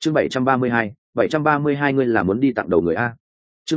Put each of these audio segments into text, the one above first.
chương 732 ngươi là muốn đi tặng đầu người a. chương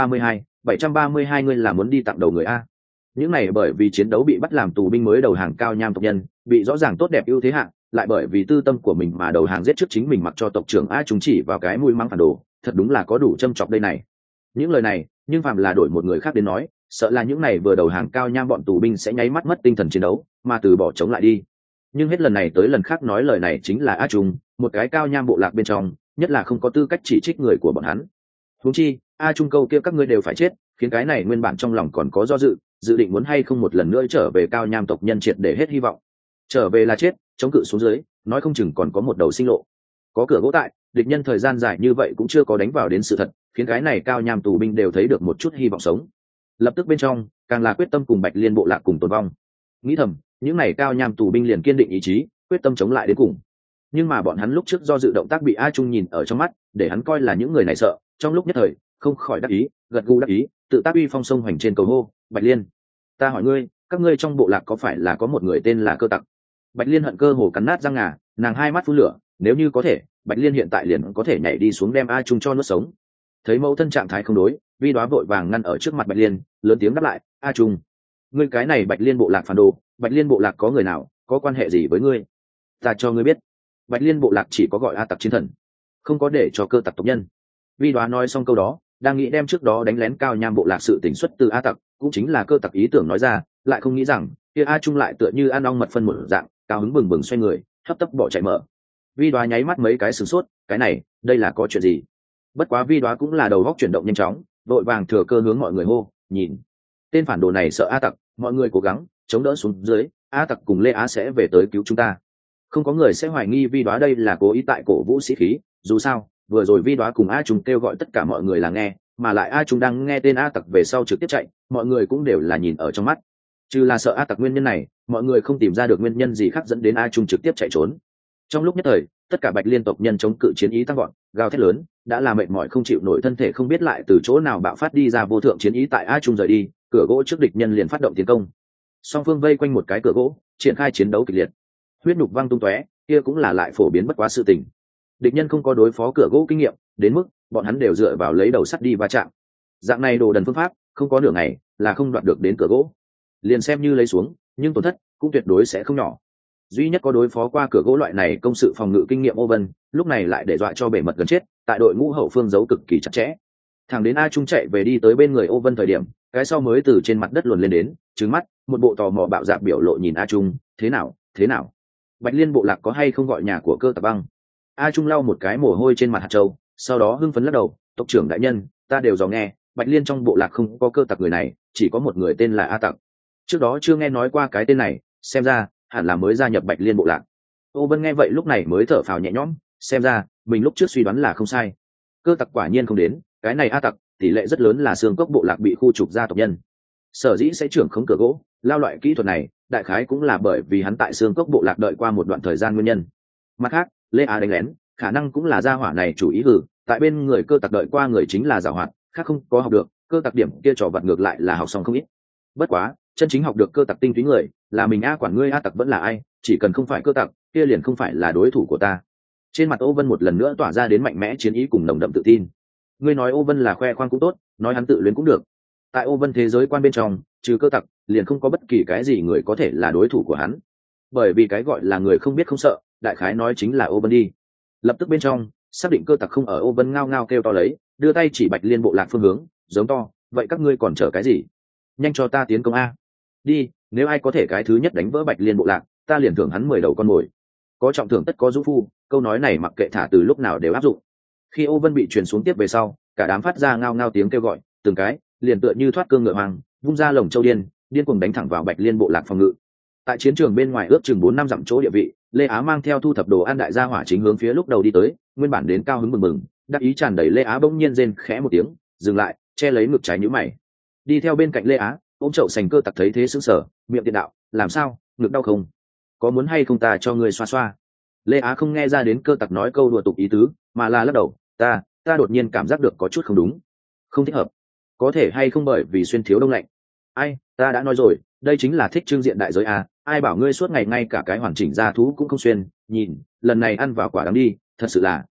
732 ngươi là muốn đi tặng đầu người a. Những này bởi vì chiến đấu bị bắt làm tù binh mới đầu hàng cao nham tộc nhân, bị rõ ràng tốt đẹp ưu thế hạng, lại bởi vì tư tâm của mình mà đầu hàng giết trước chính mình, mặc cho tộc trưởng A chúng chỉ vào cái mũi mắng phản đồ, thật đúng là có đủ châm chọc đây này. Những lời này, nhưng phạm là đổi một người khác đến nói, sợ là những này vừa đầu hàng cao nham bọn tù binh sẽ nháy mắt mất tinh thần chiến đấu, mà từ bỏ chống lại đi. Nhưng hết lần này tới lần khác nói lời này chính là A Trung, một cái cao nham bộ lạc bên trong, nhất là không có tư cách chỉ trích người của bọn hắn. Huống chi, A Trung câu kia các ngươi đều phải chết, khiến cái này nguyên bản trong lòng còn có do dự định muốn hay không một lần nữa trở về cao nham tộc nhân triệt để hết hy vọng. Trở về là chết, chống cự xuống dưới, nói không chừng còn có một đầu sinh lộ. Có cửa gỗ tại, địch nhân thời gian dài như vậy cũng chưa có đánh vào đến sự thật, khiến cái này cao nham tù binh đều thấy được một chút hy vọng sống. Lập tức bên trong, càng là quyết tâm cùng Bạch Liên bộ lạc cùng tồn vong. Nghĩ thầm, những này cao nham tù binh liền kiên định ý chí, quyết tâm chống lại đến cùng. Nhưng mà bọn hắn lúc trước do dự động tác bị A Trung nhìn ở trong mắt, để hắn coi là những người này sợ, trong lúc nhất thời, không khỏi đắc ý, gật gù đắc ý, tự tác uy phong sông hoành trên cầu hô, Bạch Liên, ta hỏi ngươi, các ngươi trong bộ lạc có phải là có một người tên là Cơ Tặc? Bạch Liên hận cơ hồ cắn nát răng ngà, nàng hai mắt phun lửa, nếu như có thể, Bạch Liên hiện tại liền có thể nhảy đi xuống đem A Trung cho nuốt sống. Thấy mẫu thân trạng thái không đối, Vi Đóa vội vàng ngăn ở trước mặt Bạch Liên, lớn tiếng đáp lại, A Trung, ngươi cái này Bạch Liên bộ lạc phản đồ, Bạch Liên bộ lạc có người nào, có quan hệ gì với ngươi? Ta cho ngươi biết, Bạch Liên bộ lạc chỉ có gọi A Tặc chiến thần, không có để cho Cơ Tặc tộc nhân. Vi Đóa nói xong câu đó, đang nghĩ đem trước đó đánh lén cao nham bộ lạc sự tỉnh xuất từ A Tặc, cũng chính là Cơ Tặc ý tưởng nói ra, lại không nghĩ rằng kia A Trung lại tựa như ăn ong mật phân một dạng, cao hứng bừng bừng xoay người, hấp tấp bỏ chạy mở. Vi Đóa nháy mắt mấy cái sửng sốt, cái này, đây là có chuyện gì? Bất quá Vi Đóa cũng là đầu óc chuyển động nhanh chóng, vội vàng thừa cơ hướng mọi người hô, nhìn, tên phản đồ này sợ A Tặc, mọi người cố gắng chống đỡ xuống dưới, A Tặc cùng Lê Á sẽ về tới cứu chúng ta. Không có người sẽ hoài nghi Vi Đóa đây là cố ý tại cổ vũ sĩ khí, dù sao, vừa rồi Vi Đóa cùng A Trung kêu gọi tất cả mọi người là nghe, mà lại A Trung đang nghe tên A Tặc về sau trực tiếp chạy, mọi người cũng đều là nhìn ở trong mắt. Trừ là sợ A Tặc nguyên nhân này, mọi người không tìm ra được nguyên nhân gì khác dẫn đến A Trung trực tiếp chạy trốn. Trong lúc nhất thời, tất cả Bạch Liên tộc nhân chống cự chiến ý tăng gọn, gào thét lớn, đã là mệt mỏi không chịu nổi thân thể không biết lại từ chỗ nào bạo phát đi ra vô thượng chiến ý tại A Trung rời đi, cửa gỗ trước địch nhân liền phát động tiến công. Song phương vây quanh một cái cửa gỗ, triển khai chiến đấu kịch liệt. Huyết nhục văng tung tóe, kia cũng là lại phổ biến bất quá sự tình. Địch nhân không có đối phó cửa gỗ kinh nghiệm, đến mức bọn hắn đều dựa vào lấy đầu sắt đi va chạm. Dạng này đồ đần phương pháp, không có nửa ngày là không đoạt được đến cửa gỗ. Liền xem như lấy xuống, nhưng tổn thất cũng tuyệt đối sẽ không nhỏ. Duy nhất có đối phó qua cửa gỗ loại này công sự phòng ngự kinh nghiệm Ô Vân, lúc này lại để dọa cho bể mật gần chết, tại đội ngũ hậu phương giấu cực kỳ chặt chẽ. Thằng đến A Trung chạy về đi tới bên người Ô Vân thời điểm, cái sau mới từ trên mặt đất luồn lên đến, trừng mắt, một bộ tò mò bạo dạn biểu lộ nhìn A Trung, thế nào? Bạch Liên bộ lạc có hay không gọi nhà của Cơ Tặc băng? A Trung lau một cái mồ hôi trên mặt hạt châu, sau đó hưng phấn lắc đầu, tộc trưởng đại nhân, ta đều dò nghe, Bạch Liên trong bộ lạc không có Cơ Tặc người này, chỉ có một người tên là A Tặc. Trước đó chưa nghe nói qua cái tên này, xem ra hẳn là mới gia nhập Bạch Liên bộ lạc. Ô Vân nghe vậy lúc này mới thở phào nhẹ nhõm, xem ra mình lúc trước suy đoán là không sai. Cơ Tặc quả nhiên không đến, cái này A Tặc tỷ lệ rất lớn là xương cốc bộ lạc bị khu trục ra tộc nhân. Sở dĩ sẽ trưởng khống cửa gỗ, lao loại kỹ thuật này, đại khái cũng là bởi vì hắn tại xương cốc bộ lạc đợi qua một đoạn thời gian nguyên nhân. Mặt khác, Lê Á đánh lén, khả năng cũng là gia hỏa này chủ ý hử, tại bên người Cơ Tặc đợi qua người chính là giàu hoạt, khác không có học được, Cơ Tặc điểm kia trò vặt ngược lại là học xong không ít. Bất quá, chân chính học được Cơ Tặc tinh túy người, là mình A, quản ngươi A Tặc vẫn là ai, chỉ cần không phải Cơ Tặc, kia liền không phải là đối thủ của ta. Trên mặt Ô Vân một lần nữa tỏa ra đến mạnh mẽ chiến ý cùng nồng đậm tự tin. Ngươi nói Ô Vân là khoe khoang cũng tốt, nói hắn tự luyến cũng được. Tại Ô Vân thế giới quan bên trong, trừ Cơ Tặc, liền không có bất kỳ cái gì người có thể là đối thủ của hắn. Bởi vì cái gọi là người không biết không sợ, đại khái nói chính là Ô Vân đi. Lập tức bên trong, xác định Cơ Tặc không ở, Ô Vân ngao ngao kêu to lấy, đưa tay chỉ Bạch Liên bộ lạc phương hướng, giống to, vậy các ngươi còn chờ cái gì? Nhanh cho ta tiến công a! Đi, nếu ai có thể cái thứ nhất đánh vỡ Bạch Liên bộ lạc, ta liền thưởng hắn 10 đầu con mồi. Có trọng thưởng tất có dũng phu, câu nói này mặc kệ thả từ lúc nào đều áp dụng. Khi Ô Vân bị truyền xuống tiếp về sau, cả đám phát ra ngao ngao tiếng kêu gọi, từng cái liền tựa như thoát cương ngựa hoang, vung ra lồng châu điên cuồng đánh thẳng vào Bạch Liên bộ lạc phòng ngự. Tại chiến trường bên ngoài ước chừng 4-5 dặm chỗ địa vị, Lê Á mang theo thu thập đồ ăn đại gia hỏa chính hướng phía lúc đầu đi tới, nguyên bản đến cao hứng mừng mừng, đắc ý tràn đầy Lê Á bỗng nhiên rên khẽ một tiếng, dừng lại, che lấy ngực trái nhíu mày. Đi theo bên cạnh Lê Á, ôm chậu sành Cơ Tặc thấy thế sững sờ, miệng tiện đạo, làm sao, ngực đau không? Có muốn hay không ta cho người xoa xoa? Lê Á không nghe ra đến Cơ Tặc nói câu đùa tục ý tứ, mà là lắc đầu, ta đột nhiên cảm giác được có chút không đúng, không thích hợp. Có thể hay không bởi vì xuyên thiếu đông lạnh? Ai, ta đã nói rồi, đây chính là thích trưng diện đại giới à, ai bảo ngươi suốt ngày ngay cả cái hoàn chỉnh da thú cũng không xuyên, nhìn, lần này ăn vào quả đắng đi, thật sự là,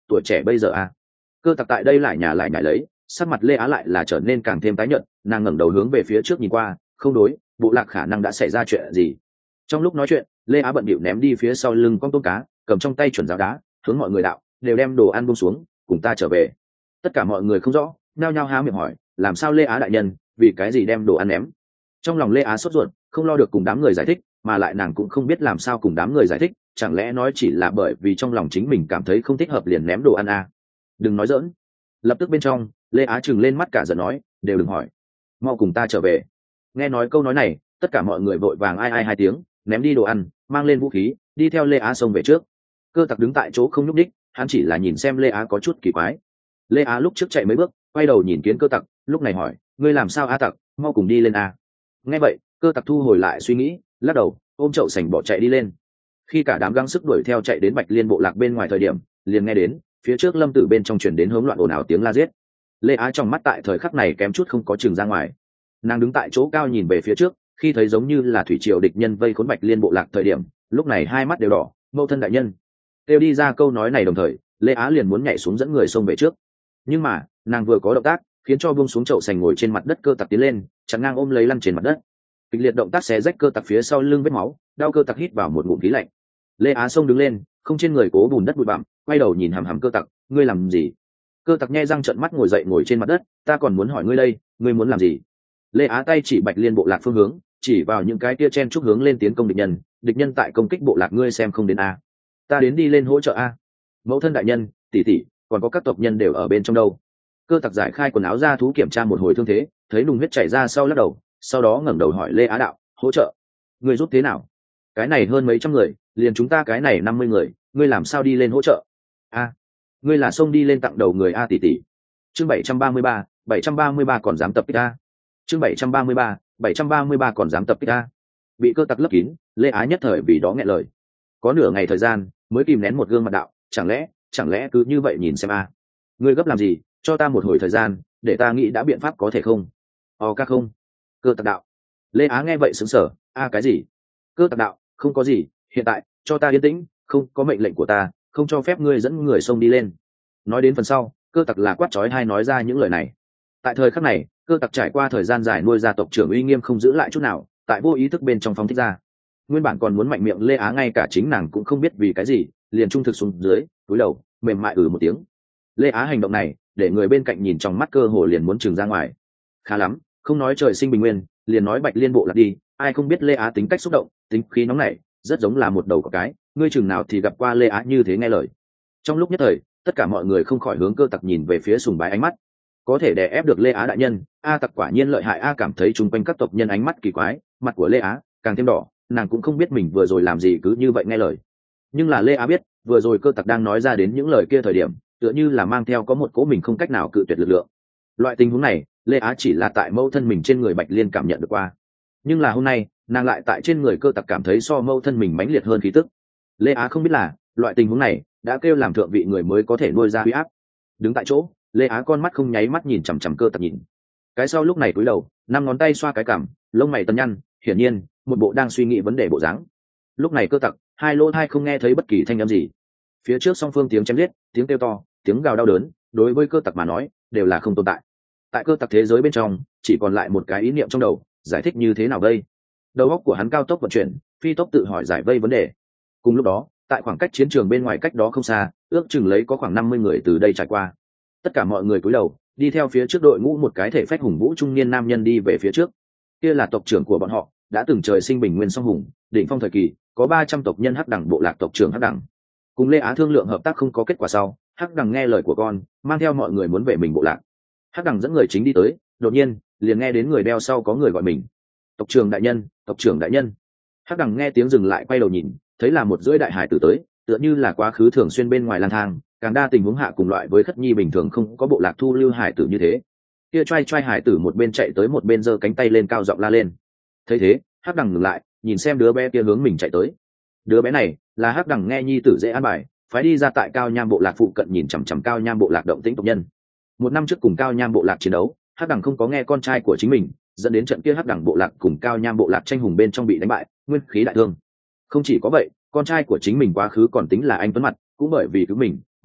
tuổi trẻ bây giờ à. Cơ tặc tại đây lại nhảy lấy, sắc mặt Lê Á lại là trở nên càng thêm tái nhợt, nàng ngẩng đầu hướng về phía trước nhìn qua, không đối, bộ lạc khả năng đã xảy ra chuyện gì. Trong lúc nói chuyện, Lê Á bận bịu ném đi phía sau lưng con tôm cá, cầm trong tay chuẩn giáo đá, hướng mọi người đạo, đều đem đồ ăn buông xuống, cùng ta trở về. Tất cả mọi người không rõ, nhao nhao há miệng hỏi, làm sao Lê Á đại nhân, vì cái gì đem đồ ăn ném? Trong lòng Lê Á sốt ruột, không lo được cùng đám người giải thích, mà lại nàng cũng không biết làm sao cùng đám người giải thích, chẳng lẽ nói chỉ là bởi vì trong lòng chính mình cảm thấy không thích hợp liền ném đồ ăn à? Đừng nói giỡn. Lập tức bên trong, Lê Á trừng lên mắt cả giận nói, đều đừng hỏi, mau cùng ta trở về. Nghe nói câu nói này, tất cả mọi người vội vàng ai hai tiếng, ném đi đồ ăn, mang lên vũ khí, đi theo Lê Á xông về trước. Cơ tặc đứng tại chỗ không nhúc đích, hắn chỉ là nhìn xem Lê Á có chút kỳ quái. Lê Á lúc trước chạy mấy bước, quay đầu nhìn kiến cơ tặc, lúc này hỏi, ngươi làm sao a tặc, mau cùng đi lên a. Nghe vậy, cơ tặc thu hồi lại suy nghĩ, lắc đầu, ôm chậu sành bỏ chạy đi lên. Khi cả đám gắng sức đuổi theo chạy đến Bạch Liên bộ lạc bên ngoài thời điểm, liền nghe đến phía trước Lâm Tử bên trong truyền đến hỗn loạn ồn ào tiếng la giết. Lê Á trong mắt tại thời khắc này kém chút không có chừng ra ngoài. Nàng đứng tại chỗ cao nhìn về phía trước, khi thấy giống như là thủy triều địch nhân vây khốn Bạch Liên bộ lạc thời điểm, lúc này hai mắt đều đỏ, mâu thân đại nhân. Kêu đi ra câu nói này đồng thời, Lê Á liền muốn nhảy xuống dẫn người xông về trước. Nhưng mà, nàng vừa có động tác, khiến cho buông xuống chậu sành ngồi trên mặt đất cơ tặc tiến lên, chặn ngang ôm lấy lăn trên mặt đất. Kịch liệt động tác xé rách cơ tặc phía sau lưng vết máu, đau cơ tặc hít vào một ngụm khí lạnh. Lê Á xông đứng lên, không trên người cố bùn đất bụi bặm, quay đầu nhìn hằm hằm cơ tặc, ngươi làm gì? Cơ tặc nhe răng trợn mắt ngồi dậy ngồi trên mặt đất, ta còn muốn hỏi ngươi đây, ngươi muốn làm gì? Lê Á tay chỉ Bạch Liên bộ lạc phương hướng, chỉ vào những cái kia chen chúc hướng lên tiến công địch nhân tại công kích bộ lạc ngươi xem không đến a. Ta đến đi lên hỗ trợ a. Mẫu thân đại nhân, tỷ tỷ, còn có các tộc nhân đều ở bên trong đâu. Cơ tặc giải khai quần áo ra thú kiểm tra một hồi thương thế, thấy nùng huyết chảy ra sau lắc đầu, sau đó ngẩng đầu hỏi Lê Á đạo, hỗ trợ? Ngươi giúp thế nào? Cái này hơn mấy trăm người, liền chúng ta cái này 50 người, ngươi làm sao đi lên hỗ trợ? A, ngươi là xông đi lên tặng đầu người a tỷ tỷ. Chương 733 còn dám tập kích a. Chương 733 còn dám tập kích a. Bị cơ tặc lấp kín, Lê Á nhất thời vì đó nghẹn lời. Có nửa ngày thời gian, mới kìm nén một gương mặt đạo, chẳng lẽ cứ như vậy nhìn xem a. Ngươi gấp làm gì, cho ta một hồi thời gian, để ta nghĩ đã biện pháp có thể không? Các không. Cơ tặc đạo. Lê Á nghe vậy sững sờ, cái gì? Cơ tặc đạo, không có gì, hiện tại cho ta yên tĩnh, không có mệnh lệnh của ta, không cho phép ngươi dẫn người xông đi lên. Nói đến phần sau, cơ tặc là quát chói hai nói ra những lời này. Tại thời khắc này, cơ tặc trải qua thời gian dài nuôi gia tộc trưởng uy nghiêm không giữ lại chút nào, tại vô ý thức bên trong phóng thích ra. Nguyên bản còn muốn mạnh miệng Lê Á ngay cả chính nàng cũng không biết vì cái gì, liền trung thực xuống dưới, cúi đầu, mềm mại một tiếng. Lê Á hành động này, để người bên cạnh nhìn trong mắt cơ hồ liền muốn trừng ra ngoài. Khá lắm, không nói trời sinh bình nguyên, liền nói Bạch Liên bộ lạc đi, ai không biết Lê Á tính cách xúc động, tính khí nóng nảy, rất giống là một đầu cỏ cái, ngươi chừng nào thì gặp qua Lê Á như thế nghe lời. Trong lúc nhất thời, tất cả mọi người không khỏi hướng cơ tặc nhìn về phía sùng bái ánh mắt. Có thể đè ép được Lê Á đại nhân, tặc quả nhiên lợi hại cảm thấy chung quanh các tộc nhân ánh mắt kỳ quái, mặt của Lê Á càng thêm đỏ, nàng cũng không biết mình vừa rồi làm gì cứ như vậy nghe lời. Nhưng là Lê Á biết, vừa rồi cơ tặc đang nói ra đến những lời kia thời điểm, tựa như là mang theo có một cỗ mình không cách nào cự tuyệt lực lượng. Loại tình huống này, Lê Á chỉ là tại mâu thân mình trên người Bạch Liên cảm nhận được qua, nhưng là hôm nay nàng lại tại trên người cơ tặc cảm thấy so mâu thân mình mãnh liệt hơn khí tức. Lê Á không biết là loại tình huống này đã kêu làm thượng vị người mới có thể nuôi ra huy áp. Đứng tại chỗ, Lê Á con mắt không nháy mắt nhìn chằm chằm cơ tặc nhìn. Cái sau lúc này cúi đầu, 5 ngón tay xoa cái cằm, lông mày tần nhăn, hiển nhiên một bộ đang suy nghĩ vấn đề bộ dáng. Lúc này cơ tặc hai lỗ tai không nghe thấy bất kỳ thanh âm gì. Phía trước song phương tiếng chém giết, tiếng kêu to, tiếng gào đau đớn, đối với cơ tặc mà nói đều là không tồn tại. Tại cơ tặc thế giới bên trong chỉ còn lại một cái ý niệm trong đầu, giải thích như thế nào đây? Đầu óc của hắn cao tốc vận chuyển, phi tốc tự hỏi giải vây vấn đề. Cùng lúc đó, tại khoảng cách chiến trường bên ngoài cách đó không xa, ước chừng lấy có khoảng 50 người từ đây trải qua. Tất cả mọi người cúi đầu, đi theo phía trước đội ngũ một cái thể phách hùng vũ trung niên nam nhân đi về phía trước. Kia là tộc trưởng của bọn họ, đã từng trời sinh bình nguyên song hùng, đỉnh phong thời kỳ, có 300 tộc nhân Hắc Đẳng bộ lạc tộc trưởng Hắc Đẳng. Cùng Lê Á thương lượng hợp tác không có kết quả sau, Hắc Đẳng nghe lời của con, mang theo mọi người muốn về mình bộ lạc. Hắc Đẳng dẫn người chính đi tới, đột nhiên liền nghe đến người đeo sau có người gọi mình, tộc trưởng đại nhân, tộc trưởng đại nhân. Hắc Đẳng nghe tiếng dừng lại quay đầu nhìn, thấy là một rưỡi đại hải tử tới, tựa như là quá khứ thường xuyên bên ngoài lang thang, càng đa tình huống hạ cùng loại với Khất Nhi bình thường không có bộ lạc thu lưu hải tử như thế. Kia trai hải tử một bên chạy tới một bên giơ cánh tay lên cao giọng la lên. Thấy thế, Hắc Đẳng ngừng lại, nhìn xem đứa bé kia hướng mình chạy tới. Đứa bé này là Hắc Đẳng nghe nhi tử dễ an bài, phái đi ra tại Cao Nham bộ lạc phụ cận nhìn chằm chằm Cao Nham bộ lạc động tĩnh tộc nhân. 1 năm trước cùng Cao Nham bộ lạc chiến đấu, Hắc Đẳng không có nghe con trai của chính mình, dẫn đến trận kia Hắc Đẳng bộ lạc cùng Cao Nham bộ lạc tranh hùng bên trong bị đánh bại, nguyên khí đại thương. Không chỉ có vậy, con trai của chính mình quá khứ còn tính là anh tuấn mặt, cũng bởi vì cứu mình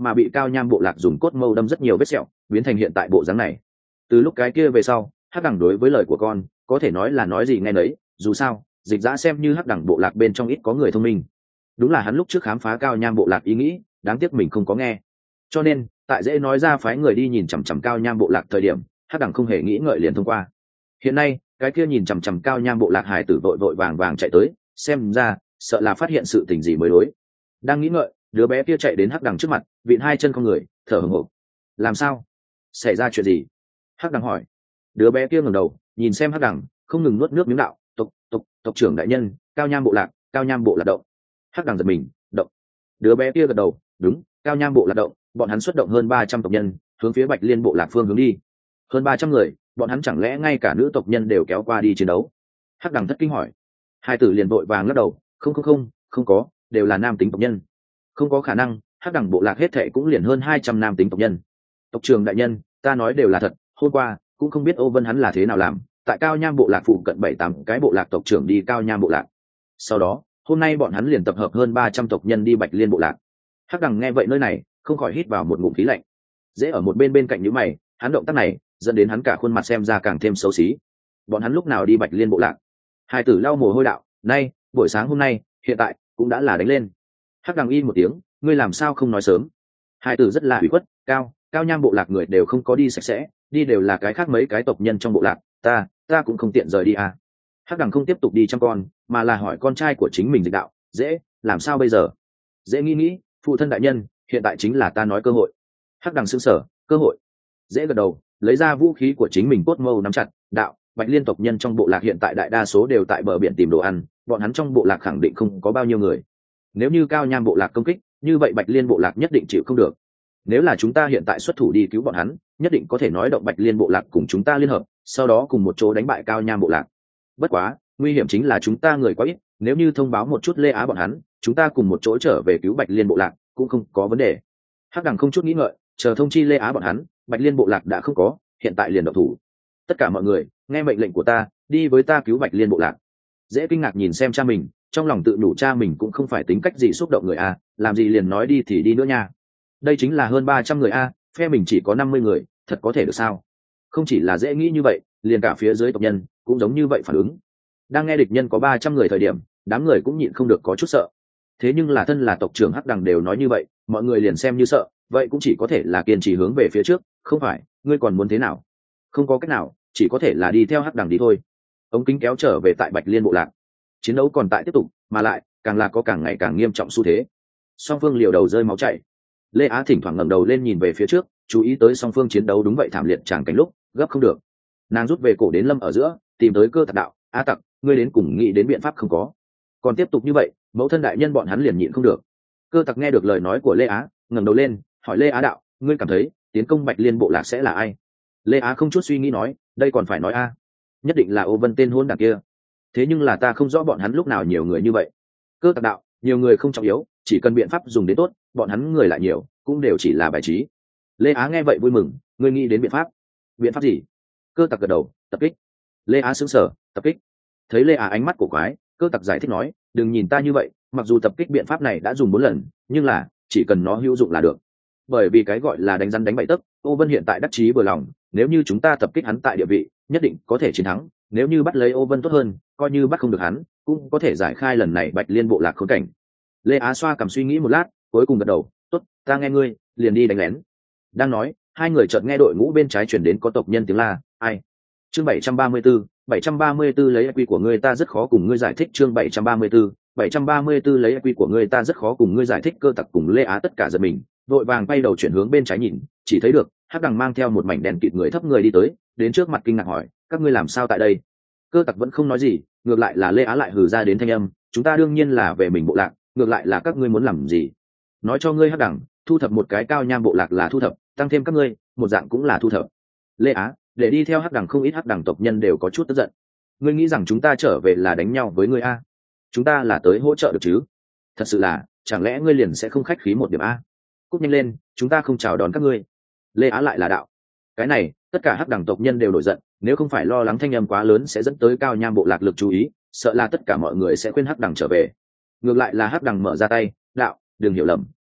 mà bị cao nham bộ lạc dùng cốt mâu đâm rất nhiều vết sẹo, biến thành hiện tại bộ dáng này. Từ lúc cái kia về sau, hắc đẳng đối với lời của con có thể nói là nói gì nghe nấy, dù sao Dịch Dã xem như hắc đẳng bộ lạc bên trong ít có người thông minh. Đúng là hắn lúc trước khám phá cao nham bộ lạc ý nghĩ, đáng tiếc mình không có nghe. Cho nên tại dễ nói ra phái người đi nhìn chằm chằm cao nham bộ lạc thời điểm, hắc đẳng không hề nghĩ ngợi liền thông qua. Hiện nay cái kia nhìn chằm chằm cao nham bộ lạc hải tử vội vội vàng vàng chạy tới, xem ra sợ là phát hiện sự tình gì mới đối. Đang nghĩ ngợi, đứa bé kia chạy đến hắc đẳng trước mặt, vịn hai chân con người, thở hổn hển. Làm sao? Xảy ra chuyện gì? Hắc đẳng hỏi. Đứa bé kia ngẩng đầu nhìn xem hắc đẳng, không ngừng nuốt nước miếng đạo, tộc trưởng đại nhân, cao nham bộ lạc động. Hắc đẳng giật mình, động. Đứa bé kia gật đầu, đúng, cao nham bộ lạc động, bọn hắn xuất động hơn 300 tộc nhân hướng phía Bạch Liên bộ lạc phương hướng đi. Hơn 300 người, bọn hắn chẳng lẽ ngay cả nữ tộc nhân đều kéo qua đi chiến đấu? Hắc đẳng thất kinh hỏi. Hai tử liền vội vàng lắc đầu, không có, đều là nam tính tộc nhân. Không có khả năng, hắc đẳng bộ lạc hết thệ cũng liền hơn 200 nam tính tộc nhân. Tộc trưởng đại nhân, ta nói đều là thật, hôm qua cũng không biết Ô Vân hắn là thế nào làm, tại cao nham bộ lạc phụ cận 7-8 cái bộ lạc tộc trưởng đi cao nham bộ lạc. Sau đó hôm nay bọn hắn liền tập hợp hơn 300 tộc nhân đi Bạch Liên bộ lạc. Hắc đẳng nghe vậy nơi này không khỏi hít vào một ngụm khí lạnh. Dễ ở một bên cạnh nhíu mày, hắn động tác này dẫn đến hắn cả khuôn mặt xem ra càng thêm xấu xí. Bọn hắn lúc nào đi Bạch Liên bộ lạc? Hai tử lau mồ hôi đạo, nay buổi sáng hôm nay, hiện tại cũng đã là đánh lên. Hắc đằng y một tiếng, ngươi làm sao không nói sớm? Hai tử rất là ủy khuất, cao nham bộ lạc người đều không có đi sạch sẽ, đi đều là cái khác mấy cái tộc nhân trong bộ lạc, ta cũng không tiện rời đi à. Hắc đằng không tiếp tục đi chăm con, mà là hỏi con trai của chính mình Dịch Đạo, dễ làm sao bây giờ? Dễ nghĩ, phụ thân đại nhân, hiện tại chính là ta nói cơ hội. Hắc đằng sững sờ, cơ hội? Dễ gật đầu, lấy ra vũ khí của chính mình cốt mâu nắm chặt, đạo, Bạch Liên tộc nhân trong bộ lạc hiện tại đại đa số đều tại bờ biển tìm đồ ăn, bọn hắn trong bộ lạc khẳng định không có bao nhiêu người. Nếu như cao nham bộ lạc công kích, như vậy Bạch Liên bộ lạc nhất định chịu không được. Nếu là chúng ta hiện tại xuất thủ đi cứu bọn hắn, nhất định có thể nói động Bạch Liên bộ lạc cùng chúng ta liên hợp, sau đó cùng một chỗ đánh bại cao nham bộ lạc. Bất quá, nguy hiểm chính là chúng ta người quá ít, nếu như thông báo một chút Lê Á bọn hắn, chúng ta cùng một chỗ trở về cứu Bạch Liên bộ lạc, cũng không có vấn đề. Hắc đằng không chút nghĩ ngợi, chờ thông chi Lê Á bọn hắn, Bạch Liên bộ lạc đã không có, hiện tại liền động thủ. Tất cả mọi người nghe mệnh lệnh của ta, đi với ta cứu Bạch Liên bộ lạc. Dễ kinh ngạc nhìn xem cha mình, trong lòng tự nhủ cha mình cũng không phải tính cách gì xúc động người a, làm gì liền nói đi thì đi nữa nha. Đây chính là hơn 300 người a, phe mình chỉ có 50 người, thật có thể được sao? Không chỉ là Dễ nghĩ như vậy, liền cả phía dưới tộc nhân cũng giống như vậy phản ứng. Đang nghe địch nhân có 300 người thời điểm, đám người cũng nhịn không được có chút sợ. Thế nhưng là thân là tộc trưởng Hắc Đằng đều nói như vậy, mọi người liền xem như sợ, vậy cũng chỉ có thể là kiên trì hướng về phía trước, không phải, ngươi còn muốn thế nào? Không có cách nào, chỉ có thể là đi theo Hắc Đằng đi thôi. Ống kính kéo trở về tại Bạch Liên bộ lạc. Chiến đấu còn tại tiếp tục, mà lại càng là có càng ngày càng nghiêm trọng xu thế. Song phương liều đầu rơi máu chảy. Lê Á thỉnh thoảng ngẩng đầu lên nhìn về phía trước, chú ý tới song phương chiến đấu đúng vậy thảm liệt chẳng cảnh lúc, gấp không được. Nàng rút về cổ đến Lâm ở giữa, tìm tới Cơ Tặc đạo, "A Tặc, ngươi đến cùng nghĩ đến biện pháp không có?" Còn tiếp tục như vậy, mẫu thân đại nhân bọn hắn liền nhịn không được. Cơ Tặc nghe được lời nói của Lê Á, ngẩng đầu lên, hỏi Lê Á đạo, "Ngươi cảm thấy tiến công Bạch Liên bộ lạc sẽ là ai?" Lê Á không chút suy nghĩ nói, "Đây còn phải nói a, nhất định là Ô Vân tên hôn đảng kia. Thế nhưng là ta không rõ bọn hắn lúc nào nhiều người như vậy." Cơ Tặc đạo, "Nhiều người không trọng yếu, chỉ cần biện pháp dùng đến tốt, bọn hắn người lại nhiều, cũng đều chỉ là bài trí." Lê Á nghe vậy vui mừng, "Ngươi nghĩ đến biện pháp? Biện pháp gì?" Cơ Tặc gật đầu, "Tập kích." Lê Á sững sờ, "Tập kích?" Thấy Lê Á ánh mắt cổ quái, Cơ Tặc giải thích nói, "Đừng nhìn ta như vậy, mặc dù tập kích biện pháp này đã dùng 4 lần, nhưng là chỉ cần nó hữu dụng là được. Bởi vì cái gọi là đánh rắn đánh bậy tấc, Ô Vân hiện tại đắc chí vừa lòng, nếu như chúng ta tập kích hắn tại địa vị, nhất định có thể chiến thắng, nếu như bắt lấy Ô Vân tốt hơn, coi như bắt không được hắn, cũng có thể giải khai lần này Bạch Liên bộ lạc khốn cảnh." Lê Á xoa cầm suy nghĩ một lát, cuối cùng gật đầu, "Tốt, ta nghe ngươi, liền đi đánh lén." Đang nói, hai người chợt nghe đội ngũ bên trái chuyển đến có tộc nhân tiếng la, "Ai?" Chương 734 lấy quy của ngươi ta rất khó cùng ngươi giải thích. Chương 734 lấy quy của ngươi ta rất khó cùng ngươi giải thích. Cơ Tặc cùng Lê Á tất cả giật mình, vội vàng quay đầu chuyển hướng bên trái nhìn, chỉ thấy được Hắc Đằng mang theo một mảnh đèn kịt người thấp người đi tới, đến trước mặt kinh ngạc hỏi, "Các ngươi làm sao tại đây?" Cơ Tặc vẫn không nói gì, ngược lại là Lê Á lại hừ ra đến thanh âm, "Chúng ta đương nhiên là về mình bộ lạc, ngược lại là các ngươi muốn làm gì? Nói cho ngươi Hắc Đằng, thu thập một cái cao nham bộ lạc là thu thập, tăng thêm các ngươi một dạng cũng là thu thập." Lê Á, để đi theo Hắc Đằng không ít Hắc Đằng tộc nhân đều có chút tức giận. "Ngươi nghĩ rằng chúng ta trở về là đánh nhau với ngươi a? Chúng ta là tới hỗ trợ được chứ? Thật sự là, chẳng lẽ ngươi liền sẽ không khách khí một điểm a? Cút nhanh lên, chúng ta không chào đón các ngươi." Lê Á lại là đạo. Cái này, tất cả Hắc Đằng tộc nhân đều nổi giận, nếu không phải lo lắng thanh âm quá lớn sẽ dẫn tới cao nham bộ lạc lực chú ý, sợ là tất cả mọi người sẽ khuyên Hắc Đằng trở về. Ngược lại là Hắc Đằng mở ra tay, đạo, "Đừng hiểu lầm,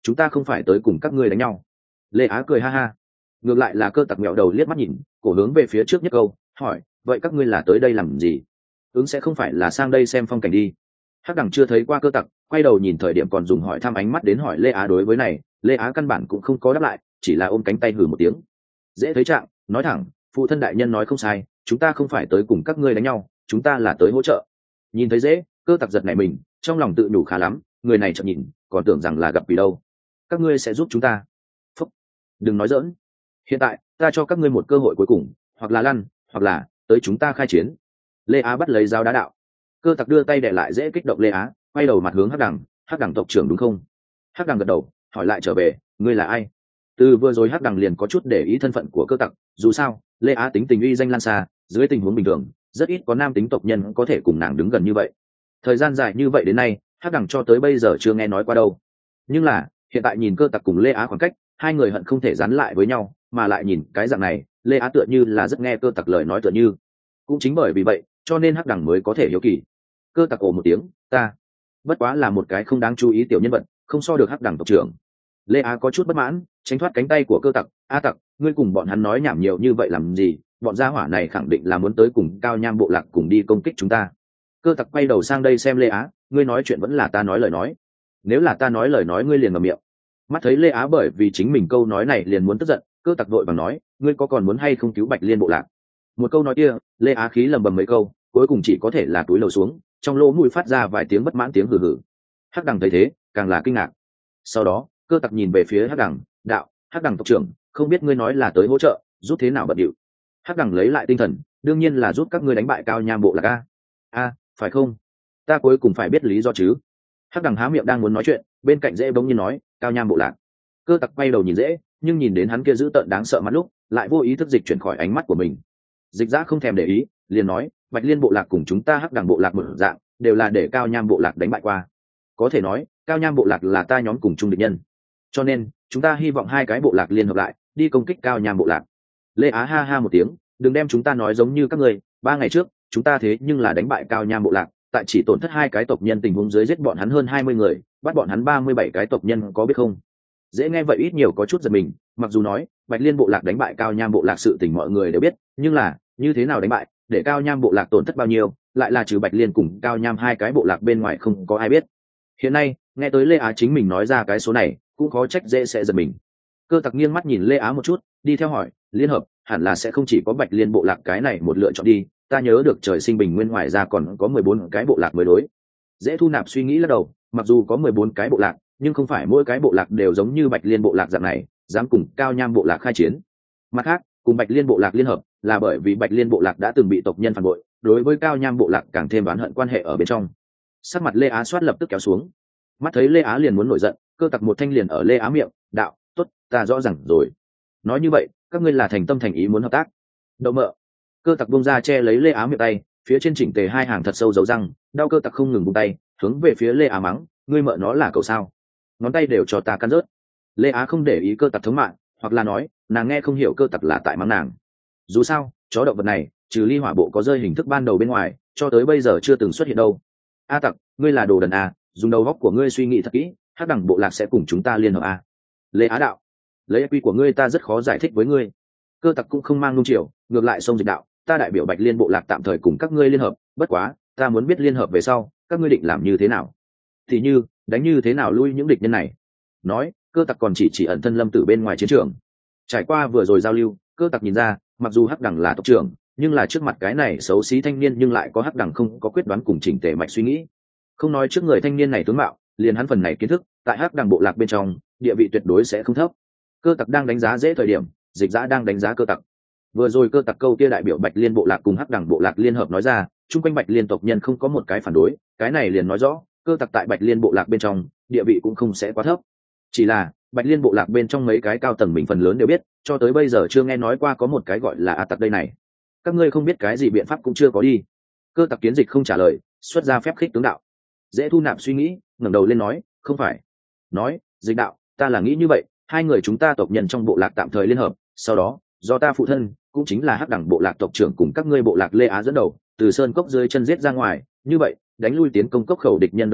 chúng ta không phải tới cùng các ngươi đánh nhau. Lê Á cười ha ha. Ngược lại là Cơ Tặc mẹo đầu liếc mắt nhìn, cổ hướng về phía trước nhất câu, hỏi, vậy các ngươi là tới đây làm gì? Ứng sẽ không phải là sang đây xem phong cảnh đi. Hắc Đằng chưa thấy qua Cơ Tặc, quay đầu nhìn thời điểm còn dùng hỏi thăm ánh mắt đến hỏi Lê Á. Đối với này, Lê Á căn bản cũng không có đáp lại, chỉ là ôm cánh tay hừ một tiếng. Dễ thấy trạng, nói thẳng, phụ thân đại nhân nói không sai, chúng ta không phải tới cùng các ngươi đánh nhau, chúng ta là tới hỗ trợ. Nhìn thấy Dễ, Cơ Tặc giật nảy mình, trong lòng tự nhủ khá lắm, người này chợt nhìn, còn tưởng rằng là gặp quỷ đâu. Các ngươi sẽ giúp chúng ta? Phúc, đừng nói giỡn. Hiện tại, ta cho các ngươi một cơ hội cuối cùng, hoặc là lăn, hoặc là tới chúng ta khai chiến. Lê Á bắt lấy dao đá đạo. Cơ Tặc đưa tay để lại Dễ kích động Lê Á, quay đầu mặt hướng Hắc Đằng, Hắc Đằng tộc trưởng đúng không? Hắc Đằng gật đầu, hỏi lại trở về, ngươi là ai? Từ vừa rồi Hắc Đằng liền có chút để ý thân phận của Cơ Tặc, dù sao Lê Á tính tình uy danh lan xa, dưới tình huống bình thường rất ít có nam tính tộc nhân có thể cùng nàng đứng gần như vậy. Thời gian dài như vậy đến nay, Hắc Đằng cho tới bây giờ chưa nghe nói qua đâu. Nhưng là hiện tại nhìn Cơ Tặc cùng Lê Á khoảng cách, hai người hận không thể dán lại với nhau, mà lại nhìn cái dạng này, Lê Á tựa như là rất nghe Cơ Tặc lời nói tựa như. Cũng chính bởi vì vậy, cho nên Hắc Đằng mới có thể hiếu kỳ. Cơ Tặc ồ một tiếng, ta bất quá là một cái không đáng chú ý tiểu nhân vật, không so được Hắc Đằng tộc trưởng. Lê Á có chút bất mãn, tránh thoát cánh tay của Cơ Tặc. A Tặc, ngươi cùng bọn hắn nói nhảm nhiều như vậy làm gì? Bọn gia hỏa này khẳng định là muốn tới cùng Cao Nham bộ lạc cùng đi công kích chúng ta. Cơ Tặc quay đầu sang đây xem Lê Á, ngươi nói chuyện vẫn là ta nói lời nói. Nếu là ta nói lời nói ngươi liền ngậm miệng. Mắt thấy Lê Á bởi vì chính mình câu nói này liền muốn tức giận, Cơ Tặc đội bằng nói, ngươi có còn muốn hay không cứu Bạch Liên bộ lạc? Một câu nói kia, Lê Á khí lầm bầm mấy câu, cuối cùng chỉ có thể là túi lầu xuống, trong lỗ mũi phát ra vài tiếng bất mãn tiếng hừ hừ. Hắc Đằng thấy thế, càng là kinh ngạc. Sau đó, Cơ Tặc nhìn về phía Hắc Đằng, đạo, Hắc Đằng tộc trưởng, không biết ngươi nói là tới hỗ trợ, giúp thế nào bận điệu? Hắc Đằng lấy lại tinh thần, đương nhiên là giúp các ngươi đánh bại Cao Nham bộ lạc a. A, phải không? Ta cuối cùng phải biết lý do chứ. Hắc Đằng há miệng đang muốn nói chuyện, bên cạnh Dễ bỗng nhiên nói, Cao Nham bộ lạc. Cơ Tặc quay đầu nhìn Dễ, nhưng nhìn đến hắn kia dữ tợn đáng sợ mắt lúc, lại vô ý thức dịch chuyển khỏi ánh mắt của mình. Dịch Dã không thèm để ý, liền nói, Bạch Liên bộ lạc cùng chúng ta Hắc Đằng bộ lạc một dạng, đều là để Cao Nham bộ lạc đánh bại qua. Có thể nói, Cao Nham bộ lạc là ta nhóm cùng chung địch nhân. Cho nên, chúng ta hy vọng hai cái bộ lạc liên hợp lại, đi công kích Cao Nham bộ lạc. Lê Á ha ha một tiếng, đừng đem chúng ta nói giống như các ngươi, 3 ngày trước, chúng ta thế nhưng là đánh bại Cao Nham bộ lạc, tại chỉ tổn thất 2 cái tộc nhân tình huống dưới giết bọn hắn hơn 20 người, bắt bọn hắn 37 cái tộc nhân, có biết không? Dễ nghe vậy ít nhiều có chút giật mình, mặc dù nói, Bạch Liên bộ lạc đánh bại Cao Nham bộ lạc sự tình mọi người đều biết, nhưng là, như thế nào đánh bại, để Cao Nham bộ lạc tổn thất bao nhiêu, lại là trừ Bạch Liên cùng Cao Nham 2 cái bộ lạc bên ngoài không có ai biết. Hiện nay, nghe tới Lê Á chính mình nói ra cái số này, cũng khó trách Dễ sẽ giật mình. Cơ Tặc nghiêng mắt nhìn Lê Á một chút, đi theo hỏi, liên hợp hẳn là sẽ không chỉ có Bạch Liên bộ lạc cái này một lựa chọn đi, ta nhớ được trời sinh bình nguyên ngoài ra còn có 14 cái bộ lạc mới đối. Dễ thu nạp suy nghĩ lắc đầu, mặc dù có 14 cái bộ lạc, nhưng không phải mỗi cái bộ lạc đều giống như Bạch Liên bộ lạc dạng này, dám cùng Cao Nham bộ lạc khai chiến. Mặt khác, cùng Bạch Liên bộ lạc liên hợp, là bởi vì Bạch Liên bộ lạc đã từng bị tộc nhân phản bội, đối với Cao Nham bộ lạc càng thêm oán hận quan hệ ở bên trong. Sắc mặt Lê Á soát lập tức kéo xuống. Mắt thấy Lê Á liền muốn nổi giận, Cơ Tặc một thanh liền ở Lê Á miệng, đạo, tốt, ta rõ ràng rồi. Nói như vậy, các ngươi là thành tâm thành ý muốn hợp tác. Đậu mợ. Cơ Tặc buông ra che lấy Lê Á miệng tay, phía trên chỉnh tề 2 hàng thật sâu dấu răng, đau. Cơ Tặc không ngừng buông tay, hướng về phía Lê Á mắng, ngươi mợ nó là cậu sao? Ngón tay đều cho ta cắn rớt. Lê Á không để ý Cơ Tặc thống mạng, hoặc là nói, nàng nghe không hiểu Cơ Tặc là tại mắng nàng. Dù sao, chó động vật này, trừ ly hỏa bộ có rơi hình thức ban đầu bên ngoài, cho tới bây giờ chưa từng xuất hiện đâu. A Tặc, ngươi là đồ đần à, dùng đầu óc của ngươi suy nghĩ thật kỹ, Hắc Đằng bộ lạc sẽ cùng chúng ta liên hợp à? Lê Á đạo, lấy quy của ngươi ta rất khó giải thích với ngươi. Cơ Tặc cũng không mang nung chiều, ngược lại xông Dịch đạo, ta đại biểu Bạch Liên bộ lạc tạm thời cùng các ngươi liên hợp, bất quá, ta muốn biết liên hợp về sau, các ngươi định làm như thế nào? Thì như, đánh như thế nào lui những địch nhân này? Nói, Cơ Tặc còn chỉ ẩn thân Lâm Tử bên ngoài chiến trường. Trải qua vừa rồi giao lưu, Cơ Tặc nhìn ra, mặc dù Hắc Đằng là tộc trưởng, nhưng là trước mặt cái này xấu xí thanh niên nhưng lại có Hắc Đằng không có quyết đoán cùng chỉnh tề mạch suy nghĩ. Không nói trước người thanh niên này tướng mạo, liền hắn phần này kiến thức, tại Hắc Đằng bộ lạc bên trong, địa vị tuyệt đối sẽ không thấp. Cơ Tặc đang đánh giá dễ thời điểm, Dịch Dã đang đánh giá Cơ Tặc. Vừa rồi Cơ Tặc câu kia đại biểu Bạch Liên bộ lạc cùng Hắc Đằng bộ lạc liên hợp nói ra, chung quanh Bạch Liên tộc nhân không có một cái phản đối, cái này liền nói rõ, Cơ Tặc tại Bạch Liên bộ lạc bên trong, địa vị cũng không sẽ quá thấp. Chỉ là, Bạch Liên bộ lạc bên trong mấy cái cao tầng mình phần lớn đều biết, cho tới bây giờ chưa nghe nói qua có một cái gọi là A Tặc đây này. Các ngươi không biết cái gì biện pháp cũng chưa có đi. Cơ Tặc kiến Dịch không trả lời, xuất ra phép khích tướng đạo. Dễ thu nạp suy nghĩ, ngẩng đầu lên nói, không phải. Nói, Dịch đạo, ta là nghĩ như vậy, 2 người chúng ta tộc nhân trong bộ lạc tạm thời liên hợp, sau đó, do ta phụ thân, cũng chính là Hắc Đằng bộ lạc tộc trưởng cùng các ngươi bộ lạc Lê Á dẫn đầu, từ sơn cốc dưới chân giết ra ngoài, như vậy, đánh lui tiến công cốc khẩu địch nhân đồng thời,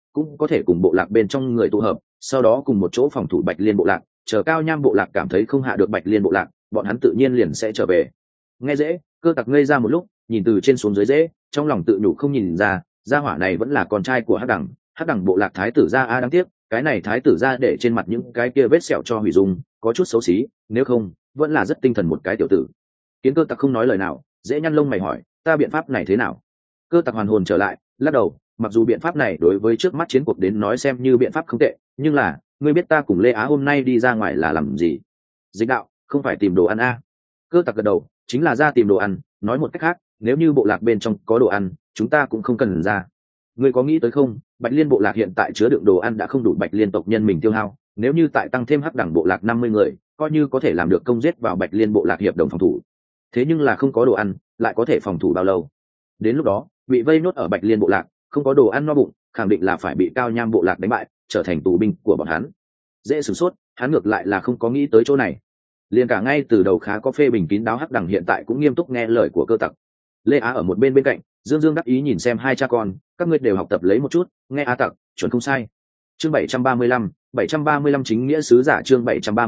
cũng có thể cùng bộ lạc bên trong người tụ hợp, sau đó cùng một chỗ phòng thủ Bạch Liên bộ lạc, chờ Cao Nham bộ lạc cảm thấy không hạ được Bạch Liên bộ lạc, bọn hắn tự nhiên liền sẽ trở về. Nghe dễ, Cơ Tặc ngây ra một lúc, nhìn từ trên xuống dưới dễ, trong lòng tự nhủ không nhìn ra, gia hỏa này vẫn là con trai của Hắc Đằng bộ lạc thái tử gia a, đáng tiếc, cái này thái tử gia để trên mặt những cái kia vết sẹo cho hủy dung, có chút xấu xí, nếu không, vẫn là rất tinh thần một cái tiểu tử. Kiến Cơ Tặc không nói lời nào, dễ nhăn lông mày hỏi, ta biện pháp này thế nào? Cơ Tặc hoàn hồn trở lại, lắc đầu, mặc dù biện pháp này đối với trước mắt chiến cuộc đến nói xem như biện pháp không tệ, nhưng là, ngươi biết ta cùng Lê Á hôm nay đi ra ngoài là làm gì? Dịch đạo, không phải tìm đồ ăn a? Cơ Tặc gật đầu, chính là ra tìm đồ ăn, nói một cách khác, nếu như bộ lạc bên trong có đồ ăn, chúng ta cũng không cần ra. Ngươi có nghĩ tới không, Bạch Liên bộ lạc hiện tại chứa đựng đồ ăn đã không đủ Bạch Liên tộc nhân mình tiêu hao, nếu như tại tăng thêm Hắc Đẳng bộ lạc 50 người, coi như có thể làm được công giết vào Bạch Liên bộ lạc hiệp đồng phòng thủ. Thế nhưng là không có đồ ăn, lại có thể phòng thủ bao lâu? Đến lúc đó, bị vây nốt ở Bạch Liên bộ lạc, không có đồ ăn no bụng, khẳng định là phải bị Cao Nham bộ lạc đánh bại, trở thành tù binh của bọn hắn. Dễ sửng sốt, hắn ngược lại là không có nghĩ tới chỗ này. Liền cả ngay từ đầu khá có phê bình kín đáo Hắc Đẳng hiện tại cũng nghiêm túc nghe lời của Cơ Tặc. Lê Á ở một bên bên cạnh, dương dương đắc ý nhìn xem hai cha con, các ngươi đều học tập lấy một chút, nghe Á Tặc, chuẩn không sai. Chương 735 chính nghĩa sứ giả, chương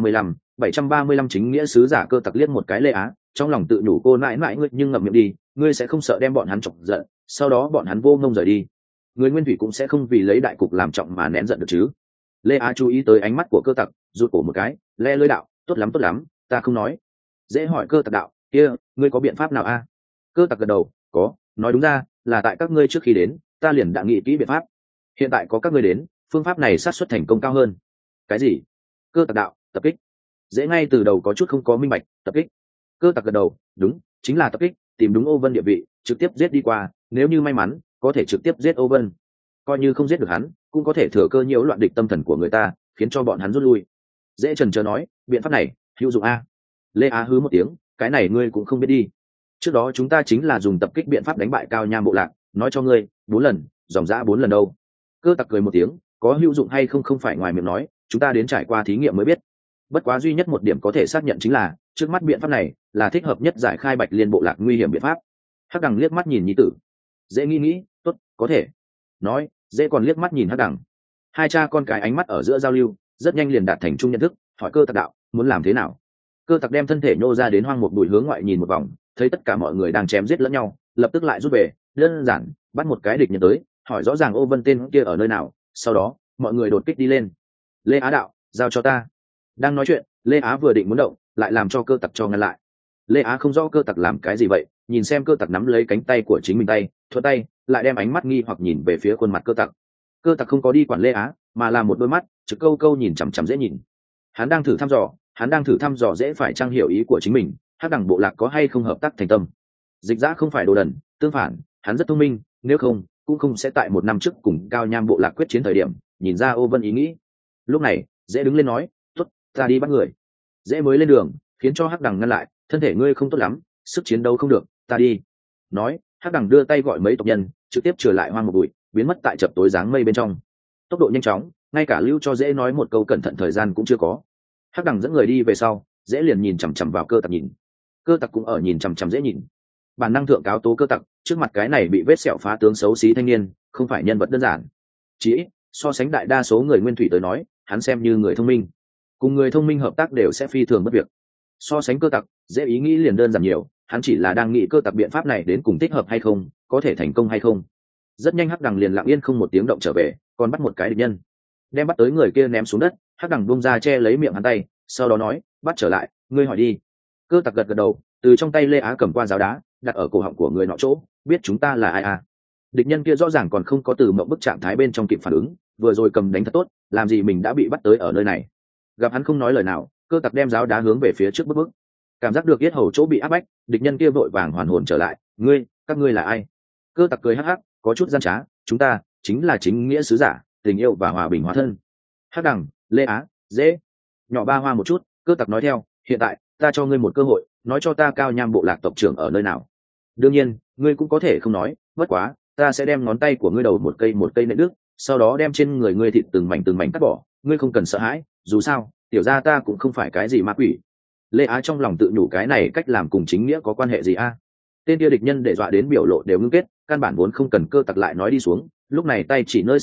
735 chính nghĩa sứ giả. Cơ Tặc liếc một cái Lê Á, trong lòng tự nhủ cô nãi nãi ngươi nhưng ngậm miệng đi, ngươi sẽ không sợ đem bọn hắn chọc giận, sau đó bọn hắn vô ngông rời đi. Người Nguyên Thủy cũng sẽ không vì lấy đại cục làm trọng mà nén giận được chứ. Lê Á chú ý tới ánh mắt của Cơ Tặc, rụt cổ một cái, le lưỡi đạo, tốt lắm, ta không nói. Dễ hỏi Cơ Tặc đạo, kia, ngươi có biện pháp nào a? Cơ Tặc gật đầu, có, nói đúng ra là tại các ngươi trước khi đến, ta liền đã nghĩ kỹ biện pháp. Hiện tại có các ngươi đến, phương pháp này xác suất thành công cao hơn. Cái gì? Cơ Tặc đạo, tập kích. Dễ ngay từ đầu có chút không có minh bạch, tập kích. Cơ Tặc gật đầu, đúng, chính là tập kích, tìm đúng Ô Vân địa vị, trực tiếp giết đi qua, nếu như may mắn, có thể trực tiếp giết Ô Vân. Coi như không giết được hắn, cũng có thể thừa cơ nhiễu loạn địch tâm thần của người ta, khiến cho bọn hắn rút lui. Dễ chần chờ nói, biện pháp này hữu dụng a? Lê Á hứ một tiếng, cái này ngươi cũng không biết đi. Trước đó chúng ta chính là dùng tập kích biện pháp đánh bại Cao Nham bộ lạc, nói cho ngươi, 4 lần, dòng dã 4 lần đâu. Cơ Tặc cười một tiếng, có hữu dụng hay không không phải ngoài miệng nói, chúng ta đến trải qua thí nghiệm mới biết. Bất quá duy nhất một điểm có thể xác nhận chính là, trước mắt biện pháp này là thích hợp nhất giải khai Bạch Liên bộ lạc nguy hiểm biện pháp. Hắc Đằng liếc mắt nhìn nhi tử, dễ nghĩ, tốt, có thể. Nói, dễ còn liếc mắt nhìn Hắc Đằng. Hai cha con cái ánh mắt ở giữa giao lưu, rất nhanh liền đạt thành chung nhận thức, hỏi Cơ Tặc đạo, muốn làm thế nào? Cơ Tặc đem thân thể nhô ra đến hoang một bụi hướng ngoại nhìn một vòng, thấy tất cả mọi người đang chém giết lẫn nhau, lập tức lại rút về, đơn giản bắt một cái địch nhân tới, hỏi rõ ràng Ô Vân tên kia ở nơi nào, sau đó mọi người đột kích đi lên. Lê Á đạo, giao cho ta. Đang nói chuyện, Lê Á vừa định muốn động, lại làm cho Cơ Tặc cho ngăn lại. Lê Á không rõ Cơ Tặc làm cái gì vậy, nhìn xem Cơ Tặc nắm lấy cánh tay của chính mình tay, thuận tay lại đem ánh mắt nghi hoặc nhìn về phía khuôn mặt Cơ Tặc. Cơ Tặc không có đi quản Lê Á, mà là một đôi mắt trực câu câu nhìn chằm chằm dễ nhìn. Hắn đang thử thăm dò dễ phải trang hiểu ý của chính mình, Hắc Đẳng bộ lạc có hay không hợp tác thành tâm. Dịch Dã không phải đồ đần, tương phản, hắn rất thông minh, nếu không cũng không sẽ tại 1 năm trước cùng Cao Nham bộ lạc quyết chiến thời điểm nhìn ra Ô Vân ý nghĩ. Lúc này dễ đứng lên nói, tốt, ta đi bắt người. Dễ mới lên đường, khiến cho Hắc Đẳng ngăn lại, thân thể ngươi không tốt lắm, sức chiến đấu không được, ta đi. Nói, Hắc Đẳng đưa tay gọi mấy tộc nhân, trực tiếp trở lại hoang một bụi, biến mất tại chập tối dáng mây bên trong. Tốc độ nhanh chóng, ngay cả lưu cho dễ nói một câu cẩn thận thời gian cũng chưa có. Hắc Đẳng dẫn người đi về sau, dễ liền nhìn chằm chằm vào Cơ Tặc nhìn. Cơ Tặc cũng ở nhìn chằm chằm dễ nhìn. Bản năng thượng cáo tố Cơ Tặc, trước mặt cái này bị vết sẹo phá tướng xấu xí thanh niên, không phải nhân vật đơn giản. Chỉ ít, so sánh đại đa số người Nguyên Thủy tới nói, hắn xem như người thông minh. Cùng người thông minh hợp tác đều sẽ phi thường bất việc. So sánh Cơ Tặc, dễ ý nghĩ liền đơn giản nhiều, hắn chỉ là đang nghĩ Cơ Tặc biện pháp này đến cùng thích hợp hay không, có thể thành công hay không. Rất nhanh Hắc Đằng liền lặng yên không một tiếng động trở về, còn bắt một cái địch nhân, đem bắt tới người kia ném xuống đất. Hắc Đằng buông ra che lấy miệng hắn tay, sau đó nói, bắt trở lại, ngươi hỏi đi. Cơ Tặc gật đầu, từ trong tay Lê Á cầm qua giáo đá, đặt ở cổ họng của người nọ chỗ, biết chúng ta là ai à? Địch nhân kia rõ ràng còn không có từ mộng bức trạng thái bên trong kịp phản ứng, vừa rồi cầm đánh thật tốt, làm gì mình đã bị bắt tới ở nơi này. Gặp hắn không nói lời nào, Cơ Tặc đem giáo đá hướng về phía trước bước, cảm giác được yết hầu chỗ bị áp bách, địch nhân kia vội vàng hoàn hồn trở lại, các ngươi là ai? Cơ Tặc cười hắc hắc, có chút gian trá, chúng ta chính là chính nghĩa sứ giả, tình yêu và hòa bình hóa thân. Hắc Đằng, Lê Á, dễ nhỏ ba hoa một chút. Cơ Tặc nói theo, hiện tại ta cho ngươi một cơ hội, nói cho ta Cao Nham bộ lạc tộc trưởng ở nơi nào. Đương nhiên ngươi cũng có thể không nói, bất quá ta sẽ đem ngón tay của ngươi đầu một cây nện đứt, sau đó đem trên người ngươi thịt từng mảnh cắt bỏ, ngươi không cần sợ hãi, dù sao tiểu gia ta cũng không phải cái gì ma quỷ. Lê Á trong lòng tự nhủ, cái này cách làm cùng chính nghĩa có quan hệ gì a? Tên kia địch nhân để dọa đến biểu lộ đều ngưng kết, căn bản vốn không cần Cơ Tặc lại nói đi xuống, lúc này tay chỉ nơi xa đạo,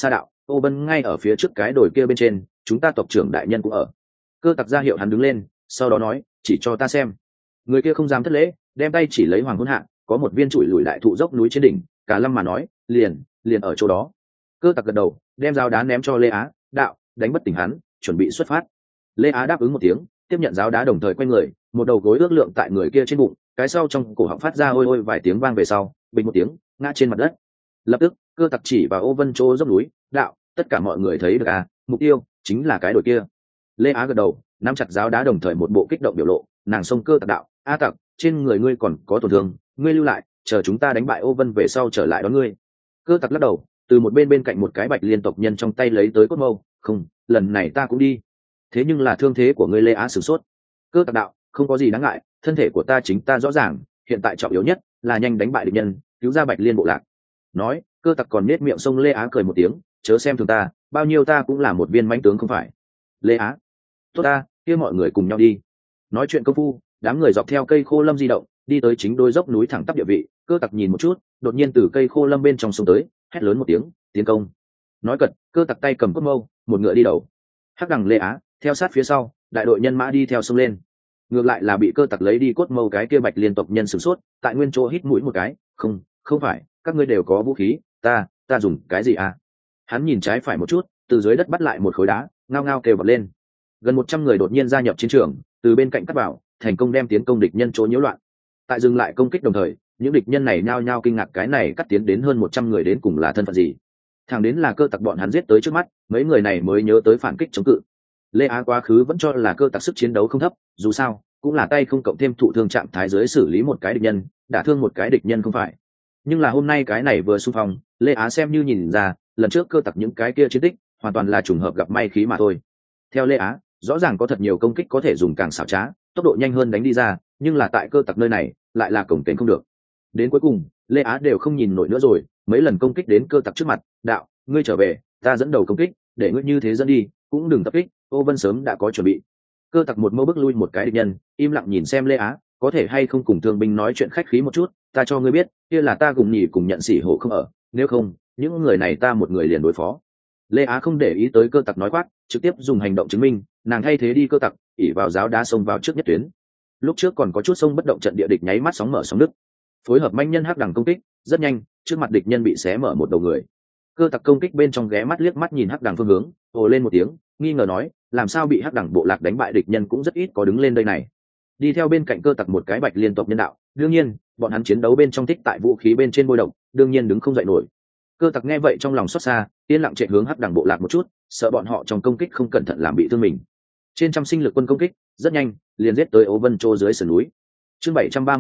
ô vân ngay ở phía trước cái đồi kia bên trên, chúng ta tộc trưởng đại nhân cũng ở. Cơ tặc ra hiệu hắn đứng lên, sau đó nói, chỉ cho ta xem. Người kia không dám thất lễ, đem tay chỉ lấy Hoàng Hôn Hạ, có một viên trụi lùi đại thụ dốc núi trên đỉnh, cả lâm mà nói, liền ở chỗ đó. Cơ tặc gật đầu, đem giáo đá ném cho Lê Á, đạo, đánh bất tỉnh hắn, chuẩn bị xuất phát. Lê Á đáp ứng một tiếng, tiếp nhận giáo đá đồng thời quay người, một đầu gối ước lượng tại người kia trên bụng, cái sau trong cổ họng phát ra ôi ôi vài tiếng vang về sau, bình một tiếng, ngã trên mặt đất. Lập tức, cơ tặc chỉ vào ô vân chỗ dốc núi, đạo, tất cả mọi người thấy được à, mục tiêu chính là cái đồi kia. Lê Á gật đầu, nắm chặt giáo đá đồng thời một bộ kích động biểu lộ, nàng xông cơ tặc đạo, a tặc, trên người ngươi còn có tổn thương, ngươi lưu lại, chờ chúng ta đánh bại ô vân về sau trở lại đón ngươi. Cơ tặc lắc đầu, từ một bên bên cạnh một cái bạch liên tộc nhân trong tay lấy tới cốt mâu, không, lần này ta cũng đi. Thế nhưng là thương thế của ngươi. Lê Á sửng sốt. Cơ tặc đạo, không có gì đáng ngại, thân thể của ta chính ta rõ ràng, hiện tại trọng yếu nhất là nhanh đánh bại địch nhân, cứu ra bạch liên bộ lạc. Nói, cơ tặc còn nết miệng xông Lê Á cười một tiếng, chớ xem thường ta, bao nhiêu ta cũng là một viên mãnh tướng không phải. Lê Á, tốt ta, kia mọi người cùng nhau đi. Nói chuyện công phu, đám người dọc theo cây khô lâm di động, đi tới chính đôi dốc núi thẳng tắp địa vị. Cơ tặc nhìn một chút, đột nhiên từ cây khô lâm bên trong sông tới, hét lớn một tiếng, tiến công. Nói cật, cơ tặc tay cầm cốt mâu, một ngựa đi đầu. Hắc đằng Lê Á theo sát phía sau, đại đội nhân mã đi theo sông lên. Ngược lại là bị cơ tặc lấy đi cốt mâu cái kia bạch liên tộc nhân sửng sốt, tại nguyên chỗ hít mũi một cái, không phải, các ngươi đều có vũ khí, ta dùng cái gì à? Hắn nhìn trái phải một chút, từ dưới đất bắt lại một khối đá, ngao ngao kêu bật lên. Gần 100 người đột nhiên gia nhập chiến trường, từ bên cạnh cắt vào, thành công đem tiến công địch nhân chỗ nhiễu loạn. Tại dừng lại công kích đồng thời, những địch nhân này nhao nhao kinh ngạc cái này cắt tiến đến hơn 100 người đến cùng là thân phận gì. Thẳng đến là cơ tặc bọn hắn giết tới trước mắt, mấy người này mới nhớ tới phản kích chống cự. Lê Á quá khứ vẫn cho là cơ tặc sức chiến đấu không thấp, dù sao cũng là tay không cộng thêm thụ thương trạng thái dưới xử lý một cái địch nhân, đả thương một cái địch nhân không phải. Nhưng là hôm nay cái này vừa xung phong, Lê Á xem như nhìn ra, lần trước cơ tặc những cái kia chiến tích, hoàn toàn là trùng hợp gặp may khí mà thôi. Theo Lê Á, rõ ràng có thật nhiều công kích có thể dùng càng xảo trá, tốc độ nhanh hơn đánh đi ra, nhưng là tại cơ tặc nơi này, lại là cổng kềnh không được. Đến cuối cùng, Lê Á đều không nhìn nổi nữa rồi, mấy lần công kích đến cơ tặc trước mặt, đạo, ngươi trở về, ta dẫn đầu công kích, để ngươi như thế dẫn đi, cũng đừng tập kích, Ô Vân sớm đã có chuẩn bị. Cơ tặc một mâu bước lui một cái địch nhân, im lặng nhìn xem Lê Á, có thể hay không cùng thương binh nói chuyện khách khí một chút, ta cho ngươi biết, kia là ta cùng nhỉ cùng nhận sỉ hổ không ở, nếu không, những người này ta một người liền đối phó. Lê Á không để ý tới cơ tặc nói quát, trực tiếp dùng hành động chứng minh, nàng thay thế đi cơ tặc, ỉ vào giáo đá xông vào trước nhất tuyến. Lúc trước còn có chút sông bất động trận địa địch nháy mắt sóng mở sóng nứt, phối hợp manh nhân hắc đằng công kích, rất nhanh, trước mặt địch nhân bị xé mở một đầu người. Cơ tặc công kích bên trong ghé mắt liếc mắt nhìn hắc đằng phương hướng, ồ lên một tiếng, nghi ngờ nói, làm sao bị hắc đằng bộ lạc đánh bại địch nhân cũng rất ít có đứng lên đây này. Đi theo bên cạnh cơ tặc một cái bạch liên tộc nhân đạo, đương nhiên, bọn hắn chiến đấu bên trong thích tại vũ khí bên trên bôi độc, đương nhiên đứng không dậy nổi. Cơ tặc nghe vậy trong lòng xót xa, yên lặng chạy hướng hắc đằng bộ lạc một chút, sợ bọn họ trong công kích không cẩn thận làm bị thương mình. Trên trăm sinh lực quân công kích, rất nhanh, liền giết tới Ố Vân Châu dưới sườn núi. Chương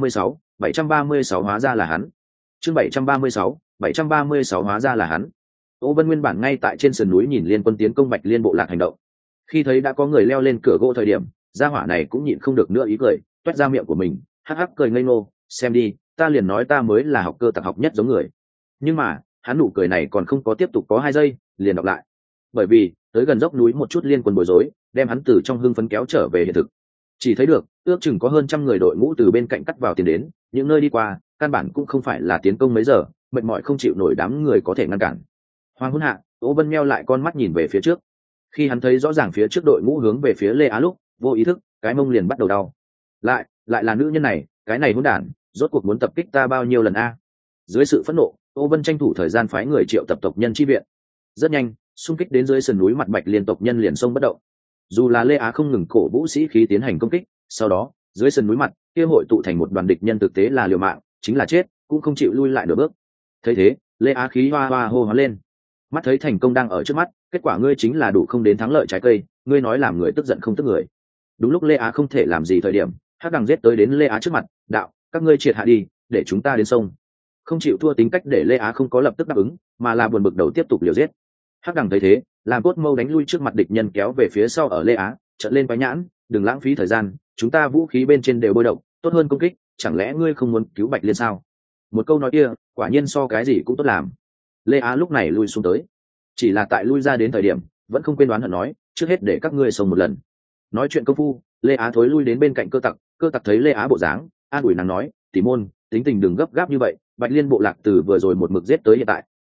736 hóa ra là hắn. Chương 736 hóa ra là hắn. Ố Vân nguyên bản ngay tại trên sườn núi nhìn liên quân tiến công Bạch Liên bộ lạc hành động. Khi thấy đã có người leo lên cửa gỗ thời điểm, gia hỏa này cũng nhịn không được nữa ý cười, toét ra miệng của mình, hắc hắc cười ngây ngô, xem đi, ta liền nói ta mới là học cơ tặc học nhất giống người. Nhưng mà, hắn nụ cười này còn không có tiếp tục có 2 giây, liền đọc lại. Bởi vì, tới gần dốc núi một chút liên quân bối rối, đem hắn từ trong hưng phấn kéo trở về hiện thực. Chỉ thấy được, ước chừng có hơn trăm người đội ngũ từ bên cạnh cắt vào tiến đến, những nơi đi qua, căn bản cũng không phải là tiến công mấy giờ, mệt mỏi không chịu nổi đám người có thể ngăn cản. Hoàng Hôn Hạ, Ố Vân meo lại con mắt nhìn về phía trước. Khi hắn thấy rõ ràng phía trước đội ngũ hướng về phía Lê Á lúc, vô ý thức, cái mông liền bắt đầu đau. Lại là nữ nhân này, cái này hỗn đản, rốt cuộc muốn tập kích ta bao nhiêu lần a? Dưới sự phẫn nộ, Ố Vân tranh thủ thời gian phái người triệu tập tộc nhân chi viện. Rất nhanh, xung kích đến dưới sườn núi mặt Bạch Liên tộc nhân liền xông bất động. Dù là Lê Á không ngừng cổ vũ sĩ khí tiến hành công kích, sau đó, dưới sườn núi mặt, kia hội tụ thành một đoàn địch nhân thực tế là liều mạng, chính là chết, cũng không chịu lui lại nửa bước. Thấy thế, Lê Á khí hoa hoa hô hoán lên. Mắt thấy thành công đang ở trước mắt, kết quả ngươi chính là đủ không đến thắng lợi trái cây, ngươi nói làm người tức giận không tức người. Đúng lúc Lê Á không thể làm gì thời điểm, hắc đằng giết tới đến Lê Á trước mặt, đạo, các ngươi triệt hạ đi, để chúng ta đến sông. Không chịu thua tính cách để Lê Á không có lập tức đáp ứng, mà là buồn bực đầu tiếp tục liều giết. Hắc đằng thấy thế, làm cốt mâu đánh lui trước mặt địch nhân kéo về phía sau ở Lê Á, trợn lên quái nhãn, đừng lãng phí thời gian, chúng ta vũ khí bên trên đều bôi động, tốt hơn công kích, chẳng lẽ ngươi không muốn cứu Bạch Liên sao? Một câu nói kia, quả nhiên so cái gì cũng tốt làm. Lê Á lúc này lui xuống tới, chỉ là tại lui ra đến thời điểm, vẫn không quên đoán hận nói, trước hết để các ngươi sống một lần. Nói chuyện công phu, Lê Á thối lui đến bên cạnh cơ tặc thấy Lê Á bộ dáng, an ủi nàng nói, tỷ môn, tính tình đừng gấp gáp như vậy, Bạch Liên bộ lạc từ vừa rồi một mực giết tới hiện tại,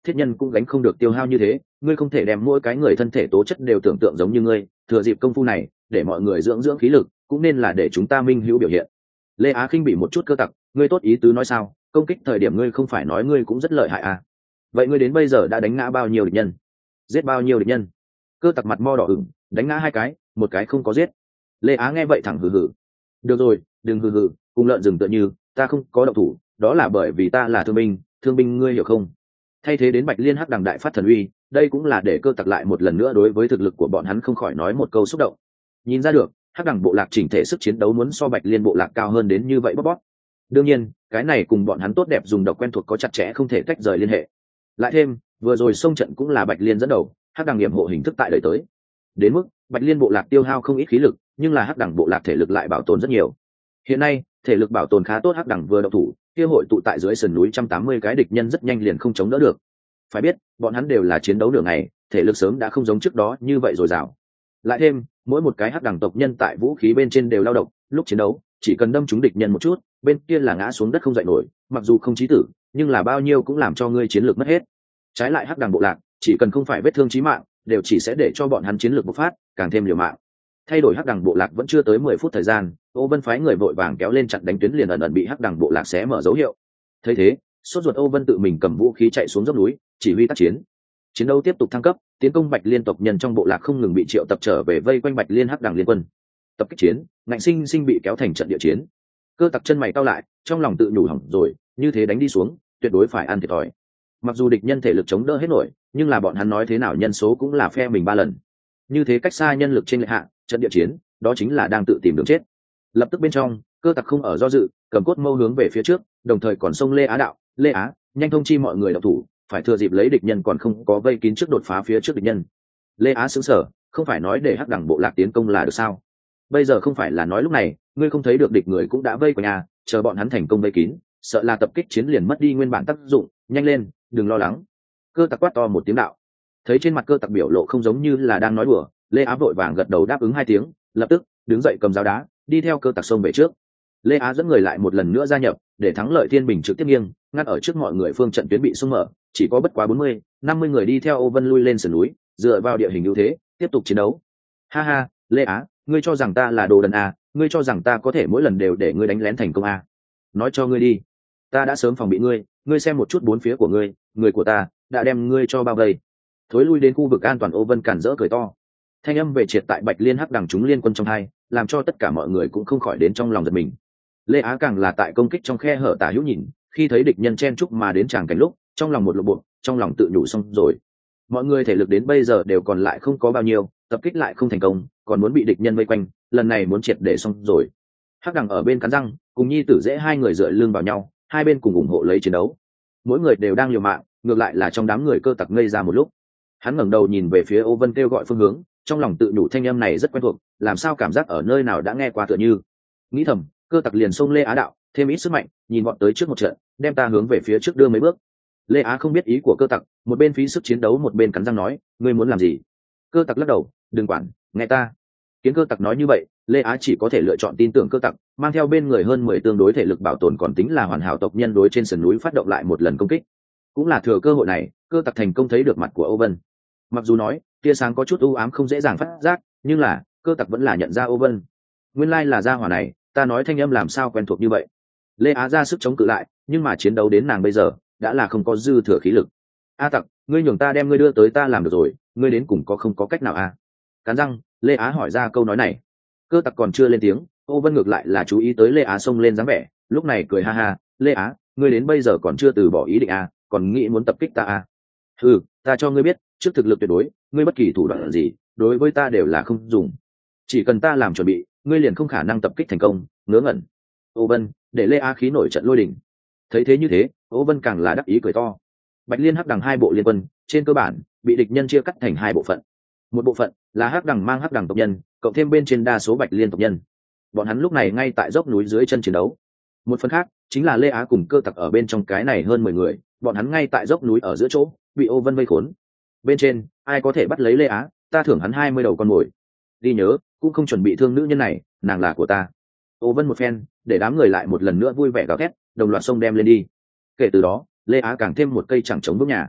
thiết nhân cũng gánh không được tiêu hao như thế, ngươi không thể đem mỗi cái người thân thể tố chất đều tưởng tượng giống như ngươi, thừa dịp công phu này để mọi người dưỡng dưỡng khí lực, cũng nên là để chúng ta minh hữu biểu hiện. Lê Á khinh bị một chút Cơ Tặc, ngươi tốt ý tứ nói sao, công kích thời điểm ngươi không phải nói ngươi cũng rất lợi hại à? Vậy ngươi đến bây giờ đã đánh ngã bao nhiêu địch nhân, giết bao nhiêu địch nhân? Cơ Tặc mặt mo đỏ ửng, đánh ngã 2 cái, 1 cái không có giết. Lê Á nghe vậy thẳng hừ hừ. Được rồi, đừng hừ hừ, cùng lợn rừng tựa như, ta không có động thủ, đó là bởi vì ta là thương binh ngươi hiểu không? Thay thế đến Bạch Liên Hắc Đằng đại phát thần uy, đây cũng là để Cơ Tặc lại một lần nữa đối với thực lực của bọn hắn không khỏi nói một câu xúc động. Nhìn ra được, Hắc Đằng bộ lạc chỉnh thể sức chiến đấu muốn so Bạch Liên bộ lạc cao hơn đến như vậy bóp bóp. Đương nhiên, cái này cùng bọn hắn tốt đẹp dùng độc quen thuộc có chặt chẽ không thể tách rời liên hệ. Lại thêm, vừa rồi xông trận cũng là Bạch Liên dẫn đầu, Hắc Đằng nghiệm hộ hình thức tại đời tới. Đến mức Bạch Liên bộ lạc tiêu hao không ít khí lực, nhưng là Hắc Đằng bộ lạc thể lực lại bảo tồn rất nhiều. Hiện nay, thể lực bảo tồn khá tốt, Hắc Đằng vừa động thủ, kia hội tụ tại dưới sườn núi 180 cái địch nhân rất nhanh liền không chống đỡ được. Phải biết, bọn hắn đều là chiến đấu nửa ngày, thể lực sớm đã không giống trước đó như vậy dồi dào. Lại thêm, mỗi một cái Hắc Đằng tộc nhân tại vũ khí bên trên đều lao động, lúc chiến đấu, chỉ cần đâm trúng địch nhân một chút, bên kia là ngã xuống đất không dậy nổi, mặc dù không chí tử, nhưng là bao nhiêu cũng làm cho ngươi chiến lược mất hết. Trái lại Hắc Đằng bộ lạc, chỉ cần không phải vết thương chí mạng, đều chỉ sẽ để cho bọn hắn chiến lược bộc phát, càng thêm liều mạng. Thay đổi Hắc Đằng bộ lạc vẫn chưa tới 10 phút thời gian, Ô Vân phái người vội vàng kéo lên chặn đánh tuyến, liền ẩn ẩn bị Hắc Đằng bộ lạc xé mở dấu hiệu. Thấy thế, sốt ruột Ô Vân tự mình cầm vũ khí chạy xuống dốc núi, chỉ huy tác chiến. Chiến đấu tiếp tục thăng cấp, tiến công Bạch Liên tộc nhân trong bộ lạc không ngừng bị triệu tập trở về vây quanh Bạch Liên Hắc Đằng liên quân. Tập kích chiến, ngạnh sinh bị kéo thành trận địa chiến. Cơ Tặc chân mày cau lại, trong lòng tự nhủ hỏng rồi, như thế đánh đi xuống, tuyệt đối phải ăn thiệt thòi. Mặc dù địch nhân thể lực chống đỡ hết nổi, nhưng là bọn hắn nói thế nào nhân số cũng là phe mình 3 lần. Như thế cách xa nhân lực trên lệ hạ, trận địa chiến, đó chính là đang tự tìm đường chết. Lập tức bên trong, Cơ Tặc không ở do dự, cầm cốt mâu hướng về phía trước, đồng thời còn xông Lê Á đạo, Lê Á, nhanh thông chi mọi người động thủ, phải thừa dịp lấy địch nhân còn không có vây kín trước đột phá phía trước địch nhân. Lê Á sững sờ, không phải nói để Hắc Đằng bộ lạc tiến công là được sao? Bây giờ không phải là nói lúc này, ngươi không thấy được địch người cũng đã vây của nhà, chờ bọn hắn thành công vây kín, sợ là tập kích chiến liền mất đi nguyên bản tác dụng, nhanh lên, đừng lo lắng. Cơ Tặc quát to một tiếng đạo. Thấy trên mặt Cơ Tặc biểu lộ không giống như là đang nói đùa, Lê Á vội vàng gật đầu đáp ứng 2 tiếng, lập tức đứng dậy cầm giáo đá, đi theo Cơ Tặc xông về trước. Lê Á dẫn người lại một lần nữa gia nhập, để thắng lợi thiên bình trực tiếp nghiêng, ngăn ở trước mọi người phương trận tuyến bị xung mở, chỉ có bất quá 40-50 người đi theo Ô Vân lui lên sườn núi, dựa vào địa hình ưu thế, tiếp tục chiến đấu. Ha ha, Lê Á, ngươi cho rằng ta là đồ đần à, ngươi cho rằng ta có thể mỗi lần đều để ngươi đánh lén thành công à? Nói cho ngươi đi, ta đã sớm phòng bị ngươi, ngươi xem một chút bốn phía của ngươi, người của ta đã đem ngươi cho bao vây. Thối lui đến khu vực an toàn, Ô Vân cản rỡ cười to. Thanh âm về triệt tại Bạch Liên Hắc Đằng chúng liên quân trong hai, làm cho tất cả mọi người cũng không khỏi đến trong lòng giật mình. Lê Á càng là tại công kích trong khe hở tả hữu nhìn, khi thấy địch nhân chen chúc mà đến tràng cảnh lúc, trong lòng một lộ bộ, trong lòng tự nhủ xong rồi. Mọi người thể lực đến bây giờ đều còn lại không có bao nhiêu, tập kích lại không thành công, còn muốn bị địch nhân vây quanh, lần này muốn triệt để xong rồi. Hắc Đằng ở bên cắn răng, cùng Nhi Tử Dễ 2 người dựa lưng vào nhau, hai bên cùng ủng hộ lấy chiến đấu. Mỗi người đều đang liều mạng, ngược lại là trong đám người Cơ Tặc ngây ra một lúc. Hắn ngẩng đầu nhìn về phía Ô Vân kêu gọi phương hướng, trong lòng tự nhủ thanh âm này rất quen thuộc, làm sao cảm giác ở nơi nào đã nghe qua tựa như. Nghĩ thầm, Cơ Tặc liền xông Lê Á đạo, thêm ít sức mạnh, nhìn bọn tới trước một trận, đem ta hướng về phía trước đưa mấy bước. Lê Á không biết ý của Cơ Tặc, một bên phí sức chiến đấu một bên cắn răng nói, ngươi muốn làm gì? Cơ Tặc lắc đầu, đừng quản, nghe ta. Kiến Cơ Tặc nói như vậy, Lê Á chỉ có thể lựa chọn tin tưởng Cơ Tặc, mang theo bên người hơn 10 tương đối thể lực bảo tồn còn tính là hoàn hảo tộc nhân đối trên sườn núi phát động lại một lần công kích. Cũng là thừa cơ hội này, Cơ Tặc thành công thấy được mặt của Ô Vân. Mặc dù nói tia sáng có chút u ám không dễ dàng phát giác, nhưng là Cơ Tặc vẫn là nhận ra Ô Vân. Nguyên lai là gia hỏa này, ta nói thanh âm làm sao quen thuộc như vậy. Lê Á ra sức chống cự lại, nhưng mà chiến đấu đến nàng bây giờ đã là không có dư thừa khí lực. A Tặc, ngươi nhường ta đem ngươi đưa tới ta làm được rồi, ngươi đến cùng có không có cách nào a? Cắn răng, Lê Á hỏi ra câu nói này. Cơ Tặc còn chưa lên tiếng, Ô Vân ngược lại là chú ý tới Lê Á xông lên dáng vẻ, lúc này cười ha ha, Lê Á, ngươi đến bây giờ còn chưa từ bỏ ý định a, còn nghĩ muốn tập kích ta a? Ừ, ta cho ngươi biết, trước thực lực tuyệt đối, ngươi bất kỳ thủ đoạn gì đối với ta đều là không dùng. Chỉ cần ta làm chuẩn bị, ngươi liền không khả năng tập kích thành công. Ngớ ngẩn. Ô Vân, để Lê Á khí nổi trận lôi đình. Thấy thế như thế, Ô Vân càng là đắc ý cười to. Bạch Liên Hắc Đằng 2 bộ liên quân, trên cơ bản bị địch nhân chia cắt thành 2 bộ phận. Một bộ phận là Hắc Đằng mang Hắc Đằng tộc nhân, cộng thêm bên trên đa số Bạch Liên tộc nhân. Bọn hắn lúc này ngay tại dốc núi dưới chân chiến đấu. Một phần khác chính là Lê Á cùng Cơ Tặc ở bên trong cái này hơn 10 người, bọn hắn ngay tại dốc núi ở giữa chỗ, bị Ô Vân vây khốn. Bên trên, ai có thể bắt lấy Lê Á, ta thưởng hắn 20 đầu con mồi. Đi nhớ, cũng không chuẩn bị thương nữ nhân này, nàng là của ta. Ô Vân một phen, để đám người lại một lần nữa vui vẻ gào thét, đồng loạt xông đem lên đi. Kể từ đó, Lê Á càng thêm một cây chẳng chống bước nhà.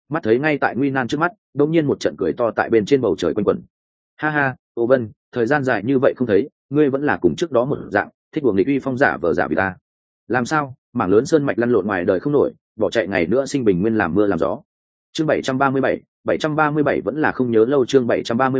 mắt thấy ngay tại nguy nan trước mắt, đột nhiên một trận cười to tại bên trên bầu trời quanh quẩn. Ha ha, Ô Vân, thời gian dài như vậy không thấy, ngươi vẫn là cùng trước đó một dạng, thích đùa nghịch uy phong giả vờ giả vì ta. Làm sao, mảng lớn sơn mạch lăn lộn ngoài đời không nổi, bỏ chạy ngày nữa sinh bình nguyên làm mưa làm gió. Chương 737 vẫn là không nhớ lâu. Chương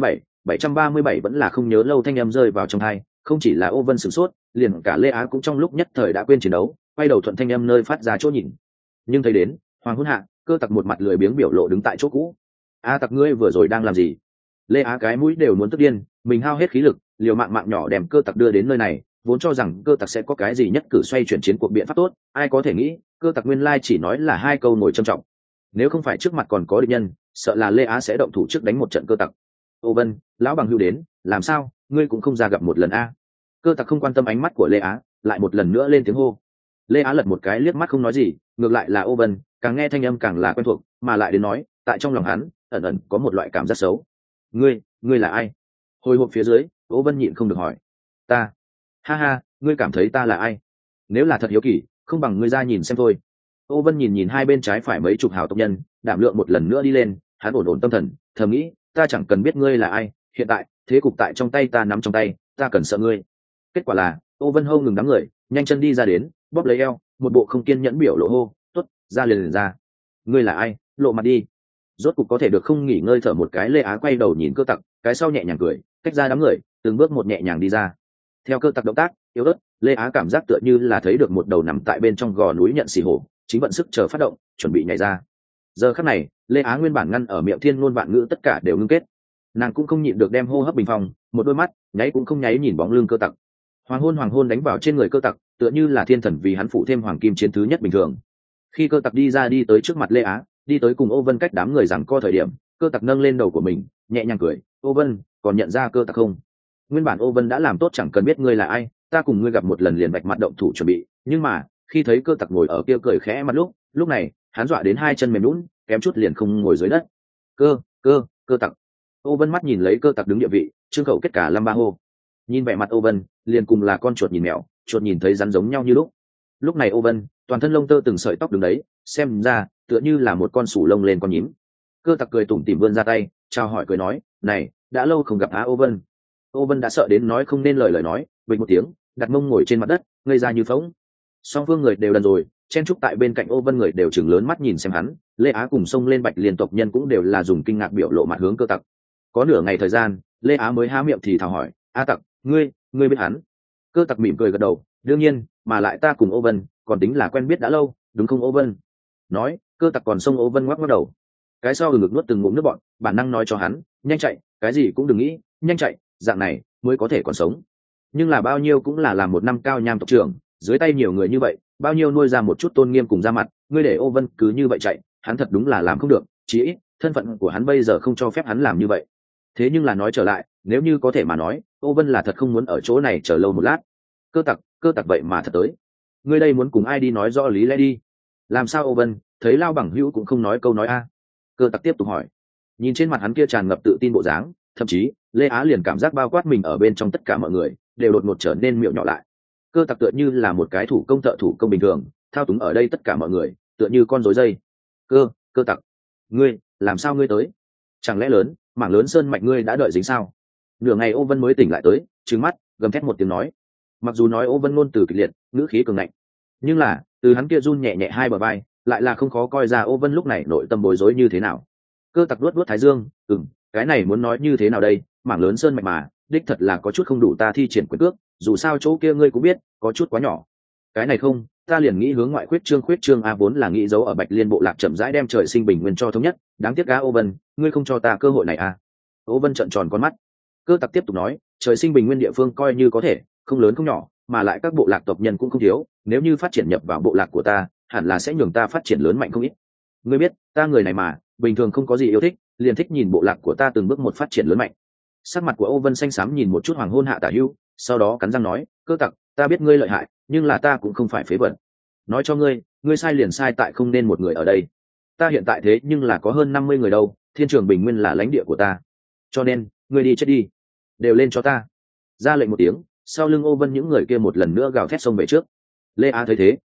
737 vẫn là không nhớ lâu. Thanh âm rơi vào trong tai, không chỉ là Ô Vân sửng sốt, liền cả Lê Á cũng trong lúc nhất thời đã quên chiến đấu, quay đầu thuận thanh âm nơi phát ra chỗ nhìn. Nhưng thấy đến, Hoàng Hôn Hạ, Cơ Tặc một mặt lười biếng biểu lộ đứng tại chỗ cũ. A Tặc, ngươi vừa rồi đang làm gì? Lê Á cái mũi đều muốn tức điên, mình hao hết khí lực, liều mạng mạng nhỏ đem Cơ Tặc đưa đến nơi này, vốn cho rằng Cơ Tặc sẽ có cái gì nhất cử xoay chuyển chiến cuộc biện pháp tốt, ai có thể nghĩ, Cơ Tặc nguyên lai chỉ nói là hai câu ngồi trầm trọng. Nếu không phải trước mặt còn có địch nhân, sợ là Lê Á sẽ động thủ trước đánh một trận Cơ Tặc. Ô Vân, lão bằng hữu đến, làm sao, ngươi cũng không ra gặp một lần a? Cơ Tặc không quan tâm ánh mắt của Lê Á, lại một lần nữa lên tiếng hô. Lê Á lật một cái liếc mắt không nói gì, ngược lại là Ô Vân, càng nghe thanh âm càng là quen thuộc, mà lại đến nói, tại trong lòng hắn, ẩn ẩn có một loại cảm giác xấu. Ngươi là ai? Hồi hộp phía dưới, Ô Vân nhịn không được hỏi. Ta. Ha ha, ngươi cảm thấy ta là ai? Nếu là thật hiếu kỳ, không bằng ngươi ra nhìn xem thôi. Ô Vân nhìn hai bên trái phải mấy chục hào tộc nhân, đảm lượng một lần nữa đi lên, hắn ổn tâm thần, thầm nghĩ, ta chẳng cần biết ngươi là ai, hiện tại, thế cục tại trong tay ta nắm trong tay, ta cần sợ ngươi. Kết quả là, Ô Vân hô ngừng đám người, nhanh chân đi ra đến, bóp lấy eo, một bộ không kiên nhẫn biểu lộ hô, tốt, ra liền ra. Ngươi là ai, lộ mặt đi. Rốt cục có thể được không nghỉ ngơi thở một cái, Lê Á quay đầu nhìn Cơ Tặc, cái sau nhẹ nhàng cười, cách ra đám người, từng bước một nhẹ nhàng đi ra. Theo Cơ Tặc động tác yếu ớt, Lê Á cảm giác tựa như là thấy được một đầu nằm tại bên trong gò núi nhận xì hổ, chính vận sức chờ phát động, chuẩn bị nhảy ra. Giờ khắc này, Lê Á nguyên bản ngăn ở miệng thiên ngôn vạn ngữ tất cả đều ngưng kết. Nàng cũng không nhịn được đem hô hấp bình phòng, một đôi mắt nháy cũng không nháy nhìn bóng lưng Cơ Tặc. Hoàng hôn đánh vào trên người Cơ Tặc, tựa như là thiên thần vì hắn phụ thêm hoàng kim chiến thứ nhất bình thường. Khi Cơ Tặc đi ra đi tới trước mặt Lê Á, đi tới cùng Ô Vân cách đám người rằng co thời điểm, Cơ Tặc nâng lên đầu của mình, nhẹ nhàng cười, Ô Vân, còn nhận ra Cơ Tặc không? Nguyên bản Ô Vân đã làm tốt chẳng cần biết ngươi là ai, ta cùng ngươi gặp một lần liền bạch mặt động thủ chuẩn bị, nhưng mà khi thấy Cơ Tặc ngồi ở kia cười khẽ mặt lúc này hắn dọa đến hai chân mềm lún, kém chút liền không ngồi dưới đất. Cơ Tặc. Ô Vân mắt nhìn lấy Cơ Tặc đứng địa vị, trương khẩu kết cả lăm ba hô. Nhìn vẻ mặt Ô Vân, liền cùng là con chuột nhìn mèo, chuột nhìn thấy rắn giống nhau như lúc này Ô Vân toàn thân lông tơ từng sợi tóc đứng đấy, xem ra tựa như là một con sủ lông lên con nhím. Cơ Tặc cười tủm tỉm vươn ra tay, chào hỏi cười nói, này, đã lâu không gặp á Ô Vân. Ô Vân đã sợ đến nói không nên lời nói, bịch một tiếng, đặt mông ngồi trên mặt đất, ngây ra như phỗng. Song phương người đều đần rồi, chen trúc tại bên cạnh Ô Vân người đều chừng lớn mắt nhìn xem hắn. Lê Á cùng xông lên Bạch Liên tộc nhân cũng đều là dùng kinh ngạc biểu lộ mặt hướng Cơ Tặc. Có nửa ngày thời gian, Lê Á mới há miệng thì thào hỏi, A Tặc, ngươi biết hắn? Cơ Tặc mỉm cười gật đầu, đương nhiên, mà lại ta cùng Ô Vân còn tính là quen biết đã lâu, đúng không Ô Vân? Nói, Cơ Tặc còn xông Ô Vân ngoắc ngoắc đầu. Cái sau ngực nuốt từng ngụm nước bọt, bản năng nói cho hắn, nhanh chạy, cái gì cũng đừng nghĩ, nhanh chạy, dạng này mới có thể còn sống. Nhưng là bao nhiêu cũng là làm một năm cao nham tộc trưởng, dưới tay nhiều người như vậy, bao nhiêu nuôi ra một chút tôn nghiêm cùng ra mặt, ngươi để Ô Vân cứ như vậy chạy, hắn thật đúng là làm không được, chí ít thân phận của hắn bây giờ không cho phép hắn làm như vậy. Thế nhưng là nói trở lại, nếu như có thể mà nói, Ô Vân là thật không muốn ở chỗ này chờ lâu một lát. Cơ Tặc vậy mà thật tới, ngươi đây muốn cùng ai đi nói rõ lý lẽ đi? Làm sao Ô Vân thấy Lao bằng hữu cũng không nói câu nói a? Cơ Tặc tiếp tục hỏi. Nhìn trên mặt hắn kia tràn ngập tự tin bộ dáng, thậm chí Lê Á liền cảm giác bao quát mình ở bên trong tất cả mọi người đều đột ngột trở nên miệng nhỏ lại. Cơ Tặc tựa như là một cái thủ công thợ thủ công bình thường, thao túng ở đây tất cả mọi người, tựa như con rối dây. Cơ Tặc, ngươi làm sao ngươi tới? Chẳng lẽ mảng lớn sơn mạch ngươi đã đợi dính sao? Nửa ngày Ô Vân mới tỉnh lại tới, trừng mắt gầm thét một tiếng nói. Mặc dù nói Ô Vân ngôn từ kịch liệt, ngữ khí cường ngạnh, nhưng là từ hắn kia run nhẹ nhẹ hai bờ vai, lại là không khó coi ra Ô Vân lúc này nội tâm bối rối như thế nào. Cơ Tặc luốt thái dương, cái này muốn nói như thế nào đây, mảng lớn sơn mạch mà, đích thật là có chút không đủ ta thi triển quyền cước, dù sao chỗ kia ngươi cũng biết, có chút quá nhỏ. Cái này không, ta liền nghĩ hướng ngoại khuyết trương a vốn là nghĩ giấu ở Bạch Liên bộ lạc chậm rãi đem trời sinh bình nguyên cho thống nhất, đáng tiếc Ô Vân, ngươi không cho ta cơ hội này à? Ô Vân trợn tròn con mắt. Cơ Tặc tiếp tục nói, trời sinh bình nguyên địa phương coi như có thể, không lớn không nhỏ, mà lại các bộ lạc tộc nhân cũng không thiếu, nếu như phát triển nhập vào bộ lạc của ta, hẳn là sẽ nhường ta phát triển lớn mạnh không ít. Ngươi biết, ta người này mà, bình thường không có gì yêu thích, liền thích nhìn bộ lạc của ta từng bước một phát triển lớn mạnh. Sắc mặt của Ô Vân xanh xám nhìn một chút Hoàng Hôn Hạ Tả Hưu, sau đó cắn răng nói, Cơ Tặc, ta biết ngươi lợi hại, nhưng là ta cũng không phải phế vật. Nói cho ngươi sai liền sai tại không nên một người ở đây. Ta hiện tại thế nhưng là có hơn 50 người đâu, thiên trường bình nguyên là lãnh địa của ta. Cho nên, ngươi đi chết đi, đều lên cho ta. Ra lệnh một tiếng, sau lưng Ô Vân những người kia một lần nữa gào thét xông về trước. Lê Á thấy thế,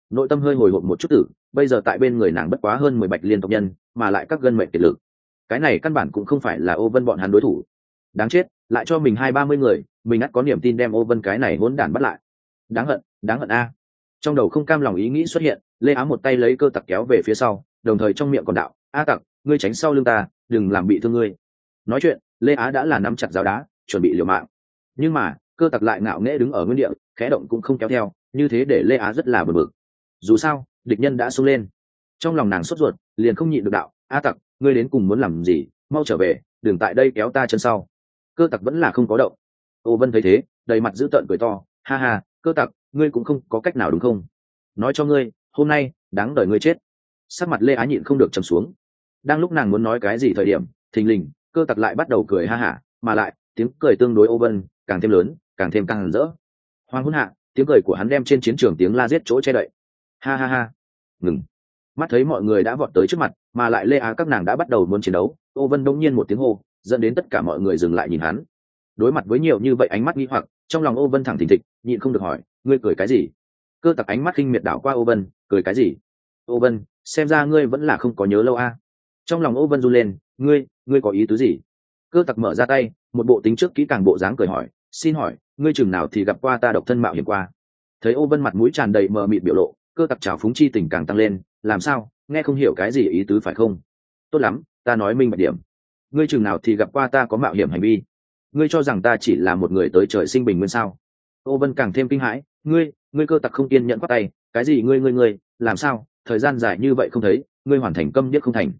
nội tâm hơi hồi hộp một chút tử, bây giờ tại bên người nàng bất quá hơn 10 bạch liên tộc nhân, mà lại các gân mệnh kiệt lực, cái này căn bản cũng không phải là Ô Vân bọn hắn đối thủ. Đáng chết, lại cho mình 20-30 người, mình ắt có niềm tin đem Ô Vân cái này hỗn đản bắt lại. Đáng hận a. Trong đầu không cam lòng ý nghĩ xuất hiện, Lê Á một tay lấy Cơ Tặc kéo về phía sau, đồng thời trong miệng còn đạo: "A Tặc, ngươi tránh sau lưng ta, đừng làm bị thương ngươi." Nói chuyện, Lê Á đã là nắm chặt giáo đá, chuẩn bị liều mạng. Nhưng mà, Cơ Tặc lại ngạo nghễ đứng ở nguyên địa, khẽ động cũng không kéo theo, như thế để Lê Á rất là bực bực. Dù sao, địch nhân đã xông lên. Trong lòng nàng sốt ruột, liền không nhịn được đạo: "A Tặc, ngươi đến cùng muốn làm gì, mau trở về, đừng tại đây kéo ta chân sau." Cơ Tặc vẫn là không có động. Ô Vân thấy thế, đầy mặt dữ tợn cười to: "Ha ha, Cơ Tặc, ngươi cũng không có cách nào đúng không? Nói cho ngươi, hôm nay đáng đời ngươi chết." Sắc mặt Lê Á nhịn không được trầm xuống. Đang lúc nàng muốn nói cái gì thời điểm, thình lình, Cơ Tặc lại bắt đầu cười ha hả, mà lại tiếng cười tương đối Ô Vân càng thêm lớn, càng thêm căng rỡ. Hoàng hôn hạ, tiếng cười của hắn đem trên chiến trường tiếng la giết chỗ che đậy. Ha ha ha. Ngừng. Mắt thấy mọi người đã vọt tới trước mặt, mà lại Lê Á các nàng đã bắt đầu muốn chiến đấu, Ô Vân đông nhiên một tiếng hô, dẫn đến tất cả mọi người dừng lại nhìn hắn. Đối mặt với nhiều như vậy ánh mắt nghi hoặc, trong lòng Ô Vân thẳng thình thịch, nhịn không được hỏi: "Ngươi cười cái gì?" Cơ Tặc ánh mắt khinh miệt đảo qua Ô Vân: "Cười cái gì? Ô Vân, xem ra ngươi vẫn là không có nhớ lâu a." Trong lòng Ô Vân run lên: Ngươi có ý tứ gì?" Cơ Tặc mở ra tay, một bộ tính trước kỹ càng bộ dáng cười hỏi: "Xin hỏi, ngươi chừng nào thì gặp qua ta độc thân mạo hiểm qua?" Thấy Ô Vân mặt mũi tràn đầy mờ mịt biểu lộ, Cơ Tặc trào phúng chi tình càng tăng lên: "Làm sao, nghe không hiểu cái gì ý tứ phải không? Tốt lắm, ta nói minh bạch điểm. Ngươi chừng nào thì gặp qua ta có mạo hiểm hành vi? Ngươi cho rằng ta chỉ là một người tới trời sinh bình nguyên sao?" Ô Vân càng thêm kinh hãi: Ngươi Cơ Tặc không kiên nhẫn quát tay: "Cái gì ngươi, làm sao, thời gian dài như vậy không thấy, ngươi hoàn thành câm điếc không thành?"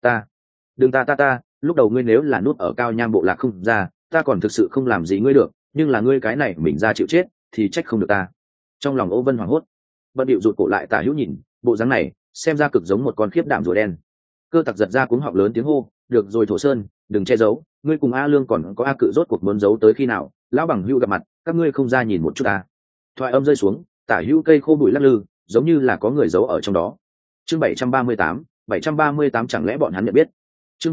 Đừng ta, lúc đầu ngươi nếu là nút ở Cao Nham bộ lạc không ra, ta còn thực sự không làm gì ngươi được, nhưng là ngươi cái này mình ra chịu chết, thì trách không được ta." Trong lòng Ô Vân hoảng hốt, bận điệu rụt cổ lại tả hữu nhìn, bộ dáng này xem ra cực giống một con khiếp đảm rùa đen. Cơ Tặc giật ra cuống họng lớn tiếng hô: "Được rồi Thổ Sơn, đừng che giấu, ngươi cùng A Lương còn có A Cự rốt cuộc muốn giấu tới khi nào? Lão bằng hữu gặp mặt, các ngươi không ra nhìn một chút ta." Thoại âm rơi xuống, tả hữu cây khô bụi lắc lư, giống như là có người giấu ở trong đó. Chương 738 chẳng lẽ bọn hắn nhận biết? Chương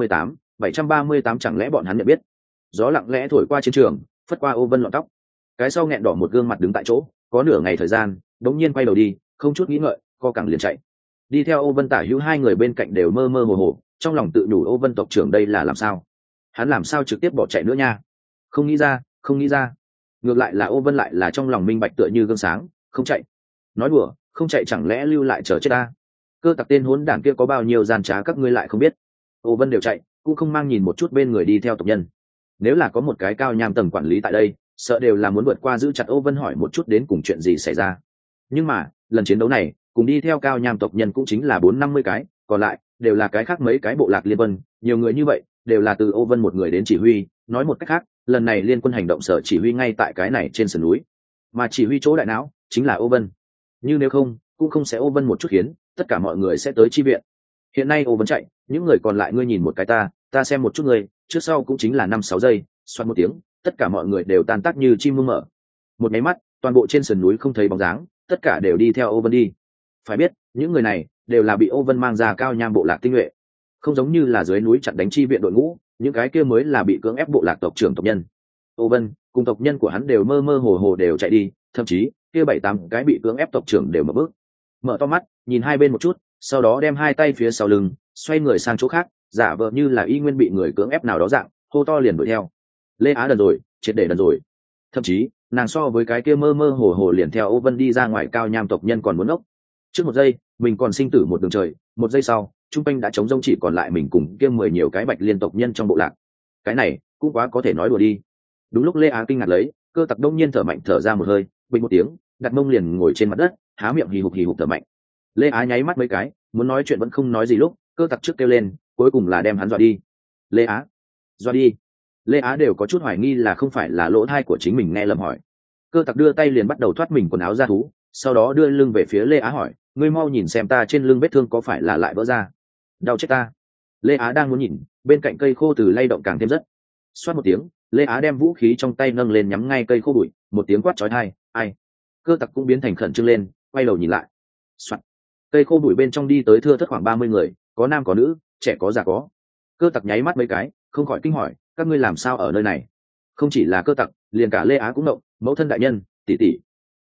738 chẳng lẽ bọn hắn nhận biết? Gió lặng lẽ thổi qua chiến trường, phất qua Ô Vân lọn tóc. Cái sau nghẹn đỏ một gương mặt đứng tại chỗ, có nửa ngày thời gian, đống nhiên quay đầu đi, không chút nghĩ ngợi, co cẳng liền chạy. Đi theo Ô Vân tả hữu hai người bên cạnh đều mơ mơ hồ hồ, trong lòng tự nhủ Ô Vân tộc trưởng đây là làm sao? Hắn làm sao trực tiếp bỏ chạy nữa nha? Không nghĩ ra. Ngược lại là Ô Vân lại là trong lòng minh bạch tựa như gương sáng, không chạy. Nói đùa, không chạy chẳng lẽ lưu lại chờ chết ta? Cơ Tặc tên hỗn đản kia có bao nhiêu gian trá các ngươi lại không biết. Ô Vân đều chạy, cũng không mang nhìn một chút bên người đi theo tộc nhân. Nếu là có một cái Cao Nham tầng quản lý tại đây, sợ đều là muốn vượt qua giữ chặt Ô Vân hỏi một chút đến cùng chuyện gì xảy ra. Nhưng mà lần chiến đấu này cùng đi theo Cao Nham tộc nhân cũng chính là 40-50 cái, còn lại đều là cái khác mấy cái bộ lạc liên quân, nhiều người như vậy đều là từ Ô Vân một người đến chỉ huy. Nói một cách khác, lần này liên quân hành động sở chỉ huy ngay tại cái này trên sườn núi, mà chỉ huy chỗ đại não chính là Ô Vân. Như nếu không, cũng không sẽ Ô Vân một chút khiến tất cả mọi người sẽ tới chi viện. Hiện nay Ô Vân chạy, những người còn lại ngươi nhìn một cái ta xem một chút ngươi, trước sau cũng chính là 5-6 giây, xoát một tiếng, tất cả mọi người đều tan tác như chim muông mở. Một máy mắt, toàn bộ trên sườn núi không thấy bóng dáng, tất cả đều đi theo Ô Vân đi. Phải biết, những người này đều là bị Ô Vân mang ra Cao Nham bộ lạc tinh nhuệ, không giống như là dưới núi chặn đánh chi viện đội ngũ, những cái kia mới là bị cưỡng ép bộ lạc tộc trưởng tộc nhân. Ô Vân cùng tộc nhân của hắn đều mơ mơ hồ hồ đều chạy đi, thậm chí kia 7-8 cái bị cưỡng ép tộc trưởng đều mở bước, mở to mắt nhìn hai bên một chút, sau đó đem hai tay phía sau lưng, xoay người sang chỗ khác, giả vờ như là y nguyên bị người cưỡng ép nào đó dạng, hô to liền đuổi theo. Lê Á đần rồi, triệt để đần rồi. Thậm chí nàng so với cái kia mơ mơ hồ hồ liền theo Ô Vân đi ra ngoài Cao Nham tộc nhân còn muốn ốc. Trước một giây mình còn sinh tử một đường trời, một giây sau trung quanh đã trống rông chỉ còn lại mình cùng kia 10 nhiều cái bạch liên tộc nhân trong bộ lạc. Cái này cũng quá có thể nói đùa đi. Đúng lúc Lê Á kinh ngạc lấy, Cơ Tặc đông nhiên thở mạnh thở ra một hơi, bình một tiếng, đặt mông liền ngồi trên mặt đất, há miệng hì hục thở mạnh. Lê Á nháy mắt mấy cái, muốn nói chuyện vẫn không nói gì lúc, Cơ Tặc trước kêu lên, cuối cùng là đem hắn dọa đi. Lê Á, dọa đi. Lê Á đều có chút hoài nghi là không phải là lỗ tai của chính mình nghe lầm hỏi. Cơ Tặc đưa tay liền bắt đầu thoát mình quần áo ra thú, sau đó đưa lưng về phía Lê Á hỏi, ngươi mau nhìn xem ta trên lưng vết thương có phải là lại vỡ ra? Đau chết ta. Lê Á đang muốn nhìn, bên cạnh cây khô từ lay động càng thêm rất. Xoát một tiếng, Lê Á đem vũ khí trong tay nâng lên nhắm ngay cây khô bụi, một tiếng quát chói tai, ai? Cơ Tặc cũng biến thành khẩn trương lên, quay đầu nhìn lại. Soạt. Cây khô bụi bên trong đi tới thưa thớt khoảng 30 người, có nam có nữ, trẻ có già có. Cơ Tặc nháy mắt mấy cái, không khỏi kinh hỏi, các ngươi làm sao ở nơi này? Không chỉ là Cơ Tặc, liền cả Lê Á cũng động, mẫu thân đại nhân, tỷ tỷ.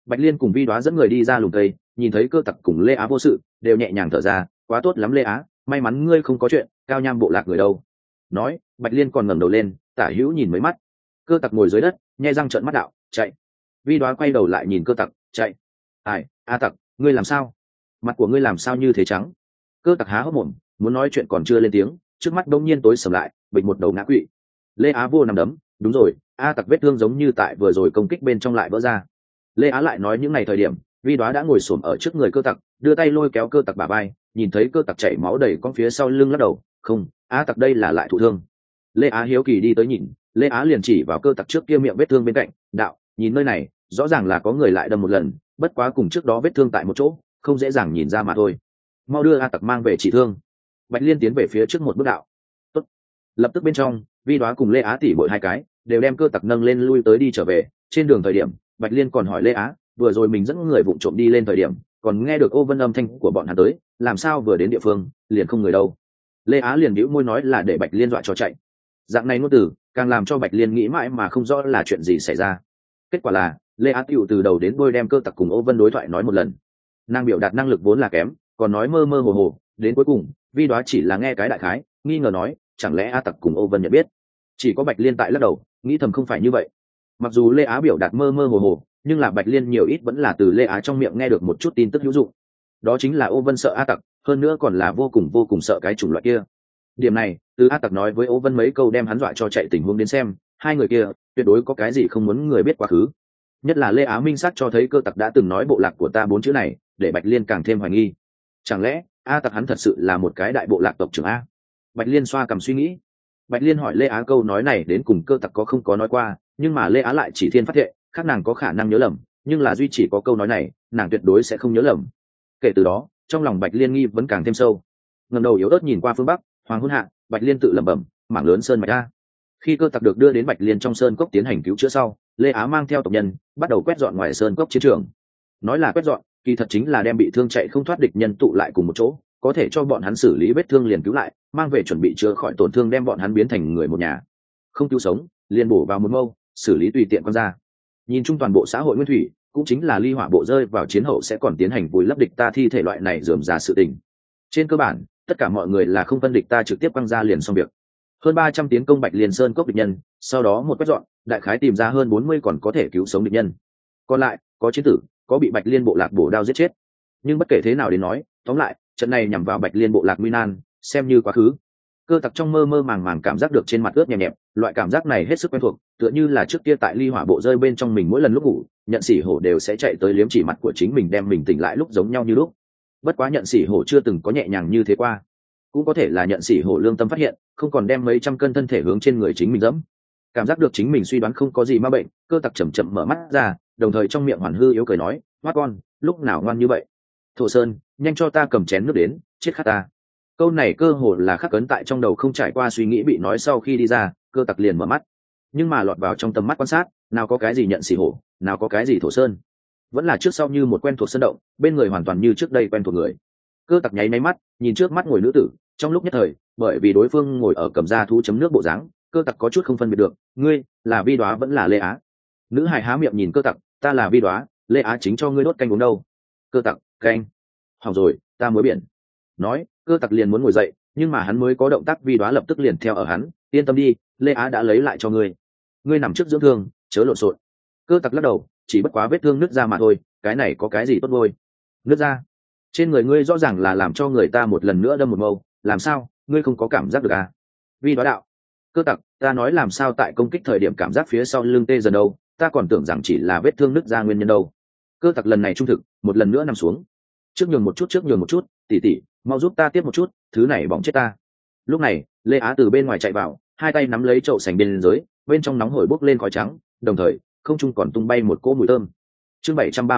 Bạch Liên cùng Vi Đoá dẫn người đi ra lùm cây, nhìn thấy Cơ Tặc cùng Lê Á vô sự, đều nhẹ nhàng thở ra, quá tốt lắm Lê Á, may mắn ngươi không có chuyện, Cao Nham bộ lạc người đâu. Nói, Bạch Liên còn ngẩng đầu lên, tả hữu nhìn mấy mắt. Cơ Tặc ngồi dưới đất, nhe răng trợn mắt đạo, chạy. Vi Đoá quay đầu lại nhìn Cơ Tặc, chạy. Ai, A Tặc, ngươi làm sao? Mặt của ngươi làm sao như thế trắng? Cơ Tặc há hốc mồm, muốn nói chuyện còn chưa lên tiếng, trước mắt đông nhiên tối sầm lại, bịch một đầu ngã quỵ. Lê Á vô nằm đấm, đúng rồi, A Tặc vết thương giống như tại vừa rồi công kích bên trong lại vỡ ra. Lê Á lại nói những ngày thời điểm, Vi Đoá đã ngồi xổm ở trước người Cơ Tặc, đưa tay lôi kéo Cơ Tặc bả vai, nhìn thấy Cơ Tặc chảy máu đầy con phía sau lưng lắc đầu, không, A Tặc đây là lại thụ thương. Lê Á hiếu kỳ đi tới nhìn, Lê Á liền chỉ vào Cơ Tặc trước kia miệng vết thương bên cạnh, đạo, nhìn nơi này, rõ ràng là có người lại đâm một lần, bất quá cùng trước đó vết thương tại một chỗ, không dễ dàng nhìn ra mà thôi. Mau đưa A Tặc mang về trị thương. Bạch Liên tiến về phía trước một bước đạo. Tốt. Lập tức bên trong, Vi Đoá cùng Lê Á tỉ bội hai cái, đều đem Cơ Tặc nâng lên lui tới đi trở về. Trên đường thời điểm, Bạch Liên còn hỏi Lê Á, vừa rồi mình dẫn người vụng trộm đi lên thời điểm, còn nghe được Ô Vân âm thanh của bọn hắn tới, làm sao vừa đến địa phương, liền không người đâu. Lê Á liền bĩu môi nói là để Bạch Liên dọa cho chạy. Dạng này ngôn từ, càng làm cho Bạch Liên nghĩ mãi mà không rõ là chuyện gì xảy ra. Kết quả là, Lê Á tựu từ đầu đến đuôi đem Cơ Tặc cùng Ô Vân đối thoại nói một lần. Nàng biểu đạt năng lực vốn là kém, còn nói mơ mơ hồ hồ, đến cuối cùng, Vi Đoá chỉ là nghe cái đại khái, nghi ngờ nói, chẳng lẽ A Tặc cùng Ô Vân nhận biết? Chỉ có Bạch Liên tại lắc đầu, nghĩ thầm không phải như vậy. Mặc dù Lê Á biểu đạt mơ mơ hồ hồ, nhưng là Bạch Liên nhiều ít vẫn là từ Lê Á trong miệng nghe được một chút tin tức hữu dụng. Đó chính là Ô Vân sợ A Tặc, hơn nữa còn là vô cùng sợ cái chủng loại kia. Điểm này, từ A Tặc nói với Ô Vân mấy câu đem hắn dọa cho chạy tình huống đến xem, hai người kia tuyệt đối có cái gì không muốn người biết quá khứ. Nhất là Lê Á minh xác cho thấy Cơ Tặc đã từng nói bộ lạc của ta 4 chữ này, để Bạch Liên càng thêm hoài nghi. Chẳng lẽ A Tặc hắn thật sự là một cái đại bộ lạc tộc trưởng A? Bạch Liên xoa cầm suy nghĩ. Bạch Liên hỏi Lê Á câu nói này đến cùng Cơ Tặc có không có nói qua, nhưng mà Lê Á lại chỉ thiên phát thệ, khác nàng có khả năng nhớ lầm, nhưng là duy chỉ có câu nói này, nàng tuyệt đối sẽ không nhớ lầm. Kể từ đó, trong lòng Bạch Liên nghi vẫn càng thêm sâu. Ngẩng đầu yếu ớt nhìn qua phương bắc, hoàng hôn hạ, Bạch Liên tự lẩm bẩm, mảng lớn sơn mạch a. Khi Cơ Tặc được đưa đến Bạch Liên trong sơn cốc tiến hành cứu chữa sau, Lê Á mang theo tộc nhân, bắt đầu quét dọn ngoài sơn cốc chiến trường. Nói là quét dọn, kỳ thật chính là đem bị thương chạy không thoát địch nhân tụ lại cùng một chỗ, có thể cho bọn hắn xử lý vết thương liền cứu lại, mang về chuẩn bị chữa khỏi tổn thương đem bọn hắn biến thành người một nhà. Không cứu sống, liền bổ vào một mâu, xử lý tùy tiện con ra. Nhìn chung toàn bộ xã hội nguyên thủy, cũng chính là ly hỏa bộ rơi vào chiến hậu sẽ còn tiến hành vùi lấp địch ta thi thể loại này rườm rà sự tình. Trên cơ bản, tất cả mọi người là không phân địch ta trực tiếp quăng ra liền xong việc. Hơn 300 tiến công Bạch Liên Sơn cốc địch nhân, sau đó một quét dọn, đại khái tìm ra hơn 40 còn có thể cứu sống địch nhân. Còn lại, có chiến tử, có bị Bạch Liên bộ lạc bổ đao giết chết. Nhưng bất kể thế nào đến nói, tóm lại, trận này nhằm vào Bạch Liên bộ lạc nguy nan, xem như quá khứ. Cơ Tặc trong mơ mơ màng màng cảm giác được trên mặt ướt nhẹ nhẹ, loại cảm giác này hết sức quen thuộc, tựa như là trước kia tại ly hỏa bộ rơi bên trong mình mỗi lần lúc ngủ, nhận sỉ hổ đều sẽ chạy tới liếm chỉ mặt của chính mình đem mình tỉnh lại lúc giống nhau như lúc. Bất quá nhận sỉ hổ chưa từng có nhẹ nhàng như thế qua, cũng có thể là nhận sỉ hổ lương tâm phát hiện, không còn đem mấy trăm cân thân thể hướng trên người chính mình dẫm. Cảm giác được chính mình suy đoán không có gì ma bệnh, Cơ Tặc chậm chậm mở mắt ra, đồng thời trong miệng hoàn hư yếu cười nói, "Ngoan con, lúc nào ngoan như vậy? Thổ Sơn, nhanh cho ta cầm chén nước đến, chết khát ta." Câu này cơ hồ là khắc cấn tại trong đầu không trải qua suy nghĩ bị nói sau khi đi ra, Cơ Tặc liền mở mắt. Nhưng mà lọt vào trong tầm mắt quan sát, nào có cái gì nhận xỉ hổ, nào có cái gì Thổ Sơn. Vẫn là trước sau như một quen thuộc sơn động, bên người hoàn toàn như trước đây quen thuộc người. Cơ Tặc nháy máy mắt, nhìn trước mắt ngồi nữ tử, trong lúc nhất thời, bởi vì đối phương ngồi ở cầm da thú chấm nước bộ dáng, Cơ Tặc có chút không phân biệt được, ngươi là Vi Đoá vẫn là Lê Á. Nữ hài há miệng nhìn Cơ Tặc, ta là Vi Đoá, Lê Á chính cho ngươi đốt canh uống đâu. Cơ Tặc, canh. Hỏng rồi, ta mới biển. Nói, Cơ Tặc liền muốn ngồi dậy, nhưng mà hắn mới có động tác Vi Đoá lập tức liền theo ở hắn, yên tâm đi, Lê Á đã lấy lại cho ngươi. Ngươi nằm trước dưỡng thương, chớ lộn xộn. Cơ Tặc lắc đầu, chỉ bất quá vết thương nứt ra mà thôi, cái này có cái gì tốt vôi. Nứt ra? Trên người ngươi rõ ràng là làm cho người ta một lần nữa đâm một mâu, làm sao, ngươi không có cảm giác được à? Vi Đoá đạo. Cơ Tặc, ta nói làm sao tại công kích thời điểm cảm giác phía sau lưng tê dần đâu, ta còn tưởng rằng chỉ là vết thương nứt ra nguyên nhân đâu. Cơ Tặc lần này trung thực, một lần nữa nằm xuống. Trước nhường một chút, tỉ tỉ, mau giúp ta tiếp một chút, thứ này bỏng chết ta. Lúc này, Lê Á từ bên ngoài chạy vào, hai tay nắm lấy chậu sành bên dưới, bên trong nóng hổi bốc lên khói trắng, đồng thời, không trung còn tung bay một cỗ mùi thơm. Chương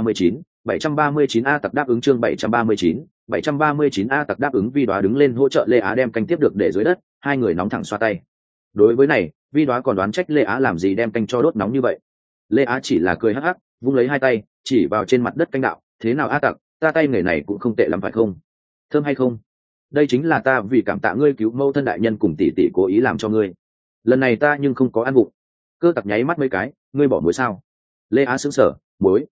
739 A Tặc đáp ứng chương 739 A Tặc đáp ứng. Vi Đoá đứng lên hỗ trợ Lê Á đem canh tiếp được để dưới đất, hai người nóng thẳng xoa tay. Đối với này, Vi Đoá còn đoán trách Lê Á làm gì đem canh cho đốt nóng như vậy. Lê Á chỉ là cười hắc hắc, vung lấy hai tay, chỉ vào trên mặt đất canh đạo, thế nào A Tặc, ta tay nghề này cũng không tệ lắm phải không? Thơm hay không? Đây chính là ta vì cảm tạ ngươi cứu mẫu thân đại nhân cùng tỷ tỷ cố ý làm cho ngươi. Lần này ta nhưng không có ăn vụng. Cơ Tặc nháy mắt mấy cái, ngươi bỏ muối sao? Lê Á sững sờ, muối?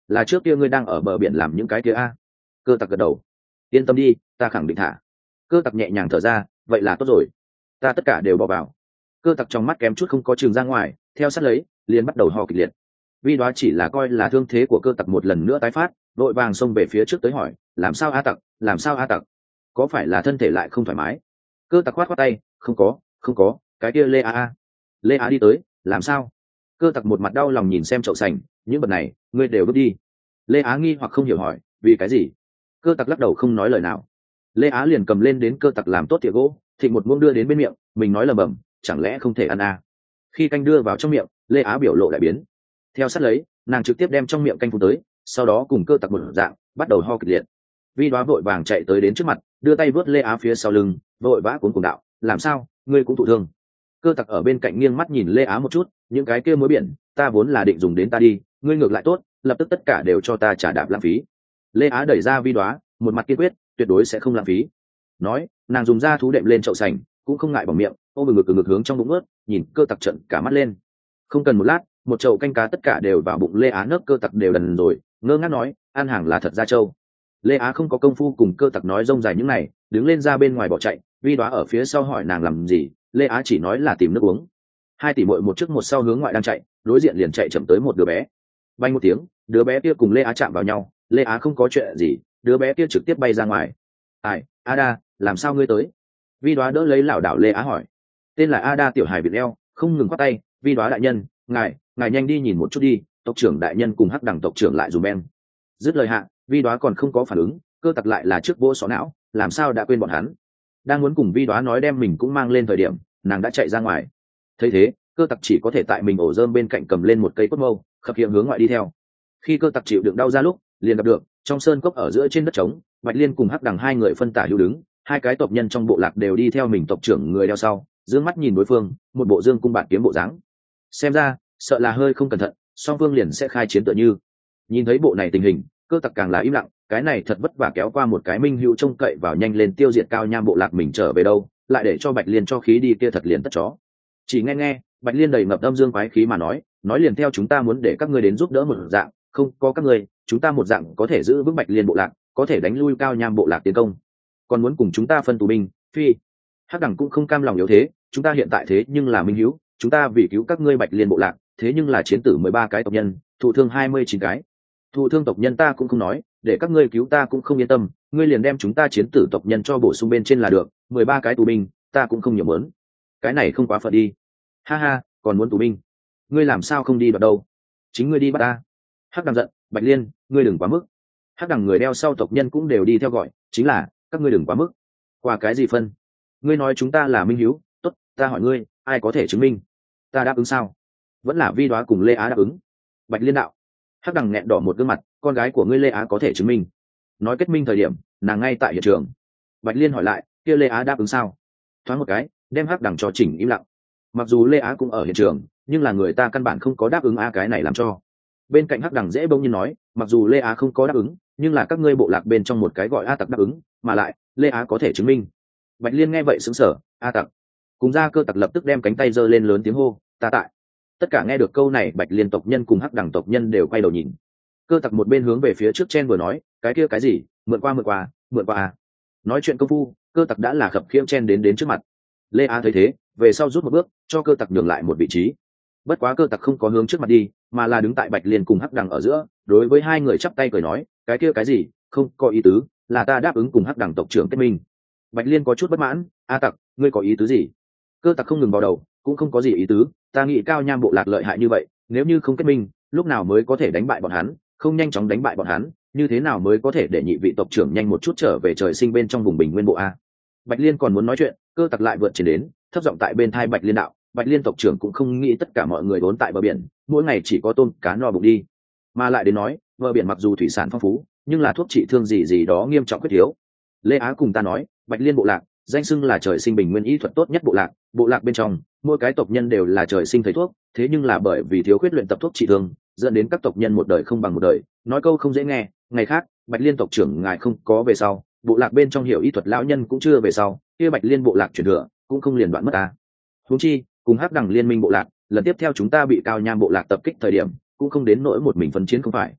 là trước kia ngươi đang ở bờ biển làm những cái kia a? Cơ tặc gật đầu. Yên tâm đi, ta khẳng định thả. Cơ tặc nhẹ nhàng thở ra, vậy là tốt rồi, ta tất cả đều bỏ vào. Cơ tặc trong mắt kém chút không có trường ra ngoài, theo sát lấy liền bắt đầu ho kịch liệt. Vi Đoá chỉ là coi là thương thế của cơ tặc một lần nữa tái phát, vội vàng xông về phía trước tới hỏi, làm sao a tặc, làm sao a tặc, có phải là thân thể lại không thoải mái? Cơ tặc khoát khoát tay, không có, cái kia Lê A. Lê A đi tới, làm sao? Cơ tặc một mặt đau lòng nhìn xem chậu sành, những vật này ngươi đều bước đi. Lê Á nghi hoặc không hiểu hỏi, vì cái gì? Cơ tặc lắc đầu không nói lời nào. Lê Á liền cầm lên đến cơ tặc làm tốt thìa gỗ, thịnh một muỗng đưa đến bên miệng, mình nói lầm bầm, chẳng lẽ không thể ăn à? Khi canh đưa vào trong miệng, Lê Á biểu lộ đại biến. Theo sát lấy, nàng trực tiếp đem trong miệng canh phun tới, sau đó cùng cơ tặc một dạng bắt đầu ho kịch liệt. Vi Đoá vội vàng chạy tới đến trước mặt, đưa tay vớt Lê Á phía sau lưng, vội vã cuốn cùng đạo, làm sao, ngươi cũng thụ thương? Cơ tặc ở bên cạnh nghiêng mắt nhìn Lê Á một chút, những cái kia muối biển, ta vốn là định dùng đến ta đi, ngươi ngược lại tốt, lập tức tất cả đều cho ta trả đạp lãng phí. Lê Á đẩy ra Vi Đoá, một mặt kiên quyết, tuyệt đối sẽ không lãng phí. Nói, nàng dùng da thú đệm lên chậu sành, cũng không ngại bỏng miệng, ôm ngực hướng trong bụng ướt, nhìn cơ tặc trận cả mắt lên. Không cần một lát, một chậu canh cá tất cả đều vào bụng Lê Á, nấc cơ tặc đều đần rồi, ngơ ngác nói, ăn hàng là thật da trâu. Lê Á không có công phu cùng cơ tặc nói rông dài những này, đứng lên ra bên ngoài bỏ chạy. Vi Đoá ở phía sau hỏi nàng làm gì, Lê Á chỉ nói là tìm nước uống. Hai tỷ muội một trước một sau hướng ngoại đang chạy, đối diện liền chạy chậm tới một đứa bé. Bay một tiếng, đứa bé kia cùng Lê Á chạm vào nhau, Lê Á không có chuyện gì, đứa bé kia trực tiếp bay ra ngoài. Ai, Ada, làm sao ngươi tới? Vi Đoá đỡ lấy lảo đảo Lê Á hỏi. Tên là Ada tiểu hài Việt leo, không ngừng quát tay, Vi Đoá đại nhân, ngài nhanh đi nhìn một chút đi, tộc trưởng đại nhân cùng hắc đẳng tộc trưởng lại dùm em. Dứt lời hạ, Vi Đoá còn không có phản ứng, cơ tặc lại là trước vỗ xó não, làm sao đã quên bọn hắn? Đang muốn cùng Vi Đoá nói đem mình cũng mang lên thời điểm, nàng đã chạy ra ngoài. Thấy thế, cơ tặc chỉ có thể tại mình ổ rơm bên cạnh cầm lên một cây cốt mâu, khập khiễng hướng ngoại đi theo. Khi cơ tặc chịu đựng đau ra lúc, liền gặp được trong sơn cốc ở giữa trên đất trống, Bạch Liên cùng hắc đằng hai người phân tả hữu đứng, hai cái tộc nhân trong bộ lạc đều đi theo mình tộc trưởng người đeo sau, dương mắt nhìn đối phương, một bộ dương cung bạt kiếm bộ dáng. Xem ra, sợ là hơi không cẩn thận, song phương liền sẽ khai chiến tựa như. Nhìn thấy bộ này tình hình, cơ tặc càng là im lặng, cái này thật vất vả kéo qua một cái minh hữu trông cậy vào nhanh lên tiêu diệt cao nham bộ lạc mình trở về đâu, lại để cho Bạch Liên cho khí đi kia thật liền tất chó. Chỉ nghe Bạch Liên đầy ngập âm dương quái khí mà nói liền theo chúng ta muốn để các ngươi đến giúp đỡ một dạng, không có các ngươi, chúng ta một dạng có thể giữ vững Bạch Liên bộ lạc, có thể đánh lui cao nham bộ lạc tiến công, còn muốn cùng chúng ta phân tù binh, phi. Hắc đẳng cũng không cam lòng yếu thế, chúng ta hiện tại thế nhưng là minh hữu, chúng ta vì cứu các ngươi Bạch Liên bộ lạc, thế nhưng là chiến tử 13 cái tộc nhân, thụ thương 29 cái. Thụ thương tộc nhân ta cũng không nói, để các ngươi cứu ta cũng không yên tâm, ngươi liền đem chúng ta chiến tử tộc nhân cho bổ sung bên trên là được, 13 cái tù binh, ta cũng không nhiều muốn. Cái này không quá phận đi. Ha ha, còn muốn tù binh, ngươi làm sao không đi đoạt đâu? Chính ngươi đi bắt ta. Hắc đằng giận, Bạch Liên, ngươi đừng quá mức. Hắc đằng người đeo sau tộc nhân cũng đều đi theo gọi, chính là các ngươi đừng quá mức. Qua cái gì phân? Ngươi nói chúng ta là minh hiếu, tốt, ta hỏi ngươi, ai có thể chứng minh? Ta đáp ứng sao? Vẫn là Vi Đoá cùng Lê Á đáp ứng. Bạch Liên đạo. Hắc đằng nghẹn đỏ một gương mặt, con gái của ngươi Lê Á có thể chứng minh. Nói kết minh thời điểm, nàng ngay tại hiện trường. Bạch Liên hỏi lại, kia Lê Á đáp ứng sao? Thoáng một cái, đem Hắc đằng cho chỉnh im lặng. Mặc dù Lê Á cũng ở hiện trường, nhưng là người ta căn bản không có đáp ứng cái này làm cho. Bên cạnh Hắc đằng dễ bỗng nhiên nói, mặc dù Lê Á không có đáp ứng, nhưng là các ngươi bộ lạc bên trong một cái gọi A tặc đáp ứng, mà lại Lê Á có thể chứng minh. Bạch Liên nghe vậy sững sờ, A tặc. Cùng ra cơ tặc lập tức đem cánh tay giơ lên lớn tiếng hô, ta tại. Tất cả nghe được câu này, Bạch Liên tộc nhân cùng Hắc đằng tộc nhân đều quay đầu nhìn. Cơ tặc một bên hướng về phía trước chen vừa nói, cái kia cái gì, mượn qua à. Nói chuyện công phu, cơ tặc đã là khập khiễng chen đến trước mặt. Lê Á thấy thế, về sau rút một bước, cho cơ tặc nhường lại một vị trí. Bất quá cơ tặc không có hướng trước mặt đi, mà là đứng tại Bạch Liên cùng Hắc đằng ở giữa, đối với hai người chắp tay cười nói, cái kia cái gì, không có ý tứ, là ta đáp ứng cùng Hắc đằng tộc trưởng kết minh. Bạch Liên có chút bất mãn, A tặc, ngươi có ý tứ gì? Cơ tặc không ngừng vào đầu, cũng không có gì ý tứ, ta nghĩ cao nham bộ lạc lợi hại như vậy, nếu như không kết minh, lúc nào mới có thể đánh bại bọn hắn, không nhanh chóng đánh bại bọn hắn, như thế nào mới có thể để nhị vị tộc trưởng nhanh một chút trở về trời sinh bên trong vùng bình nguyên bộ a? Bạch Liên còn muốn nói chuyện, cơ tặc lại vượt trên đến, thấp giọng tại bên thai Bạch Liên đạo, Bạch Liên tộc trưởng cũng không nghĩ tất cả mọi người vốn tại bờ biển, mỗi ngày chỉ có tôm cá no bụng đi, mà lại đến nói, bờ biển mặc dù thủy sản phong phú, nhưng là thuốc trị thương gì đó nghiêm trọng khuyết thiếu. Lê Á cùng ta nói, Bạch Liên bộ lạc danh xưng là trời sinh bình nguyên y thuật tốt nhất bộ lạc bên trong mỗi cái tộc nhân đều là trời sinh thầy thuốc, thế nhưng là bởi vì thiếu khuyết luyện tập thuốc trị thương, dẫn đến các tộc nhân một đời không bằng một đời. Nói câu không dễ nghe, ngày khác Bạch Liên tộc trưởng ngài không có về sau, bộ lạc bên trong hiểu y thuật lão nhân cũng chưa về sau, kia Bạch Liên bộ lạc truyền thừa cũng không liền đoạn mất ta. Huống chi cùng Hắc đằng liên minh bộ lạc, lần tiếp theo chúng ta bị cao nham bộ lạc tập kích thời điểm, cũng không đến nỗi một mình phân chiến không phải.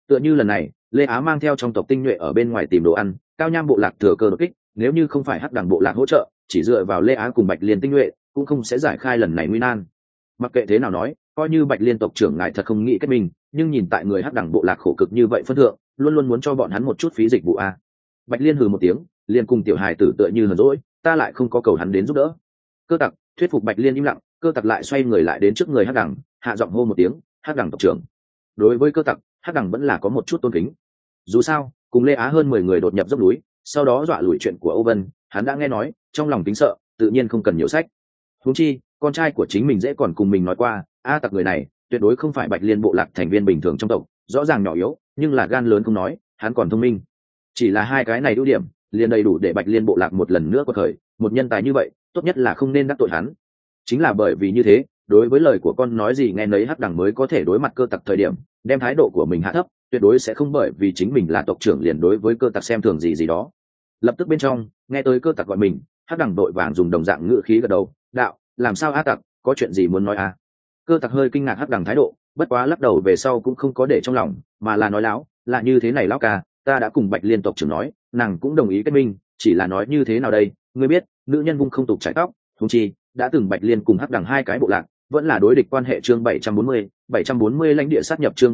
Tựa như lần này Lê Á mang theo trong tộc tinh nhuệ ở bên ngoài tìm đồ ăn, Cao Nham bộ lạc thừa cơ đột kích, nếu như không phải hắc đẳng bộ lạc hỗ trợ, chỉ dựa vào Lê Á cùng Bạch Liên tinh nhuệ cũng không sẽ giải khai lần này nguy nan. Mặc kệ thế nào nói, coi như Bạch Liên tộc trưởng ngài thật không nghĩ kết mình, nhưng nhìn tại người hắc đẳng bộ lạc khổ cực như vậy phân thượng, luôn luôn muốn cho bọn hắn một chút phí dịch vụ a. Bạch Liên hừ một tiếng, liền cùng tiểu hài tử tựa như hờn dỗi, ta lại không có cầu hắn đến giúp đỡ. Cơ tặc thuyết phục Bạch Liên im lặng, cơ tặc lại xoay người lại đến trước người hắc đẳng, hạ giọng hô một tiếng, hắc đẳng tộc trưởng. Đối với cơ tặc, hắc đẳng vẫn là có một chút tôn kính. Dù sao cùng Lê Á hơn 10 người đột nhập dốc núi, sau đó dọa lùi chuyện của Âu Vân, hắn đã nghe nói, trong lòng kính sợ, tự nhiên không cần nhiều sách. Huống chi con trai của chính mình dễ còn cùng mình nói qua, a tặc người này tuyệt đối không phải Bạch Liên bộ lạc thành viên bình thường trong tộc, rõ ràng nhỏ yếu nhưng là gan lớn không nói, hắn còn thông minh. Chỉ là hai cái này ưu điểm liền đầy đủ để Bạch Liên bộ lạc một lần nữa quật khởi, một nhân tài như vậy tốt nhất là không nên đắc tội hắn. Chính là bởi vì như thế, đối với lời của con nói gì nghe nấy hắc đẳng mới có thể đối mặt cơ tặc thời điểm đem thái độ của mình hạ thấp, tuyệt đối sẽ không bởi vì chính mình là tộc trưởng liền đối với cơ tặc xem thường gì gì đó. Lập tức bên trong nghe tới cơ tặc gọi mình, hắc đẳng đội vàng dùng đồng dạng ngữ khí gật đầu, đạo, làm sao a tặc, có chuyện gì muốn nói a? Cơ tặc hơi kinh ngạc hắc đẳng thái độ, bất quá lắc đầu về sau cũng không có để trong lòng, mà là nói láo, là như thế này lão ca, ta đã cùng Bạch Liên tộc trưởng nói, nàng cũng đồng ý kết minh, chỉ là nói như thế nào đây, ngươi biết nữ nhân vung không tục trải tóc, thúng chi đã từng Bạch Liên cùng hắc đẳng hai cái bộ lạc vẫn là đối địch quan hệ. Chương 740 lãnh địa sát nhập. Chương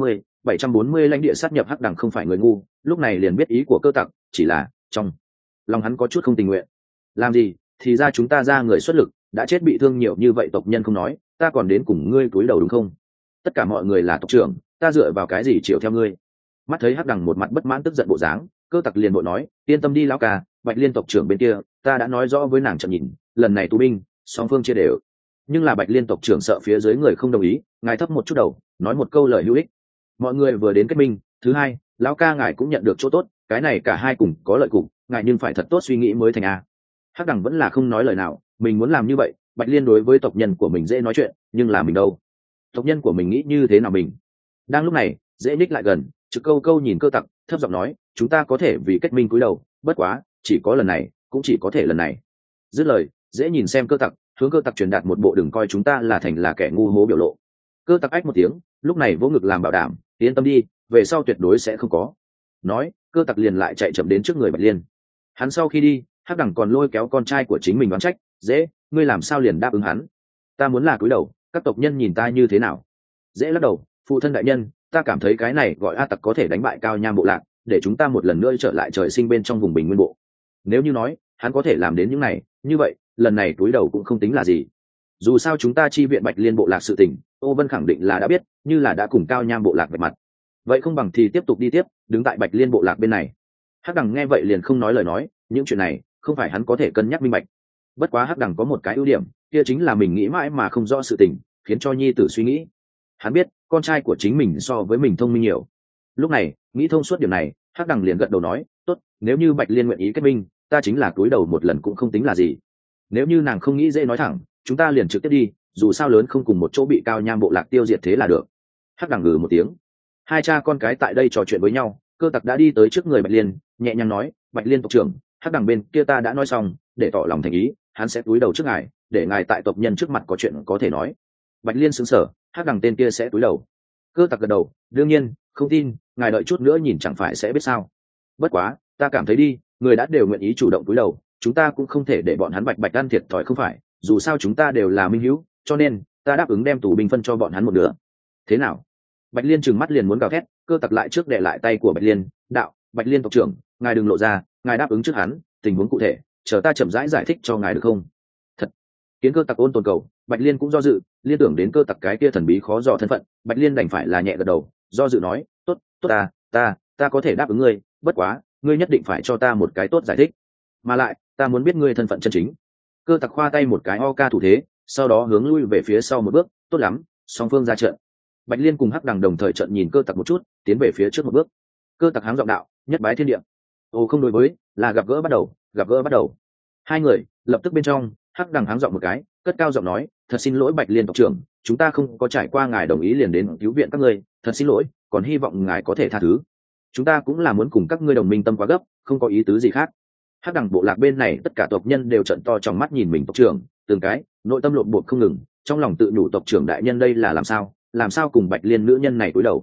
740 lãnh địa sát nhập. Hắc đẳng không phải người ngu, lúc này liền biết ý của cơ tặc, chỉ là trong lòng hắn có chút không tình nguyện. Làm gì thì ra chúng ta ra người xuất lực, đã chết bị thương nhiều như vậy tộc nhân không nói, ta còn đến cùng ngươi cúi đầu đúng không? Tất cả mọi người là tộc trưởng, ta dựa vào cái gì chịu theo ngươi? Mắt thấy hắc đẳng một mặt bất mãn tức giận bộ dáng, cơ tặc liền bội nói, yên tâm đi lão ca, Bạch Liên tộc trưởng bên kia ta đã nói rõ với nàng chậm nhìn, lần này tù binh song phương chia đều, nhưng là Bạch Liên tộc trưởng sợ phía dưới người không đồng ý, ngài thấp một chút đầu, nói một câu lời hữu ích. Mọi người vừa đến kết minh, thứ hai lão ca ngài cũng nhận được chỗ tốt, cái này cả hai cùng có lợi cục, ngài nhưng phải thật tốt suy nghĩ mới thành a. Hắc đẳng vẫn là không nói lời nào, mình muốn làm như vậy, Bạch Liên đối với tộc nhân của mình dễ nói chuyện, nhưng là mình đâu, tộc nhân của mình nghĩ như thế nào mình. Đang lúc này dễ ních lại gần, trực câu câu nhìn cơ tặc, thấp giọng nói, chúng ta có thể vì kết minh cúi đầu, bất quá chỉ có lần này, cũng chỉ có thể lần này. Dứt lời dễ nhìn xem cơ tặc, hướng cơ tặc truyền đạt một bộ đừng coi chúng ta là thành là kẻ ngu hố biểu lộ. Cơ tặc ách một tiếng, lúc này vỗ ngực làm bảo đảm, yên tâm đi, về sau tuyệt đối sẽ không có. Nói cơ tặc liền lại chạy chậm đến trước người Bạch Liên. Hắn sau khi đi, hắc đẳng còn lôi kéo con trai của chính mình đoán trách, dễ, ngươi làm sao liền đáp ứng hắn? Ta muốn là cúi đầu, các tộc nhân nhìn ta như thế nào? Dễ lắc đầu, phụ thân đại nhân, ta cảm thấy cái này gọi a tặc có thể đánh bại Cao Nham bộ lạc, để chúng ta một lần nữa trở lại trời sinh bên trong vùng bình nguyên bộ. Nếu như nói hắn có thể làm đến những này, như vậy lần này cúi đầu cũng không tính là gì. Dù sao chúng ta chi viện Bạch Liên bộ lạc sự tình, Ô Vân khẳng định là đã biết, như là đã cùng Cao Nham bộ lạc vạch mặt, vậy không bằng thì tiếp tục đi tiếp, đứng tại Bạch Liên bộ lạc bên này. Hắc đẳng nghe vậy liền không nói lời nói, những chuyện này không phải hắn có thể cân nhắc minh bạch. Bất quá hắc đẳng có một cái ưu điểm, kia chính là mình nghĩ mãi mà không rõ sự tình, khiến cho nhi tử suy nghĩ. Hắn biết con trai của chính mình so với mình thông minh nhiều. Lúc này nghĩ thông suốt điểm này, hắc đẳng liền gật đầu nói, tốt, nếu như Bạch Liên nguyện ý kết minh, ta chính là cúi đầu một lần cũng không tính là gì. Nếu như nàng không nghĩ dễ nói thẳng, chúng ta liền trực tiếp đi, dù sao lớn không cùng một chỗ bị Cao Nham bộ lạc tiêu diệt thế là được. Hắc đẳng ngừ một tiếng. Hai cha con cái tại đây trò chuyện với nhau, cơ tặc đã đi tới trước người Bạch Liên, nhẹ nhàng nói, Bạch Liên tộc trưởng, hắc đẳng bên kia ta đã nói xong, để tỏ lòng thành ý, hắn sẽ cúi đầu trước ngài, để ngài tại tộc nhân trước mặt có chuyện có thể nói. Bạch Liên sững sờ, hắc đẳng tên kia sẽ cúi đầu? Cơ tặc gật đầu, đương nhiên, không tin, ngài đợi chút nữa nhìn chẳng phải sẽ biết sao. Bất quá ta cảm thấy đi, người đã đều nguyện ý chủ động cúi đầu, chúng ta cũng không thể để bọn hắn bạch bạch ăn thiệt thòi không phải, dù sao chúng ta đều là minh hữu, cho nên ta đáp ứng đem tù binh phân cho bọn hắn một nửa. Thế nào? Bạch Liên trừng mắt liền muốn gào thét, cơ tặc lại trước để lại tay của Bạch Liên, đạo, Bạch Liên tộc trưởng, ngài đừng lộ ra, ngài đáp ứng trước hắn, tình huống cụ thể chờ ta chậm rãi giải thích cho ngài được không? Thật. Kiến cơ tặc ôn tồn cầu, Bạch Liên cũng do dự, liên tưởng đến cơ tặc cái kia thần bí khó dò thân phận, Bạch Liên đành phải là nhẹ gật đầu, do dự nói, tốt, tốt, ta có thể đáp ứng ngươi, bất quá ngươi nhất định phải cho ta một cái tốt giải thích, mà lại ta muốn biết ngươi thân phận chân chính. Cơ tặc khoa tay một cái o ca thủ thế, sau đó hướng lui về phía sau một bước, tốt lắm, song phương ra trận. Bạch Liên cùng hắc đằng đồng thời trận nhìn cơ tặc một chút, tiến về phía trước một bước. Cơ tặc háng giọng đạo, nhất bái thiên địa. Ồ không, đối với là gặp gỡ bắt đầu, gặp gỡ bắt đầu. Hai người lập tức bên trong, hắc đằng háng giọng một cái, cất cao giọng nói, thật xin lỗi Bạch Liên tộc trưởng, chúng ta không có trải qua ngài đồng ý liền đến cứu viện các ngươi, thật xin lỗi, còn hy vọng ngài có thể tha thứ. Chúng ta cũng là muốn cùng các ngươi đồng minh tâm quá gấp, không có ý tứ gì khác. Hắc đằng bộ lạc bên này tất cả tộc nhân đều trợn to trong mắt nhìn mình tộc trưởng, từng cái nội tâm lộn bột không ngừng, trong lòng tự nhủ tộc trưởng đại nhân đây là làm sao cùng Bạch Liên nữ nhân này cúi đầu.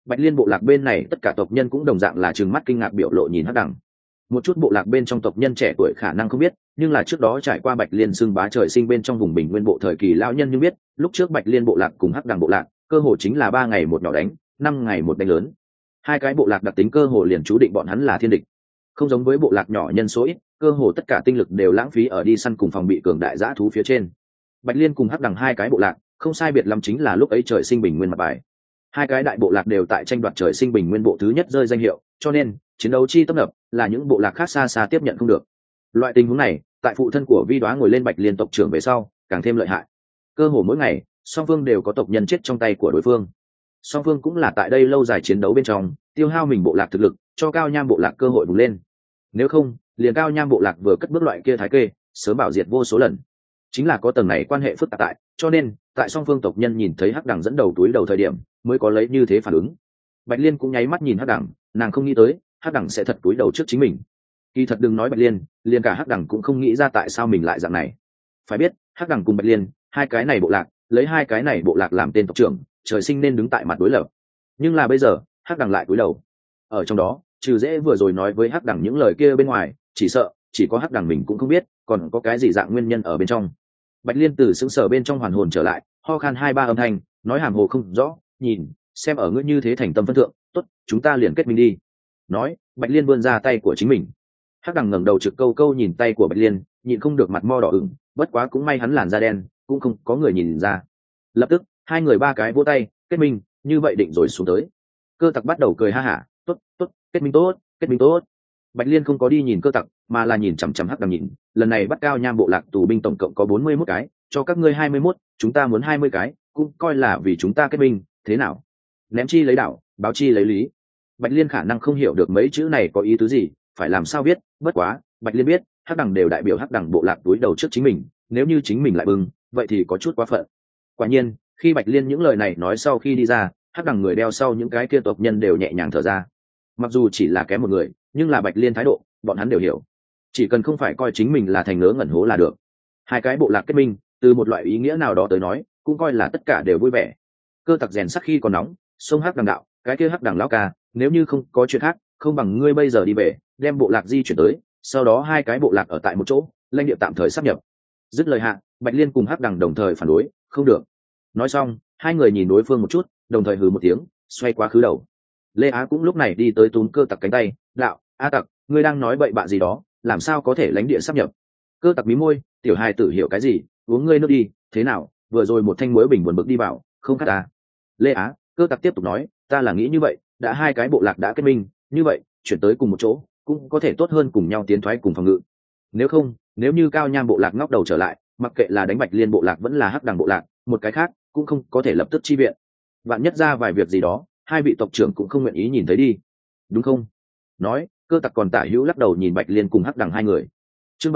Bạch Liên bộ lạc bên này tất cả tộc nhân cũng đồng dạng là trừng mắt kinh ngạc biểu lộ nhìn hắc đẳng. Một chút bộ lạc bên trong tộc nhân trẻ tuổi khả năng không biết, nhưng là trước đó trải qua Bạch Liên xưng bá trời sinh bên trong vùng bình nguyên bộ thời kỳ lão nhân nhưng biết, lúc trước Bạch Liên bộ lạc cùng hắc đẳng bộ lạc cơ hồ chính là 3 ngày một nhỏ đánh, 5 ngày một đánh lớn. Hai cái bộ lạc đặc tính cơ hồ liền chú định bọn hắn là thiên địch. Không giống với bộ lạc nhỏ nhân số ít, cơ hồ tất cả tinh lực đều lãng phí ở đi săn cùng phòng bị cường đại dã thú phía trên. Bạch Liên cùng hắc đẳng hai cái bộ lạc không sai biệt lắm chính là lúc ấy trời sinh bình nguyên mặt bài. Hai cái đại bộ lạc đều tại tranh đoạt trời sinh bình nguyên bộ thứ nhất rơi danh hiệu, cho nên chiến đấu chi tấp nập là những bộ lạc khác xa xa tiếp nhận không được. Loại tình huống này tại phụ thân của Vi Đóa ngồi lên Bạch Liên tộc trưởng về sau càng thêm lợi hại. Cơ hồ mỗi ngày song phương đều có tộc nhân chết trong tay của đối phương. Song phương cũng là tại đây lâu dài chiến đấu bên trong tiêu hao mình bộ lạc thực lực, cho Cao Nham bộ lạc cơ hội bùng lên. Nếu không, liền Cao Nham bộ lạc vừa cất bước loại kia thái kê sớm bảo diệt vô số lần. Chính là có tầng này quan hệ phức tạp tại, cho nên tại song phương tộc nhân nhìn thấy hắc đẳng dẫn đầu túi đầu thời điểm mới có lấy như thế phản ứng. Bạch Liên cũng nháy mắt nhìn hắc đẳng, nàng không nghĩ tới hắc đẳng sẽ thật túi đầu trước chính mình. Kỳ thật đừng nói Bạch Liên, liền cả hắc đẳng cũng không nghĩ ra tại sao mình lại dạng này. Phải biết hắc đẳng cùng Bạch Liên hai cái này bộ lạc, lấy hai cái này bộ lạc làm tên tộc trưởng, trời sinh nên đứng tại mặt đối lập. Nhưng là bây giờ hắc đẳng lại túi đầu. Ở trong đó trừ dễ vừa rồi nói với hắc đẳng những lời kia bên ngoài, chỉ sợ chỉ có hắc đẳng mình cũng không biết còn có cái gì dạng nguyên nhân ở bên trong. Bạch Liên từ sững sờ bên trong hoàn hồn trở lại, ho khan 2-3 âm thanh, nói hàm hồ không rõ, nhìn xem ở ngươi như thế thành tâm phân thượng, tốt, chúng ta liền kết minh đi. Nói Bạch Liên vươn ra tay của chính mình. Hắc đẳng ngẩng đầu trực câu câu nhìn tay của Bạch Liên, nhịn không được mặt mo đỏ ửng, bất quá cũng may hắn làn da đen, cũng không có người nhìn ra. Lập tức hai người ba cái vỗ tay kết minh, như vậy định rồi xuống tới. Cơ tặc bắt đầu cười ha hả, tốt tốt, kết minh tốt, kết minh tốt. Bạch Liên không có đi nhìn cơ tặc, mà là nhìn chằm chằm hắc đằng nhìn. Lần này bắt Cao Nham bộ lạc tù binh tổng cộng có 41 cái, cho các ngươi 21, chúng ta muốn 20 cái, cũng coi là vì chúng ta kết minh, thế nào? Ném chi lấy đảo, báo chi lấy lý. Bạch Liên khả năng không hiểu được mấy chữ này có ý tứ gì, phải làm sao viết, bất quá Bạch Liên biết hắc đằng đều đại biểu hắc đằng bộ lạc túi đầu trước chính mình, nếu như chính mình lại bưng, vậy thì có chút quá phận. Quả nhiên khi Bạch Liên những lời này nói sau khi đi ra, hắc đằng người đeo sau những cái kia tộc nhân đều nhẹ nhàng thở ra. Mặc dù chỉ là kém một người, nhưng là Bạch Liên thái độ bọn hắn đều hiểu, chỉ cần không phải coi chính mình là thành ngớ ngẩn hố là được. Hai cái bộ lạc kết minh, từ một loại ý nghĩa nào đó tới nói cũng coi là tất cả đều vui vẻ. Cơ tặc rèn sắc khi còn nóng, sông hắc đằng đạo, cái kia hắc đằng lão ca, nếu như không có chuyện khác, không bằng ngươi bây giờ đi về, đem bộ lạc di chuyển tới, sau đó hai cái bộ lạc ở tại một chỗ, lãnh địa tạm thời sáp nhập. Dứt lời hạ, Bạch Liên cùng hắc đằng đồng thời phản đối, không được. Nói xong hai người nhìn đối phương một chút, đồng thời hừ một tiếng, xoay quá khứ đầu. Lê Á cũng lúc này đi tới túm cơ tặc cánh tay, đạo, a tặc, ngươi đang nói bậy bạ gì đó, làm sao có thể lãnh địa sáp nhập? Cơ tặc mí môi, tiểu hài tử hiểu cái gì, uống ngươi nước đi, thế nào, vừa rồi một thanh muối bình buồn bực đi vào, không khát ta. Lê Á, cơ tặc tiếp tục nói, ta là nghĩ như vậy, đã hai cái bộ lạc đã kết minh, như vậy chuyển tới cùng một chỗ cũng có thể tốt hơn cùng nhau tiến thoái cùng phòng ngự. Nếu không, nếu như Cao Nham bộ lạc ngóc đầu trở lại, mặc kệ là đánh Bạch Liên bộ lạc vẫn là hắc đằng bộ lạc, một cái khác cũng không có thể lập tức chi viện. Vạn nhất ra vài việc gì đó, hai vị tộc trưởng cũng không nguyện ý nhìn thấy đi, đúng không? Nói cơ tặc còn tả hữu lắc đầu nhìn Bạch Liên cùng hắc đằng hai người. Chương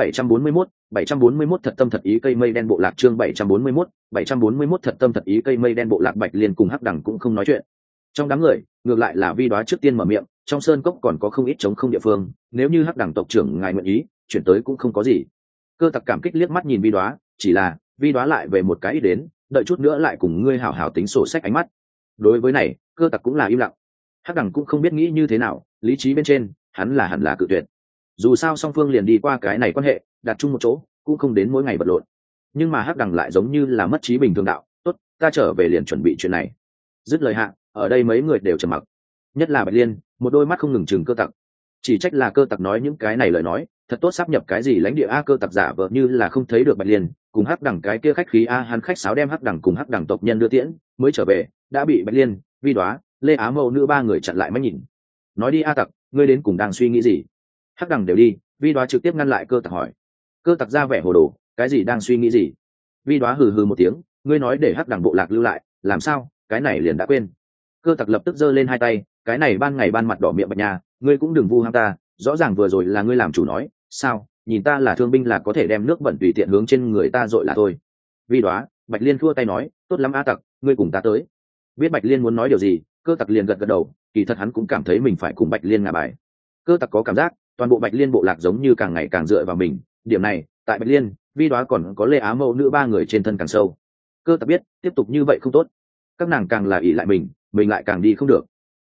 741 thật tâm thật ý cây mây đen bộ lạc. Chương 741 thật tâm thật ý cây mây đen bộ lạc. Bạch Liên cùng hắc đằng cũng không nói chuyện. Trong đám người ngược lại là Vi Đóa trước tiên mở miệng, trong sơn cốc còn có không ít trống không địa phương, nếu như hắc đằng tộc trưởng ngài nguyện ý chuyển tới cũng không có gì. Cơ tặc cảm kích liếc mắt nhìn Vi Đóa, chỉ là Vi Đóa lại về một cái ý đến, đợi chút nữa lại cùng ngươi hảo hảo tính sổ sách ánh mắt. Đối với này cơ tặc cũng là im lặng. Hắc đằng cũng không biết nghĩ như thế nào, lý trí bên trên hắn là hẳn là cự tuyệt. Dù sao song phương liền đi qua cái này quan hệ, đặt chung một chỗ cũng không đến mỗi ngày vật lộn. Nhưng mà hắc đằng lại giống như là mất trí bình thường đạo, tốt, ta trở về liền chuẩn bị chuyện này. Dứt lời hạ, ở đây mấy người đều trầm mặc, nhất là Bạch Liên, một đôi mắt không ngừng chừng cơ tặc. Chỉ trách là cơ tặc nói những cái này lời nói, thật tốt sáp nhập cái gì lãnh địa a. Cơ tặc giả vờ như là không thấy được Bạch Liên cùng hắc đằng cái kia khách khí a, hắn khách sáo đem hắc đằng cùng hắc đằng tộc nhân đưa tiễn, mới trở về đã bị Bạch Liên, Vi Đóa, Lê Á mẫu nữ ba người chặn lại mắt nhìn. Nói đi a tặc, ngươi đến cùng đang suy nghĩ gì? Hắc đằng đều đi, Vi Đóa trực tiếp ngăn lại cơ tặc hỏi. Cơ tặc ra vẻ hồ đồ, cái gì đang suy nghĩ gì? Vi Đóa hừ hừ một tiếng, ngươi nói để hắc đằng bộ lạc lưu lại, làm sao, cái này liền đã quên? Cơ tặc lập tức giơ lên hai tay, cái này ban ngày ban mặt đỏ miệng bạch nhà, ngươi cũng đừng vu ham ta, rõ ràng vừa rồi là ngươi làm chủ nói, sao, nhìn ta là thương binh là có thể đem nước bẩn tùy tiện hướng trên người ta dội là thôi. Vi Đóa, Bạch Liên thua tay nói, tốt lắm a tặc, ngươi cùng ta tới. Biết Bạch Liên muốn nói điều gì, cơ tặc liền gật gật đầu, kỳ thật hắn cũng cảm thấy mình phải cùng Bạch Liên ngả bài. Cơ tặc có cảm giác toàn bộ Bạch Liên bộ lạc giống như càng ngày càng dựa vào mình, điểm này tại Bạch Liên, Vi Đóa còn có Lê Á mẫu nữ ba người trên thân càng sâu. Cơ tặc biết tiếp tục như vậy không tốt, các nàng càng là ỷ lại mình lại càng đi không được.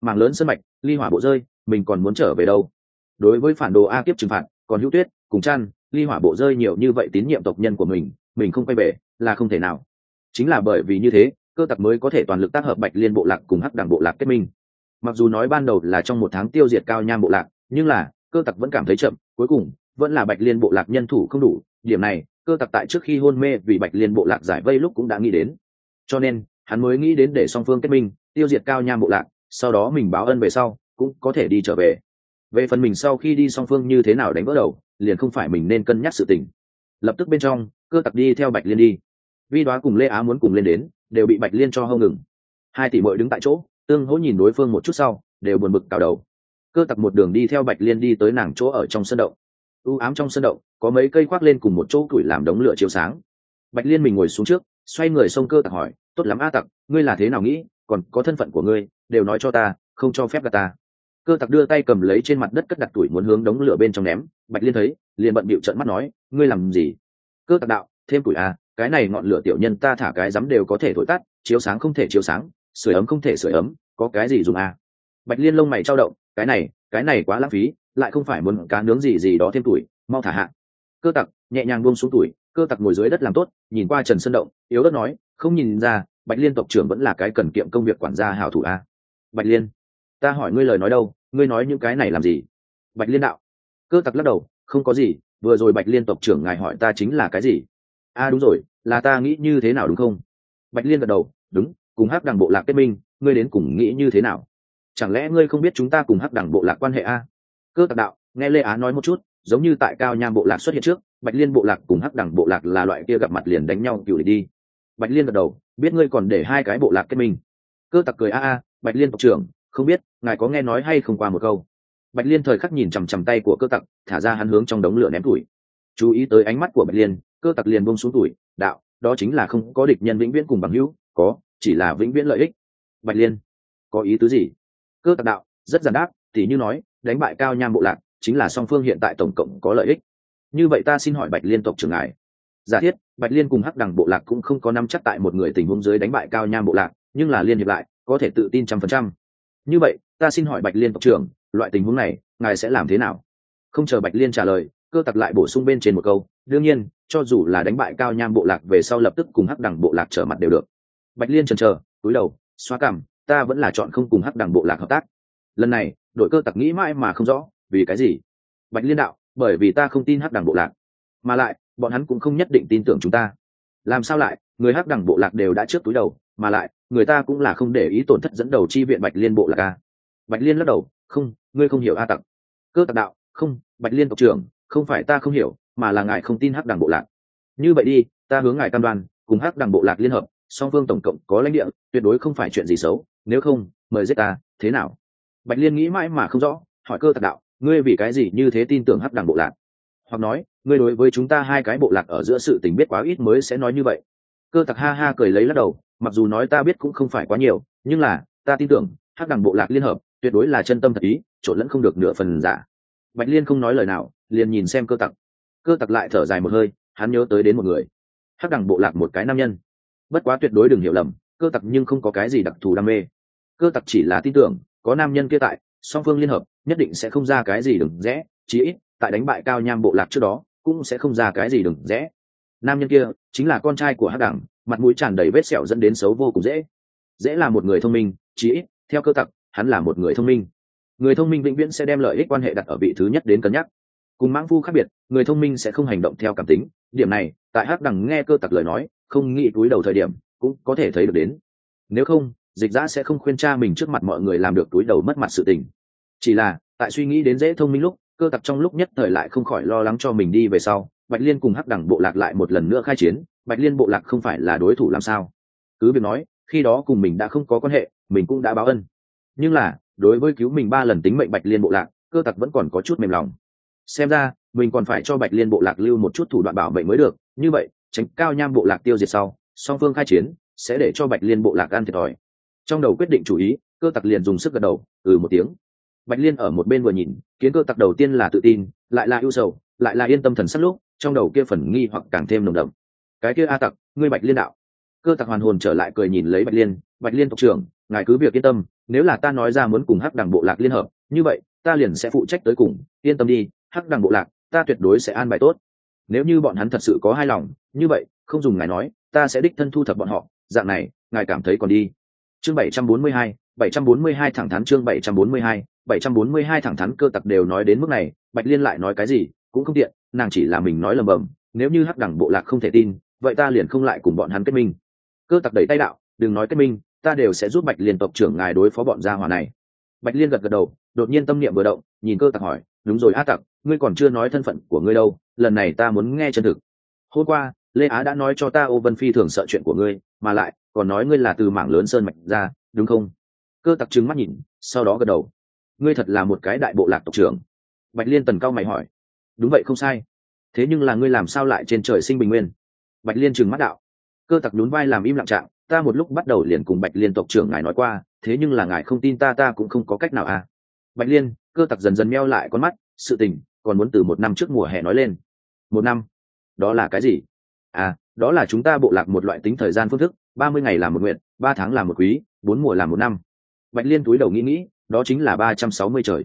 mảng lớn sân mạch, ly hỏa bộ rơi, mình còn muốn trở về đâu? Đối với phản đồ A Kiếp trừng phạt, còn Hữu Tuyết cùng Chăn, ly hỏa bộ rơi nhiều như vậy tín nhiệm tộc nhân của mình không quay về là không thể nào. Chính là bởi vì như thế, cơ tặc mới có thể toàn lực tác hợp Bạch Liên bộ lạc cùng Hắc Đằng bộ lạc kết minh. Mặc dù nói ban đầu là trong 1 tháng tiêu diệt Cao Nham bộ lạc, nhưng là cơ tặc vẫn cảm thấy chậm, cuối cùng vẫn là Bạch Liên bộ lạc nhân thủ không đủ. Điểm này cơ tặc tại trước khi hôn mê vì Bạch Liên bộ lạc giải vây lúc cũng đã nghĩ đến, cho nên hắn mới nghĩ đến để song phương kết minh, tiêu diệt Cao Nham bộ lạc, sau đó mình báo ân về sau cũng có thể đi trở về. Về phần mình sau khi đi song phương như thế nào đánh vỡ đầu, liền không phải mình nên cân nhắc sự tình. Lập tức bên trong cơ tặc đi theo Bạch Liên đi. Vi Đoá cùng Lê Á muốn cùng lên đến, đều bị Bạch Liên cho hông ngừng. 2 tỷ muội đứng tại chỗ tương hỗ nhìn đối phương một chút sau đều buồn bực cào đầu. Cơ tặc một đường đi theo Bạch Liên đi tới nàng chỗ ở trong sân động. U ám trong sân động có mấy cây khoác lên cùng một chỗ củi làm đống lửa chiếu sáng. Bạch Liên mình ngồi xuống trước, xoay người xông cơ tặc hỏi, tốt lắm A Tặc, ngươi là thế nào nghĩ, còn có thân phận của ngươi đều nói cho ta, không cho phép gạt ta. Cơ tặc đưa tay cầm lấy trên mặt đất cất đặt tuổi muốn hướng đống lửa bên trong ném. Bạch Liên thấy liền bận bịu trợn mắt nói, ngươi làm gì? Cơ tặc đạo, thêm tuổi à, cái này ngọn lửa tiểu nhân ta thả cái rắm đều có thể thổi tắt, chiếu sáng không thể chiếu sáng, sưởi ấm không thể sưởi ấm, có cái gì dùng à? Bạch Liên lông mày trao động, cái này quá lãng phí, lại không phải muốn cá nướng gì đó thêm tuổi, mau thả hạ. Cơ tặc nhẹ nhàng buông xuống tuổi. Cơ tặc ngồi dưới đất làm tốt, nhìn qua Trần Sơn Động, yếu ớt nói, không nhìn ra Bạch Liên tộc trưởng vẫn là cái cần kiệm công việc quản gia hảo thủ à? Bạch Liên, ta hỏi ngươi lời nói đâu, ngươi nói những cái này làm gì? Bạch Liên đạo. Cơ tặc lắc đầu, không có gì, vừa rồi Bạch Liên tộc trưởng ngài hỏi ta chính là cái gì? Đúng rồi, là ta nghĩ như thế nào đúng không? Bạch Liên gật đầu, đúng, cùng Hắc Đằng bộ lạc kết minh, ngươi đến cùng nghĩ như thế nào? Chẳng lẽ ngươi không biết chúng ta cùng Hắc Đằng bộ lạc quan hệ a? Cơ tặc đạo, nghe Lê Á nói một chút, giống như tại Cao Nham bộ lạc xuất hiện trước, Bạch Liên bộ lạc cùng Hắc Đằng bộ lạc là loại kia gặp mặt liền đánh nhau cựu địch đi. Bạch Liên gật đầu, biết ngươi còn để 2 cái bộ lạc kết minh. Cơ tặc cười Bạch Liên tộc trưởng, không biết ngài có nghe nói hay không qua một câu. Bạch Liên thời khắc nhìn chằm chằm tay của cơ tặc, thả ra hắn hướng trong đống lửa ném tuổi. Chú ý tới ánh mắt của Bạch Liên, cơ tặc liền buông xuống tuổi, đạo, đó chính là không có địch nhân vĩnh viễn cùng bằng hữu, có chỉ là vĩnh viễn lợi ích. Bạch Liên, có ý tứ gì? Cơ tặc đạo, rất giản đáp, tỉ như nói đánh bại Cao Nham bộ lạc chính là song phương hiện tại tổng cộng có lợi ích. Như vậy ta xin hỏi Bạch Liên tộc trưởng ngài, giả thiết Bạch Liên cùng Hắc Đằng bộ lạc cũng không có nắm chắc tại một người tình huống dưới đánh bại Cao Nham bộ lạc, nhưng là liên hiệp lại có thể tự tin 100%. Như vậy ta xin hỏi Bạch Liên tộc trưởng, loại tình huống này ngài sẽ làm thế nào? Không chờ Bạch Liên trả lời, cơ tặc lại bổ sung bên trên một câu, đương nhiên cho dù là đánh bại Cao Nham bộ lạc về sau lập tức cùng Hắc Đằng bộ lạc trở mặt đều được. Bạch Liên chần chờ, cúi đầu xoa cằm, ta vẫn là chọn không cùng Hắc Đằng bộ lạc hợp tác. Lần này đội cơ tặc nghĩ mãi mà không rõ, vì cái gì? Bạch Liên đạo, bởi vì ta không tin Hắc Đằng bộ lạc, mà lại bọn hắn cũng không nhất định tin tưởng chúng ta. Làm sao lại, người Hắc Đằng bộ lạc đều đã trước túi đầu, mà lại người ta cũng là không để ý tổn thất dẫn đầu chi viện Bạch Liên bộ lạc a. Bạch Liên lắc đầu, không, ngươi không hiểu A Tặc. Cơ tặc đạo, không, Bạch Liên tộc trưởng, không phải ta không hiểu, mà là ngài không tin Hắc Đằng bộ lạc. Như vậy đi, ta hướng ngài cam đoan, cùng Hắc Đằng bộ lạc liên hợp, song phương tổng cộng có lãnh địa, tuyệt đối không phải chuyện gì xấu, nếu không mời giết ta, thế nào? Bạch Liên nghĩ mãi mà không rõ, hỏi cơ tặc đạo, ngươi vì cái gì như thế tin tưởng Hắc Đằng bộ lạc? Hoặc nói, ngươi đối với chúng ta 2 cái bộ lạc ở giữa sự tình biết quá ít mới sẽ nói như vậy. Cơ tặc ha ha cười lấy lắc đầu, mặc dù nói ta biết cũng không phải quá nhiều, nhưng là ta tin tưởng Hắc Đằng bộ lạc liên hợp tuyệt đối là chân tâm thật ý, trộn lẫn không được nửa phần giả. Bạch Liên không nói lời nào, liền nhìn xem cơ tặc. Cơ tặc lại thở dài một hơi, hắn nhớ tới đến một người, Hắc Đằng bộ lạc một cái nam nhân. Bất quá tuyệt đối đừng hiểu lầm, cơ tặc nhưng không có cái gì đặc thù đam mê. Cơ tặc chỉ là tin tưởng có nam nhân kia tại, song phương liên hợp nhất định sẽ không ra cái gì đừng rẽ, chí ít tại đánh bại Cao Nham bộ lạc trước đó cũng sẽ không ra cái gì đừng rẽ. Nam nhân kia chính là con trai của Hắc Đằng, mặt mũi tràn đầy vết sẹo dẫn đến xấu vô cùng dễ là một người thông minh, chí ít theo cơ tặc hắn là một người thông minh. Người thông minh vĩnh viễn sẽ đem lợi ích quan hệ đặt ở vị thứ nhất đến cân nhắc. Cùng mãng phu khác biệt, người thông minh sẽ không hành động theo cảm tính, điểm này tại Hắc Đằng nghe cơ tặc lời nói không nghĩ túi đầu thời điểm cũng có thể thấy được đến. Nếu không Dịch Dã sẽ không khuyên cha mình trước mặt mọi người làm được túi đầu mất mặt sự tình. Chỉ là tại suy nghĩ đến dễ thông minh lúc, cơ tặc trong lúc nhất thời lại không khỏi lo lắng cho mình đi về sau Bạch Liên cùng Hắc Đằng bộ lạc lại một lần nữa khai chiến, Bạch Liên bộ lạc không phải là đối thủ làm sao? Cứ việc nói khi đó cùng mình đã không có quan hệ, mình cũng đã báo ân, nhưng là đối với cứu mình 3 lần tính mệnh Bạch Liên bộ lạc, cơ tặc vẫn còn có chút mềm lòng. Xem ra mình còn phải cho Bạch Liên bộ lạc lưu một chút thủ đoạn bảo mệnh mới được, như vậy tránh Cao Nham bộ lạc tiêu diệt sau song phương khai chiến sẽ để cho Bạch Liên bộ lạc ăn thiệt thòi. Trong đầu quyết định chủ ý, cơ tặc liền dùng sức gật đầu, một tiếng. Bạch Liên ở một bên vừa nhìn, kiến cơ tặc đầu tiên là tự tin, lại là ưu sầu, lại là yên tâm thần sắc lúc trong đầu kia phần nghi hoặc càng thêm nồng đậm. Cái kia A Tặc, ngươi Bạch Liên đạo. Cơ tặc hoàn hồn trở lại cười nhìn lấy Bạch Liên tộc trưởng, ngài cứ việc yên tâm, nếu là ta nói ra muốn cùng hắc đằng bộ lạc liên hợp, như vậy ta liền sẽ phụ trách tới cùng, yên tâm đi, hắc đằng bộ lạc ta tuyệt đối sẽ an bài tốt. Nếu như bọn hắn thật sự có hài lòng, như vậy không dùng ngài nói, ta sẽ đích thân thu thập bọn họ, dạng này ngài cảm thấy còn đi. Chương 742 thẳng thắn, chương 742 thẳng thắn. Cơ tặc đều nói đến mức này, Bạch Liên lại nói cái gì cũng không tiện, nàng chỉ là mình nói lầm bầm, nếu như hắc đẳng bộ lạc không thể tin, vậy ta liền không lại cùng bọn hắn kết minh. Cơ tặc đẩy tay đạo, đừng nói kết minh, ta đều sẽ giúp Bạch Liên tộc trưởng ngài đối phó bọn gia hỏa này. Bạch Liên gật gật đầu, đột nhiên tâm niệm vừa động, nhìn Cơ tặc hỏi, đúng rồi A tặc, ngươi còn chưa nói thân phận của ngươi đâu, lần này ta muốn nghe chân thực. Hôm qua Lê Á đã nói cho ta Ô Vân Phi thường sợ chuyện của ngươi, mà lại còn nói ngươi là từ mảng lớn sơn mạch ra, đúng không? Cơ tặc trừng mắt nhìn, sau đó gật đầu. Ngươi thật là một cái đại bộ lạc tộc trưởng. Bạch Liên tần cao mày hỏi. Đúng vậy, không sai. Thế nhưng là ngươi làm sao lại trên trời sinh bình nguyên? Bạch Liên trừng mắt đạo. Cơ tặc nhún vai làm im lặng trạng, ta một lúc bắt đầu liền cùng Bạch Liên tộc trưởng ngài nói qua, thế nhưng là ngài không tin ta cũng không có cách nào à. Bạch Liên, cơ tặc dần dần meo lại con mắt, sự tình còn muốn từ 1 năm trước mùa hè nói lên. 1 năm? Đó là cái gì? À, đó là chúng ta bộ lạc một loại tính thời gian phương thức, 30 ngày làm một nguyện, 3 tháng làm một quý, 4 mùa làm một năm. Bạch Liên túi đầu nghĩ, đó chính là 360 trời.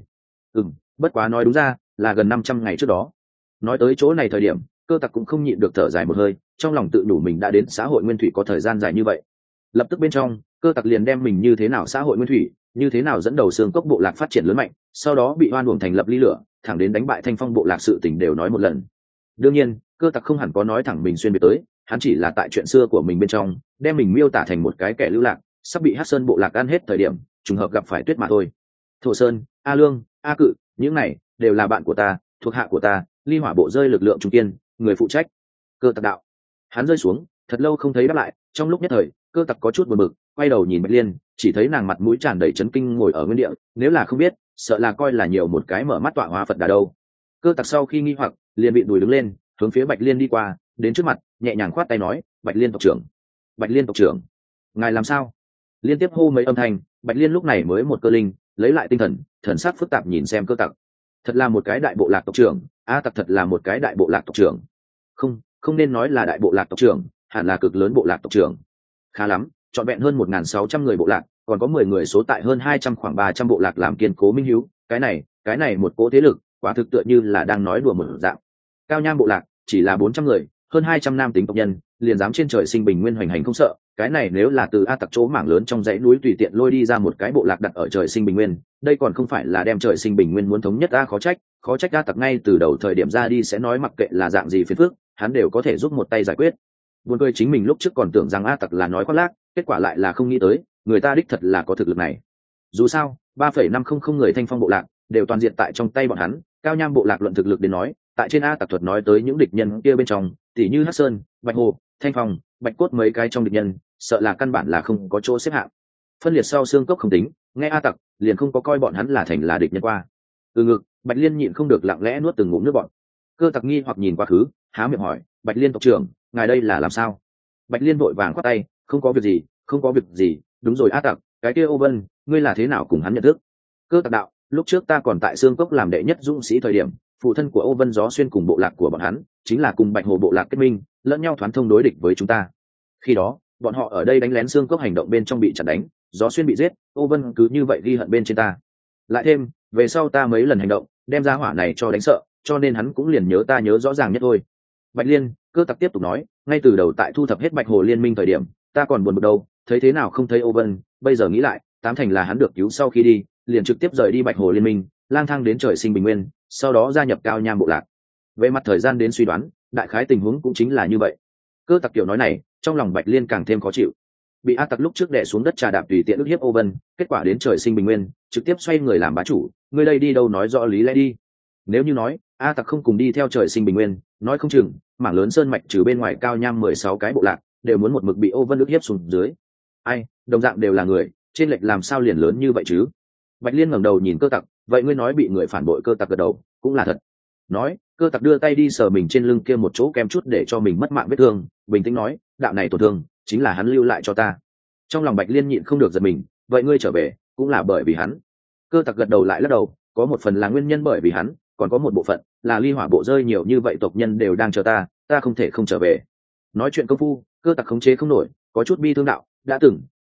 Bất quá nói đúng ra là gần 500 ngày trước đó. Nói tới chỗ này thời điểm, cơ tặc cũng không nhịn được thở dài một hơi, trong lòng tự nhủ mình đã đến xã hội nguyên thủy có thời gian dài như vậy. Lập tức bên trong, cơ tặc liền đem mình như thế nào xã hội nguyên thủy, như thế nào dẫn đầu xương cốc bộ lạc phát triển lớn mạnh, sau đó bị oan uổng thành lập ly lửa, thẳng đến đánh bại Thanh Phong bộ lạc sự tình đều nói một lần. Đương nhiên, cơ tặc không hẳn có nói thẳng mình xuyên biệt tới, hắn chỉ là tại chuyện xưa của mình bên trong đem mình miêu tả thành một cái kẻ lưu lạc, sắp bị Hắc Sơn bộ lạc ăn hết thời điểm, trùng hợp gặp phải Tuyết mà thôi. Thổ Sơn, A Lương, A Cự, những này đều là bạn của ta, thuộc hạ của ta, ly hỏa bộ rơi lực lượng trung kiên, người phụ trách. Cơ tặc đạo. Hắn rơi xuống, thật lâu không thấy đáp lại, trong lúc nhất thời, cơ tặc có chút buồn bực, quay đầu nhìn Bạch Liên, chỉ thấy nàng mặt mũi tràn đầy chấn kinh ngồi ở nguyên địa, nếu là không biết, sợ là coi là nhiều một cái mở mắt tọa hóa Phật Đà đâu. Cơ tặc sau khi nghi hoặc, liền bị đuổi đứng lên, hướng phía Bạch Liên đi qua, đến trước mặt, nhẹ nhàng khoát tay nói, Bạch Liên tộc trưởng. Bạch Liên tộc trưởng, ngài làm sao? Liên tiếp hô mấy âm thanh, Bạch Liên lúc này mới một cơ linh, lấy lại tinh thần, thần sắc phức tạp nhìn xem cơ tặc. Thật là một cái đại bộ lạc tộc trưởng, A tặc thật là một cái đại bộ lạc tộc trưởng. Không nên nói là đại bộ lạc tộc trưởng, hẳn là cực lớn bộ lạc tộc trưởng. Khá lắm, trọn vẹn hơn 1.600 người bộ lạc, còn có 10 người số tại hơn 200 khoảng 300 bộ lạc làm kiên cố minh hiếu, cái này một cỗ thế lực, quả thực tựa như là đang nói đùa một dạng. Cao Nham bộ lạc chỉ là 400 người, hơn 200 nam tính tộc nhân, liền dám trên trời sinh bình nguyên hoành hành không sợ, cái này nếu là từ A tặc chỗ mảng lớn trong dãy núi tùy tiện lôi đi ra một cái bộ lạc đặt ở trời sinh bình nguyên, đây còn không phải là đem trời sinh bình nguyên muốn thống nhất. A khó trách A tặc ngay từ đầu thời điểm ra đi sẽ nói mặc kệ là dạng gì phiền phức, hắn đều có thể giúp một tay giải quyết. Buồn cười chính mình lúc trước còn tưởng rằng A tặc là nói khoác lác, kết quả lại là không nghĩ tới, người ta đích thật là có thực lực này. Dù sao, 3,500 người Thanh Phong bộ lạc đều toàn diện tại trong tay bọn hắn, Cao Nham bộ lạc luận thực lực đến nói, tại trên A tặc thuật nói tới những địch nhân kia bên trong, tỉ như Hắc Sơn, Bạch Hồ, Thanh Phong, Bạch Cốt mấy cái trong địch nhân, sợ là căn bản là không có chỗ xếp hạng. Phân liệt sau xương cốc không tính, nghe A tặc liền không có coi bọn hắn là thành là địch nhân qua. Từ ngực, Bạch Liên nhịn không được lặng lẽ nuốt từng ngụm nước bọt. Cơ tặc nghi hoặc nhìn quá khứ, há miệng hỏi, Bạch Liên tộc trưởng, ngài đây là làm sao? Bạch Liên vội vàng khoát tay, không có việc gì, đúng rồi A tặc, cái kia Ô Vân, ngươi là thế nào cùng hắn nhận thức? Cơ tặc đạo, lúc trước ta còn tại xương cốc làm đệ nhất dũng sĩ thời điểm, phụ thân của Ô Vân Gió Xuyên cùng bộ lạc của bọn hắn chính là cùng Bạch Hồ bộ lạc kết minh, lẫn nhau thoán thông đối địch với chúng ta. Khi đó bọn họ ở đây đánh lén xương cốc hành động bên trong bị chặn đánh, Gió Xuyên bị giết, Ô Vân cứ như vậy ghi hận bên trên ta. Lại thêm về sau ta mấy lần hành động đem ra hỏa này cho đánh sợ, cho nên hắn cũng liền nhớ ta nhớ rõ ràng nhất thôi. Bạch Liên, cơ tặc tiếp tục nói, ngay từ đầu tại thu thập hết Bạch Hồ liên minh thời điểm, ta còn buồn bực đâu, thấy thế nào không thấy Ô Vân, bây giờ nghĩ lại, tám thành là hắn được cứu sau khi đi, liền trực tiếp rời đi Bạch Hồ liên minh, lang thang đến trời sinh bình nguyên, sau đó gia nhập Cao Nham bộ lạc. Về mặt thời gian đến suy đoán, đại khái tình huống cũng chính là như vậy. Cơ tặc kiểu nói này, trong lòng Bạch Liên càng thêm khó chịu. Bị A tặc lúc trước đè xuống đất trà đạp tùy tiện ức hiếp Ô Vân, kết quả đến trời sinh bình nguyên, trực tiếp xoay người làm bá chủ, ngươi đây đi đâu nói rõ lý lẽ đi. Nếu như nói A tặc không cùng đi theo trời sinh bình nguyên, nói không chừng mảng lớn sơn mạch trừ bên ngoài Cao Nham 16 cái bộ lạc đều muốn một mực bị Ô Vân ức hiếp xuống dưới. Ai, đồng dạng đều là người, trên lệch làm sao liền lớn như vậy chứ? Bạch Liên ngẩng đầu nhìn cơ tặc, vậy ngươi nói bị người phản bội, cơ tặc gật đầu, cũng là thật. Nói, cơ tặc đưa tay đi sờ mình trên lưng kia một chỗ kem chút để cho mình mất mạng vết thương, bình tĩnh nói, đạo này tổn thương chính là hắn lưu lại cho ta. Trong lòng Bạch Liên nhịn không được giật mình, vậy ngươi trở về cũng là bởi vì hắn? Cơ tặc gật đầu lại lắc đầu, có một phần là nguyên nhân bởi vì hắn, còn có một bộ phận là ly hỏa bộ rơi nhiều như vậy tộc nhân đều đang chờ ta không thể không trở về. Nói chuyện công phu, cơ tặc khống chế không nổi, có chút bi thương đạo, đã từng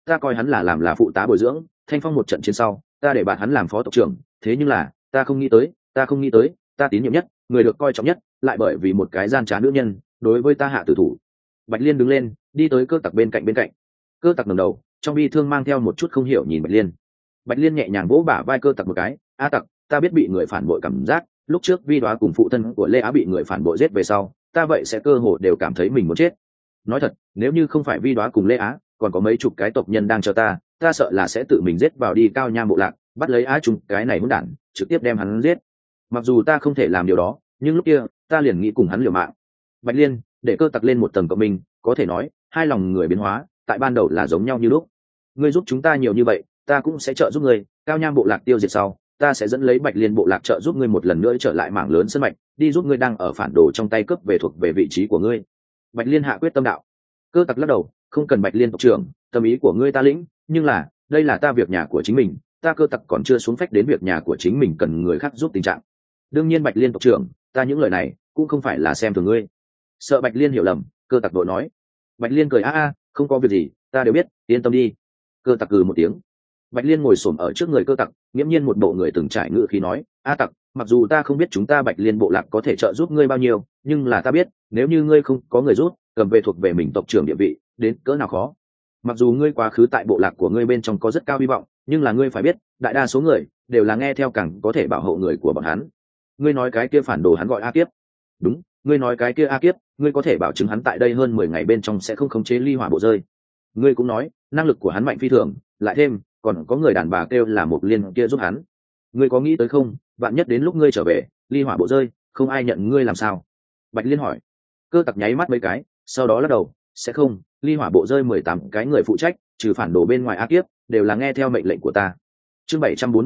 ta coi hắn là làm là phụ tá bồi dưỡng, thanh phong một trận chiến sau ta để bạn hắn làm phó tộc trưởng, thế nhưng là ta không nghĩ tới ta tín nhiệm nhất, người được coi trọng nhất, lại bởi vì một cái gian trá nữ nhân đối với ta hạ tử thủ. Bạch Liên đứng lên đi tới Cơ Tặc bên cạnh. Cơ Tặc ngẩng đầu, trong bi thương mang theo một chút không hiểu nhìn Bạch Liên. Bạch Liên nhẹ nhàng vỗ bả vai Cơ Tặc một cái. A Tặc, ta biết bị người phản bội cảm giác, lúc trước Vi Đoá cùng phụ thân của Lê Á bị người phản bội giết về sau, ta vậy sẽ cơ hồ đều cảm thấy mình muốn chết. Nói thật, nếu như không phải Vi Đoá cùng Lê Á, còn có mấy chục cái tộc nhân đang chờ ta sợ là sẽ tự mình giết vào đi Cao Nham bộ lạc, bắt lấy Á Trung cái này hỗn đản, trực tiếp đem hắn giết. Mặc dù ta không thể làm điều đó, nhưng lúc kia ta liền nghĩ cùng hắn liều mạng. Bạch Liên để Cơ Tặc lên một tầng cộng minh, có thể nói hai lòng người biến hóa tại ban đầu là giống nhau như lúc. Ngươi giúp chúng ta nhiều như vậy, ta cũng sẽ trợ giúp ngươi. Cao Nham bộ lạc tiêu diệt sau, ta sẽ dẫn lấy Bạch Liên bộ lạc trợ giúp ngươi một lần nữa trở lại mảng lớn sân mạch, đi giúp ngươi đang ở phản đồ trong tay cướp về thuộc về vị trí của ngươi. Bạch Liên hạ quyết tâm đạo. Cơ Tặc lắc đầu, không cần Bạch Liên tộc trưởng, tâm ý của ngươi ta lĩnh, nhưng là đây là ta việc nhà của chính mình, ta Cơ Tặc còn chưa xuống phách đến việc nhà của chính mình cần người khác giúp tình trạng. Đương nhiên Bạch Liên tộc trưởng, ta những lời này cũng không phải là xem thường ngươi. Sợ Bạch Liên hiểu lầm, Cơ Tặc đội nói. Bạch Liên cười không có việc gì, ta đều biết, yên tâm đi. Cơ Tặc một tiếng. Bạch Liên ngồi xổm ở trước người Cơ Tặc, nghiễm nhiên một bộ người từng trải ngữ khí nói, A Tặc, mặc dù ta không biết chúng ta Bạch Liên bộ lạc có thể trợ giúp ngươi bao nhiêu, nhưng là ta biết, nếu như ngươi không có người giúp, cầm về thuộc về mình tộc trưởng địa vị, đến cỡ nào khó. Mặc dù ngươi quá khứ tại bộ lạc của ngươi bên trong có rất cao hy vọng, nhưng là ngươi phải biết, đại đa số người đều là nghe theo càng có thể bảo hộ người của bọn hắn. Ngươi nói cái kia phản đồ hắn gọi A Kiếp. Đúng, ngươi nói cái kia A Kiếp, ngươi có thể bảo chứng hắn tại đây hơn 10 ngày bên trong sẽ không khống chế ly hỏa bộ rơi. Ngươi cũng nói, năng lực của hắn mạnh phi thường, lại thêm, còn có người đàn bà kêu là Mộc Liên kia giúp hắn. Ngươi có nghĩ tới không, vạn nhất đến lúc ngươi trở về, ly hỏa bộ rơi, không ai nhận ngươi làm sao? Bạch Liên hỏi. Cơ Tặc nháy mắt mấy cái, sau đó lắc đầu, sẽ không, ly hỏa bộ rơi 18 cái người phụ trách, trừ phản đồ bên ngoài A Kiếp, đều là nghe theo mệnh lệnh của ta. Chương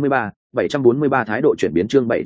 743 thái độ chuyển biến. Chương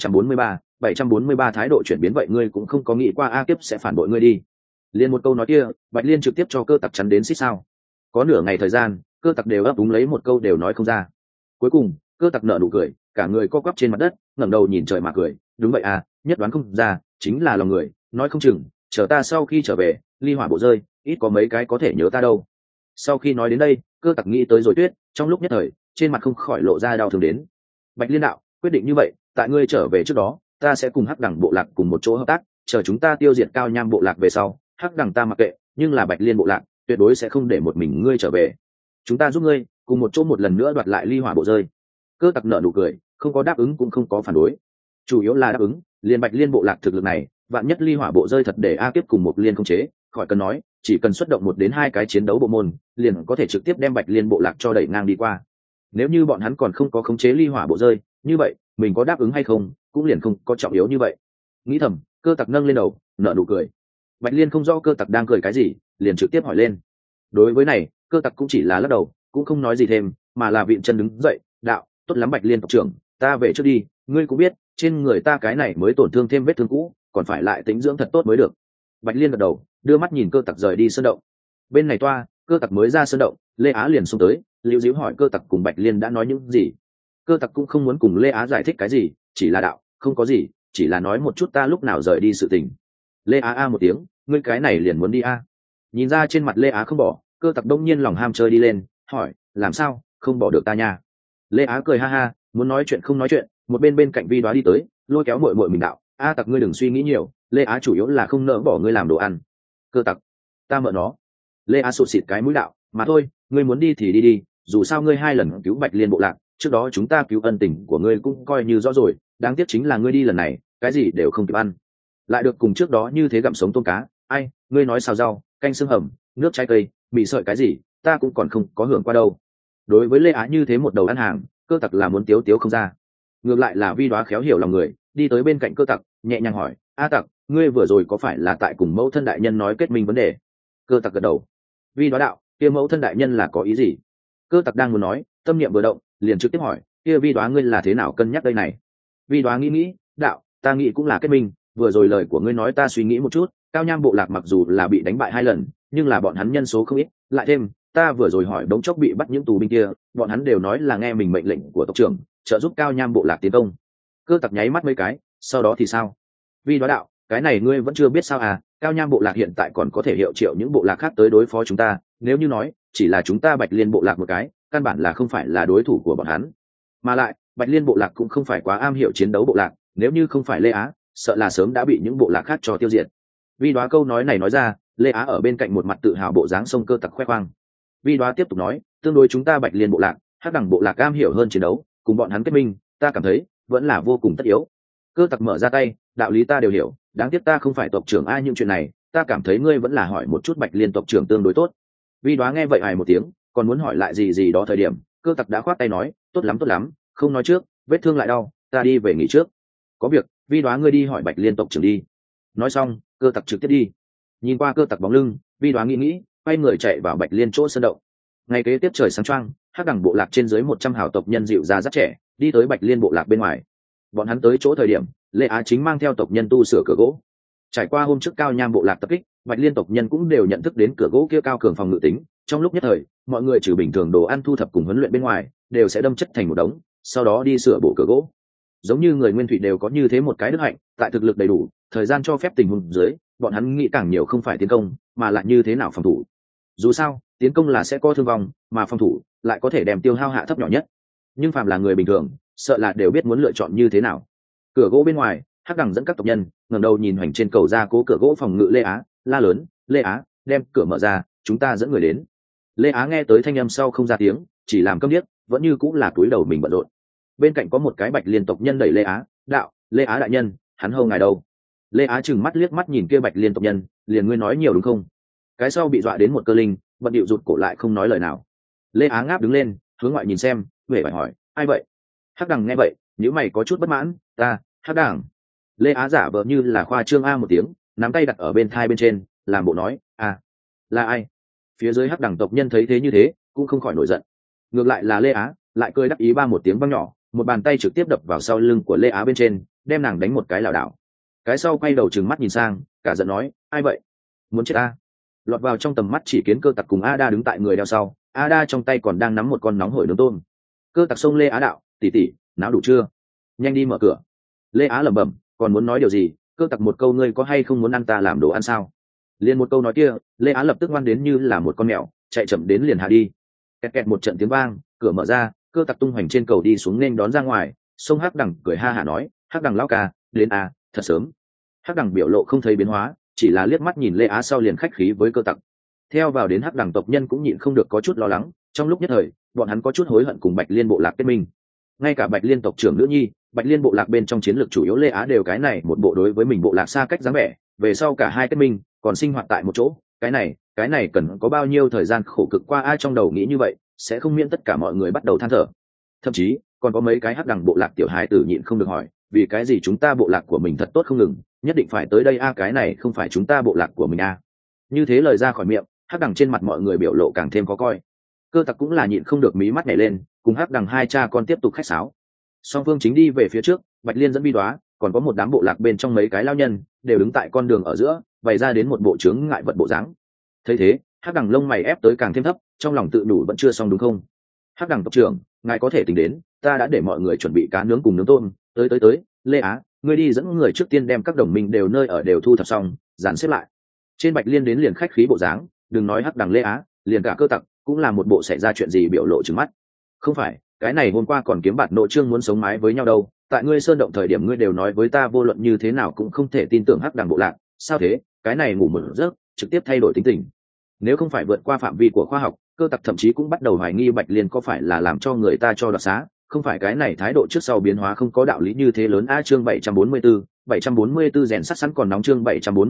743 thái độ chuyển biến. Vậy ngươi cũng không có nghĩ qua A Kiếp sẽ phản bội ngươi đi? Liên một câu nói kia, Bạch Liên trực tiếp cho Cơ Tặc chắn đến xích sao. Có nửa ngày thời gian, Cơ Tặc đều ấp úng lấy một câu đều nói không ra. Cuối cùng, Cơ Tặc nở nụ cười, cả người co quắp trên mặt đất, ngẩng đầu nhìn trời mà cười, đúng vậy à, nhất đoán không ra, chính là lòng người, nói không chừng, chờ ta sau khi trở về, ly hỏa bộ rơi, ít có mấy cái có thể nhớ ta đâu. Sau khi nói đến đây, Cơ Tặc nghĩ tới rồi Tuyết, trong lúc nhất thời, trên mặt không khỏi lộ ra đau thương đến. Bạch Liên đạo, quyết định như vậy, tại ngươi trở về trước đó, ta sẽ cùng Hắc Đẳng bộ lạc cùng một chỗ hợp tác, chờ chúng ta tiêu diệt Cao Nham bộ lạc về sau, Hắc Đẳng ta mặc kệ, nhưng là Bạch Liên bộ lạc tuyệt đối sẽ không để một mình ngươi trở về. Chúng ta giúp ngươi, cùng một chỗ một lần nữa đoạt lại ly hỏa bộ rơi. Cơ Tặc nở nụ cười, không có đáp ứng cũng không có phản đối, chủ yếu là đáp ứng, liền Bạch Liên bộ lạc thực lực này, vạn nhất ly hỏa bộ rơi thật để A Kiếp cùng Mộc Liên khống chế, khỏi cần nói, chỉ cần xuất động 1 đến 2 cái chiến đấu bộ môn, liền có thể trực tiếp đem Bạch Liên bộ lạc cho đẩy ngang đi qua. Nếu như bọn hắn còn không có khống chế ly hỏa bộ rơi, như vậy mình có đáp ứng hay không cũng liền không có trọng yếu như vậy. Nghĩ thầm, Cơ Tặc nâng lên đầu, nở nụ cười. Bạch Liên không rõ Cơ Tặc đang cười cái gì, liền trực tiếp hỏi lên. Đối với này, Cơ Tặc cũng chỉ là lắc đầu, cũng không nói gì thêm, mà là vịn chân đứng dậy, đạo, tốt lắm Bạch Liên tộc trưởng, ta về trước đi, ngươi cũng biết, trên người ta cái này mới tổn thương thêm vết thương cũ, còn phải lại tĩnh dưỡng thật tốt mới được. Bạch Liên gật đầu, đưa mắt nhìn Cơ Tặc rời đi sơn động. Bên này toa, Cơ Tặc mới ra sơn động, Lê Á liền xông tới, liễu díu hỏi Cơ Tặc cùng Bạch Liên đã nói những gì. Cơ Tặc cũng không muốn cùng Lê Á giải thích cái gì, chỉ là đạo, không có gì, chỉ là nói một chút ta lúc nào rời đi sự tình. Lê Á một tiếng, ngươi cái này liền muốn đi a? Nhìn ra trên mặt Lê Á không bỏ, Cơ Tặc đông nhiên lòng ham chơi đi lên, hỏi, làm sao, không bỏ được ta nha? Lê Á cười ha, muốn nói chuyện không nói chuyện, một bên cạnh Vi Đoá đi tới, lôi kéo muội mình đạo, A Tặc ngươi đừng suy nghĩ nhiều, Lê Á chủ yếu là không nỡ bỏ ngươi làm đồ ăn. Cơ Tặc, ta mợ nó. Lê Á sụt xịt cái mũi đạo, mà thôi, ngươi muốn đi thì đi, dù sao ngươi 2 lần cứu Bạch Liên bộ lạc, trước đó chúng ta cứu ân tình của ngươi cũng coi như rõ rồi, đáng tiếc chính là ngươi đi lần này, cái gì đều không kịp ăn, lại được cùng trước đó như thế gặm sống tôm cá, ai, ngươi nói xào rau, canh xương hầm, nước trái cây, mì sợi cái gì, ta cũng còn không có hưởng qua đâu. Đối với Lê Á như thế một đầu ăn hàng, Cơ Tặc là muốn tiếu không ra. Ngược lại là Vi Đoá khéo hiểu lòng người, đi tới bên cạnh Cơ Tặc, nhẹ nhàng hỏi, A Tặc, ngươi vừa rồi có phải là tại cùng mẫu thân đại nhân nói kết minh vấn đề? Cơ Tặc gật đầu. Vi Đoá đạo, kia mẫu thân đại nhân là có ý gì? Cơ Tặc đang muốn nói, tâm niệm vừa động, liền trực tiếp hỏi, kia Vi Đoá ngươi là thế nào cân nhắc đây này? Vi Đoá nghĩ, đạo, ta nghĩ cũng là kết minh, vừa rồi lời của ngươi nói ta suy nghĩ một chút, Cao Nham bộ lạc mặc dù là bị đánh bại 2 lần, nhưng là bọn hắn nhân số không ít, lại thêm, ta vừa rồi hỏi đống chốc bị bắt những tù binh kia, bọn hắn đều nói là nghe mình mệnh lệnh của tộc trưởng, trợ giúp Cao Nham bộ lạc tiến công. Cơ Tặc nháy mắt mấy cái, sau đó thì sao? Vi Đoá đạo, cái này ngươi vẫn chưa biết sao à? Cao Nham bộ lạc hiện tại còn có thể hiệu triệu những bộ lạc khác tới đối phó chúng ta, nếu như nói chỉ là chúng ta Bạch Liên bộ lạc một cái, căn bản là không phải là đối thủ của bọn hắn. Mà lại Bạch Liên bộ lạc cũng không phải quá am hiểu chiến đấu bộ lạc, nếu như không phải Lê Á, sợ là sớm đã bị những bộ lạc khác cho tiêu diệt. Vi Đoá câu nói này nói ra, Lê Á ở bên cạnh một mặt tự hào bộ dáng sông Cơ Tặc khoe khoang. Vi Đoá tiếp tục nói, tương đối chúng ta Bạch Liên bộ lạc, Hắc Đẳng bộ lạc am hiểu hơn chiến đấu, cùng bọn hắn kết minh, ta cảm thấy vẫn là vô cùng tất yếu. Cơ Tặc mở ra tay, đạo lý ta đều hiểu, đáng tiếc ta không phải tộc trưởng ai, những chuyện này ta cảm thấy ngươi vẫn là hỏi một chút Bạch Liên tộc trưởng tương đối tốt. Vi Đoá nghe vậy hài một tiếng, còn muốn hỏi lại gì đó thời điểm, Cơ Tặc đã khoát tay nói, tốt lắm, không nói trước, vết thương lại đau, ta đi về nghỉ trước. Có việc, Vi Đoá ngươi đi hỏi Bạch Liên tộc trưởng đi. Nói xong, Cơ Tặc trực tiếp đi. Nhìn qua Cơ Tặc bóng lưng, Vi Đoá nghĩ, quay người chạy vào Bạch Liên chỗ sơn động. Ngày kế tiếp trời sáng choang, Hắc Đẳng bộ lạc trên dưới 100 hảo tộc nhân dịu ra rất trẻ, đi tới Bạch Liên bộ lạc bên ngoài. Bọn hắn tới chỗ thời điểm, Lê Á chính mang theo tộc nhân tu sửa cửa gỗ. Trải qua hôm trước Cao Nham bộ lạc tập kích, Bạch Liên tộc nhân cũng đều nhận thức đến cửa gỗ kia cao cường phòng ngự tính. Trong lúc nhất thời, mọi người trừ bình thường đồ ăn thu thập cùng huấn luyện bên ngoài, đều sẽ đâm chất thành một đống, sau đó đi sửa bộ cửa gỗ. Giống như người Nguyên Thủy đều có như thế một cái đức hạnh, tại thực lực đầy đủ, thời gian cho phép tình huống dưới, bọn hắn nghĩ càng nhiều không phải tiến công, mà là như thế nào phòng thủ. Dù sao, tiến công là sẽ có thương vong, mà phòng thủ lại có thể đem tiêu hao hạ thấp nhỏ nhất. Nhưng phàm là người bình thường, sợ là đều biết muốn lựa chọn như thế nào. Cửa gỗ bên ngoài, Hắc Đẳng dẫn các tộc nhân ngẩng đầu nhìn hoành trên cầu ra cố cửa gỗ phòng ngự Lê Á, la lớn, Lê Á, đem cửa mở ra, chúng ta dẫn người đến. Lê Á nghe tới thanh âm sau không ra tiếng, chỉ làm câm điếc, vẫn như cũng là cúi đầu mình bận rộn. Bên cạnh có một cái Bạch Liên tộc nhân đẩy Lê Á, đạo, Lê Á đại nhân, hắn hầu ngài đâu? Lê Á chừng mắt liếc mắt nhìn kia Bạch Liên tộc nhân, liền ngươi nói nhiều đúng không? Cái sau bị dọa đến một cơ linh, bận điệu rụt cổ lại không nói lời nào. Lê Á ngáp đứng lên, hướng ngoại nhìn xem, huệ phải hỏi, ai vậy? Hắc Đẳng nghe vậy, nếu mày có chút bất mãn, ta, Hắc Đẳng. Lê Á giả vờ như là khoa trương a một tiếng, nắm tay đặt ở bên thai bên trên, làm bộ nói, là ai? Phía dưới Hắc Đẳng tộc nhân thấy thế như thế, cũng không khỏi nổi giận. Ngược lại là Lê Á, lại cười đắc ý ba một tiếng vang nhỏ, một bàn tay trực tiếp đập vào sau lưng của Lê Á bên trên, đem nàng đánh một cái lảo đảo. Cái sau quay đầu trừng mắt nhìn sang, cả giận nói, ai vậy? Muốn chết a? Lọt vào trong tầm mắt chỉ Kiến Cơ Tặc cùng Ada đứng tại người đeo sau, Ada trong tay còn đang nắm một con nóng hổi nướng tôm. Cơ Tặc xông Lê Á đạo, tỷ, náo đủ chưa? Nhanh đi mở cửa. Lê Á lẩm bẩm, còn muốn nói điều gì? Cơ Tặc một câu, ngươi có hay không muốn ăn ta làm đồ ăn sao? Liền một câu nói kia, Lê Á lập tức ngoan đến như là một con mèo, chạy chậm đến liền hạ đi. Kẹt kẹt một trận tiếng vang, cửa mở ra, Cơ Tặc tung hoành trên cầu đi xuống nên đón ra ngoài. Sông Hắc Đẳng cười ha hả nói, Hắc Đẳng lão ca, đến à, thật sớm. Hắc Đẳng biểu lộ không thấy biến hóa, chỉ là liếc mắt nhìn Lê Á sau liền khách khí với Cơ Tặc. Theo vào đến Hắc Đẳng tộc nhân cũng nhịn không được có chút lo lắng, trong lúc nhất thời, bọn hắn có chút hối hận cùng Bạch Liên bộ lạc kết minh. Ngay cả Bạch Liên tộc trưởng nữ nhi, Bạch Liên bộ lạc bên trong chiến lược chủ yếu Lê Á đều cái này một bộ đối với mình bộ lạc xa cách dáng vẻ, về sau cả hai kết minh, còn sinh hoạt tại một chỗ, cái này cần có bao nhiêu thời gian khổ cực qua, ai trong đầu nghĩ như vậy, sẽ không miễn tất cả mọi người bắt đầu than thở. Thậm chí, còn có mấy cái Hắc Đẳng bộ lạc tiểu hài tử nhịn không được hỏi, vì cái gì chúng ta bộ lạc của mình thật tốt không ngừng, nhất định phải tới đây a, cái này không phải chúng ta bộ lạc của mình a. Như thế lời ra khỏi miệng, Hắc Đẳng trên mặt mọi người biểu lộ càng thêm khó coi. Cơ Tặc cũng là nhịn không được mí mắt nhảy lên, cùng Hắc Đẳng hai cha con tiếp tục khách sáo. Song phương chính đi về phía trước, Bạch Liên dẫn Vi Đoá, còn có một đám bộ lạc bên trong mấy cái lao nhân đều đứng tại con đường ở giữa, bày ra đến một bộ chướng ngại vật bộ dáng. Thấy thế, Hắc Đẳng lông mày ép tới càng thêm thấp, trong lòng tự đủ vẫn chưa xong đúng không? Hắc Đẳng tộc trưởng, ngài có thể tính đến, ta đã để mọi người chuẩn bị cá nướng cùng nướng tôm, tới, Lê Á, ngươi đi dẫn người trước tiên đem các đồng minh đều nơi ở đều thu thập xong, dàn xếp lại. Trên Bạch Liên đến liền khách khí bộ dáng, đừng nói Hắc Đẳng Lê Á, liền cả Cơ Tặc cũng là một bộ xảy ra chuyện gì biểu lộ trừng mắt. Không phải, cái này hôm qua còn kiếm bạt nội trương muốn sống mái với nhau đâu, tại ngươi sơn động thời điểm ngươi đều nói với ta vô luận như thế nào cũng không thể tin tưởng Hắc Đẳng bộ lạc, sao thế? Cái này ngủ một giấc trực tiếp thay đổi tính tình. Nếu không phải vượt qua phạm vi của khoa học, Cơ Tặc thậm chí cũng bắt đầu hoài nghi Bạch Liên có phải là làm cho người ta cho đoạt xá, không phải cái này thái độ trước sau biến hóa không có đạo lý như thế lớn a. Chương 744 rèn sắt sẵn còn nóng, chương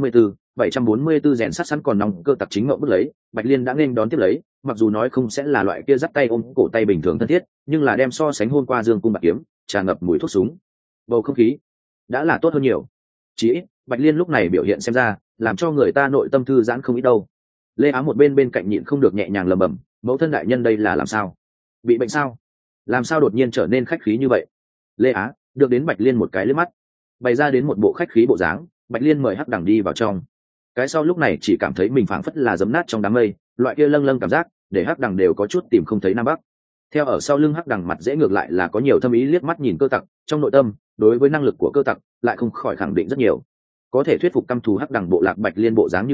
744 rèn sắt sẵn còn nóng. Cơ Tặc chính ngậm bứt lấy, Bạch Liên đã nên đón tiếp lấy, mặc dù nói không sẽ là loại kia dắt tay ôm cổ tay bình thường thân thiết, nhưng là đem so sánh hôm qua dương cung bạc kiếm, tràn ngập mùi thuốc súng, bầu không khí đã là tốt hơn nhiều. Chỉ ít, Bạch Liên lúc này biểu hiện xem ra, làm cho người ta nội tâm thư giãn không ít đâu. Lê Á một bên cạnh nhịn không được nhẹ nhàng lẩm bẩm, mẫu thân đại nhân đây là làm sao? Bị bệnh sao? Làm sao đột nhiên trở nên khách khí như vậy? Lê Á được đến Bạch Liên một cái liếc mắt, bày ra đến một bộ khách khí bộ dáng. Bạch Liên mời Hắc Đẳng đi vào trong. Cái sau lúc này chỉ cảm thấy mình phảng phất là giấm nát trong đám mây, loại kia lâng lâng cảm giác để Hắc Đẳng đều có chút tìm không thấy nam bắc. Theo ở sau lưng Hắc Đẳng mặt dễ ngược lại là có nhiều thâm ý liếc mắt nhìn Cơ Tặc, trong nội tâm đối với năng lực của Cơ Tặc lại không khỏi khẳng định rất nhiều. Có thể thuyết phục căm thù Hắc Đẳng bộ lạc Bạch Liên bộ dáng như vậy,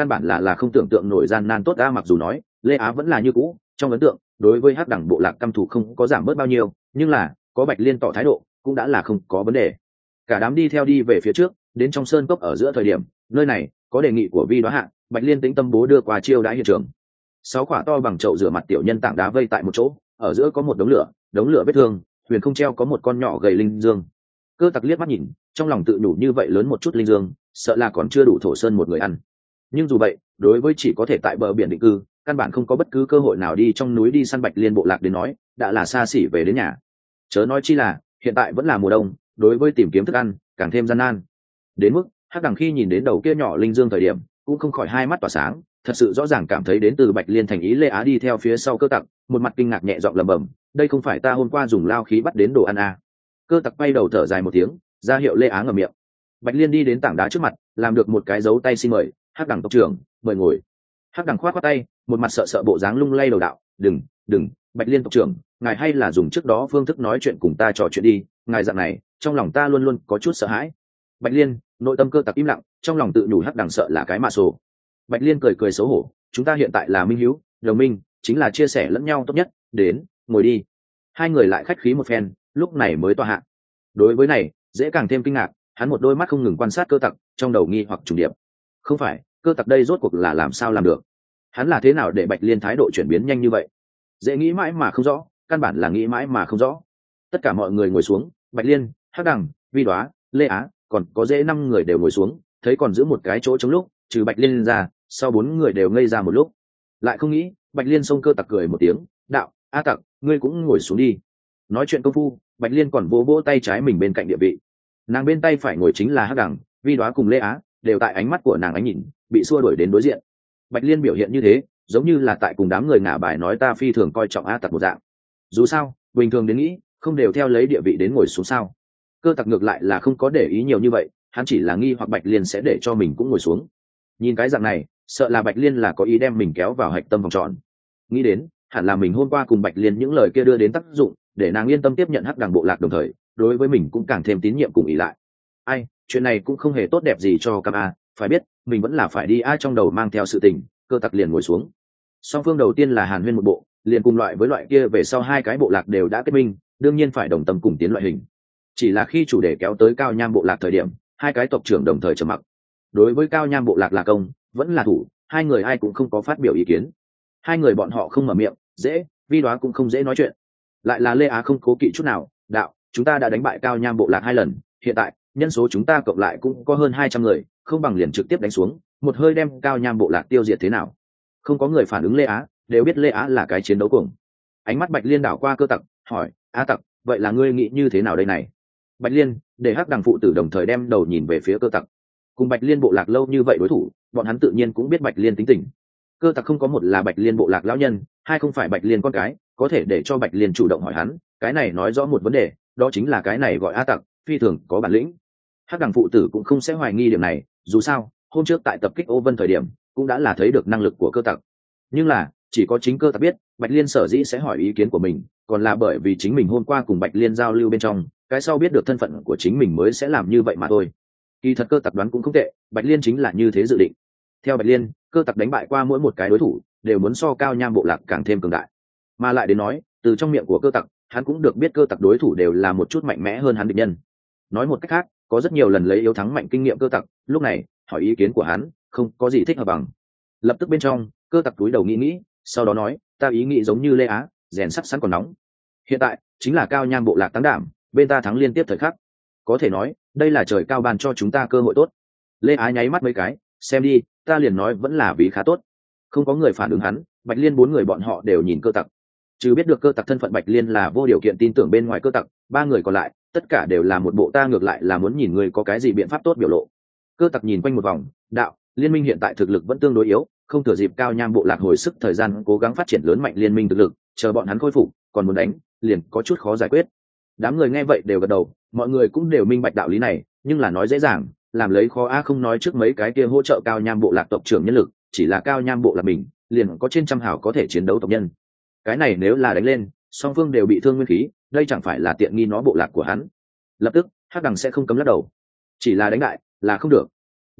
căn bản là không tưởng tượng nổi gian nan tốt ra. Mặc dù nói Lê Á vẫn là như cũ, trong ấn tượng đối với hắc đẳng bộ lạc căm thù không có giảm bớt bao nhiêu, nhưng là có Bạch Liên tỏ thái độ cũng đã là không có vấn đề. Cả đám đi theo đi về phía trước, đến trong sơn cốc ở giữa thời điểm, nơi này có đề nghị của Vi Đóa Hạ, Bạch Liên tĩnh tâm bố đưa qua chiêu đãi hiện trường. 6 quả to bằng chậu rửa mặt tiểu nhân tảng đá vây tại một chỗ, ở giữa có một đống lửa vết thương, huyền không treo có một con nhỏ gầy linh dương. Cơ Tặc liếc mắt nhìn, trong lòng tự nhủ như vậy lớn một chút linh dương, sợ là còn chưa đủ thổ sơn một người ăn. Nhưng dù vậy, đối với chỉ có thể tại bờ biển định cư, căn bản không có bất cứ cơ hội nào đi trong núi đi săn Bạch Liên bộ lạc đến nói, đã là xa xỉ về đến nhà. Chớ nói chi là, hiện tại vẫn là mùa đông, đối với tìm kiếm thức ăn càng thêm gian nan. Đến mức hắc đằng khi nhìn đến đầu kia nhỏ linh dương thời điểm, cũng không khỏi hai mắt tỏa sáng, thật sự rõ ràng cảm thấy đến từ Bạch Liên thành ý Lê Á đi theo phía sau Cơ Tặc, một mặt kinh ngạc nhẹ giọng lẩm bẩm, đây không phải ta hôm qua dùng lao khí bắt đến đồ ăn à. Cơ Tặc quay đầu thở dài một tiếng, ra hiệu Lê Á ngậm miệng. Bạch Liên đi đến tảng đá trước mặt, làm được một cái dấu tay xin mời, hắc đằng tộc trưởng mời ngồi. Hắc đằng khoát khoát tay, một mặt sợ sợ bộ dáng lung lay đầu đạo, đừng, Bạch Liên tộc trưởng, ngài hay là dùng trước đó phương thức nói chuyện cùng ta trò chuyện đi, ngài dạng này trong lòng ta luôn luôn có chút sợ hãi. Bạch Liên, nội tâm Cơ Tặc im lặng, trong lòng tự nhủ hắc đằng sợ là cái mạ sổ. Bạch Liên cười cười xấu hổ, chúng ta hiện tại là minh hữu, đồng minh, chính là chia sẻ lẫn nhau tốt nhất, đến, ngồi đi. Hai người lại khách khí một phen, lúc này mới tọa hạ. Đối với này, dễ càng thêm kinh ngạc, hắn một đôi mắt không ngừng quan sát Cơ Tặc, trong đầu nghi hoặc trùng điệp. Không phải, Cơ Tặc đây rốt cuộc là làm sao làm được? Hắn là thế nào để Bạch Liên thái độ chuyển biến nhanh như vậy? Dễ nghĩ mãi mà không rõ, căn bản là nghĩ mãi mà không rõ. Tất cả mọi người ngồi xuống, Bạch Liên, hắc đằng, Vi Đóa, Lê Á, còn có dễ 5 người đều ngồi xuống, thấy còn giữ một cái chỗ trống lúc, trừ Bạch Liên ra, sau 4 người đều ngây ra một lúc. Lại không nghĩ, Bạch Liên xông Cơ Tặc cười một tiếng, đạo, A Tặc, ngươi cũng ngồi xuống đi. Nói chuyện công phu, Bạch Liên còn vỗ vỗ tay trái mình bên cạnh địa vị. Nàng bên tay phải ngồi chính là hắc đằng, Vi Đóa cùng Lê Á, đều tại ánh mắt của nàng ánh nhìn, bị xua đuổi đến đối diện. Bạch Liên biểu hiện như thế, giống như là tại cùng đám người ngả bài nói ta phi thường coi trọng A Tặc một dạng. Dù sao, bình thường đến nghĩ, không đều theo lấy địa vị đến ngồi xuống sao? Cơ Tặc ngược lại là không có để ý nhiều như vậy, hắn chỉ là nghi hoặc Bạch Liên sẽ để cho mình cũng ngồi xuống. Nhìn cái dạng này, sợ là Bạch Liên là có ý đem mình kéo vào hạch tâm vòng tròn. Nghĩ đến, hẳn là mình hôm qua cùng Bạch Liên những lời kia đưa đến tác dụng, để nàng yên tâm tiếp nhận hắc đằng bộ lạc, đồng thời, đối với mình cũng càng thêm tín nhiệm cùng ý lại. Ai, chuyện này cũng không hề tốt đẹp gì cho Cam A, phải biết, mình vẫn là phải đi ai trong đầu mang theo sự tình. Cơ Tặc liền ngồi xuống. Song phương đầu tiên là Hàn Huyên một bộ, liền cùng loại với loại kia về sau hai cái bộ lạc đều đã kết minh, đương nhiên phải đồng tâm cùng tiến loại hình. Chỉ là khi chủ đề kéo tới Cao Nham bộ lạc thời điểm, hai cái tộc trưởng đồng thời trầm mặc. Đối với Cao Nham bộ lạc là công vẫn là thủ, hai người ai cũng không có phát biểu ý kiến. Hai người bọn họ không mở miệng, dễ, Vi Đóa cũng không dễ nói chuyện. Lại là Lê Á không cố kỵ chút nào, đạo, chúng ta đã đánh bại Cao Nham bộ lạc 2 lần, hiện tại nhân số chúng ta cộng lại cũng có hơn 200 người, không bằng liền trực tiếp đánh xuống, một hơi đem Cao Nham bộ lạc tiêu diệt thế nào? Không có người phản ứng Lê Á, đều biết Lê Á là cái chiến đấu cuồng. Ánh mắt Bạch Liên đảo qua Cơ Tặc, hỏi, Á Tặc, vậy là ngươi nghĩ như thế nào đây này? Bạch Liên, để hắc đằng phụ tử đồng thời đem đầu nhìn về phía Cơ Tặc. Cùng Bạch Liên bộ lạc lâu như vậy đối thủ, bọn hắn tự nhiên cũng biết Bạch Liên tính tình. Cơ Tặc không có một là Bạch Liên bộ lạc lão nhân, hai không phải Bạch Liên con cái, có thể để cho Bạch Liên chủ động hỏi hắn, cái này nói rõ một vấn đề, đó chính là cái này gọi Á Tặc, phi thường có bản lĩnh. Hắc đằng phụ tử cũng không sẽ hoài nghi điểm này, dù sao, hôm trước tại tập kích Ô Vân thời điểm, cũng đã là thấy được năng lực của Cơ Tặc. Nhưng là, chỉ có chính Cơ Tặc biết, Bạch Liên sở dĩ sẽ hỏi ý kiến của mình, còn là bởi vì chính mình hôm qua cùng Bạch Liên giao lưu bên trong, cái sau biết được thân phận của chính mình mới sẽ làm như vậy mà thôi. Kỳ thật Cơ Tặc đoán cũng không tệ, Bạch Liên chính là như thế dự định. Theo Bạch Liên, Cơ Tặc đánh bại qua mỗi một cái đối thủ, đều muốn so Cao Nham bộ lạc càng thêm cường đại. Mà lại đến nói, từ trong miệng của Cơ Tặc, hắn cũng được biết Cơ Tặc đối thủ đều là một chút mạnh mẽ hơn hắn địch nhân. Nói một cách khác, có rất nhiều lần lấy yếu thắng mạnh kinh nghiệm Cơ Tặc, lúc này, hỏi ý kiến của hắn, không có gì thích hợp bằng. Lập tức bên trong, Cơ Tặc túi đầu nghĩ, sau đó nói, ta ý nghĩ giống như Lê Á, rèn sắt sẵn còn nóng. Hiện tại, chính là Cao Nham bộ lạc tăng đảm, bên ta thắng liên tiếp thời khắc. Có thể nói, đây là trời cao ban cho chúng ta cơ hội tốt. Lê Á nháy mắt mấy cái, xem đi, ta liền nói vẫn là vì khá tốt. Không có người phản ứng hắn, Bạch Liên 4 người bọn họ đều nhìn Cơ Tặc. Chứ biết được Cơ Tặc thân phận Bạch Liên là vô điều kiện tin tưởng bên ngoài Cơ Tặc, 3 người còn lại, tất cả đều là một bộ ta ngược lại là muốn nhìn người có cái gì biện pháp tốt biểu lộ. Cơ Tặc nhìn quanh một vòng, đạo, liên minh hiện tại thực lực vẫn tương đối yếu, không thừa dịp Cao Nham bộ lạc hồi sức thời gian cố gắng phát triển lớn mạnh liên minh thực lực, chờ bọn hắn khôi phục, còn muốn đánh, liền có chút khó giải quyết. Đám người nghe vậy đều gật đầu, mọi người cũng đều minh bạch đạo lý này, nhưng là nói dễ dàng, làm lấy khó a không nói trước mấy cái kia hỗ trợ Cao Nham bộ lạc tộc trưởng nhân lực, chỉ là Cao Nham bộ lạc mình, liền có trên trăm hảo có thể chiến đấu tộc nhân. Cái này nếu là đánh lên, song phương đều bị thương nguyên khí, đây chẳng phải là tiện nghi nó bộ lạc của hắn. Lập tức, hắc đằng sẽ không cấm lắc đầu. Chỉ là đánh đại, là không được.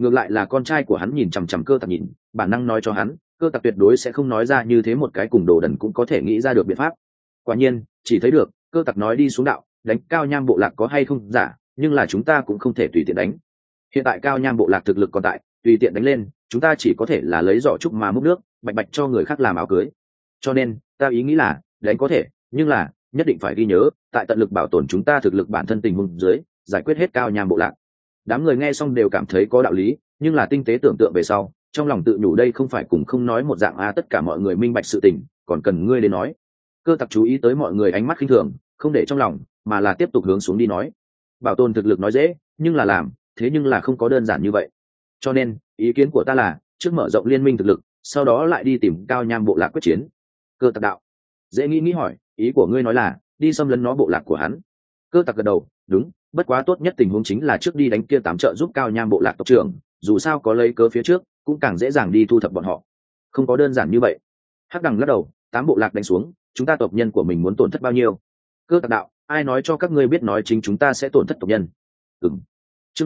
ngược lại là con trai của hắn nhìn chằm chằm cơ tặc nhìn, bản năng nói cho hắn cơ tặc tuyệt đối sẽ không nói ra như thế một cái cùng đồ đần cũng có thể nghĩ ra được biện pháp. Quả nhiên chỉ thấy được cơ tặc nói đi xuống đạo, đánh Cao Nham bộ lạc có hay không giả, nhưng là chúng ta cũng không thể tùy tiện đánh. Hiện tại Cao Nham bộ lạc thực lực còn tại, tùy tiện đánh lên chúng ta chỉ có thể là lấy giỏ trúc mà múc nước, bạch bạch cho người khác làm áo cưới. Cho nên ta ý nghĩ là đánh có thể, nhưng là nhất định phải ghi nhớ tại tận lực bảo tồn chúng ta thực lực bản thân tình huống dưới giải quyết hết Cao Nham bộ lạc. Đám người nghe xong đều cảm thấy có đạo lý, nhưng là tinh tế tưởng tượng về sau trong lòng tự nhủ đây không phải cùng không nói một dạng tất cả mọi người minh bạch sự tình còn cần ngươi đến nói. Cơ tặc chú ý tới mọi người ánh mắt khinh thường, không để trong lòng mà là tiếp tục hướng xuống đi nói, bảo tồn thực lực nói dễ nhưng là làm thế nhưng là không có đơn giản như vậy. Cho nên ý kiến của ta là trước mở rộng liên minh thực lực, sau đó lại đi tìm Cao Nham bộ lạc quyết chiến. Cơ tặc đạo, dễ nghĩ hỏi, ý của ngươi nói là đi xâm lấn nó bộ lạc của hắn? Cơ tặc gật đầu, đúng, bất quá tốt nhất tình huống chính là trước đi đánh kia 8 trợ giúp Cao Nham bộ lạc tộc trưởng, dù sao có lấy cớ phía trước cũng càng dễ dàng đi thu thập bọn họ. Không có đơn giản như vậy. Hắc Đằng lắc đầu, 8 bộ lạc đánh xuống chúng ta tộc nhân của mình muốn tổn thất bao nhiêu? Cơ tặc đạo, ai nói cho các ngươi biết nói chính chúng ta sẽ tổn thất tộc nhân? Chương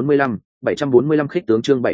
745 khích tướng, chương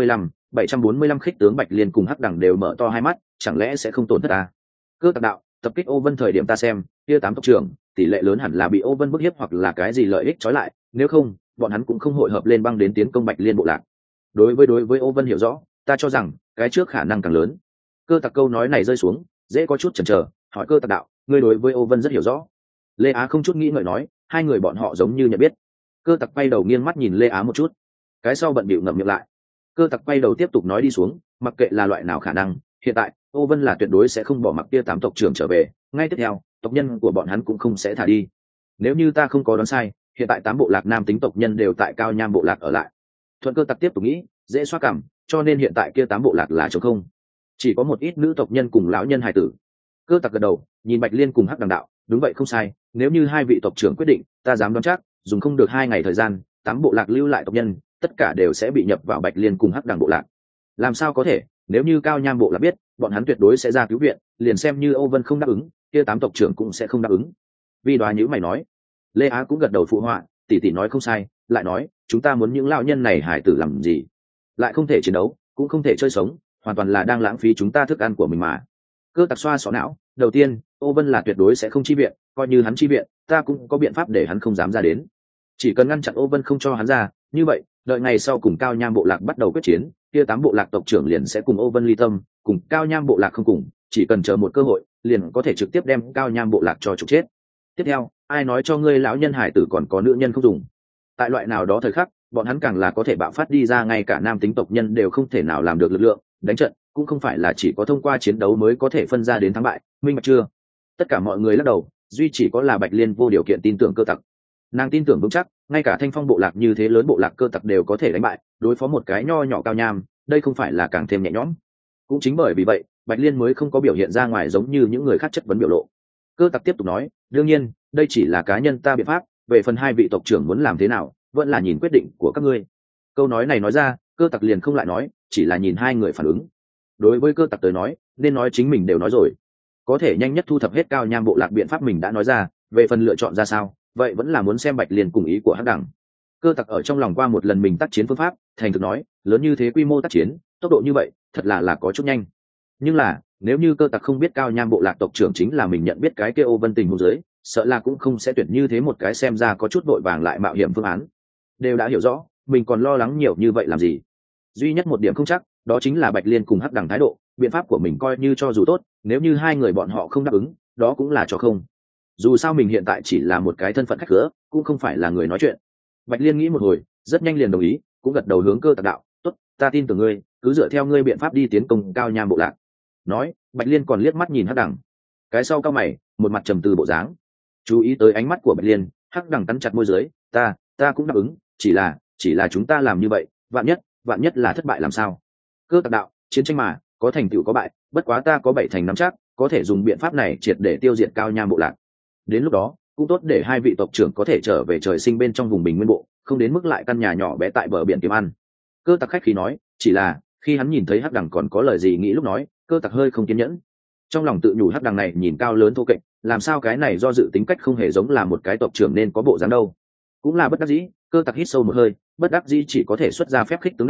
745 khích tướng. Bạch Liên cùng Hắc Đằng đều mở to hai mắt, chẳng lẽ sẽ không tổn thất à? Cơ tặc đạo, tập kích Ô Vân thời điểm ta xem kia 8 tộc trưởng tỷ lệ lớn hẳn là bị Ô Vân bức hiếp hoặc là cái gì lợi ích trói lại, nếu không bọn hắn cũng không hội hợp lên băng đến tiến công Bạch Liên bộ lạc. Đối với Ô Vân hiểu rõ, ta cho rằng cái trước khả năng càng lớn. Cơ tặc câu nói này rơi xuống dễ có chút chần chờ, hỏi cơ tặc đạo, ngươi đối với Ô Vân rất hiểu rõ? Lê Á không chút nghĩ ngợi nói, hai người bọn họ giống như nhận biết. Cơ tặc quay đầu nghiêng mắt nhìn Lê Á một chút, cái sau bận bịu ngậm miệng lại. Cơ tặc quay đầu tiếp tục nói đi xuống, mặc kệ là loại nào khả năng, hiện tại Ô Vân là tuyệt đối sẽ không bỏ mặc kia 8 tộc trưởng trở về, ngay tiếp theo tộc nhân của bọn hắn cũng không sẽ thả đi. Nếu như ta không có đoán sai, hiện tại 8 bộ lạc nam tính tộc nhân đều tại Cao Nham bộ lạc ở lại. Thuận cơ tặc tiếp tục nghĩ, dễ xoa cảm, cho nên hiện tại kia 8 bộ lạc là trống không, chỉ có một ít nữ tộc nhân cùng lão nhân hài tử. Cơ tặc gật đầu, nhìn Bạch Liên cùng Hắc Đằng đạo, đúng vậy không sai, nếu như hai vị tộc trưởng quyết định, ta dám đoán chắc dùng không được 2 ngày thời gian, 8 bộ lạc lưu lại tộc nhân tất cả đều sẽ bị nhập vào Bạch Liên cùng Hắc Đằng bộ lạc. Làm sao có thể, nếu như Cao Nham bộ lạc biết, bọn hắn tuyệt đối sẽ ra cứu viện, liền xem như Âu Vân không đáp ứng, kia 8 tộc trưởng cũng sẽ không đáp ứng. Vi Đoá nhíu mày nói. Lê Á cũng gật đầu phụ họa, tỷ tỷ nói không sai, lại nói chúng ta muốn những lão nhân này hải tử làm gì? Lại không thể chiến đấu, cũng không thể chơi sống, hoàn toàn là đang lãng phí chúng ta thức ăn của mình mà. Cơ tặc xoa xỏ não, đầu tiên Âu Vân là tuyệt đối sẽ không chi viện, coi như hắn chi viện ta cũng có biện pháp để hắn không dám ra đến. Chỉ cần ngăn chặn Âu Vân không cho hắn ra, như vậy đợi ngày sau cùng Cao Nham bộ lạc bắt đầu quyết chiến, kia 8 bộ lạc tộc trưởng liền sẽ cùng Âu Vân ly tâm, cùng Cao Nham bộ lạc không cùng, chỉ cần chờ một cơ hội liền có thể trực tiếp đem Cao Nham bộ lạc cho trục chết. Tiếp theo, ai nói cho ngươi lão nhân hải tử còn có nữ nhân không dùng? Tại loại nào đó thời khắc, bọn hắn càng là có thể bạo phát đi ra, ngay cả nam tính tộc nhân đều không thể nào làm được lực lượng đánh trận, cũng không phải là chỉ có thông qua chiến đấu mới có thể phân ra đến thắng bại, minh bạch chưa? Tất cả mọi người lắc đầu, duy chỉ có là Bạch Liên vô điều kiện tin tưởng cơ tặc. Nàng tin tưởng vững chắc, ngay cả Thanh Phong bộ lạc như thế lớn bộ lạc cơ tặc đều có thể đánh bại, đối phó một cái nho nhỏ Cao Nham, đây không phải là càng thêm nhẹ nhõm? Cũng chính bởi vì vậy, Bạch Liên mới không có biểu hiện ra ngoài giống như những người khác chất vấn biểu lộ. Cơ tặc tiếp tục nói, đương nhiên đây chỉ là cá nhân ta biện pháp, về phần hai vị tộc trưởng muốn làm thế nào vẫn là nhìn quyết định của các ngươi. Câu nói này nói ra, cơ tặc liền không lại nói, chỉ là nhìn hai người phản ứng. Đối với cơ tặc tới nói, nên nói chính mình đều nói rồi, có thể nhanh nhất thu thập hết Cao Nham bộ lạc biện pháp mình đã nói ra, về phần lựa chọn ra sao, vậy vẫn là muốn xem Bạch Liên cùng ý của Hắc Đằng. Cơ tặc ở trong lòng qua một lần mình tác chiến phương pháp, thành thực nói, lớn như thế quy mô tác chiến, tốc độ như vậy thật là có chút nhanh. Nhưng là nếu như cơ tặc không biết Cao Nham bộ lạc tộc trưởng chính là mình nhận biết cái kia Ô Vân tình huống dưới, sợ là cũng không sẽ tuyển như thế một cái xem ra có chút vội vàng lại mạo hiểm phương án. Đều đã hiểu rõ, mình còn lo lắng nhiều như vậy làm gì? Duy nhất một điểm không chắc, đó chính là Bạch Liên cùng Hắc Đằng thái độ, biện pháp của mình coi như cho dù tốt, nếu như hai người bọn họ không đáp ứng, đó cũng là cho không. Dù sao mình hiện tại chỉ là một cái thân phận khách khứa, cũng không phải là người nói chuyện. Bạch Liên nghĩ một hồi, rất nhanh liền đồng ý, cũng gật đầu hướng cơ tặc đạo, tốt, ta tin tưởng ngươi, cứ dựa theo ngươi biện pháp đi tiến công Cao Nham bộ lạc. Nói, Bạch Liên còn liếc mắt nhìn Hắc Đằng, cái sau cao mày, một mặt trầm tư bộ dáng. Chú ý tới ánh mắt của Bạch Liên, Hắc Đằng cắn chặt môi dưới, ta cũng đáp ứng, chỉ là chúng ta làm như vậy, vạn nhất là thất bại làm sao? Cơ tặc đạo, chiến tranh mà, có thành tựu có bại, bất quá ta có 7 thành nắm chắc, có thể dùng biện pháp này triệt để tiêu diệt Cao Nham bộ lạc. Đến lúc đó, cũng tốt để hai vị tộc trưởng có thể trở về trời sinh bên trong vùng bình nguyên bộ, không đến mức lại căn nhà nhỏ bé tại bờ biển kiếm ăn. Cơ tặc khách khí nói, chỉ là khi hắn nhìn thấy Hắc Đằng còn có lời gì nghĩ lúc nói, cơ tặc hơi không kiên nhẫn. Trong lòng tự nhủ Hắc Đằng này nhìn cao lớn thô kệch, làm sao cái này do dự tính cách không hề giống là một cái tộc trưởng nên có bộ dáng đâu. Cũng là bất đắc dĩ, cơ tặc hít sâu một hơi, bất đắc dĩ chỉ có thể xuất ra phép khích tướng đạo,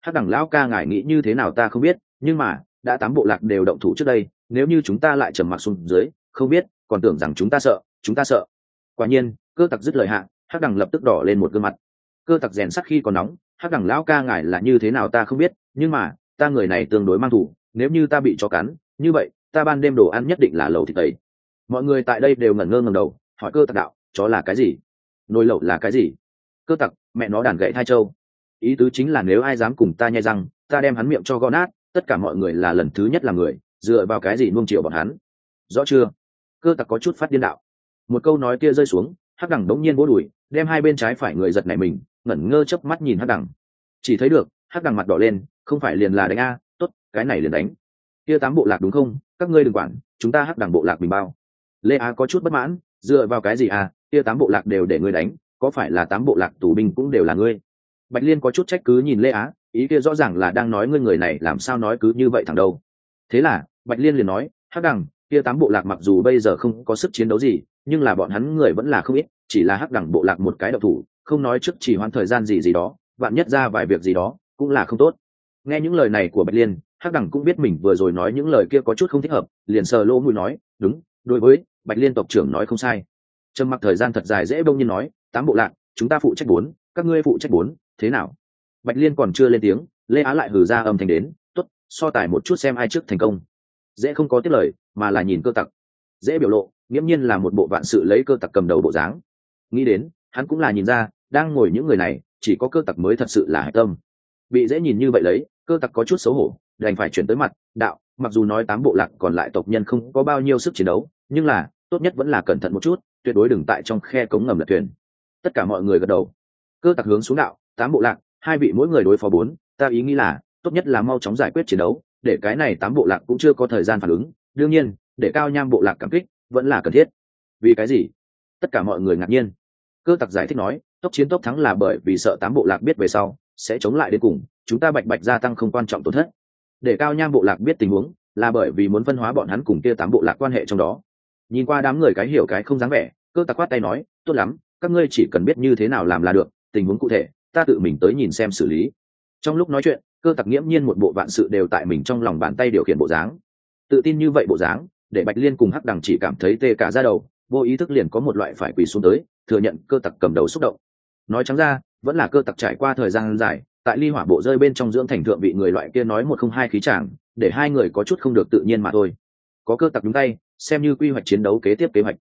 Hắc đẳng lão ca ngài nghĩ như thế nào ta không biết, nhưng mà đã 8 bộ lạc đều động thủ trước đây, nếu như chúng ta lại trầm mặc xuống dưới, không biết còn tưởng rằng chúng ta sợ. Quả nhiên, Cơ Tặc dứt lời hạ, Hắc đẳng lập tức đỏ lên một gương mặt. Cơ Tặc rèn sắt khi còn nóng, Hắc đẳng lão ca ngài là như thế nào ta không biết, nhưng mà ta người này tương đối mang thủ, nếu như ta bị chó cắn, như vậy ta ban đêm đồ ăn nhất định là lẩu thịt tẩy. Mọi người tại đây đều ngẩn ngơ ngẩng đầu, hỏi Cơ Tặc đạo, chó là cái gì? Nồi lẩu là cái gì? Cơ Tặc, mẹ nó đàn gậy thai châu. Ý tứ chính là nếu ai dám cùng ta nhai răng, ta đem hắn miệng cho gõ nát. Tất cả mọi người là lần thứ nhất làm người, dựa vào cái gì nuông chiều bọn hắn? Rõ chưa? Cơ Tặc có chút phát điên đạo. Một câu nói kia rơi xuống, Hắc đẳng đống nhiên vỗ đùi, đem hai bên trái phải người giật nảy mình, ngẩn ngơ chớp mắt nhìn Hắc đẳng. Chỉ thấy được Hắc đẳng mặt đỏ lên, không phải liền là đánh a, tốt, cái này liền đánh. Kia 8 bộ lạc đúng không? Các ngươi đừng quản, chúng ta Hắc đẳng bộ lạc bình bao. Lê Á có chút bất mãn, dựa vào cái gì à? Kia 8 bộ lạc đều để ngươi đánh, có phải là 8 bộ lạc tù binh cũng đều là ngươi? Bạch Liên có chút trách cứ nhìn Lê Á, ý kia rõ ràng là đang nói ngươi người này làm sao nói cứ như vậy thẳng đâu. Thế là Bạch Liên liền nói, Hắc đẳng, kia 8 bộ lạc mặc dù bây giờ không có sức chiến đấu gì, nhưng là bọn hắn người vẫn là không ít, chỉ là Hắc đẳng bộ lạc một cái độc thủ, không nói trước chỉ hoãn thời gian gì đó, vạn nhất ra vài việc gì đó cũng là không tốt. Nghe những lời này của Bạch Liên, Hắc đẳng cũng biết mình vừa rồi nói những lời kia có chút không thích hợp, liền sờ lỗ mũi nói, đúng, đối với Bạch Liên tộc trưởng nói không sai. Trầm mặc thời gian thật dài dễ bông nhiên nói, 8 bộ lạc, chúng ta phụ trách 4, các ngươi phụ trách 4, thế nào? Bạch Liên còn chưa lên tiếng, Lê Á lại hừ ra âm thanh đến, tốt, so tài một chút xem ai trước thành công. Dễ không có tiếp lời, mà là nhìn Cơ Tặc. Dễ biểu lộ, nghiễm nhiên là một bộ vạn sự lấy Cơ Tặc cầm đầu bộ dáng. Nghĩ đến, hắn cũng là nhìn ra, đang ngồi những người này, chỉ có Cơ Tặc mới thật sự là hạch tâm. Bị dễ nhìn như vậy lấy, Cơ Tặc có chút xấu hổ, đành phải chuyển tới mặt, đạo, mặc dù nói 8 bộ lạc còn lại tộc nhân không có bao nhiêu sức chiến đấu, nhưng là, tốt nhất vẫn là cẩn thận một chút, tuyệt đối đừng tại trong khe cống ngầm lật thuyền. Tất cả mọi người gật đầu. Cơ Tặc hướng xuống đạo, 8 bộ lạc, 2 vị mỗi người đối phó 4, ta ý nghĩ là tốt nhất là mau chóng giải quyết chiến đấu, để cái này 8 bộ lạc cũng chưa có thời gian phản ứng, đương nhiên để Cao Nham bộ lạc cảm kích vẫn là cần thiết. Vì cái gì? Tất cả mọi người ngạc nhiên. Cơ Tặc giải thích nói, tốc chiến tốc thắng là bởi vì sợ 8 bộ lạc biết về sau sẽ chống lại đến cùng, chúng ta bạch bạch gia tăng không quan trọng tổn thất. Để Cao Nham bộ lạc biết tình huống là bởi vì muốn phân hóa bọn hắn cùng kia 8 bộ lạc quan hệ trong đó. Nhìn qua đám người cái hiểu cái không dáng vẻ, Cơ Tặc quát tay nói, tốt lắm, các ngươi chỉ cần biết như thế nào làm là được, tình huống cụ thể ta tự mình tới nhìn xem xử lý. Trong lúc nói chuyện, Cơ Tặc nghiễm nhiên một bộ vạn sự đều tại mình trong lòng bàn tay điều khiển bộ dáng. Tự tin như vậy bộ dáng, để Bạch Liên cùng Hắc đẳng chỉ cảm thấy tê cả da đầu, vô ý thức liền có một loại phải quỳ xuống tới, thừa nhận Cơ Tặc cầm đầu xúc động. Nói trắng ra, vẫn là Cơ Tặc trải qua thời gian dài, tại ly hỏa bộ rơi bên trong dưỡng thành thượng vị người loại kia nói 102 khí chàng, để hai người có chút không được tự nhiên mà thôi. Có Cơ Tặc đúng tay, xem như quy hoạch chiến đấu kế tiếp kế hoạch.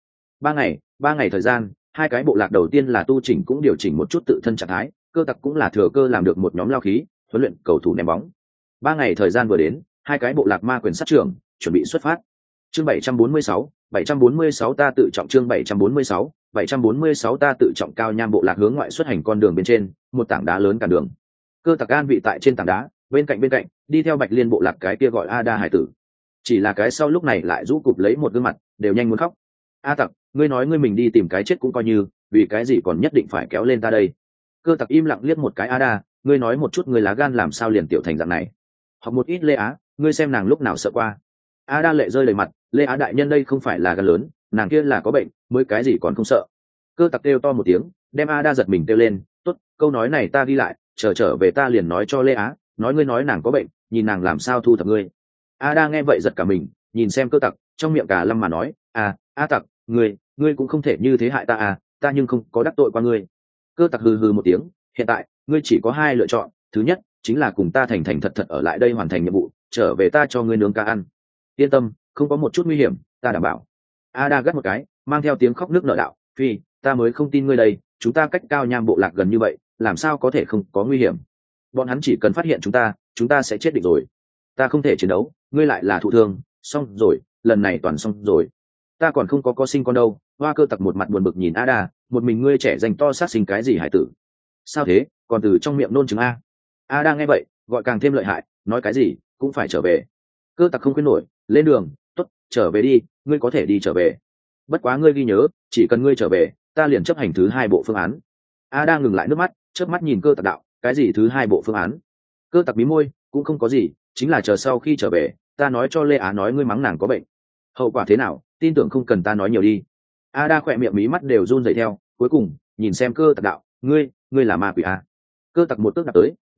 3 ngày thời gian, hai cái bộ lạc đầu tiên là tu chỉnh cũng điều chỉnh một chút tự thân trạng thái, Cơ Tặc cũng là thừa cơ làm được một nhóm lao khí, huấn luyện cầu thủ ném bóng. 3 ngày thời gian vừa đến, hai cái bộ lạc ma quyền sát trưởng chuẩn bị xuất phát. Chương 746 ta tự trọng, chương 746 ta tự trọng. Cao Nham bộ lạc hướng ngoại xuất hành con đường bên trên, một tảng đá lớn cản đường. Cơ Tặc an vị tại trên tảng đá, bên cạnh đi theo Bạch Liên bộ lạc cái kia gọi Ada hải tử. Chỉ là cái sau lúc này lại rũ cụp lấy một gương mặt, đều nhanh muốn khóc. A Tặc, ngươi nói ngươi mình đi tìm cái chết cũng coi như, vì cái gì còn nhất định phải kéo lên ta đây? Cơ Tặc im lặng liếc một cái Ada, ngươi nói một chút ngươi lá gan làm sao liền tiểu thành dạng này? Học một ít Lê Á, ngươi xem nàng lúc nào sợ qua. Ada lệ rơi đầy mặt, Lê Á đại nhân đây không phải là gan lớn, nàng kia là có bệnh, mới cái gì còn không sợ. Cơ Tặc kêu to một tiếng, đem Ada giật mình kêu lên, tốt, câu nói này ta ghi lại, trở về ta liền nói cho Lê Á, nói ngươi nói nàng có bệnh, nhìn nàng làm sao thu thập ngươi. Ada nghe vậy giật cả mình, nhìn xem Cơ Tặc, trong miệng cả lâm mà nói, A Tặc, ngươi cũng không thể như thế hại ta à, ta nhưng không có đắc tội qua ngươi. Cơ Tặc hừ hừ một tiếng, hiện tại ngươi chỉ có 2 lựa chọn, thứ nhất chính là cùng ta thành thành thật thật ở lại đây hoàn thành nhiệm vụ, trở về ta cho ngươi nướng cá ăn. Yên tâm, không có một chút nguy hiểm, ta đảm bảo. Ada gắt một cái, mang theo tiếng khóc nước nở đạo, phi, ta mới không tin ngươi đây, chúng ta cách Cao Nham bộ lạc gần như vậy, làm sao có thể không có nguy hiểm? Bọn hắn chỉ cần phát hiện chúng ta sẽ chết định rồi. Ta không thể chiến đấu, ngươi lại là thụ thương, xong rồi, lần này toàn xong rồi. Ta còn không có sinh con đâu. Hoa Cơ Tặc một mặt buồn bực nhìn Ada, một mình ngươi trẻ dành to sát sinh cái gì hải tử? Sao thế, còn từ trong miệng nôn trứng a? Ada nghe vậy, gọi càng thêm lợi hại, nói cái gì cũng phải trở về. Cơ Tặc không khuyên nổi, lên đường, tốt, trở về đi, ngươi có thể đi trở về. Bất quá ngươi ghi nhớ, chỉ cần ngươi trở về, ta liền chấp hành thứ 2 bộ phương án. Ada ngừng lại nước mắt, chớp mắt nhìn Cơ Tặc đạo, cái gì thứ 2 bộ phương án? Cơ Tặc mí môi, cũng không có gì, chính là chờ sau khi trở về, ta nói cho Lê Á nói ngươi mắng nàng có bệnh. Hậu quả thế nào, tin tưởng không cần ta nói nhiều đi. Ada khỏe miệng mí mắt đều run rẩy theo, cuối cùng nhìn xem Cơ Tặc đạo, ngươi là ma quỷ à? Cơ Tặc một cước đạp tới,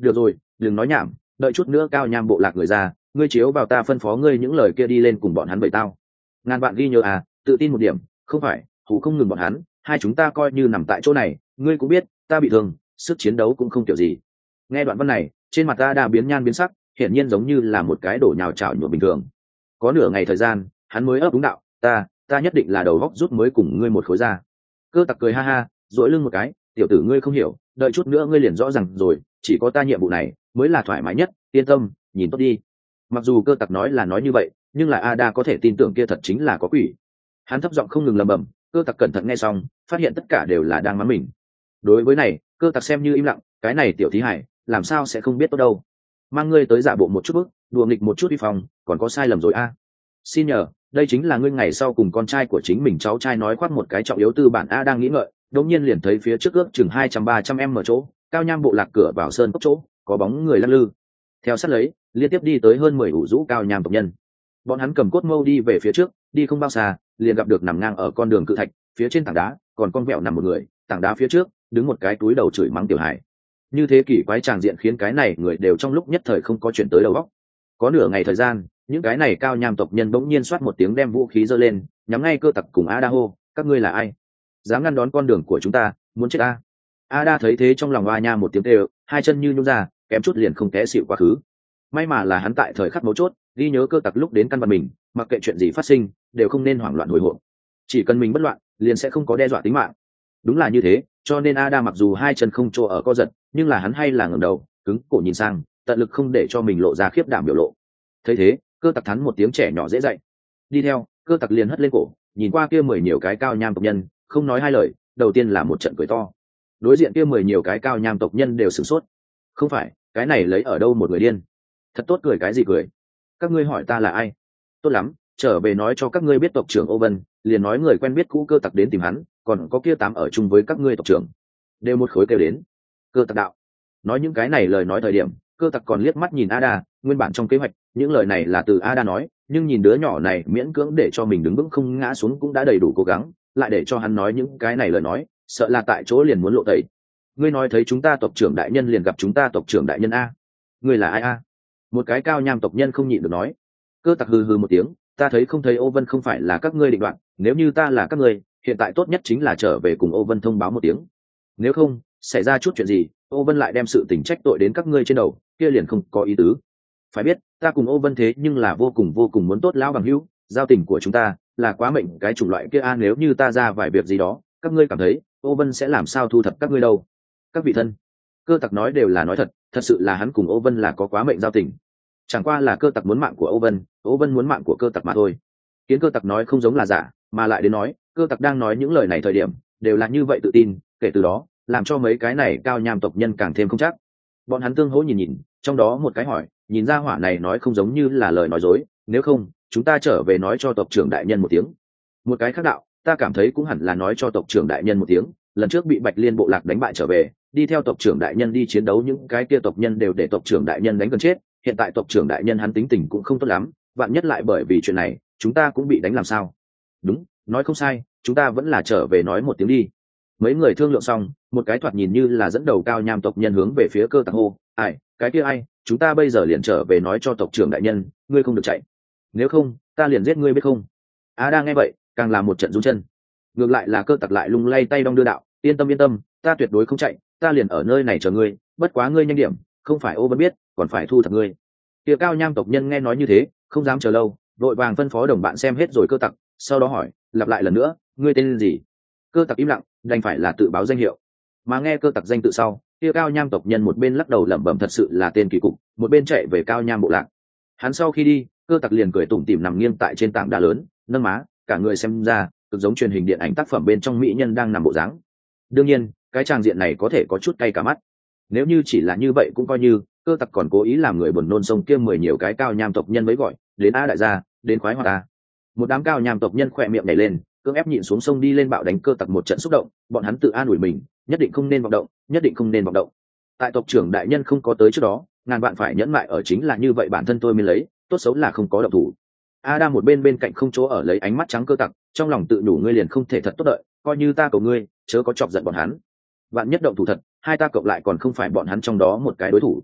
được rồi, đừng nói nhảm, đợi chút nữa cao nham bộ lạc người ra, ngươi chiếu vào ta phân phó ngươi những lời kia đi lên cùng bọn hắn bày tao. Ngàn bạn ghi nhớ à, tự tin một điểm, không phải hù không ngừng bọn hắn, hai chúng ta coi như nằm tại chỗ này, ngươi cũng biết ta bị thương, sức chiến đấu cũng không kiểu gì. Nghe đoạn văn này, trên mặt ta đã biến nhan biến sắc, hiển nhiên giống như là một cái đổ nhào chảo nhựa bình thường. Có nửa ngày thời gian, hắn mới ấp đúng đạo, ta nhất định là đầu góc rút mới cùng ngươi một khối ra. Cơ tặc cười ha ha, duỗi lưng một cái, tiểu tử ngươi không hiểu, đợi chút nữa ngươi liền rõ ràng rồi, chỉ có ta nhiệm vụ này mới là thoải mái nhất, yên tâm, nhìn tốt đi. Mặc dù cơ tặc nói là nói như vậy, nhưng là Ada có thể tin tưởng kia thật chính là có quỷ. Hắn thấp giọng không ngừng lẩm bẩm, cơ tặc cẩn thận nghe xong, phát hiện tất cả đều là đang mắng mình. Đối với này, cơ tặc xem như im lặng, cái này tiểu thí hải, làm sao sẽ không biết tốt đâu. Mang ngươi tới giả bộ một chút bức, đùa nghịch một chút đi phòng, còn có sai lầm rồi a. Xin nhờ, đây chính là ngươi ngày sau cùng con trai của chính mình cháu trai nói khoác một cái trọng yếu tư bản a đang nghĩ ngợi, đột nhiên liền thấy phía trước ước chừng 200-300 em ở chỗ, cao nham bộ lạc cửa vào sơn cốc chỗ, có bóng người lắc lư. Theo sát lấy, liên tiếp đi tới hơn 10 ủ rũ cao nham tộc nhân. Bọn hắn cầm cốt mâu đi về phía trước, đi không bao xa, liền gặp được nằm ngang ở con đường cự thạch, phía trên tảng đá, còn con vẹo nằm một người, tảng đá phía trước, đứng một cái túi đầu chửi mắng tiểu hải. Như thế kỳ quái tràng diện khiến cái này người đều trong lúc nhất thời không có chuyện tới đầu óc. Có nửa ngày thời gian, những cái này cao nham tộc nhân bỗng nhiên xoát một tiếng đem vũ khí giơ lên, nhắm ngay cơ tặc cùng Ada hô, các ngươi là ai? Dám ngăn đón con đường của chúng ta, muốn chết ta? Ada thấy thế trong lòng oa nha một tiếng kêu, hai chân như nhung ra, kém chút liền không té xịu quá khứ. May mà là hắn tại thời khắc mấu chốt, ghi nhớ cơ tặc lúc đến căn bản mình, mặc kệ chuyện gì phát sinh, đều không nên hoảng loạn hồi hộp. Chỉ cần mình bất loạn, liền sẽ không có đe dọa tính mạng. Đúng là như thế, cho nên Ada mặc dù hai chân không chỗ ở co giật, nhưng là hắn hay là ngẩng đầu, cứng cổ nhìn sang, tận lực không để cho mình lộ ra khiếp đảm biểu lộ. Thấy thế, cơ tặc thắn một tiếng trẻ nhỏ dễ dậy. Đi theo, cơ tặc liền hất lên cổ, nhìn qua kia 10 nhiều cái cao nham tộc nhân, không nói hai lời, đầu tiên là một trận cười to. Đối diện kia 10 nhiều cái cao nham tộc nhân đều sửng sốt. Không phải, cái này lấy ở đâu một người điên? Thật tốt cười cái gì cười? Các ngươi hỏi ta là ai? Tốt lắm, trở về nói cho các ngươi biết tộc trưởng Ô Vân, liền nói người quen biết cũ cơ tặc đến tìm hắn, còn có kia 8 ở chung với các ngươi tộc trưởng. Đều một khối kêu đến. Cơ tặc đạo. Nói những cái này lời nói thời điểm, cơ tặc còn liếc mắt nhìn Ada, nguyên bản trong kế hoạch, những lời này là từ Ada nói, nhưng nhìn đứa nhỏ này miễn cưỡng để cho mình đứng vững không ngã xuống cũng đã đầy đủ cố gắng, lại để cho hắn nói những cái này lời nói, sợ là tại chỗ liền muốn lộ tẩy. Ngươi nói thấy chúng ta tộc trưởng đại nhân liền gặp chúng ta tộc trưởng đại nhân a? Ngươi là ai a? Một cái cao nham tộc nhân không nhịn được nói. Cơ tặc hừ hừ một tiếng, ta thấy không thấy Ô Vân không phải là các ngươi định đoạt, nếu như ta là các ngươi, hiện tại tốt nhất chính là trở về cùng Ô Vân thông báo một tiếng. Nếu không, xảy ra chút chuyện gì, Ô Vân lại đem sự tình trách tội đến các ngươi trên đầu, kia liền không có ý tứ. Phải biết, ta cùng Ô Vân thế nhưng là vô cùng muốn tốt lão bằng hữu, giao tình của chúng ta là quá mệnh cái chủng loại kia a, nếu như ta ra vài việc gì đó, các ngươi cảm thấy Ô Vân sẽ làm sao thu thập các ngươi đâu? Các vị thân, cơ tặc nói đều là nói thật, thật sự là hắn cùng Ô Vân là có quá mệnh giao tình. Chẳng qua là cơ tặc muốn mạng của Ô Vân muốn mạng của cơ tặc mà thôi. Kiến cơ tặc nói không giống là giả, mà lại đến nói, cơ tặc đang nói những lời này thời điểm, đều là như vậy tự tin, kể từ đó, làm cho mấy cái này cao nham tộc nhân càng thêm không chắc. Bọn hắn tương hỗ nhìn, trong đó một cái hỏi, nhìn ra hỏa này nói không giống như là lời nói dối, nếu không, chúng ta trở về nói cho tộc trưởng đại nhân một tiếng. Một cái khác đạo, ta cảm thấy cũng hẳn là nói cho tộc trưởng đại nhân một tiếng, lần trước bị Bạch Liên bộ lạc đánh bại trở về, đi theo tộc trưởng đại nhân đi chiến đấu những cái kia tộc nhân đều để tộc trưởng đại nhân đánh gần chết, hiện tại tộc trưởng đại nhân hắn tính tình cũng không tốt lắm, vạn nhất lại bởi vì chuyện này, chúng ta cũng bị đánh làm sao? Đúng, nói không sai, chúng ta vẫn là trở về nói một tiếng đi. Mấy người thương lượng xong, một cái thoạt nhìn như là dẫn đầu cao nham tộc nhân hướng về phía cơ tặc hô, ai, cái kia ai, chúng ta bây giờ liền trở về nói cho tộc trưởng đại nhân, ngươi không được chạy, nếu không ta liền giết ngươi biết không? Đang nghe vậy, càng là một trận run chân. Ngược lại là cơ tặc lại lung lay tay đong đưa đạo, yên tâm, ta tuyệt đối không chạy, ta liền ở nơi này chờ ngươi, bất quá ngươi nhanh điểm, không phải Ô Vân biết, còn phải thu thập ngươi. Kia cao nham tộc nhân nghe nói như thế, không dám chờ lâu, vội vàng phân phó đồng bạn xem hết rồi cơ tặc, sau đó hỏi, lặp lại lần nữa, ngươi tên gì? Cơ tặc im lặng, đành phải là tự báo danh hiệu. Mà nghe cơ tặc danh tự sau, kia cao nham tộc nhân một bên lắc đầu lẩm bẩm thật sự là tên kỳ cục, một bên chạy về cao nham bộ lạc. Hắn sau khi đi, cơ tặc liền cười tủm tỉm nằm nghiêng tại trên tảng đá lớn, nâng má, cả người xem ra cực giống truyền hình điện ảnh tác phẩm bên trong mỹ nhân đang nằm bộ dáng. Đương nhiên, cái tràng diện này có thể có chút cay cả mắt. Nếu như chỉ là như vậy cũng coi như, cơ tặc còn cố ý làm người buồn nôn sông kia 10 nhiều cái cao nham tộc nhân mới gọi, đến a đại gia, đến khoái hoạt ta. Một đám cao nham tộc nhân khỏe miệng nhảy lên, cưỡng ép nhịn xuống sông đi lên bạo đánh cơ tặc một trận xúc động, bọn hắn tự an ủi mình, nhất định không nên vọng động, nhất định không nên vọng động. Tại tộc trưởng đại nhân không có tới trước đó, ngàn bạn phải nhẫn mại ở chính là như vậy bản thân tôi mới lấy, tốt xấu là không có động thủ. Adam một bên bên cạnh không chỗ ở lấy ánh mắt trắng cơ tặc, trong lòng tự nhủ ngươi liền không thể thật tốt đợi, coi như ta cầu ngươi, chớ có chọc giận bọn hắn. Bạn nhất động thủ thật, hai ta cộng lại còn không phải bọn hắn trong đó một cái đối thủ,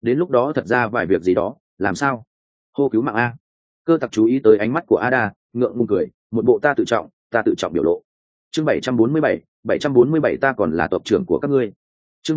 đến lúc đó thật ra vài việc gì đó làm sao? Hô cứu mạng a. Cơ tặc chú ý tới ánh mắt của Ada, ngượng ngùng cười, một bộ ta tự trọng biểu lộ. Chương 747 ta còn là tộc trưởng của các ngươi. Chương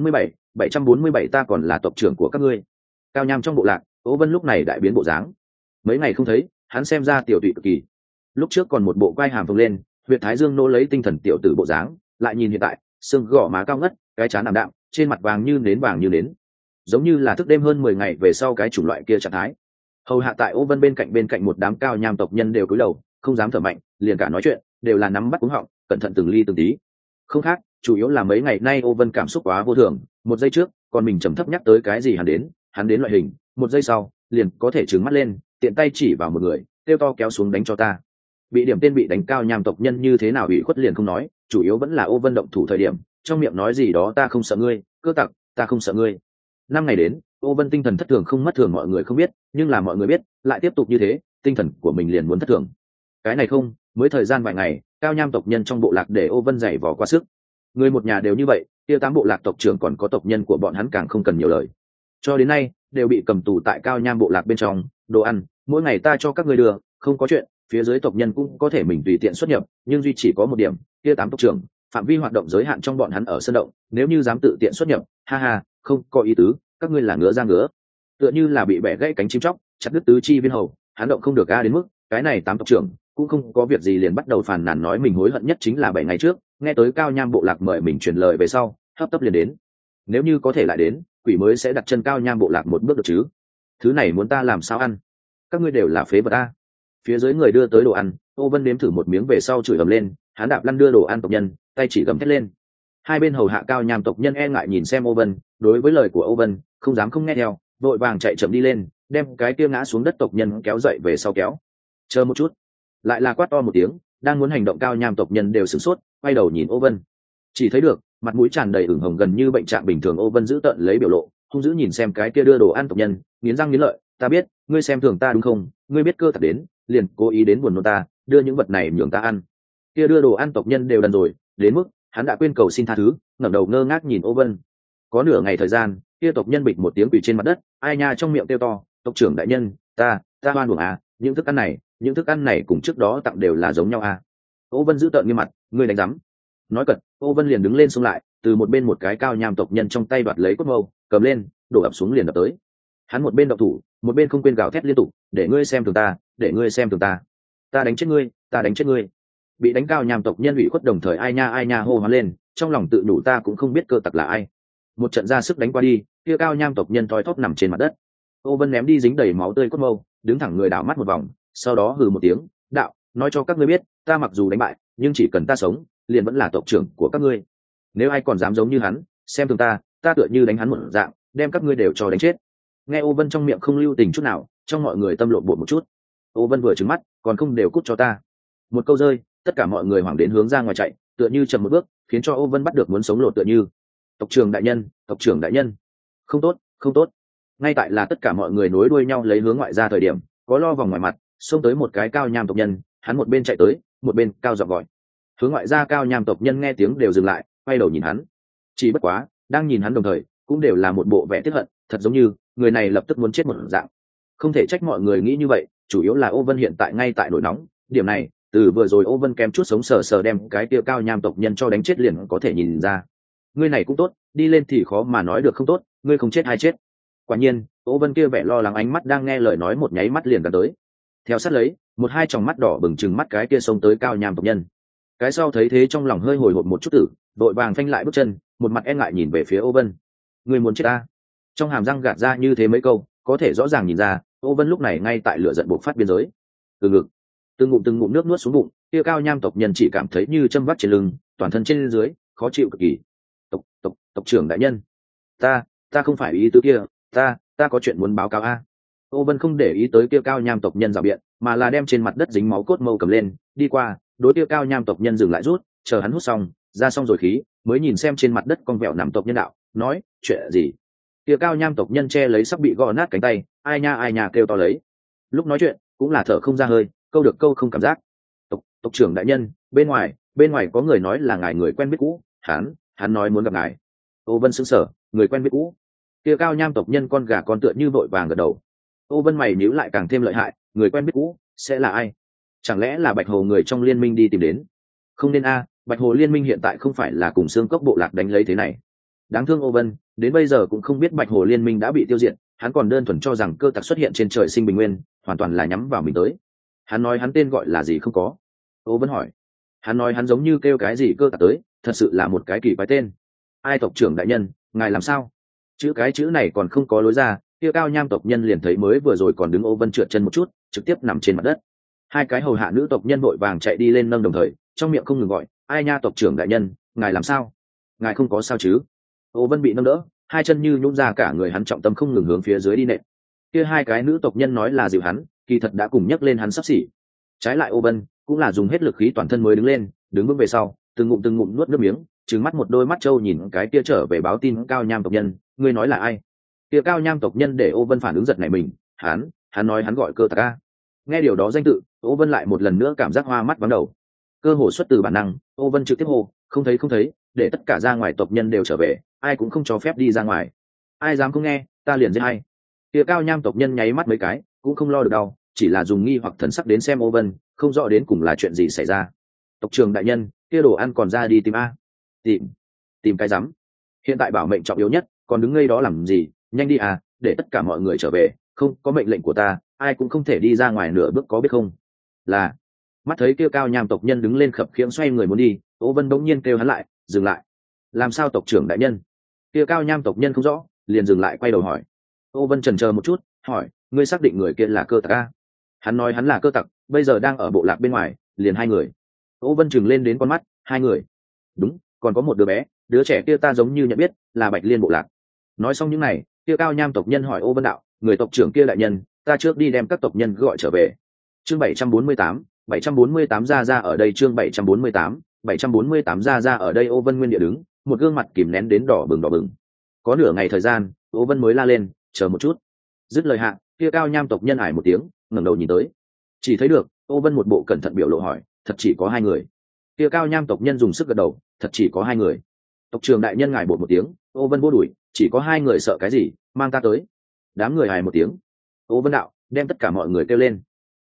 747 ta còn là tộc trưởng của các ngươi. Cao nham trong bộ lạc, Ô Vân lúc này đại biến bộ dáng. Mấy ngày không thấy, hắn xem ra tiểu tụy cực kỳ. Lúc trước còn một bộ quai hàm phồng lên, huyệt thái dương nô lấy tinh thần tiểu tử bộ dáng, lại nhìn hiện tại, xương gò má cao ngất, cái trán ảm đạm, trên mặt vàng như nến, giống như là thức đêm hơn 10 ngày về sau cái chủng loại kia trạng thái. Hầu hạ tại Ô Vân bên cạnh một đám cao nham tộc nhân đều cúi đầu, không dám thở mạnh, liền cả nói chuyện đều là nắm bắt cuống họng, cẩn thận từng ly từng tí. Không khác, chủ yếu là mấy ngày nay Ô Vân cảm xúc quá vô thường, một giây trước còn mình trầm thấp nhắc tới cái gì hắn đến loại hình, một giây sau liền có thể trừng mắt lên, tiện tay chỉ vào một người, kêu to kéo xuống đánh cho ta. Bị điểm tên bị đánh cao nham tộc nhân như thế nào bị khuất liền không nói, chủ yếu vẫn là Ô Vân động thủ thời điểm, trong miệng nói gì đó ta không sợ ngươi, cơ tặc, ta không sợ ngươi. 5 ngày đến, Ô Vân tinh thần thất thường không mất thường mọi người không biết, nhưng là mọi người biết, lại tiếp tục như thế, tinh thần của mình liền muốn thất thường. Cái này không, mới thời gian vài ngày, cao nham tộc nhân trong bộ lạc để Ô Vân dày vò quá sức. Người một nhà đều như vậy, kia 8 bộ lạc tộc trưởng còn có tộc nhân của bọn hắn càng không cần nhiều lời. Cho đến nay, đều bị cầm tù tại cao nham bộ lạc bên trong, đồ ăn, mỗi ngày ta cho các ngươi đưa, không có chuyện, phía dưới tộc nhân cũng có thể mình tùy tiện xuất nhập, nhưng duy chỉ có một điểm, kia 8 tộc trưởng, phạm vi hoạt động giới hạn trong bọn hắn ở sân động, nếu như dám tự tiện xuất nhập, ha ha, không có ý tứ, các ngươi là ngứa ra ngứa. Tựa như là bị bẻ gãy cánh chim chóc, chặt đứt tứ chi viên hầu, hắn động không được a đến mức, cái này 8 tộc trưởng cũng không có việc gì liền bắt đầu phàn nàn nói mình hối hận nhất chính là 7 ngày trước, nghe tới cao nham bộ lạc mời mình truyền lời về sau, hấp tấp liền đến. Nếu như có thể lại đến, quỷ mới sẽ đặt chân cao nham bộ lạc một bước được chứ. Thứ này muốn ta làm sao ăn? Các ngươi đều là phế vật a. Phía dưới người đưa tới đồ ăn, Ô Vân nếm thử một miếng về sau chửi ầm lên, hắn đạp lăn đưa đồ ăn tộc nhân, tay chỉ gầm thét lên. Hai bên hầu hạ cao nham tộc nhân e ngại nhìn xem Ô Vân, đối với lời của Ô Vân, không dám không nghe theo, vội vàng chạy chậm đi lên, đem cái kia ngã xuống đất tộc nhân kéo dậy về sau kéo. Chờ một chút, lại là quát to một tiếng, đang muốn hành động cao nham tộc nhân đều sửng sốt, quay đầu nhìn Ô Vân. Chỉ thấy được, mặt mũi tràn đầy ửng hồng gần như bệnh trạng bình thường Ô Vân giữ tợn lấy biểu lộ, hung dữ nhìn xem cái kia đưa đồ ăn tộc nhân, nghiến răng nghiến lợi, ta biết, ngươi xem thường ta đúng không? Ngươi biết cơ thật đến, liền cố ý đến buồn nôn ta, đưa những vật này nhường ta ăn. Kia đưa đồ ăn tộc nhân đều đần rồi, đến mức hắn đã quên cầu xin tha thứ, ngẩng đầu ngơ ngác nhìn Ô Vân. Có nửa ngày thời gian, kia tộc nhân bịch một tiếng quỳ trên mặt đất, ai nha trong miệng kêu to, tộc trưởng đại nhân, ta oan uổng à, những thức ăn này cùng trước đó tặng đều là giống nhau à. Ô Vân giữ tợn nghiêm mặt, ngươi đánh rắm. Nói cật, Ô Vân liền đứng lên xông lại, từ một bên một cái cao nham tộc nhân trong tay đoạt lấy cốt mâu, cầm lên, đổ ập xuống liền đập tới. Hắn một bên động thủ, một bên không quên gào thét liên tục, để ngươi xem thường ta, để ngươi xem thường ta. Ta đánh chết ngươi, ta đánh chết ngươi. Bị đánh cao nham tộc nhân ủy khuất đồng thời ai nha hô hoán lên, trong lòng tự đủ ta cũng không biết cơ tặc là ai. Một trận ra sức đánh qua đi, kia cao nham tộc nhân thoi thóp nằm trên mặt đất. Ô Vân ném đi dính đầy máu tươi cốt mâu, đứng thẳng người đảo mắt một vòng, sau đó hừ một tiếng, đạo, nói cho các ngươi biết, ta mặc dù đánh bại, nhưng chỉ cần ta sống, liền vẫn là tộc trưởng của các ngươi. Nếu ai còn dám giống như hắn, xem thường ta tựa như đánh hắn một dạng, đem các ngươi đều cho đánh chết. Nghe Ô Vân trong miệng không lưu tình chút nào, trong mọi người tâm lộn bột một chút. Ô Vân vừa trừng mắt, còn không đều cút cho ta. Một câu rơi, tất cả mọi người hoảng đến hướng ra ngoài chạy, tựa như chậm một bước, khiến cho Ô Vân bắt được muốn sống lột tựa như. Tộc trưởng đại nhân, không tốt, không tốt. Ngay tại là tất cả mọi người nối đuôi nhau lấy hướng ngoại ra thời điểm, có lo vòng ngoài mặt, xông tới một cái cao nham tộc nhân, hắn một bên chạy tới, một bên cao giọng gọi. Hướng ngoại ra cao nham tộc nhân nghe tiếng đều dừng lại, quay đầu nhìn hắn. Chỉ bất quá, đang nhìn hắn đồng thời, cũng đều là một bộ vẻ tiếc hận, thật giống như người này lập tức muốn chết một dạng. Không thể trách mọi người nghĩ như vậy, chủ yếu là Ô Vân hiện tại ngay tại nổi nóng, điểm này, từ vừa rồi Ô Vân kém chút sống sờ sờ đem cái kia cao nham tộc nhân cho đánh chết liền có thể nhìn ra. Ngươi này cũng tốt, đi lên thì khó mà nói được không tốt, ngươi không chết hay chết. Quả nhiên, Ô Vân kia vẻ lo lắng ánh mắt đang nghe lời nói một nháy mắt liền gần tới. Theo sát lấy, một hai tròng mắt đỏ bừng chừng mắt cái kia xông tới cao nham tộc nhân. Cái sau thấy thế trong lòng hơi hồi hộp một chút tử, đội vàng phanh lại bước chân, một mặt e ngại nhìn về phía Ô Vân. Ngươi muốn chết ta? Trong hàm răng gạt ra như thế mấy câu, có thể rõ ràng nhìn ra, Ô Vân lúc này ngay tại lửa giận bộc phát biên giới. Từ ngực, từng ngụm nước nuốt xuống bụng, kia cao nham tộc nhân chỉ cảm thấy như châm vắt trên lưng, toàn thân trên dưới khó chịu cực kỳ. Tộc trưởng đại nhân, ta không phải ý tứ kia, ta có chuyện muốn báo cáo a. Ô Vân không để ý tới kia cao nham tộc nhân rào biện, mà là đem trên mặt đất dính máu cốt mâu cầm lên, đi qua, đối kia cao nham tộc nhân dừng lại rút, chờ hắn hút xong, ra xong rồi khí, mới nhìn xem trên mặt đất con vẹo nằm tộc nhân đạo, nói, chuyện gì? Kia cao nham tộc nhân che lấy sắp bị gõ nát cánh tay, ai nha kêu to lấy. Lúc nói chuyện, cũng là thở không ra hơi, câu được câu không cảm giác. Tộc trưởng đại nhân, bên ngoài có người nói là ngài người quen biết cũ, hắn nói muốn gặp ngài. Ô Vân sững sờ, người quen biết cũ. Kia cao nham tộc nhân con gà con tựa như vội vàng gật đầu. Ô Vân mày nhíu lại càng thêm lợi hại, người quen biết cũ sẽ là ai? Chẳng lẽ là Bạch Hồ người trong liên minh đi tìm đến? Không nên a, Bạch Hồ liên minh hiện tại không phải là cùng xương cốc bộ lạc đánh lấy thế này. Đáng thương Ô Vân, đến bây giờ cũng không biết Bạch Hồ liên minh đã bị tiêu diệt, hắn còn đơn thuần cho rằng cơ tặc xuất hiện trên trời sinh bình nguyên, hoàn toàn là nhắm vào mình tới. Hắn nói hắn tên gọi là gì không có? Ô Vân hỏi. Hắn nói hắn giống như kêu cái gì cơ tặc tới, thật sự là một cái kỳ quái tên. Ai tộc trưởng đại nhân, ngài làm sao? Cái chữ này còn không có lối ra, kia cao nham tộc nhân liền thấy mới vừa rồi còn đứng Ô Vân trượt chân một chút, trực tiếp nằm trên mặt đất. Hai cái hầu hạ nữ tộc nhân vội vàng chạy đi lên nâng đồng thời, trong miệng không ngừng gọi, ai nha tộc trưởng đại nhân, ngài làm sao? Ngài không có sao chứ? Ô Vân bị nâng đỡ, hai chân như nhũn ra, cả người hắn trọng tâm không ngừng hướng phía dưới đi nện. Kia hai cái nữ tộc nhân nói là dịu hắn, kỳ thật đã cùng nhấc lên hắn sắp xỉ. Trái lại Ô Vân cũng là dùng hết lực khí toàn thân mới đứng lên, đứng vững về sau, từng ngụm nuốt nước miếng, trừng mắt một đôi mắt trâu nhìn cái kia trở về báo tin cao nham tộc nhân, ngươi nói là ai? Kia cao nham tộc nhân để Ô Vân phản ứng giật này mình, hắn nói hắn gọi cơ tặc a. Nghe điều đó danh tự, Ô Vân lại một lần nữa cảm giác hoa mắt vắng đầu. Cơ hồ xuất từ bản năng, Ô Vân trực tiếp hô, không thấy, để tất cả ra ngoài tộc nhân đều trở về, ai cũng không cho phép đi ra ngoài. Ai dám không nghe, ta liền giết hay. Kia cao nham tộc nhân nháy mắt mấy cái, cũng không lo được đau, chỉ là dùng nghi hoặc thần sắc đến xem Ô Vân, không rõ đến cùng là chuyện gì xảy ra. Tộc trưởng đại nhân, kia đồ ăn còn ra đi tìm a. Tìm cái rắm. Hiện tại bảo mệnh trọng yếu nhất, còn đứng ngây đó làm gì, nhanh đi à, để tất cả mọi người trở về, không có mệnh lệnh của ta, ai cũng không thể đi ra ngoài nửa bước, có biết không? Là. Mắt thấy kêu cao nham tộc nhân đứng lên khập khiễng xoay người muốn đi, Ô Vân bỗng nhiên kêu hắn lại, dừng lại. Làm sao tộc trưởng đại nhân? Kia cao nham tộc nhân không rõ, liền dừng lại quay đầu hỏi. Ô Vân chần chờ một chút, hỏi, ngươi xác định người kia là cơ tặc a? Hắn nói hắn là cơ tặc, bây giờ đang ở bộ lạc bên ngoài, liền hai người. Ô Vân chừng lên đến con mắt, hai người. Đúng, còn có một đứa bé, đứa trẻ kia ta giống như nhận biết, là Bạch Liên bộ lạc. Nói xong những này, kia cao nham tộc nhân hỏi Ô Vân đạo, người tộc trưởng kia đại nhân, ta trước đi đem các tộc nhân gọi trở về. Chương 748 ra ở đây. Chương 748 ra ở đây. Ô Vân nguyên địa đứng, một gương mặt kìm nén đến đỏ bừng. Có nửa ngày thời gian, Ô Vân mới la lên, chờ một chút. Dứt lời hạ, kia cao nham tộc nhân ải một tiếng, ngẩng đầu nhìn tới, chỉ thấy được Ô Vân một bộ cẩn thận biểu lộ hỏi, thật chỉ có hai người? Kia cao nham tộc nhân dùng sức gật đầu, thật chỉ có hai người. Tộc trưởng đại nhân ngài bột một tiếng, Ô Vân vô đuổi, chỉ có hai người sợ cái gì, mang ta tới. Đám người hài một tiếng. Ô Vân đạo, đem tất cả mọi người kêu lên.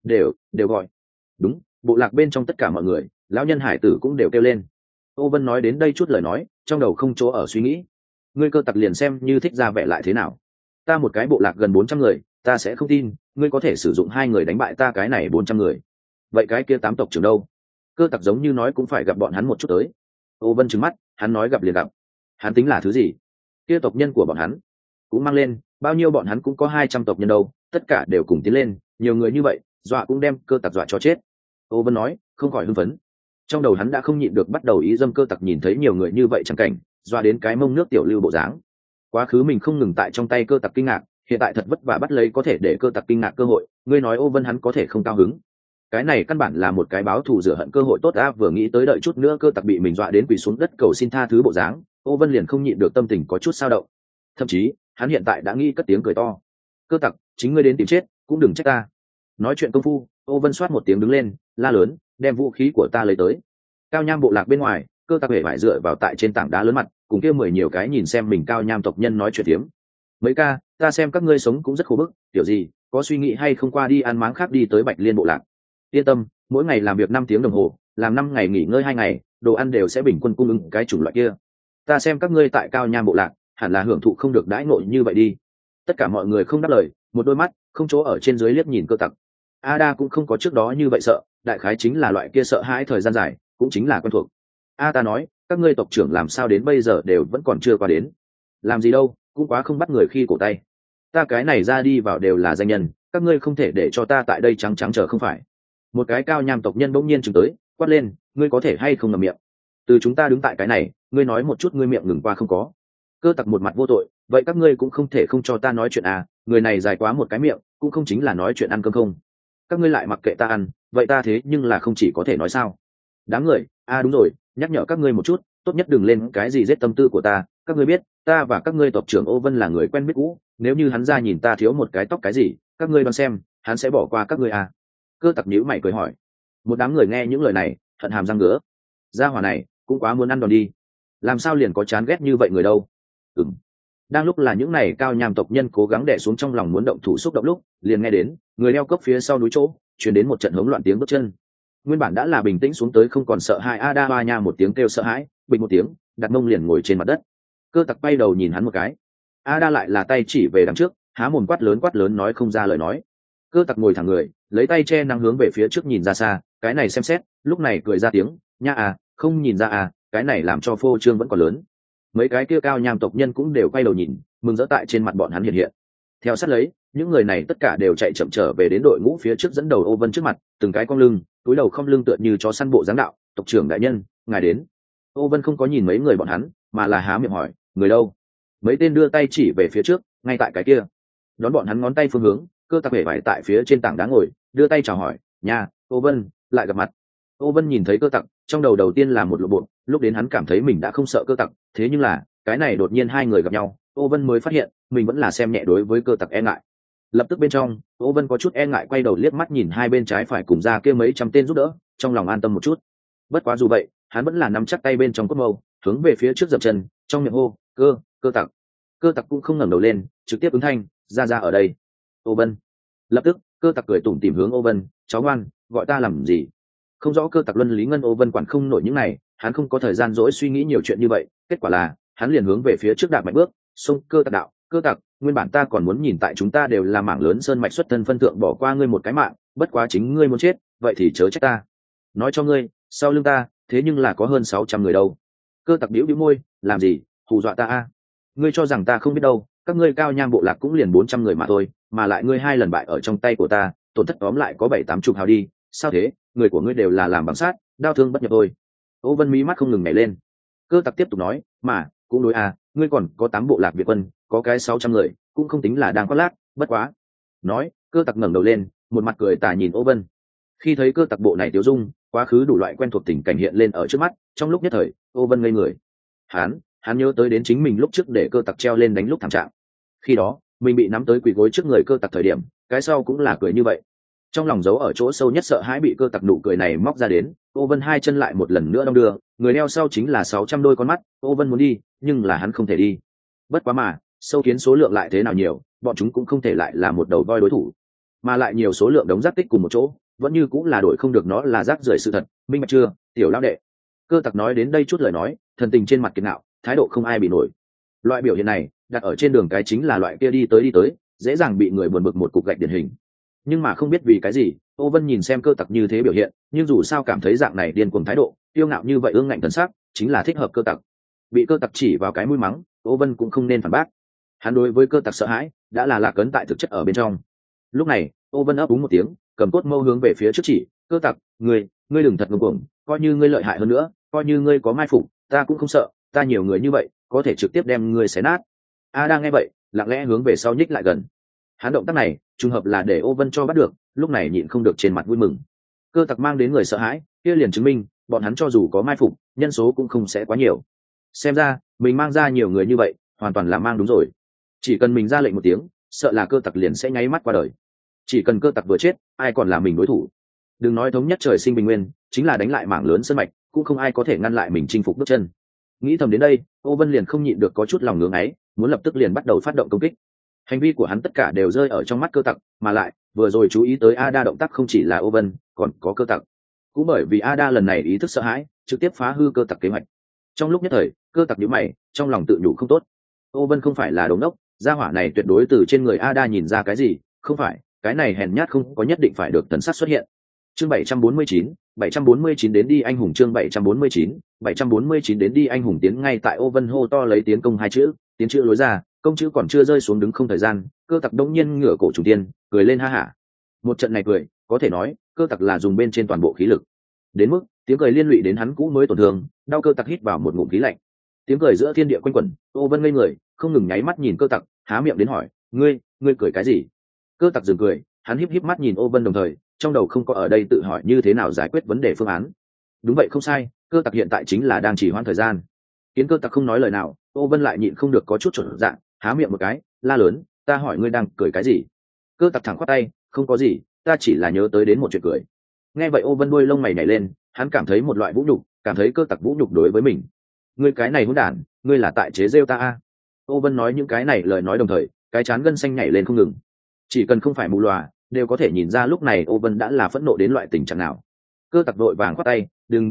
Đều gọi. Đúng, bộ lạc bên trong tất cả mọi người, lão nhân hải tử cũng đều kêu lên. Ô Vân nói đến đây chút lời nói, trong đầu không chỗ ở suy nghĩ. Ngươi cơ tặc liền xem như thích ra vẻ lại thế nào, ta một cái bộ lạc gần 400 người, ta sẽ không tin ngươi có thể sử dụng hai người đánh bại ta cái này 400 người. Vậy cái kia 8 tộc trưởng đâu? Cơ tặc giống như nói cũng phải gặp bọn hắn một chút tới. Ô Vân trừng mắt, hắn nói gặp liền gặp, hắn tính là thứ gì? Kia tộc nhân của bọn hắn cũng mang lên, bao nhiêu bọn hắn cũng có 200 tộc nhân đâu, tất cả đều cùng tiến lên, nhiều người như vậy, dọa cũng đem cơ tặc dọa cho chết. Ô Vân nói, không khỏi hưng phấn. Trong đầu hắn đã không nhịn được bắt đầu ý dâm cơ tặc nhìn thấy nhiều người như vậy chẳng cảnh, dọa đến cái mông nước tiểu lưu bộ dáng. Quá khứ mình không ngừng tại trong tay cơ tặc kinh ngạc, hiện tại thật vất vả bắt lấy có thể để cơ tặc kinh ngạc cơ hội, ngươi nói Ô Vân hắn có thể không cao hứng? Cái này căn bản là một cái báo thù rửa hận cơ hội tốt á, vừa nghĩ tới đợi chút nữa cơ tặc bị mình dọa đến quỳ xuống đất cầu xin tha thứ bộ dáng, Ô Vân liền không nhịn được tâm tình có chút sao động. Thậm chí hắn hiện tại đã nghĩ cất tiếng cười to, cơ tặc, chính ngươi đến tìm chết cũng đừng trách ta. Nói chuyện công phu, Ô Vân xoát một tiếng đứng lên, la lớn, đem vũ khí của ta lấy tới. Cao nham bộ lạc bên ngoài, cơ tặc hề phải dựa vào tại trên tảng đá lớn mặt, cùng kia 10 nhiều cái nhìn xem mình cao nham tộc nhân nói chuyện tiếm. Mấy ca, ta xem các ngươi sống cũng rất khổ bức, kiểu gì có suy nghĩ hay không qua đi ăn máng khác đi tới Bạch Liên bộ lạc. Yên tâm, mỗi ngày làm việc 5 tiếng đồng hồ, làm 5 ngày nghỉ ngơi 2 ngày, đồ ăn đều sẽ bình quân cung ứng cái chủng loại kia. Ta xem các ngươi tại cao nham bộ lạc hẳn là hưởng thụ không được đãi ngộ như vậy đi. Tất cả mọi người không đáp lời, một đôi mắt không chỗ ở trên dưới liếc nhìn cơ tặc. Ada cũng không có trước đó như vậy sợ, đại khái chính là loại kia sợ hãi thời gian dài, cũng chính là quen thuộc. Ta nói, các ngươi tộc trưởng làm sao đến bây giờ đều vẫn còn chưa qua đến? Làm gì đâu, cũng quá không bắt người khi cổ tay. Ta cái này ra đi vào đều là danh nhân, các ngươi không thể để cho ta tại đây trắng trắng chờ không phải? Một cái cao nham tộc nhân bỗng nhiên chừng tới, quát lên, ngươi có thể hay không ngậm miệng? Từ chúng ta đứng tại cái này, ngươi nói một chút ngươi miệng ngừng qua không có? Cơ tặc một mặt vô tội, vậy các ngươi cũng không thể không cho ta nói chuyện à? Người này dài quá một cái miệng, cũng không chính là nói chuyện ăn cơm không? Các ngươi lại mặc kệ ta ăn, vậy ta thế nhưng là không chỉ có thể nói sao? Đám người, đúng rồi, nhắc nhở các ngươi một chút, tốt nhất đừng lên cái gì giết tâm tư của ta. Các ngươi biết, ta và các ngươi tộc trưởng Ô Vân là người quen biết cũ, nếu như hắn ra nhìn ta thiếu một cái tóc cái gì, các ngươi đoán xem, hắn sẽ bỏ qua các ngươi à? Cơ tặc nhíu mày cười hỏi. Một đám người nghe những lời này, hận hàm răng ngứa. Gia hỏa này cũng quá muốn ăn đòn đi, làm sao liền có chán ghét như vậy người đâu? Đang lúc là những này cao nham tộc nhân cố gắng đè xuống trong lòng muốn động thủ xúc động lúc, liền nghe đến người đeo cốc phía sau núi chỗ truyền đến một trận hỗn loạn tiếng bước chân. Nguyên bản đã là bình tĩnh xuống tới không còn sợ hãi Ada Ba Nha một tiếng kêu sợ hãi, bình một tiếng, đặt mông liền ngồi trên mặt đất. Cơ tặc bay đầu nhìn hắn một cái. Ada lại là tay chỉ về đằng trước, há mồm quát lớn nói không ra lời nói. Cơ tặc ngồi thẳng người, lấy tay che nắng hướng về phía trước nhìn ra xa, cái này xem xét, lúc này cười ra tiếng, nha à, không nhìn ra à, cái này làm cho phô trương vẫn còn lớn. Mấy cái kia cao nham tộc nhân cũng đều quay đầu nhìn, mừng rỡ tại trên mặt bọn hắn hiện hiện. Theo sát lấy, những người này tất cả đều chạy chậm trở về đến đội ngũ phía trước dẫn đầu Ô Vân trước mặt, từng cái cong lưng, túi đầu không lưng tựa như chó săn bộ dáng đạo, tộc trưởng đại nhân, ngài đến. Ô Vân không có nhìn mấy người bọn hắn, mà là há miệng hỏi, người đâu? Mấy tên đưa tay chỉ về phía trước, ngay tại cái kia. Đón bọn hắn ngón tay phương hướng, cơ tặc hề vải tại phía trên tảng đá ngồi, đưa tay chào hỏi, nha, Ô Vân, lại gặp mặt. Ô Vân nhìn thấy cơ tặc, trong đầu tiên là một lộ bộ, lúc đến hắn cảm thấy mình đã không sợ cơ tặc, thế nhưng là, cái này đột nhiên hai người gặp nhau, Ô Vân mới phát hiện, mình vẫn là xem nhẹ đối với cơ tặc e ngại. Lập tức bên trong, Ô Vân có chút e ngại quay đầu liếc mắt nhìn hai bên trái phải cùng ra kia mấy trăm tên giúp đỡ, trong lòng an tâm một chút. Bất quá dù vậy, hắn vẫn là nắm chắc tay bên trong cốt mâu, hướng về phía trước dậm chân, trong miệng hô, cơ tặc. Cơ tặc cũng không ngẩng đầu lên, trực tiếp ứng thanh, ra ở đây. Ô Vân. Lập tức, cơ tặc cười tủm tỉm hướng Ô Vân, cháu ngoan, gọi ta làm gì? Không rõ cơ tặc luân lý ngân Ô Vân quản không nổi những này, hắn không có thời gian dỗi suy nghĩ nhiều chuyện như vậy, kết quả là, hắn liền hướng về phía trước đạp mạnh bước, xông cơ tặc đạo, cơ tặc, nguyên bản ta còn muốn nhìn tại chúng ta đều là mảng lớn sơn mạch xuất thân phân thượng bỏ qua ngươi một cái mạng, bất quá chính ngươi muốn chết, vậy thì chớ trách ta. Nói cho ngươi, sau lưng ta, thế nhưng là có hơn 600 người đâu. Cơ tặc bĩu bĩu môi, làm gì, hù dọa ta a? Ngươi cho rằng ta không biết đâu, các ngươi cao nham bộ lạc cũng liền 400 người mà thôi, mà lại ngươi hai lần bại ở trong tay của ta, tổn thất tóm lại có 7-80 hào đi, sao thế, người của ngươi đều là làm bằng sát, đau thương bất nhập thôi. Ô Vân mí mắt không ngừng nhảy lên. Cơ tặc tiếp tục nói, mà cũng đối à, ngươi còn có 8 bộ lạc việt quân, có cái 600 người, cũng không tính là đang khoác lác, bất quá. Nói, cơ tặc ngẩng đầu lên, một mặt cười tà nhìn Ô Vân. Khi thấy cơ tặc bộ này tiêu dung, quá khứ đủ loại quen thuộc tình cảnh hiện lên ở trước mắt, trong lúc nhất thời, Ô Vân ngây người. Hắn nhớ tới đến chính mình lúc trước để cơ tặc treo lên đánh lúc thảm trạng. Khi đó, mình bị nắm tới quỳ gối trước người cơ tặc thời điểm, cái sau cũng là cười như vậy. Trong lòng giấu ở chỗ sâu nhất sợ hãi bị cơ tặc nụ cười này móc ra đến, Ô Vân hai chân lại một lần nữa đong đưa, người đeo sau chính là 600 đôi con mắt, Ô Vân muốn đi, nhưng là hắn không thể đi. Bất quá mà, sâu kiến số lượng lại thế nào nhiều, bọn chúng cũng không thể lại là một đầu voi đối thủ, mà lại nhiều số lượng đống rác tích cùng một chỗ, vẫn như cũng là đổi không được nó là rác rưởi sự thật, minh bạch chưa, tiểu lão đệ. Cơ tặc nói đến đây chút lời nói, thần tình trên mặt kiệt ngạo, thái độ không ai bị nổi. Loại biểu hiện này, đặt ở trên đường cái chính là loại kia đi tới, dễ dàng bị người buồn bực một cục gạch điển hình. Nhưng mà không biết vì cái gì, Ô Vân nhìn xem cơ tặc như thế biểu hiện, nhưng dù sao cảm thấy dạng này điên cuồng thái độ, tiêu ngạo như vậy ương ngạnh thần sắc, chính là thích hợp cơ tặc. Bị cơ tặc chỉ vào cái mũi mắng, Ô Vân cũng không nên phản bác. Hắn đối với cơ tặc sợ hãi, đã là lạc ấn tại thực chất ở bên trong. Lúc này, Ô Vân ấp úng một tiếng, cầm cốt mâu hướng về phía trước chỉ, cơ tặc, ngươi đừng thật ngông cuồng, coi như ngươi lợi hại hơn nữa, coi như ngươi có mai phục, ta cũng không sợ, ta nhiều người như vậy, có thể trực tiếp đem ngươi xé nát. A đang nghe vậy, lặng lẽ hướng về sau nhích lại gần. Hắn động tác này, trùng hợp là để Ô Vân cho bắt được, lúc này nhịn không được trên mặt vui mừng. Cơ tặc mang đến người sợ hãi, kia liền chứng minh, bọn hắn cho dù có mai phục, nhân số cũng không sẽ quá nhiều. Xem ra, mình mang ra nhiều người như vậy, hoàn toàn là mang đúng rồi. Chỉ cần mình ra lệnh một tiếng, sợ là cơ tặc liền sẽ nháy mắt qua đời. Chỉ cần cơ tặc vừa chết, ai còn là mình đối thủ. Đừng nói thống nhất trời sinh bình nguyên, chính là đánh lại mảng lớn sơn mạch, cũng không ai có thể ngăn lại mình chinh phục bước chân. Nghĩ thầm đến đây, Ô Vân liền không nhịn được có chút lòng ngưỡng ấy, muốn lập tức liền bắt đầu phát động công kích. Hành vi của hắn tất cả đều rơi ở trong mắt cơ tặc, mà lại vừa rồi chú ý tới Ada động tác không chỉ là Ô Vân, còn có cơ tặc. Cũng bởi vì Ada lần này ý thức sợ hãi, trực tiếp phá hư cơ tặc kế hoạch. Trong lúc nhất thời, cơ tặc nhíu mày, trong lòng tự nhủ không tốt. Ô Vân không phải là đồ ngốc, gia hỏa này tuyệt đối từ trên người Ada nhìn ra cái gì, không phải, cái này hèn nhát không có nhất định phải được tần sát xuất hiện. Chương 749 đến đi anh hùng chương 749 đến đi anh hùng tiến ngay tại Ô Vân hô to lấy tiến công hai chữ, tiến chữ lối ra, công chữ còn chưa rơi xuống đứng không thời gian, cơ tặc đống nhiên ngửa cổ trùng tiên, cười lên ha hả. Một trận này cười, có thể nói, cơ tặc là dùng bên trên toàn bộ khí lực. Đến mức, tiếng cười liên lụy đến hắn cũ mới tổn thương, đau cơ tặc hít vào một ngụm khí lạnh. Tiếng cười giữa thiên địa quanh quẩn, Ô Vân ngây người, không ngừng nháy mắt nhìn cơ tặc, há miệng đến hỏi, ngươi cười cái gì? Cơ tặc dừng cười, hắn híp mắt nhìn Ô Vân đồng thời, trong đầu không có ở đây tự hỏi như thế nào giải quyết vấn đề phương án. Đúng vậy không sai, cơ tặc hiện tại chính là đang chỉ hoãn thời gian. Kiến cơ tặc không nói lời nào, Ô Vân lại nhịn không được có chút chuẩn dạng, há miệng một cái, la lớn, ta hỏi ngươi đang cười cái gì? Cơ tặc thẳng khoát tay, không có gì, ta chỉ là nhớ tới đến một chuyện cười. Nghe vậy Ô Vân đuôi lông mày nhảy lên, hắn cảm thấy một loại vũ nhục, cảm thấy cơ tặc vũ nhục đối với mình. Ngươi cái này hỗn đản, ngươi là tại chế rêu ta a? Ô Vân nói những cái này lời nói đồng thời cái chán gân xanh nhảy lên không ngừng. Chỉ cần không phải mù lòa đều có thể nhìn ra lúc này Ô Vân đã là phẫn nộ đến loại tình trạng nào. Cơ tặc đội vàng khoát tay,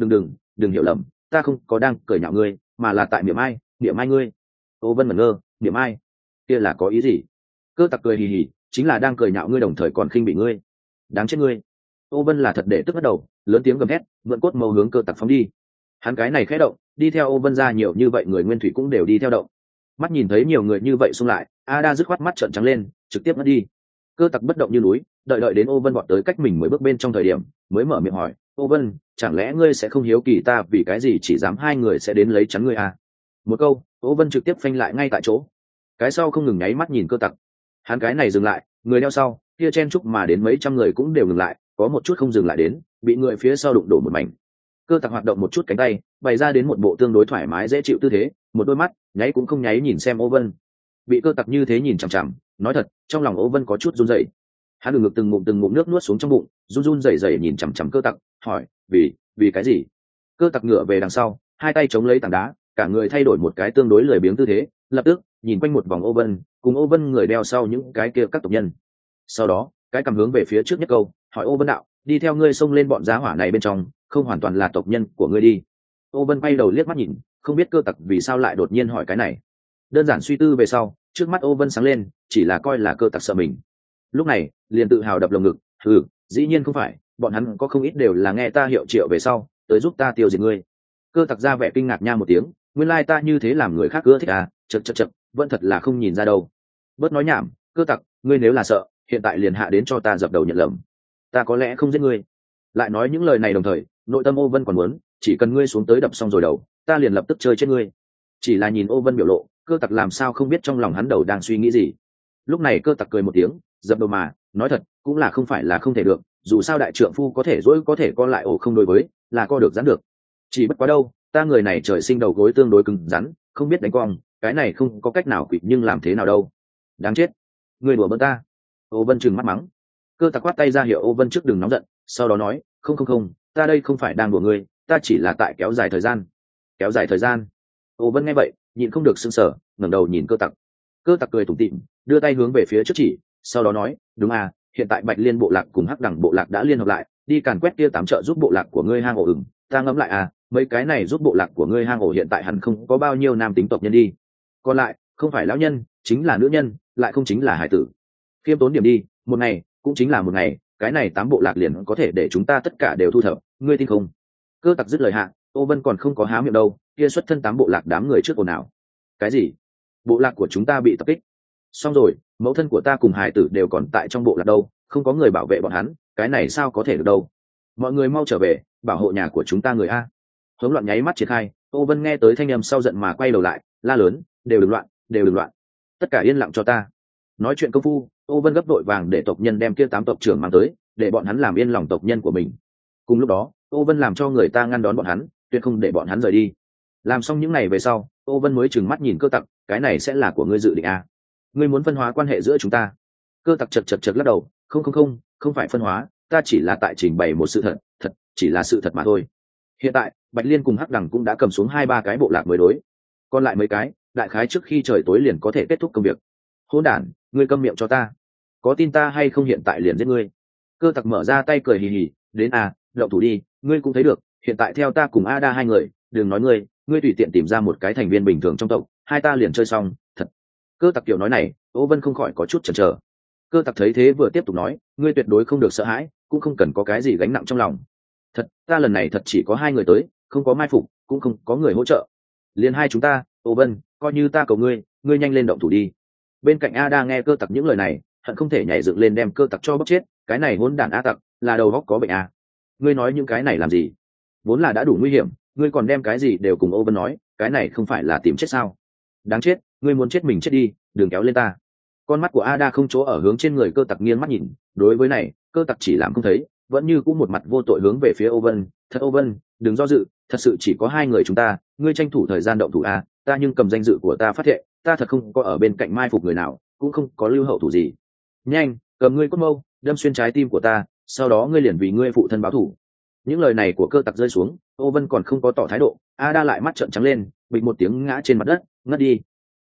đừng hiểu lầm, ta không có đang cười nhạo ngươi mà là tại niệm ai ngươi. Ô Vân ngẩn ngơ, niệm ai kia là có ý gì? Cơ tặc cười hì hì, chính là đang cười nhạo ngươi đồng thời còn khinh bị ngươi, đáng chết ngươi. Ô Vân là thật để tức bắt đầu lớn tiếng gầm hét, vượn cốt màu hướng cơ tặc phóng đi. Hắn cái này khẽ động đi theo Ô Vân ra nhiều như vậy người nguyên thủy cũng đều đi theo động. Mắt nhìn thấy nhiều người như vậy xung lại, Ada dứt khoát mắt trợn trắng lên trực tiếp mất đi. Cơ tặc bất động như núi, đợi đến Ô Vân vọt tới cách mình 10 bước bên trong thời điểm mới mở miệng hỏi, Ô Vân, chẳng lẽ ngươi sẽ không hiếu kỳ ta vì cái gì chỉ dám hai người sẽ đến lấy chắn ngươi à? Một câu, Ô Vân trực tiếp phanh lại ngay tại chỗ. Cái sau không ngừng nháy mắt nhìn cơ tặc. Hắn cái này dừng lại, người đeo sau kia chen chúc mà đến mấy trăm người cũng đều ngừng lại, có một chút không dừng lại đến, bị người phía sau đụng đổ một mảnh. Cơ tặc hoạt động một chút cánh tay, bày ra đến một bộ tương đối thoải mái dễ chịu tư thế, một đôi mắt nháy cũng không nháy nhìn xem Ô Vân. Bị cơ tặc như thế nhìn chằm chằm, nói thật trong lòng Ô Vân có chút run rẩy. Hắn ngực từng ngụm nước nuốt xuống trong bụng, run rẩy nhìn chằm chằm cơ tặc, hỏi, vì cái gì? Cơ tặc ngửa về đằng sau, hai tay chống lấy tảng đá, cả người thay đổi một cái tương đối lười biếng tư thế, lập tức nhìn quanh một vòng Ô Vân, cùng Ô Vân người đeo sau những cái kia các tộc nhân. Sau đó cái cầm hướng về phía trước nhất câu, hỏi Ô Vân đạo, đi theo ngươi xông lên bọn giá hỏa này bên trong không hoàn toàn là tộc nhân của ngươi đi. Ô Vân quay đầu liếc mắt nhìn, không biết cơ tặc vì sao lại đột nhiên hỏi cái này. Đơn giản suy tư về sau, trước mắt Ô Vân sáng lên, chỉ là coi là cơ tặc sợ mình. Lúc này liền tự hào đập lồng ngực, dĩ nhiên không phải, bọn hắn có không ít đều là nghe ta hiệu triệu về sau tới giúp ta tiêu diệt ngươi. Cơ tặc ra vẻ kinh ngạc nha một tiếng, nguyên lai ta như thế làm người khác ưa thích à, chật, vẫn thật là không nhìn ra đâu. Bớt nói nhảm, cơ tặc, ngươi nếu là sợ hiện tại liền hạ đến cho ta dập đầu nhận lầm, ta có lẽ không giết ngươi. Lại nói những lời này đồng thời nội tâm Ô Vân còn muốn, chỉ cần ngươi xuống tới đập xong rồi đầu ta liền lập tức chơi chết ngươi. Chỉ là nhìn Ô Vân biểu lộ, cơ tặc làm sao không biết trong lòng hắn đầu đang suy nghĩ gì. Lúc này cơ tặc cười một tiếng, dập đầu mà nói thật cũng là không phải là không thể được, dù sao đại trượng phu có thể dỗi có thể co lại ổ không đối với là co được giãn được. Chỉ bất quá đâu, ta người này trời sinh đầu gối tương đối cứng rắn, không biết đánh cong, cái này không có cách nào quỵt nhưng làm thế nào đâu. Đáng chết, người đùa bỡn ta. Ô Vân trừng mắt mắng. Cơ tặc quát tay ra hiệu Ô Vân trước đừng nóng giận, sau đó nói, không, ta đây không phải đang đùa ngươi, ta chỉ là tại kéo dài thời gian. Kéo dài thời gian? Ô Vân nghe vậy nhịn không được sững sờ, ngẩng đầu nhìn cơ tặc. Cơ tặc cười tủm tỉm, đưa tay hướng về phía trước chỉ, sau đó nói, đúng à, hiện tại Bạch Liên bộ lạc cùng Hắc Đẳng bộ lạc đã liên hợp lại, đi càn quét kia 8 chợ giúp bộ lạc của ngươi hang ổ ửng. Ta ngẫm lại à, mấy cái này giúp bộ lạc của ngươi hang ổ hiện tại hẳn không có bao nhiêu nam tính tộc nhân đi, còn lại không phải lão nhân chính là nữ nhân, lại không chính là hải tử. Khiêm tốn điểm đi, một ngày cũng chính là một ngày, cái này 8 bộ lạc liền có thể để chúng ta tất cả đều thu thập, ngươi tin không? Cơ tặc dứt lời hạ, Ô Vân còn không có há miệng đâu, kia xuất thân 8 bộ lạc đám người trước ồn ào. Cái gì? Bộ lạc của chúng ta bị tập kích? Xong rồi, mẫu thân của ta cùng hải tử đều còn tại trong bộ lạc đâu, không có người bảo vệ bọn hắn, cái này sao có thể được đâu. Mọi người mau trở về, bảo hộ nhà của chúng ta người a. Hỗn loạn nháy mắt triển khai, Ô Vân nghe tới thanh âm sau giận mà quay đầu lại, la lớn, đều đừng loạn, tất cả yên lặng cho ta. Nói chuyện công phu, Ô Vân gấp đội vàng để tộc nhân đem kia 8 tộc trưởng mang tới, để bọn hắn làm yên lòng tộc nhân của mình. Cùng lúc đó, Ô Vân làm cho người ta ngăn đón bọn hắn, tuyệt không để bọn hắn rời đi. Làm xong những này về sau, Ô Vân mới trừng mắt nhìn cơ tặc, cái này sẽ là của ngươi dự định à? Ngươi muốn phân hóa quan hệ giữa chúng ta? Cơ tặc chật lắc đầu, không phải phân hóa, ta chỉ là tại trình bày một sự thật, chỉ là sự thật mà thôi. Hiện tại Bạch Liên cùng Hắc Đẳng cũng đã cầm xuống 2-3 cái bộ lạc mới đối, còn lại mấy cái đại khái trước khi trời tối liền có thể kết thúc công việc. Hỗn đản, ngươi câm miệng cho ta, có tin ta hay không hiện tại liền giết ngươi. Cơ tặc mở ra tay cười hì hì, đến à, động thủ đi, ngươi cũng thấy được, hiện tại theo ta cùng Ada hai người, đừng nói ngươi tùy tiện tìm ra một cái thành viên bình thường trong tộc, hai ta liền chơi xong, thật. Cơ tặc kiểu nói này, Ô Vân không khỏi có chút chần chờ. Cơ tặc thấy thế vừa tiếp tục nói, ngươi tuyệt đối không được sợ hãi, cũng không cần có cái gì gánh nặng trong lòng. Thật, ta lần này thật chỉ có 2 người tới, không có mai phục, cũng không có người hỗ trợ, liền hai chúng ta. Ô Vân, coi như ta cầu ngươi nhanh lên động thủ đi. Bên cạnh Ada nghe cơ tặc những lời này, hận không thể nhảy dựng lên đem cơ tặc cho bóc chết, cái này hỗn đản A tặc, là đầu óc có bệnh à? Ngươi nói những cái này làm gì? Vốn là đã đủ nguy hiểm, ngươi còn đem cái gì đều cùng Ô Vân nói, cái này không phải là tìm chết sao? Đáng chết, ngươi muốn chết mình chết đi, đừng kéo lên ta. Con mắt của Ada không chỗ ở hướng trên người cơ tặc nghiêng mắt nhìn, đối với này, cơ tặc chỉ làm không thấy, vẫn như cũng một mặt vô tội hướng về phía Ô Vân. Thật Ô Vân, đừng do dự, thật sự chỉ có 2 người chúng ta, ngươi tranh thủ thời gian động thủ a, ta nhưng cầm danh dự của ta phát thệ, ta thật không có ở bên cạnh mai phục người nào, cũng không có lưu hậu thủ gì. Nhanh, cầm ngươi cốt mâu, đâm xuyên trái tim của ta, sau đó ngươi liền vì ngươi phụ thân báo thù. Những lời này của cơ tặc rơi xuống, Ô Vân còn không có tỏ thái độ, Ada lại mắt trợn trắng lên, bịch một tiếng ngã trên mặt đất, ngất đi.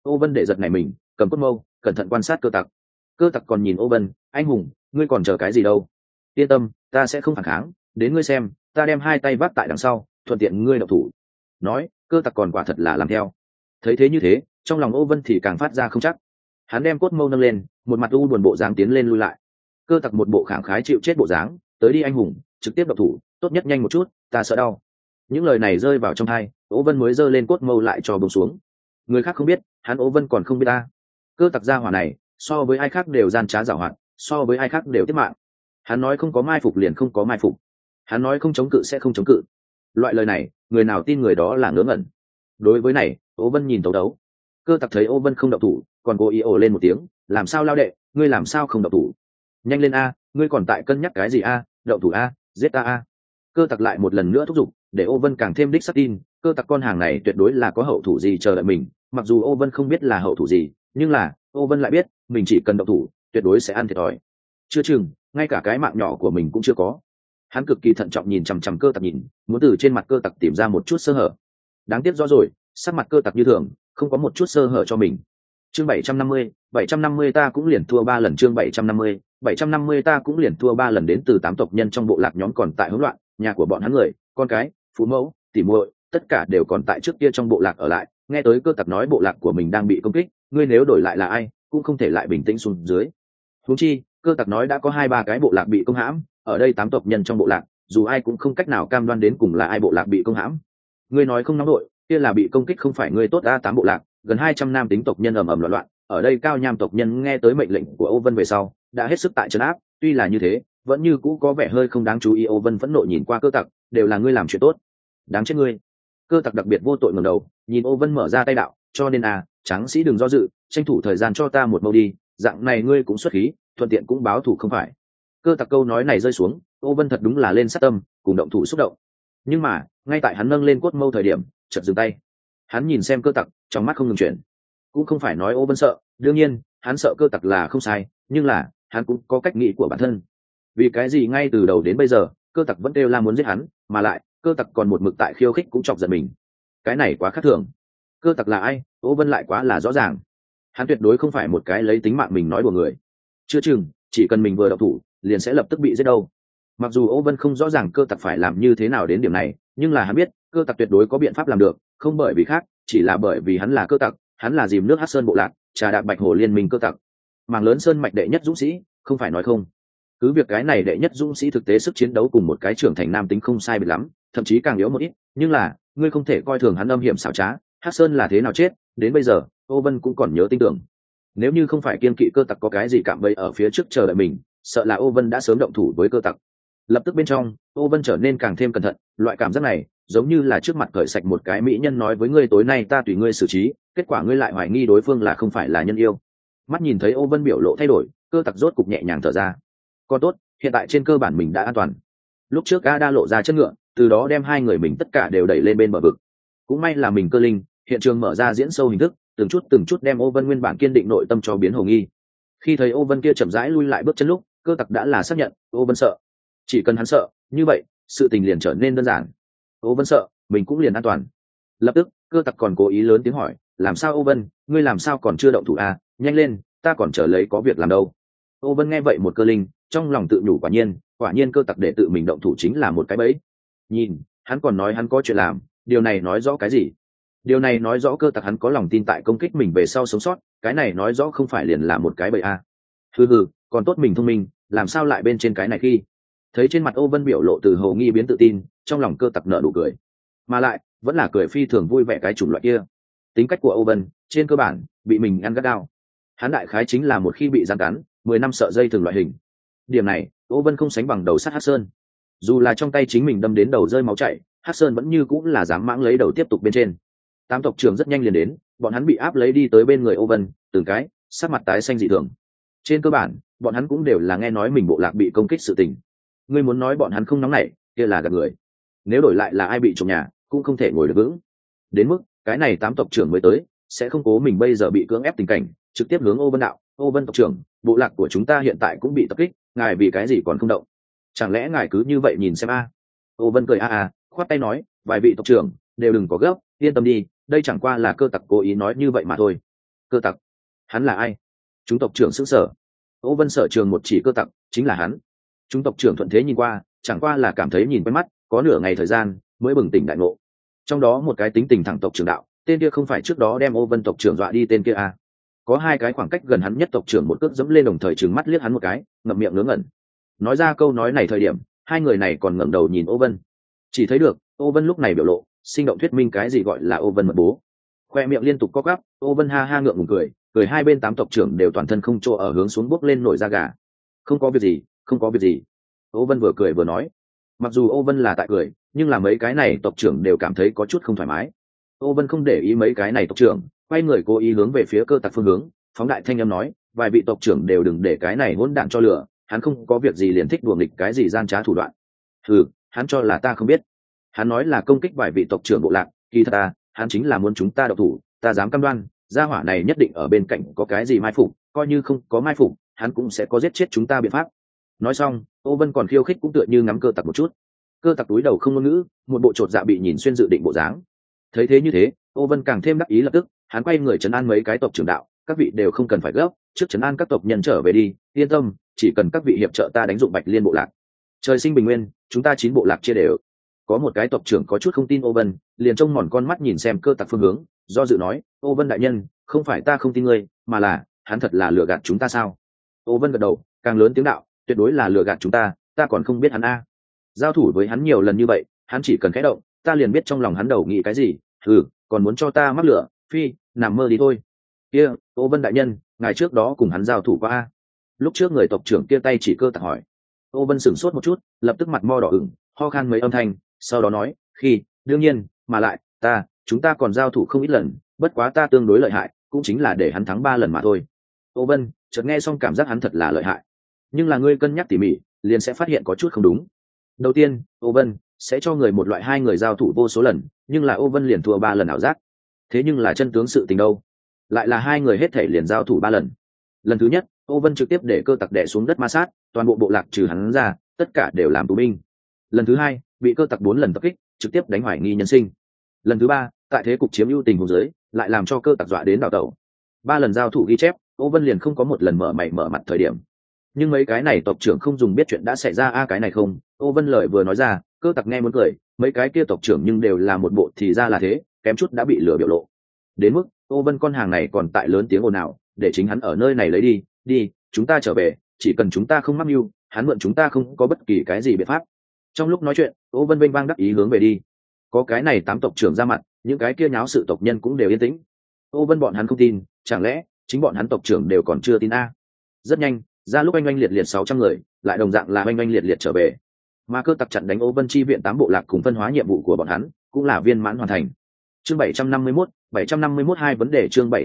Ô Vân để giật này mình, cầm cốt mâu cẩn thận quan sát cơ tặc. Cơ tặc còn nhìn Ô Vân, anh hùng, ngươi còn chờ cái gì đâu? Yên tâm, ta sẽ không phản kháng, đến ngươi xem, ta đem hai tay vác tại đằng sau, thuận tiện ngươi động thủ. Nói, cơ tặc còn quả thật là làm theo. Thấy thế như thế, trong lòng Ô Vân thì càng phát ra không chắc. Hắn đem cốt mâu nâng lên, một mặt u buồn bộ dáng tiến lên lui lại. Cơ tặc một bộ khẳng khái chịu chết bộ dáng, tới đi anh hùng, trực tiếp động thủ, tốt nhất nhanh một chút, ta sợ đau. Những lời này rơi vào trong tai, Ô Vân mới giơ lên cốt mâu lại cho buông xuống. Người khác không biết, hắn Ô Vân còn không biết ta. Cơ tặc gia hỏa này, so với ai khác đều gian trá giảo hoạt, so với ai khác đều tiếp mạng. Hắn nói không có mai phục liền không có mai phục, hắn nói không chống cự sẽ không chống cự. Loại lời này, người nào tin người đó là ngớ ngẩn. Đối với này, Ô Vân nhìn tấu đấu. Cơ tặc thấy Ô Vân không động thủ, còn cố ý ồ lên một tiếng, làm sao lao đệ, ngươi làm sao không động thủ? Nhanh lên a, ngươi còn tại cân nhắc cái gì a? Động thủ a, giết ta a. Cơ tặc lại một lần nữa thúc giục, để Ô Vân càng thêm đích xác tin, cơ tặc con hàng này tuyệt đối là có hậu thủ gì chờ đợi mình. Mặc dù Ô Vân không biết là hậu thủ gì, nhưng là Ô Vân lại biết mình chỉ cần động thủ tuyệt đối sẽ ăn thiệt thòi. Chưa chừng ngay cả cái mạng nhỏ của mình cũng chưa có. Hắn cực kỳ thận trọng nhìn chằm chằm cơ tặc nhìn, muốn từ trên mặt cơ tặc tìm ra một chút sơ hở. Đáng tiếc rõ rồi, sắc mặt cơ tặc như thường, không có một chút sơ hở cho mình. Chương 750 ta cũng liền thua 3 lần. Chương 750 ta cũng liền thua 3 lần. Đến từ 8 tộc nhân trong bộ lạc nhóm còn tại hỗn loạn, nhà của bọn hắn người, con cái, phụ mẫu, tỉ muội, tất cả đều còn tại trước kia trong bộ lạc ở lại. Nghe tới cơ tặc nói bộ lạc của mình đang bị công kích, ngươi nếu đổi lại là ai, cũng không thể lại bình tĩnh xuống dưới. Huống chi, cơ tặc nói đã có 2-3 cái bộ lạc bị công hãm, ở đây 8 tộc nhân trong bộ lạc, dù ai cũng không cách nào cam đoan đến cùng là ai bộ lạc bị công hãm. Ngươi nói không nóng đội, kia là bị công kích không phải ngươi tốt a. 8 bộ lạc, gần 200 nam tính tộc nhân ầm ầm loạn loạn, ở đây cao nham tộc nhân nghe tới mệnh lệnh của Ô Vân về sau, đã hết sức tại trấn áp, tuy là như thế, vẫn như cũ có vẻ hơi không đáng chú ý. Ô Vân phẫn nộ nhìn qua cơ tặc, đều là ngươi làm chuyện tốt, đáng chết ngươi. Cơ tặc đặc biệt vô tội ngẩng đầu, nhìn Ô Vân mở ra tay đạo, cho nên tráng sĩ đừng do dự, tranh thủ thời gian cho ta một mâu đi, dạng này ngươi cũng xuất khí, thuận tiện cũng báo thù không phải. Cơ tặc câu nói này rơi xuống, Ô Vân thật đúng là lên sát tâm, cùng động thủ xúc động. Nhưng mà, ngay tại hắn nâng lên cốt mâu thời điểm, chợt dừng tay. Hắn nhìn xem cơ tặc, trong mắt không ngừng chuyển. Cũng không phải nói Ô Vân sợ, đương nhiên, hắn sợ cơ tặc là không sai, nhưng là, hắn cũng có cách nghĩ của bản thân. Vì cái gì ngay từ đầu đến bây giờ, cơ tặc vẫn kêu la muốn giết hắn, mà lại, cơ tặc còn một mực tại khiêu khích cũng chọc giận mình. Cái này quá khác thường. Cơ tặc là ai, Ô Vân lại quá là rõ ràng. Hắn tuyệt đối không phải một cái lấy tính mạng mình nói đùa người. Chưa chừng, chỉ cần mình vừa động thủ, liền sẽ lập tức bị giết đâu. Mặc dù Ô Vân không rõ ràng cơ tặc phải làm như thế nào đến điểm này, nhưng là hắn biết, cơ tặc tuyệt đối có biện pháp làm được, không bởi vì khác, chỉ là bởi vì hắn là cơ tặc, hắn là dìm nước Hắc Sơn bộ lạc, trà đạp Bạch Hồ liên minh cơ tặc. Mảng lớn sơn mạch đệ nhất dũng sĩ, không phải nói không. Cứ việc cái này đệ nhất dũng sĩ thực tế sức chiến đấu cùng một cái trưởng thành nam tính không sai biệt lắm, thậm chí càng yếu một ít, nhưng là, ngươi không thể coi thường hắn âm hiểm xảo trá, Hắc Sơn là thế nào chết, đến bây giờ, Ô Vân cũng còn nhớ tin tưởng. Nếu như không phải kiên kỵ cơ tặc có cái gì cạm bẫy ở phía trước chờ đợi mình, sợ là Ô Vân đã sớm động thủ với cơ tặc. Lập tức bên trong, Ô Vân trở nên càng thêm cẩn thận, loại cảm giác này giống như là trước mặt cởi sạch một cái mỹ nhân nói với ngươi tối nay ta tùy ngươi xử trí, kết quả ngươi lại hoài nghi đối phương là không phải là nhân yêu. Mắt nhìn thấy Ô Vân biểu lộ thay đổi, cơ tặc rốt cục nhẹ nhàng thở ra. Còn tốt, hiện tại trên cơ bản mình đã an toàn. Lúc trước A đa lộ ra chân ngựa, từ đó đem hai người mình tất cả đều đẩy lên bên bờ vực. Cũng may là mình cơ linh, hiện trường mở ra diễn sâu hình thức, từng chút đem Ô Vân nguyên bản kiên định nội tâm cho biến hồ nghi. Khi thấy Ô Vân kia chậm rãi lui lại bước chân lúc, cơ tặc đã là xác nhận Ô Vân sợ. Chỉ cần hắn sợ, như vậy sự tình liền trở nên đơn giản. Ô Vân sợ, mình cũng liền an toàn. Lập tức, cơ tặc còn cố ý lớn tiếng hỏi, làm sao Ô Vân, ngươi làm sao còn chưa động thủ à? Nhanh lên, ta còn chờ lấy có việc làm đâu. Ô Vân nghe vậy một cơ linh, trong lòng tự nhủ quả nhiên cơ tặc để tự mình động thủ chính là một cái bẫy. Nhìn, hắn còn nói hắn có chuyện làm, điều này nói rõ cái gì? Điều này nói rõ cơ tặc hắn có lòng tin tại công kích mình về sau sống sót, cái này nói rõ không phải liền là một cái bẫy à? Hừ, còn tốt mình thông minh, làm sao lại bên trên cái này khi? Thấy trên mặt Ô Vân biểu lộ từ hồ nghi biến tự tin, trong lòng cơ tặc nở nụ cười, mà lại vẫn là cười phi thường vui vẻ cái chủng loại kia. Tính cách của Ô Vân trên cơ bản bị mình ăn gắt gao. Hắn đại khái chính là một khi bị giăng cắn 10 năm sợ dây thường loại hình. Điểm này Ô Vân không sánh bằng đầu sắt Hắc Sơn. Dù là trong tay chính mình đâm đến đầu rơi máu chảy, Hắc Sơn vẫn như cũng là dám mãng lấy đầu tiếp tục bên trên. Tám tộc trưởng rất nhanh liền đến, bọn hắn bị áp lấy đi tới bên người Ô Vân, từng cái sắc mặt tái xanh dị thường. Trên cơ bản bọn hắn cũng đều là nghe nói mình bộ lạc bị công kích sự tình. Ngươi muốn nói bọn hắn không nóng nảy, kia là gạt người. Nếu đổi lại là ai bị trộm nhà, cũng không thể ngồi được vững. Đến mức cái này tám tộc trưởng mới tới, sẽ không cố mình bây giờ bị cưỡng ép tình cảnh, trực tiếp hướng Ô Vân đạo, Ô Vân tộc trưởng, bộ lạc của chúng ta hiện tại cũng bị tập kích, ngài vì cái gì còn không động? Chẳng lẽ ngài cứ như vậy nhìn xem a? Ô Vân cười khoát tay nói, vài vị tộc trưởng đều đừng có gấp, yên tâm đi, đây chẳng qua là cơ tặc cố ý nói như vậy mà thôi. Cơ tặc? Hắn là ai? Chúng tộc trưởng sững sờ. Ô Vân sở trường một chỉ cơ tặc, chính là hắn. Chúng tộc trưởng thuận thế nhìn qua, chẳng qua là cảm thấy nhìn quen mắt, có nửa ngày thời gian mới bừng tỉnh đại ngộ. Trong đó một cái tính tình thẳng tộc trưởng đạo, tên kia không phải trước đó đem Ô Vân tộc trưởng dọa đi tên kia à? Có hai cái khoảng cách gần hắn nhất tộc trưởng một cước dẫm lên, đồng thời trừng mắt liếc hắn một cái, ngậm miệng ngớ ngẩn. Nói ra câu nói này thời điểm, hai người này còn ngẩng đầu nhìn Ô Vân. Chỉ thấy được, Ô Vân lúc này biểu lộ, sinh động thuyết minh cái gì gọi là Ô Vân mật bố. Khoe miệng liên tục co quắp, Ô Vân ha ha ngượng ngùng cười, cười hai bên tám tộc trưởng đều toàn thân không chỗ ở hướng xuống bốc lên nổi da gà. Không có việc gì, không có việc gì. Ô Vân vừa cười vừa nói. Mặc dù Ô Vân là tại cười, nhưng là mấy cái này tộc trưởng đều cảm thấy có chút không thoải mái. Ô Vân không để ý mấy cái này tộc trưởng, quay người cố ý hướng về phía cơ tặc phương hướng, phóng đại thanh âm nói, vài vị tộc trưởng đều đừng để cái này hỗn đản cho lửa, hắn không có việc gì liền thích đùa nghịch cái gì gian trá thủ đoạn. Hắn cho là ta không biết. Hắn nói là công kích vài vị tộc trưởng bộ lạc, kỳ thật hắn chính là muốn chúng ta độc thủ, ta dám cam đoan, gia hỏa này nhất định ở bên cạnh có cái gì mai phục, coi như không có mai phục, hắn cũng sẽ có giết chết chúng ta biện pháp. Nói xong, Ô Vân còn khiêu khích cũng tựa như ngắm cơ tặc một chút. Cơ tặc túi đầu không ngôn ngữ, một bộ chột dạ bị nhìn xuyên dự định bộ dáng. Thấy thế như thế, Ô Vân càng thêm đắc ý, lập tức hắn quay người trấn an mấy cái tộc trưởng đạo, các vị đều không cần phải gấp, trước trấn an các tộc nhân trở về đi, yên tâm, chỉ cần các vị hiệp trợ ta đánh dụng Bạch Liên bộ lạc. Trời sinh bình nguyên, chúng ta 9 bộ lạc chia đều. Có một cái tộc trưởng có chút không tin Ô Vân, liền trông mòn con mắt nhìn xem cơ tặc phương hướng, do dự nói, Ô Vân đại nhân, không phải ta không tin ngươi, mà là hắn thật là lừa gạt chúng ta sao? Ô Vân gật đầu, càng lớn tiếng đạo, tuyệt đối là lừa gạt chúng ta còn không biết hắn giao thủ với hắn nhiều lần như vậy, hắn chỉ cần khẽ động, ta liền biết trong lòng hắn đầu nghĩ cái gì. Còn muốn cho ta mắc lửa, phi, nằm mơ đi thôi. Ô Vân đại nhân, ngày trước đó cùng hắn giao thủ qua Lúc trước người tộc trưởng kia tay chỉ cơ tặc hỏi. Ô Vân sửng sốt một chút, lập tức mặt mo đỏ ửng, ho khan mấy âm thanh, sau đó nói, đương nhiên, mà lại, chúng ta còn giao thủ không ít lần, bất quá ta tương đối lợi hại, cũng chính là để hắn thắng 3 lần mà thôi. Ô Vân chợt nghe xong cảm giác hắn thật là lợi hại, nhưng là ngươi cân nhắc tỉ mỉ, liền sẽ phát hiện có chút không đúng. Đầu tiên, Ô Vân sẽ cho người một loại hai người giao thủ vô số lần, nhưng là Ô Vân liền thua 3 lần ảo giác. Thế nhưng là chân tướng sự tình đâu? Lại là hai người hết thể liền giao thủ 3 lần. Lần thứ nhất, Ô Vân trực tiếp để cơ tặc đè xuống đất ma sát, toàn bộ bộ lạc trừ hắn ra, tất cả đều làm tù binh. Lần thứ hai, bị cơ tặc 4 lần tập kích, trực tiếp đánh hoài nghi nhân sinh. Lần thứ ba, tại thế cục chiếm ưu tình huống dưới, lại làm cho cơ tặc dọa đến đảo tẩu. 3 lần giao thủ ghi chép, Ô Vân liền không có một lần mở mày mở mặt thời điểm. Nhưng mấy cái này tộc trưởng không dùng biết chuyện đã xảy ra cái này không? Ô Vân lời vừa nói ra, cơ tặc nghe muốn cười, mấy cái kia tộc trưởng nhưng đều là một bộ thì ra là thế, kém chút đã bị lừa biểu lộ. Đến mức Ô Vân con hàng này còn tại lớn tiếng ồn ào, để chính hắn ở nơi này lấy đi, chúng ta trở về, chỉ cần chúng ta không mắc mưu, hắn mượn chúng ta không có bất kỳ cái gì biện pháp. Trong lúc nói chuyện, Ô Vân vênh vang đắc ý hướng về đi. Có cái này 8 tộc trưởng ra mặt, những cái kia nháo sự tộc nhân cũng đều yên tĩnh. Ô Vân bọn hắn không tin, chẳng lẽ chính bọn hắn tộc trưởng đều còn chưa tin Rất nhanh, ra lúc oanh liệt liệt 600 người, lại đồng dạng là oanh liệt liệt trở về. Mà cơ tặc chặn đánh Ô Vân chi viện 8 bộ lạc cùng phân hóa nhiệm vụ của bọn hắn, cũng là viên mãn hoàn thành. Chương 751 hai vấn đề, chương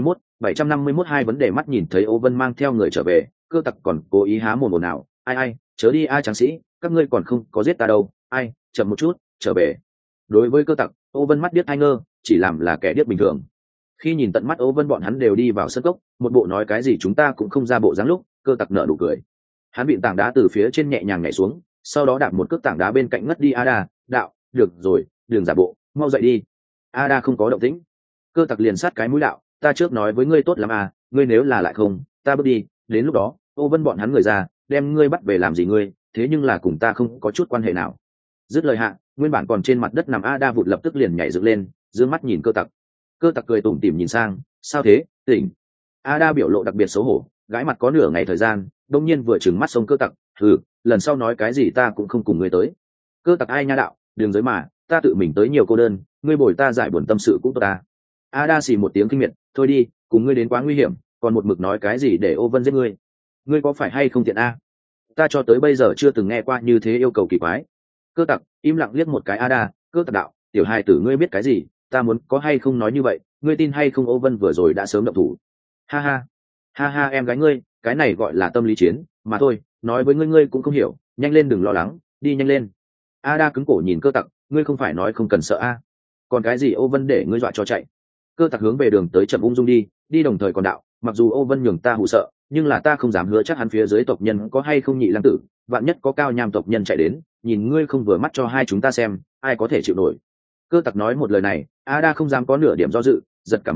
751 hai vấn đề. Mắt nhìn thấy Ô Vân mang theo người trở về, cơ tặc còn cố ý há mồm ồn ào, ai, chớ đi tráng sĩ, các ngươi còn không có giết ta đâu, chậm một chút, trở về. Đối với cơ tặc, Ô Vân mắt điếc hai ngơ, chỉ làm là kẻ điếc bình thường. Khi nhìn tận mắt Ô Vân bọn hắn đều đi vào sân cốc, một bộ nói cái gì chúng ta cũng không ra bộ dáng lúc, cơ tặc nở nụ cười. Hắn bị tảng đá từ phía trên nhẹ nhàng nhảy xuống, sau đó đạp một cước tảng đá bên cạnh ngất đi Ada, đạo, được rồi, đừng giả bộ, mau dậy đi. Ada không có động tĩnh. Cơ tặc liền sát cái mũi đạo, ta trước nói với ngươi tốt lắm ngươi nếu là lại không, ta bước đi, đến lúc đó, Ô Vân bọn hắn người ra, đem ngươi bắt về làm gì ngươi, thế nhưng là cùng ta không có chút quan hệ nào. Dứt lời hạ, nguyên bản còn trên mặt đất nằm Ada vụt lập tức liền nhảy dựng lên, dương mắt nhìn cơ tặc. Cơ tặc cười tủm tỉm nhìn sang, sao thế, tỉnh. Ada biểu lộ đặc biệt xấu hổ, gãi mặt có nửa ngày thời gian, đông nhiên vừa trừng mắt xông cơ tặc, lần sau nói cái gì ta cũng không cùng ngươi tới. Cơ tặc ai nha đạo, đường giới mà, ta tự mình tới nhiều cô đơn, ngươi bồi ta giải buồn tâm sự cũng tốt ta. Ada xì một tiếng kinh miệt, thôi đi, cùng ngươi đến quá nguy hiểm, còn một mực nói cái gì để Ô Vân giết ngươi. Ngươi có phải hay không tiện ta cho tới bây giờ chưa từng nghe qua như thế yêu cầu kỳ quái. Cơ tặc im lặng liếc một cái Ada, cơ tặc đạo, tiểu hài tử ngươi biết cái gì, ta muốn có hay không nói như vậy, ngươi tin hay không Ô Vân vừa rồi đã sớm động thủ. Ha ha em gái ngươi, cái này gọi là tâm lý chiến mà thôi, nói với ngươi cũng không hiểu, nhanh lên đừng lo lắng, đi nhanh lên. Ada cứng cổ nhìn cơ tặc, ngươi không phải nói không cần sợ còn cái gì Ô Vân để ngươi dọa cho chạy. Cơ tặc hướng về đường tới chậm ung dung đi đồng thời còn đạo, mặc dù Ô Vân nhường ta hụ sợ, nhưng là ta không dám hứa chắc hắn phía dưới tộc nhân có hay không nhị lăng tử, vạn nhất có cao nham tộc nhân chạy đến, nhìn ngươi không vừa mắt cho hai chúng ta xem, ai có thể chịu nổi. Cơ tặc nói một lời này, Ada không dám có nửa điểm do dự, giật cả mình,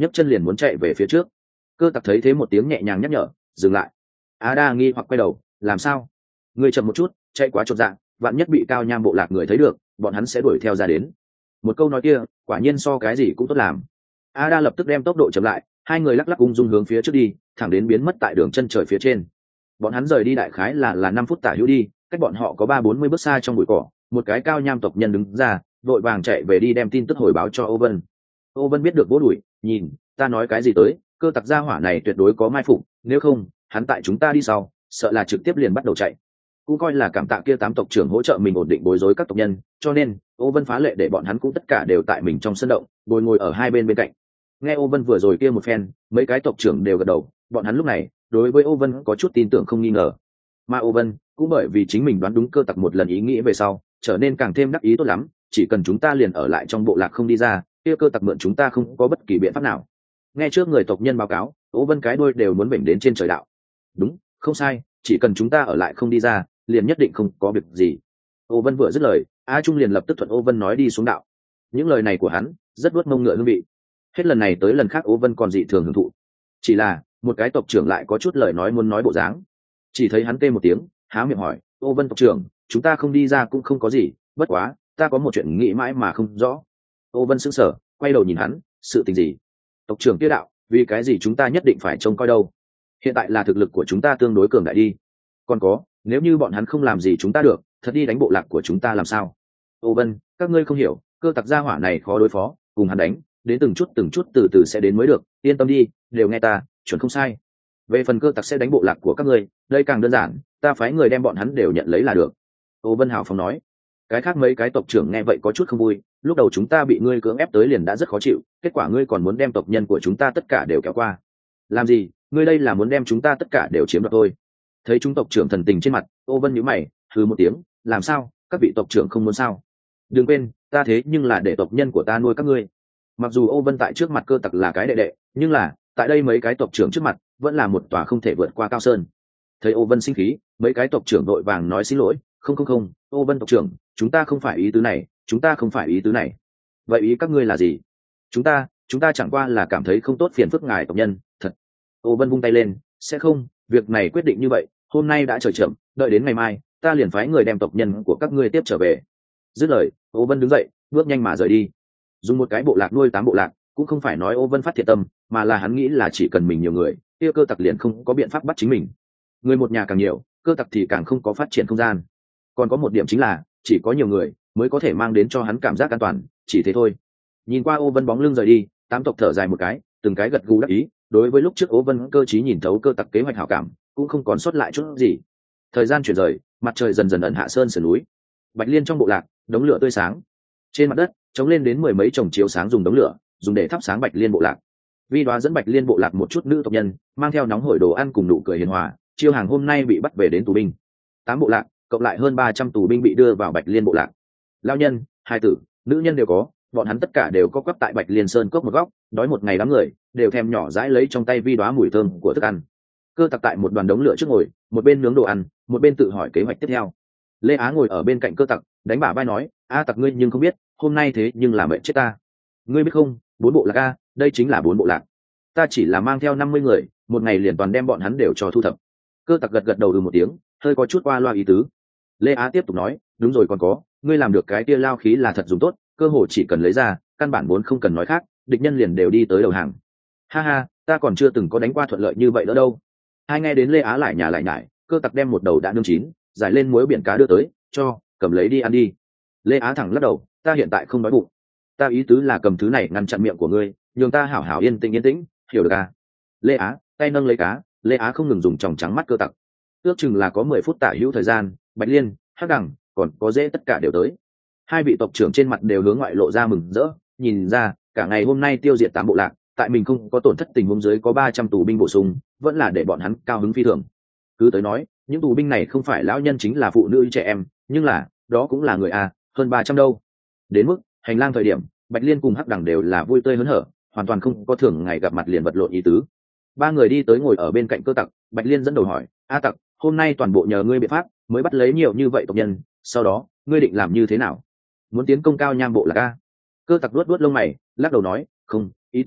nhấc chân liền muốn chạy về phía trước. Cơ tặc thấy thế một tiếng nhẹ nhàng nhắc nhở, dừng lại. Ada nghi hoặc quay đầu, làm sao? Ngươi chậm một chút, chạy quá chột dạ, vạn nhất bị Cao Nham bộ lạc người thấy được, bọn hắn sẽ đuổi theo ra đến. Một câu nói kia quả nhiên so cái gì cũng tốt làm. Ada lập tức đem tốc độ chậm lại, hai người lắc lắc ung dung hướng phía trước đi, thẳng đến biến mất tại đường chân trời phía trên. Bọn hắn rời đi đại khái là 5 phút tả hữu đi, cách bọn họ có 30-40 bước xa trong bụi cỏ, một cái Cao Nham tộc nhân đứng ra, vội vàng chạy về đi đem tin tức hồi báo cho Owen. Owen biết được vỗ đùi, nhìn, ta nói cái gì tới, cơ tặc gia hỏa này tuyệt đối có mai phục, nếu không, hắn tại chúng ta đi sau, sợ là trực tiếp liền bắt đầu chạy. Cũng coi là cảm tạ kia 8 tộc trưởng hỗ trợ mình ổn định bối rối các tộc nhân, cho nên Owen phá lệ để bọn hắn cũng tất cả đều tại mình trong sân động, ngồi ngồi ở hai bên bên cạnh. Nghe Owen vừa rồi kia một phen, mấy cái tộc trưởng đều gật đầu, bọn hắn lúc này đối với Owen có chút tin tưởng không nghi ngờ. Mà Owen cũng bởi vì chính mình đoán đúng cơ tặc một lần ý nghĩ về sau, trở nên càng thêm đắc ý tốt lắm, chỉ cần chúng ta liền ở lại trong bộ lạc không đi ra, kia cơ tặc mượn chúng ta không có bất kỳ biện pháp nào. Nghe trước người tộc nhân báo cáo, Owen cái đuôi đều muốn vểnh đến trên trời đạo. Đúng, không sai, chỉ cần chúng ta ở lại không đi ra, liền nhất định không có việc gì. Owen vừa dứt lời, A Trung liền lập tức thuận Owen nói đi xuống đạo. Những lời này của hắn rất vuốt mông ngựa hương vị. Hết lần này tới lần khác Owen còn dị thường hưởng thụ. Chỉ là một cái tộc trưởng lại có chút lời nói muốn nói bộ dáng. Chỉ thấy hắn kêu một tiếng, há miệng hỏi, Owen tộc trưởng, chúng ta không đi ra cũng không có gì, bất quá ta có một chuyện nghĩ mãi mà không rõ. Owen sững sờ, quay đầu nhìn hắn, sự tình gì? Tộc trưởng kia đạo, vì cái gì chúng ta nhất định phải trông coi đâu? Hiện tại là thực lực của chúng ta tương đối cường đại đi. Còn có, nếu như bọn hắn không làm gì chúng ta được, thật đi đánh bộ lạc của chúng ta làm sao? Owen, các ngươi không hiểu, cơ tặc gia hỏa này khó đối phó, cùng hắn đánh, đến từng chút từ từ sẽ đến mới được, yên tâm đi, đều nghe ta, chuẩn không sai. Về phần cơ tặc sẽ đánh bộ lạc của các ngươi, đây càng đơn giản, ta phái người đem bọn hắn đều nhận lấy là được. Owen hào phóng nói. Cái khác mấy cái tộc trưởng nghe vậy có chút không vui, lúc đầu chúng ta bị ngươi cưỡng ép tới liền đã rất khó chịu, kết quả ngươi còn muốn đem tộc nhân của chúng ta tất cả đều kéo qua. Làm gì, ngươi đây là muốn đem chúng ta tất cả đều chiếm đoạt thôi. Thấy chúng tộc trưởng thần tình trên mặt, Owen nhíu mày, hừ một tiếng, làm sao, các vị tộc trưởng không muốn sao? Đừng quên, ta thế nhưng là để tộc nhân của ta nuôi các ngươi. Mặc dù Owen tại trước mặt cơ tặc là cái đệ đệ, nhưng là tại đây mấy cái tộc trưởng trước mặt vẫn là một tòa không thể vượt qua cao sơn. Thấy Owen sinh khí, mấy cái tộc trưởng vội vàng nói xin lỗi, không, Owen tộc trưởng, chúng ta không phải ý tứ này, chúng ta không phải ý tứ này. Vậy ý các ngươi là gì? Chúng ta chẳng qua là cảm thấy không tốt phiền phức ngài tộc nhân, thật. Owen vung tay lên, sẽ không, việc này quyết định như vậy, hôm nay đã trời chậm, đợi đến ngày mai, ta liền phái người đem tộc nhân của các ngươi tiếp trở về. Dứt lời, Owen đứng dậy, bước nhanh mà rời đi. Dùng một cái bộ lạc nuôi 8 bộ lạc, cũng không phải nói Owen phát thiện tâm, mà là hắn nghĩ là chỉ cần mình nhiều người, kia cơ tặc liền không có biện pháp bắt chính mình. Người một nhà càng nhiều, cơ tặc thì càng không có phát triển không gian. Còn có một điểm chính là, chỉ có nhiều người mới có thể mang đến cho hắn cảm giác an toàn, chỉ thế thôi. Nhìn qua Owen bóng lưng rời đi, 8 tộc thở dài một cái, từng cái gật gù đắc ý, đối với lúc trước Owen cơ trí nhìn thấu cơ tặc kế hoạch hảo cảm, cũng không còn sót lại chút gì. Thời gian chuyển rời, mặt trời dần dần ẩn hạ sơn sườn núi. Bạch Liên trong bộ lạc, đống lửa tươi sáng. Trên mặt đất, chống lên đến 10 mấy chồng chiếu sáng dùng đống lửa, dùng để thắp sáng Bạch Liên bộ lạc. Vi Đoá dẫn Bạch Liên bộ lạc một chút nữ tộc nhân, mang theo nóng hổi đồ ăn cùng nụ cười hiền hòa, chiêu hàng hôm nay bị bắt về đến tù binh. 8 bộ lạc, cộng lại hơn 300 tù binh bị đưa vào Bạch Liên bộ lạc. Lao nhân, hài tử, nữ nhân đều có, bọn hắn tất cả đều có quắp tại Bạch Liên sơn cốc một góc, đói một ngày đám người, đều thèm nhỏ dãi lấy trong tay Vi Đoá mùi thơm của thức ăn. Cơ tặc tại một đoàn đống lửa trước ngồi, một bên nướng đồ ăn, một bên tự hỏi kế hoạch tiếp theo. Lê Á ngồi ở bên cạnh cơ tặc, đánh bả vai nói, a tặc ngươi nhưng không biết, hôm nay thế nhưng là mệnh chết ta. Ngươi biết không, 4 bộ lạc a, đây chính là 4 bộ lạc. Ta chỉ là mang theo 50 người, một ngày liền toàn đem bọn hắn đều cho thu thập. Cơ tặc gật gật đầu một tiếng, hơi có chút qua loa ý tứ. Lê Á tiếp tục nói, đúng rồi còn có, ngươi làm được cái tia lao khí là thật dùng tốt, cơ hội chỉ cần lấy ra, căn bản vốn không cần nói khác, địch nhân liền đều đi tới đầu hàng. Ha ha, ta còn chưa từng có đánh qua thuận lợi như vậy nữa đâu. Hai nghe đến Lê Á lại nhải, cơ tặc đem một đầu đã nướng chín, giải lên muối biển cá đưa tới, cho, cầm lấy đi ăn đi. Lê Á thẳng lắc đầu, ta hiện tại không đói bụng. Ta ý tứ là cầm thứ này ngăn chặn miệng của ngươi, nhường ta hảo hảo yên tĩnh, hiểu được à? Lê Á, tay nâng lấy cá, Lê Á không ngừng dùng tròng trắng mắt cơ tặc. Ước chừng là có 10 phút tả hữu thời gian, Bạch Liên, Hắc Đằng, còn có Dễ tất cả đều tới. Hai vị tộc trưởng trên mặt đều hướng ngoại lộ ra mừng rỡ, nhìn ra, cả ngày hôm nay tiêu diệt 8 bộ lạc, tại mình không có tổn thất tình huống dưới có 300 tù binh bổ sung, vẫn là để bọn hắn cao hứng phi thường. Cứ tới nói, những tù binh này không phải lão nhân chính là phụ nữ trẻ em, nhưng là, đó cũng là người à, hơn 300 đâu. Đến mức, hành lang thời điểm, Bạch Liên cùng Hắc Đằng đều là vui tươi hớn hở, hoàn toàn không có thường ngày gặp mặt liền vật lộn ý tứ. Ba người đi tới ngồi ở bên cạnh cơ tặc, Bạch Liên dẫn đầu hỏi, a tặc, hôm nay toàn bộ nhờ ngươi biện pháp mới bắt lấy nhiều như vậy tộc nhân, sau đó ngươi định làm như thế nào? Muốn tiến công Cao Nham bộ lạc a? Cơ tặc luốt lông mày, lắc đầu nói, không, ý tưởng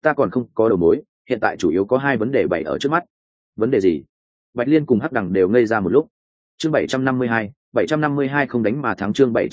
ta còn không có đầu mối, hiện tại chủ yếu có hai vấn đề bày ở trước mắt. Vấn đề gì? Bạch Liên cùng Hắc Đằng đều ngây ra một lúc. Chương 752 không đánh mà thắng. Chương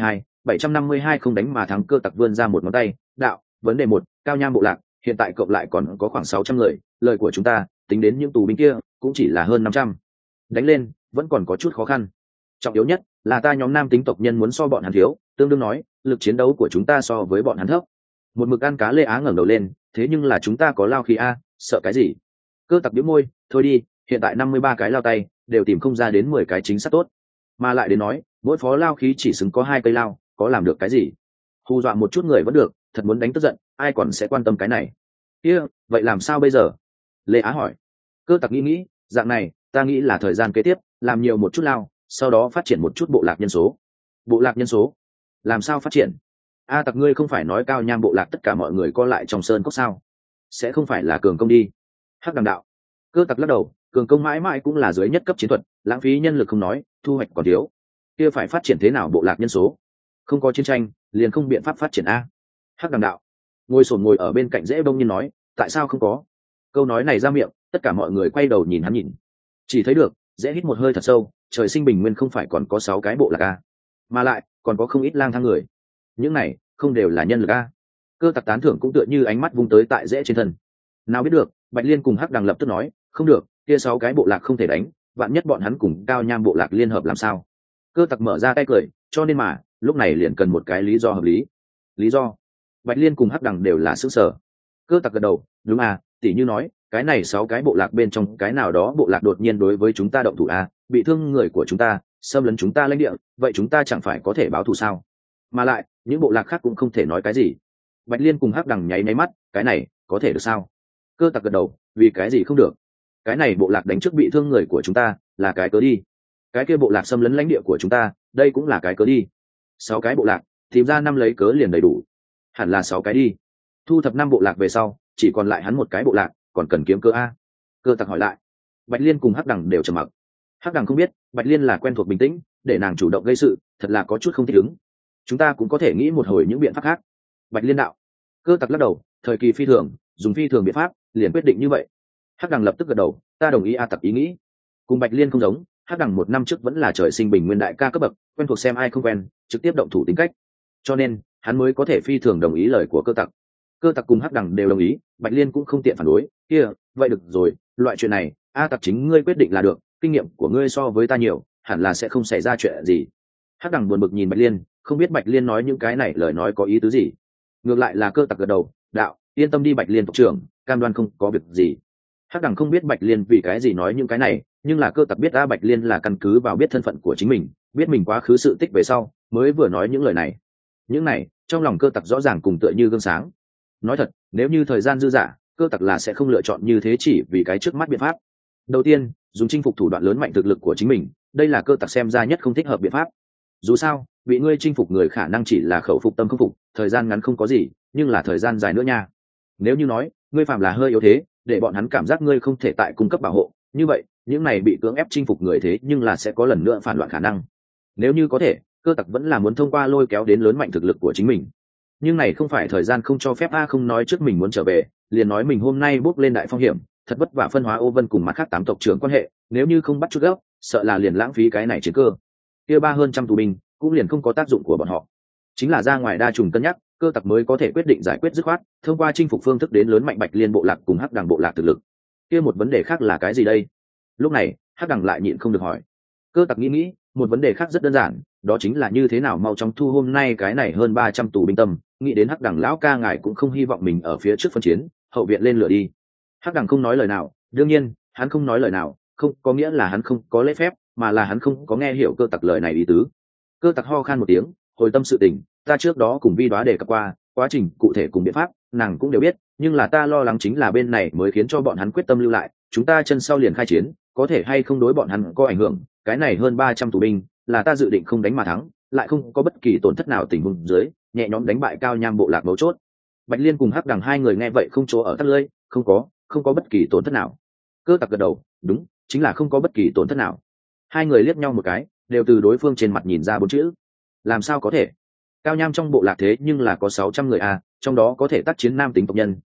752 không đánh mà thắng. Cơ Tặc vươn ra một ngón tay, đạo, vấn đề một, Cao Nham bộ lạc hiện tại cộng lại còn có khoảng 600 người, lời của chúng ta tính đến những tù binh kia cũng chỉ là hơn 500. Đánh lên vẫn còn có chút khó khăn. Trọng yếu nhất là ta nhóm nam tính tộc nhân muốn so bọn hắn thiếu, tương đương nói lực chiến đấu của chúng ta so với bọn hắn thấp. Một mực ăn cá Lê Á ngẩng đầu lên, thế nhưng là chúng ta có lao khí a, sợ cái gì? Cơ Tặc bĩu môi, thôi đi, hiện tại 53 cái lao tay đều tìm không ra đến 10 cái chính xác tốt, mà lại đến nói mỗi phó lao khí chỉ xứng có 2 cây lao, có làm được cái gì? Hù dọa một chút người vẫn được, thật muốn đánh tức giận ai còn sẽ quan tâm cái này. Kia vậy làm sao bây giờ? Lê Á hỏi. Cơ Tặc nghĩ, dạng này ta nghĩ là thời gian kế tiếp làm nhiều một chút lao, sau đó phát triển một chút bộ lạc nhân số. Bộ lạc nhân số làm sao phát triển? A Tặc, ngươi không phải nói Cao Nham bộ lạc tất cả mọi người co lại trong sơn cốc sao? Sẽ không phải là cường công đi? Hắc Đằng đạo. Cơ Tặc lắc đầu, cường công mãi mãi cũng là dưới nhất cấp chiến thuật, lãng phí nhân lực không nói, thu hoạch còn thiếu. Kia phải phát triển thế nào bộ lạc nhân số? Không có chiến tranh liền không biện pháp phát triển a. Hắc Đằng đạo. Ngồi ở bên cạnh Dễ Bông Nhiên nói, tại sao không có? Câu nói này ra miệng, tất cả mọi người quay đầu nhìn hắn nhìn. Chỉ thấy được Dễ hít một hơi thật sâu, trời sinh bình nguyên không phải còn có 6 cái bộ lạc a, mà lại còn có không ít lang thang người, những này không đều là nhân lực a. Cơ Tặc tán thưởng cũng tựa như ánh mắt vung tới tại Dễ trên thân. Nào biết được, Bạch Liên cùng Hắc Đằng lập tức nói, không được, kia 6 cái bộ lạc không thể đánh, vạn nhất bọn hắn cùng Cao Nham bộ lạc liên hợp làm sao? Cơ Tặc mở ra tay cười, cho nên mà lúc này liền cần một cái lý do hợp lý. Lý do? Bạch Liên cùng Hắc Đằng đều là sững sờ. Cơ Tặc gật đầu, đúng à, tỉ như nói cái này 6 cái bộ lạc bên trong cái nào đó bộ lạc đột nhiên đối với chúng ta động thủ à, bị thương người của chúng ta, xâm lấn chúng ta lãnh địa, vậy chúng ta chẳng phải có thể báo thù sao? Mà lại những bộ lạc khác cũng không thể nói cái gì. Bạch Liên cùng Hắc Đằng nháy nháy mắt, cái này có thể được sao? Cơ Tặc gật đầu, vì cái gì không được? Cái này bộ lạc đánh trước bị thương người của chúng ta là cái cớ đi, cái kia bộ lạc xâm lấn lãnh địa của chúng ta đây cũng là cái cớ đi. 6 cái bộ lạc tìm ra 5 lấy cớ liền đầy đủ, hẳn là 6 cái đi. Thu thập 5 bộ lạc về sau chỉ còn lại hắn một cái bộ lạc, còn cần kiếm cớ a? Cơ Tặc hỏi lại. Bạch Liên cùng Hắc Đằng đều trầm mặc. Hắc Đằng không biết Bạch Liên là quen thuộc bình tĩnh, để nàng chủ động gây sự thật là có chút không thích ứng. Chúng ta cũng có thể nghĩ một hồi những biện pháp khác. Bạch Liên đạo. Cơ Tặc lắc đầu, thời kỳ phi thường dùng phi thường biện pháp liền quyết định như vậy. Hắc Đằng lập tức gật đầu, ta đồng ý. A Tặc ý nghĩ cùng Bạch Liên không giống, Hắc Đằng 1 năm trước vẫn là trời sinh bình nguyên đại ca cấp bậc, quen thuộc xem ai không quen trực tiếp động thủ tính cách, cho nên hắn mới có thể phi thường đồng ý lời của Cơ Tặc. Cơ Tặc cùng Hắc Đằng đều đồng ý, Bạch Liên cũng không tiện phản đối. Kia vậy được rồi, loại chuyện này A Tặc chính ngươi quyết định là được, kinh nghiệm của ngươi so với ta nhiều, hẳn là sẽ không xảy ra chuyện gì. Hắc Đằng buồn bực nhìn Bạch Liên, không biết Bạch Liên nói những cái này lời nói có ý tứ gì. Ngược lại là Cơ Tặc gật đầu, đạo, yên tâm đi Bạch Liên tộc trưởng, cam đoan không có việc gì. Hắc Đằng không biết Bạch Liên vì cái gì nói những cái này, nhưng là Cơ Tặc biết Bạch Liên là căn cứ vào biết thân phận của chính mình, biết mình quá khứ sự tích về sau mới vừa nói những lời này. Những này trong lòng Cơ Tặc rõ ràng cùng tựa như gương sáng. Nói thật, nếu như thời gian dư dả, Cơ Tặc là sẽ không lựa chọn như thế chỉ vì cái trước mắt biện pháp. Đầu tiên, dùng chinh phục thủ đoạn lớn mạnh thực lực của chính mình, đây là Cơ Tặc xem ra nhất không thích hợp biện pháp. Dù sao bị ngươi chinh phục người khả năng chỉ là khẩu phục tâm không phục, thời gian ngắn không có gì, nhưng là thời gian dài nữa nha. Nếu như nói ngươi phạm là hơi yếu thế, để bọn hắn cảm giác ngươi không thể tại cung cấp bảo hộ, như vậy những này bị cưỡng ép chinh phục người thế nhưng là sẽ có lần nữa phản loạn khả năng. Nếu như có thể, Cơ Tặc vẫn là muốn thông qua lôi kéo đến lớn mạnh thực lực của chính mình, nhưng này không phải thời gian không cho phép a. Không nói trước mình muốn trở về, liền nói mình hôm nay bước lên đại phong hiểm, thật vất vả phân hóa Ô Vân cùng mặt khác 8 tộc trưởng quan hệ, nếu như không bắt chút gốc, sợ là liền lãng phí cái này chiến cơ. Kia 3 hơn trăm tù binh cũng liền không có tác dụng của bọn họ. Chính là ra ngoài đa trùng cân nhắc, Cơ Tặc mới có thể quyết định giải quyết dứt khoát, thông qua chinh phục phương thức đến lớn mạnh Bạch Liên bộ lạc cùng Hắc Đằng bộ lạc thực lực. Kia một vấn đề khác là cái gì đây? Lúc này Hắc Đằng lại nhịn không được hỏi. Cơ Tặc nghĩ, một vấn đề khác rất đơn giản, đó chính là như thế nào mau chóng thu hôm nay cái này hơn 300 tù binh tâm. Nghĩ đến Hắc Đằng lão ca ngài cũng không hy vọng mình ở phía trước phân chiến, hậu viện lên lửa đi. Hắc Đằng không nói lời nào, đương nhiên hắn không nói lời nào không có nghĩa là hắn không có lễ phép, mà là hắn không có nghe hiểu Cơ Tặc lời này ý tứ. Cơ Tặc ho khan một tiếng, hồi tâm sự tình, ta trước đó cùng Vi Đoá đề cập qua, quá trình cụ thể cùng biện pháp nàng cũng đều biết, nhưng là ta lo lắng chính là bên này mới khiến cho bọn hắn quyết tâm lưu lại, chúng ta chân sau liền khai chiến, có thể hay không đối bọn hắn có ảnh hưởng. Cái này hơn 300 tù binh là ta dự định không đánh mà thắng, lại không có bất kỳ tổn thất nào, tình huống dưới nhẹ nhõm đánh bại Cao Nham bộ lạc mấu chốt. Bạch Liên cùng Hắc Đằng hai người nghe vậy không chỗ ở tắt lưỡi, không có bất kỳ tổn thất nào. Cơ Tặc gật đầu, đúng, chính là không có bất kỳ tổn thất nào. Hai người liếc nhau một cái, đều từ đối phương trên mặt nhìn ra 4 chữ. Làm sao có thể? Cao Nham trong bộ lạc thế nhưng là có 600 người a, trong đó có thể tác chiến nam tính tộc nhân,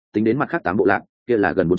tính đến mặt khác 8 bộ lạc kia là gần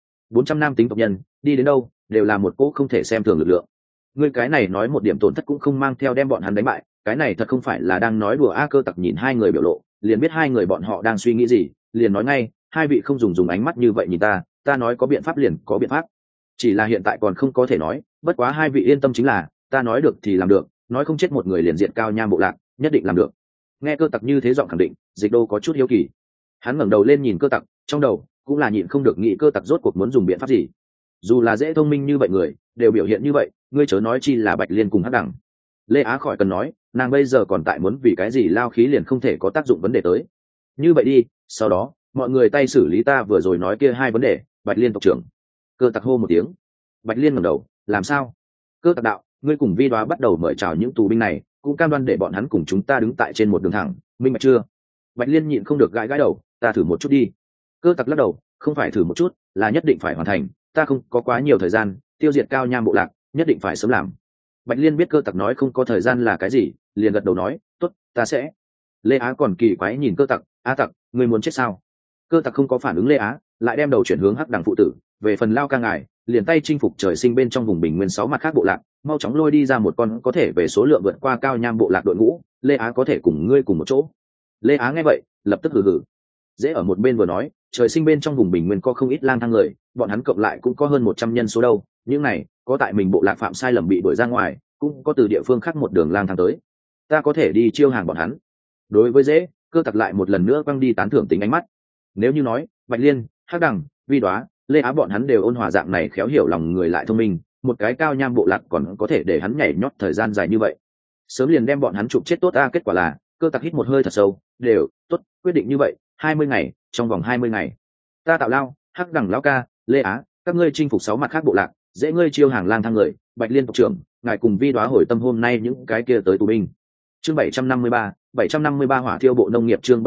400 nam tính tộc nhân, đi đến đâu đều là một cỗ không thể xem thường lực lượng. Ngươi cái này nói một điểm tổn thất cũng không mang theo đem bọn hắn đánh bại, cái này thật không phải là đang nói đùa. A Cơ Tặc nhìn hai người biểu lộ, liền biết hai người bọn họ đang suy nghĩ gì, liền nói ngay, hai vị không dùng ánh mắt như vậy nhìn ta nói có biện pháp liền có biện pháp, chỉ là hiện tại còn không có thể nói, bất quá hai vị yên tâm, chính là ta nói được thì làm được, nói không chết một người liền diện cao nham bộ lạc, nhất định làm được. Nghe Cơ Tặc như thế giọng khẳng định, Dịch Đô có chút hiếu kỳ, hắn ngẩng đầu lên nhìn Cơ Tặc, trong đầu cũng là nhịn không được nghĩ Cơ Tặc rốt cuộc muốn dùng biện pháp gì. Dù là dễ thông minh như vậy người đều biểu hiện như vậy, ngươi chớ nói chi là Bạch Liên cùng Hắc Đẳng. Lê Á khỏi cần nói, nàng bây giờ còn tại muốn vì cái gì lao khí liền không thể có tác dụng vấn đề tới. Như vậy đi, sau đó mọi người tay xử lý ta vừa rồi nói kia hai vấn đề. Bạch Liên tộc trưởng. Cơ Tặc hô một tiếng. Bạch Liên ngẩng đầu, làm sao? Cơ Tặc đạo, ngươi cùng Vi Đoá bắt đầu mời chào những tù binh này, cũng cam đoan để bọn hắn cùng chúng ta đứng tại trên một đường thẳng, minh bạch chưa? Bạch Liên nhịn không được gãi gãi đầu, ta thử một chút đi. Cơ Tặc lắc đầu, không phải thử một chút, là nhất định phải hoàn thành, ta không có quá nhiều thời gian, tiêu diệt cao nham bộ lạc nhất định phải sớm làm. Bạch Liên biết Cơ Tặc nói không có thời gian là cái gì, liền gật đầu nói, tốt, ta sẽ. Lê Á còn kỳ quái nhìn Cơ Tặc, Á Tặc, ngươi muốn chết sao? Cơ Tặc không có phản ứng Lê Á, lại đem đầu chuyển hướng Hắc Đẳng phụ tử, về phần Lao Ca ngài, liền tay chinh phục trời sinh bên trong vùng bình nguyên 6 mặt khác bộ lạc, mau chóng lôi đi ra một con có thể về số lượng vượt qua cao nham bộ lạc đội ngũ, Lê Á có thể cùng ngươi cùng một chỗ. Lê Á nghe vậy, lập tức hừ hừ. Dễ ở một bên vừa nói, trời sinh bên trong vùng bình nguyên có không ít lang thang người, bọn hắn cộng lại cũng có hơn 100 nhân số đâu, những này có tại mình bộ lạc phạm sai lầm bị đuổi ra ngoài, cũng có từ địa phương khác một đường lang thang tới, ta có thể đi chiêu hàng bọn hắn. Đối với Dễ, Cơ Tặc lại một lần nữa quăng đi tán thưởng tính ánh mắt. Nếu như nói Bạch Liên, Hắc Đẳng, Vi Đoá, Lê Á bọn hắn đều ôn hòa dạng này, khéo hiểu lòng người lại thông minh, một cái cao nham bộ lạc còn có thể để hắn nhảy nhót thời gian dài như vậy, sớm liền đem bọn hắn chụp chết tốt ta. Kết quả là Cơ Tặc hít một hơi thật sâu, đều tốt, quyết định như vậy, 20 ngày, trong vòng 20 ngày ta tạo Lao, Hắc Đẳng lão ca, Lê Á, các ngươi chinh phục 6 mặt khác bộ lạc, Dễ ngươi chiêu hàng lang thang người, Bạch Liên tộc trưởng, ngài cùng Vi Đoá hồi tâm hôm nay những cái kia tới tù binh. Chương 753 hỏa thiêu bộ nông nghiệp. Chương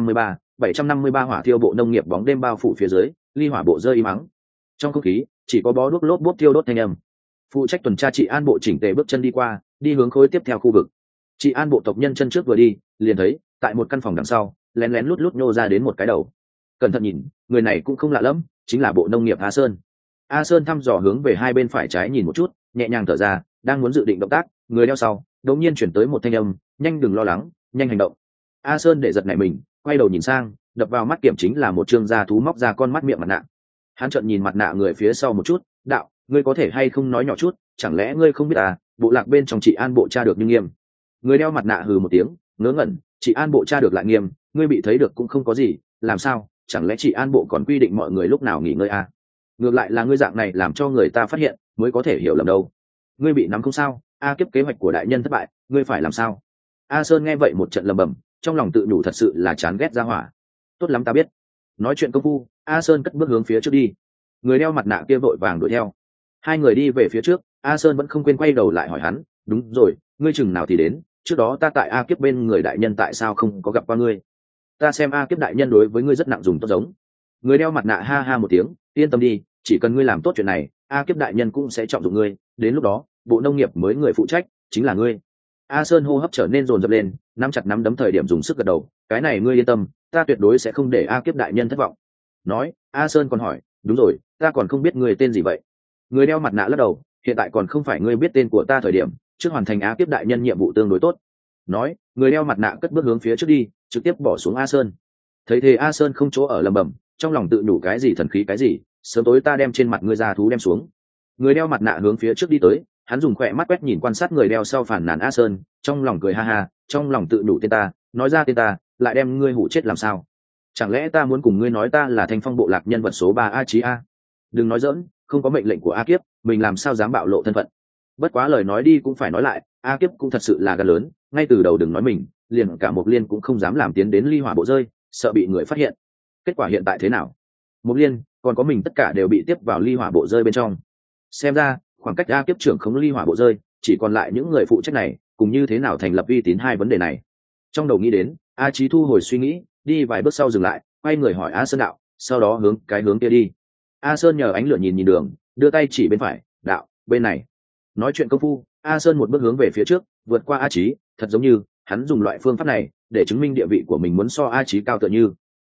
753 hỏa thiêu bộ nông nghiệp. Bóng đêm bao phủ phía dưới, ly hỏa bộ rơi im ắng, trong không khí chỉ có bó đuốc lốp bốp thiêu đốt thanh âm. Phụ trách tuần tra trị an bộ chỉnh tề bước chân đi qua, đi hướng khối tiếp theo khu vực. Trị an bộ tộc nhân chân trước vừa đi, liền thấy tại một căn phòng đằng sau lén lén lút lút nhô ra đến một cái đầu. Cẩn thận nhìn, người này cũng không lạ lẫm, chính là bộ nông nghiệp A Sơn. A Sơn thăm dò hướng về hai bên phải trái nhìn một chút, nhẹ nhàng thở ra, đang muốn dự định động tác, người đeo sau đột nhiên chuyển tới một thanh âm, nhanh đừng lo lắng, nhanh hành động. A Sơn để giật nảy mình, quay đầu nhìn sang, đập vào mắt kiểm chính là một trương da thú móc ra con mắt miệng mặt nạ. Hắn trợn nhìn mặt nạ người phía sau một chút, đạo, ngươi có thể hay không nói nhỏ chút, chẳng lẽ ngươi không biết à, bộ lạc bên trong trị an bộ tra được nhưng nghiêm. Người đeo mặt nạ hừ một tiếng, ngớ ngẩn, trị an bộ tra được lại nghiêm, ngươi bị thấy được cũng không có gì, làm sao, chẳng lẽ trị an bộ còn quy định mọi người lúc nào nghỉ ngơi à? Ngược lại là ngươi dạng này làm cho người ta phát hiện, mới có thể hiểu lầm đâu. Ngươi bị nắm không sao, A Kiếp kế hoạch của đại nhân thất bại, ngươi phải làm sao? A Sơn nghe vậy một trận lầm bầm, trong lòng tự nhủ thật sự là chán ghét ra hỏa. Tốt lắm ta biết. Nói chuyện công phu, A Sơn cất bước hướng phía trước đi. Người đeo mặt nạ kia vội vàng đuổi theo. Hai người đi về phía trước, A Sơn vẫn không quên quay đầu lại hỏi hắn, đúng rồi, ngươi chừng nào thì đến, trước đó ta tại A Kiếp bên người đại nhân tại sao không có gặp qua ngươi? Ta xem A Kiếp đại nhân đối với ngươi rất nặng dùng tốt giống. Người đeo mặt nạ ha ha một tiếng, yên tâm đi, chỉ cần ngươi làm tốt chuyện này, A Kiếp đại nhân cũng sẽ trọng dụng ngươi, đến lúc đó bộ nông nghiệp mới người phụ trách chính là ngươi. A Sơn hô hấp trở nên dồn dập lên, nắm chặt nắm đấm thời điểm dùng sức gật đầu, cái này ngươi yên tâm, ta tuyệt đối sẽ không để A Kiếp đại nhân thất vọng. Nói, A Sơn còn hỏi, đúng rồi, ta còn không biết ngươi tên gì vậy? Người đeo mặt nạ lắc đầu, hiện tại còn không phải ngươi biết tên của ta thời điểm, trước hoàn thành A Kiếp đại nhân nhiệm vụ tương đối tốt. Nói, người đeo mặt nạ cất bước hướng phía trước đi, trực tiếp bỏ xuống A Sơn. Thấy thế A Sơn không chỗ ở lầm bầm, trong lòng tự nhủ cái gì thần khí cái gì, sớm tối ta đem trên mặt ngươi ra thú đem xuống. Người đeo mặt nạ hướng phía trước đi tới, hắn dùng khỏe mắt quét nhìn quan sát người đeo sau phản nàn A Sơn, trong lòng cười ha ha, trong lòng tự nhủ tên ta, nói ra tên ta, lại đem ngươi hủ chết làm sao? Chẳng lẽ ta muốn cùng ngươi nói ta là Thanh Phong bộ lạc nhân vật số 3 A Chí A? Đừng nói giỡn, không có mệnh lệnh của A Kiếp, mình làm sao dám bạo lộ thân phận? Bất quá lời nói đi cũng phải nói lại, A Kiếp cũng thật sự là gan lớn, ngay từ đầu đừng nói mình, liền cả Mộc Liên cũng không dám làm tiến đến ly hỏa bộ rơi, sợ bị người phát hiện. Kết quả hiện tại thế nào? Mộc Liên còn có mình tất cả đều bị tiếp vào ly hỏa bộ rơi bên trong. Xem ra khoảng cách A Kiếp trưởng khống ly hỏa bộ rơi, chỉ còn lại những người phụ trách này, cùng như thế nào thành lập uy tín hai vấn đề này. Trong đầu nghĩ đến, A Chí thu hồi suy nghĩ, đi vài bước sau dừng lại, quay người hỏi A Sơn đạo, sau đó hướng cái hướng kia đi. A Sơn nhờ ánh lửa nhìn nhìn đường, đưa tay chỉ bên phải, đạo, bên này. Nói chuyện công phu, A Sơn một bước hướng về phía trước, vượt qua A Chí, thật giống như hắn dùng loại phương pháp này để chứng minh địa vị của mình muốn so A Chí cao tựa như.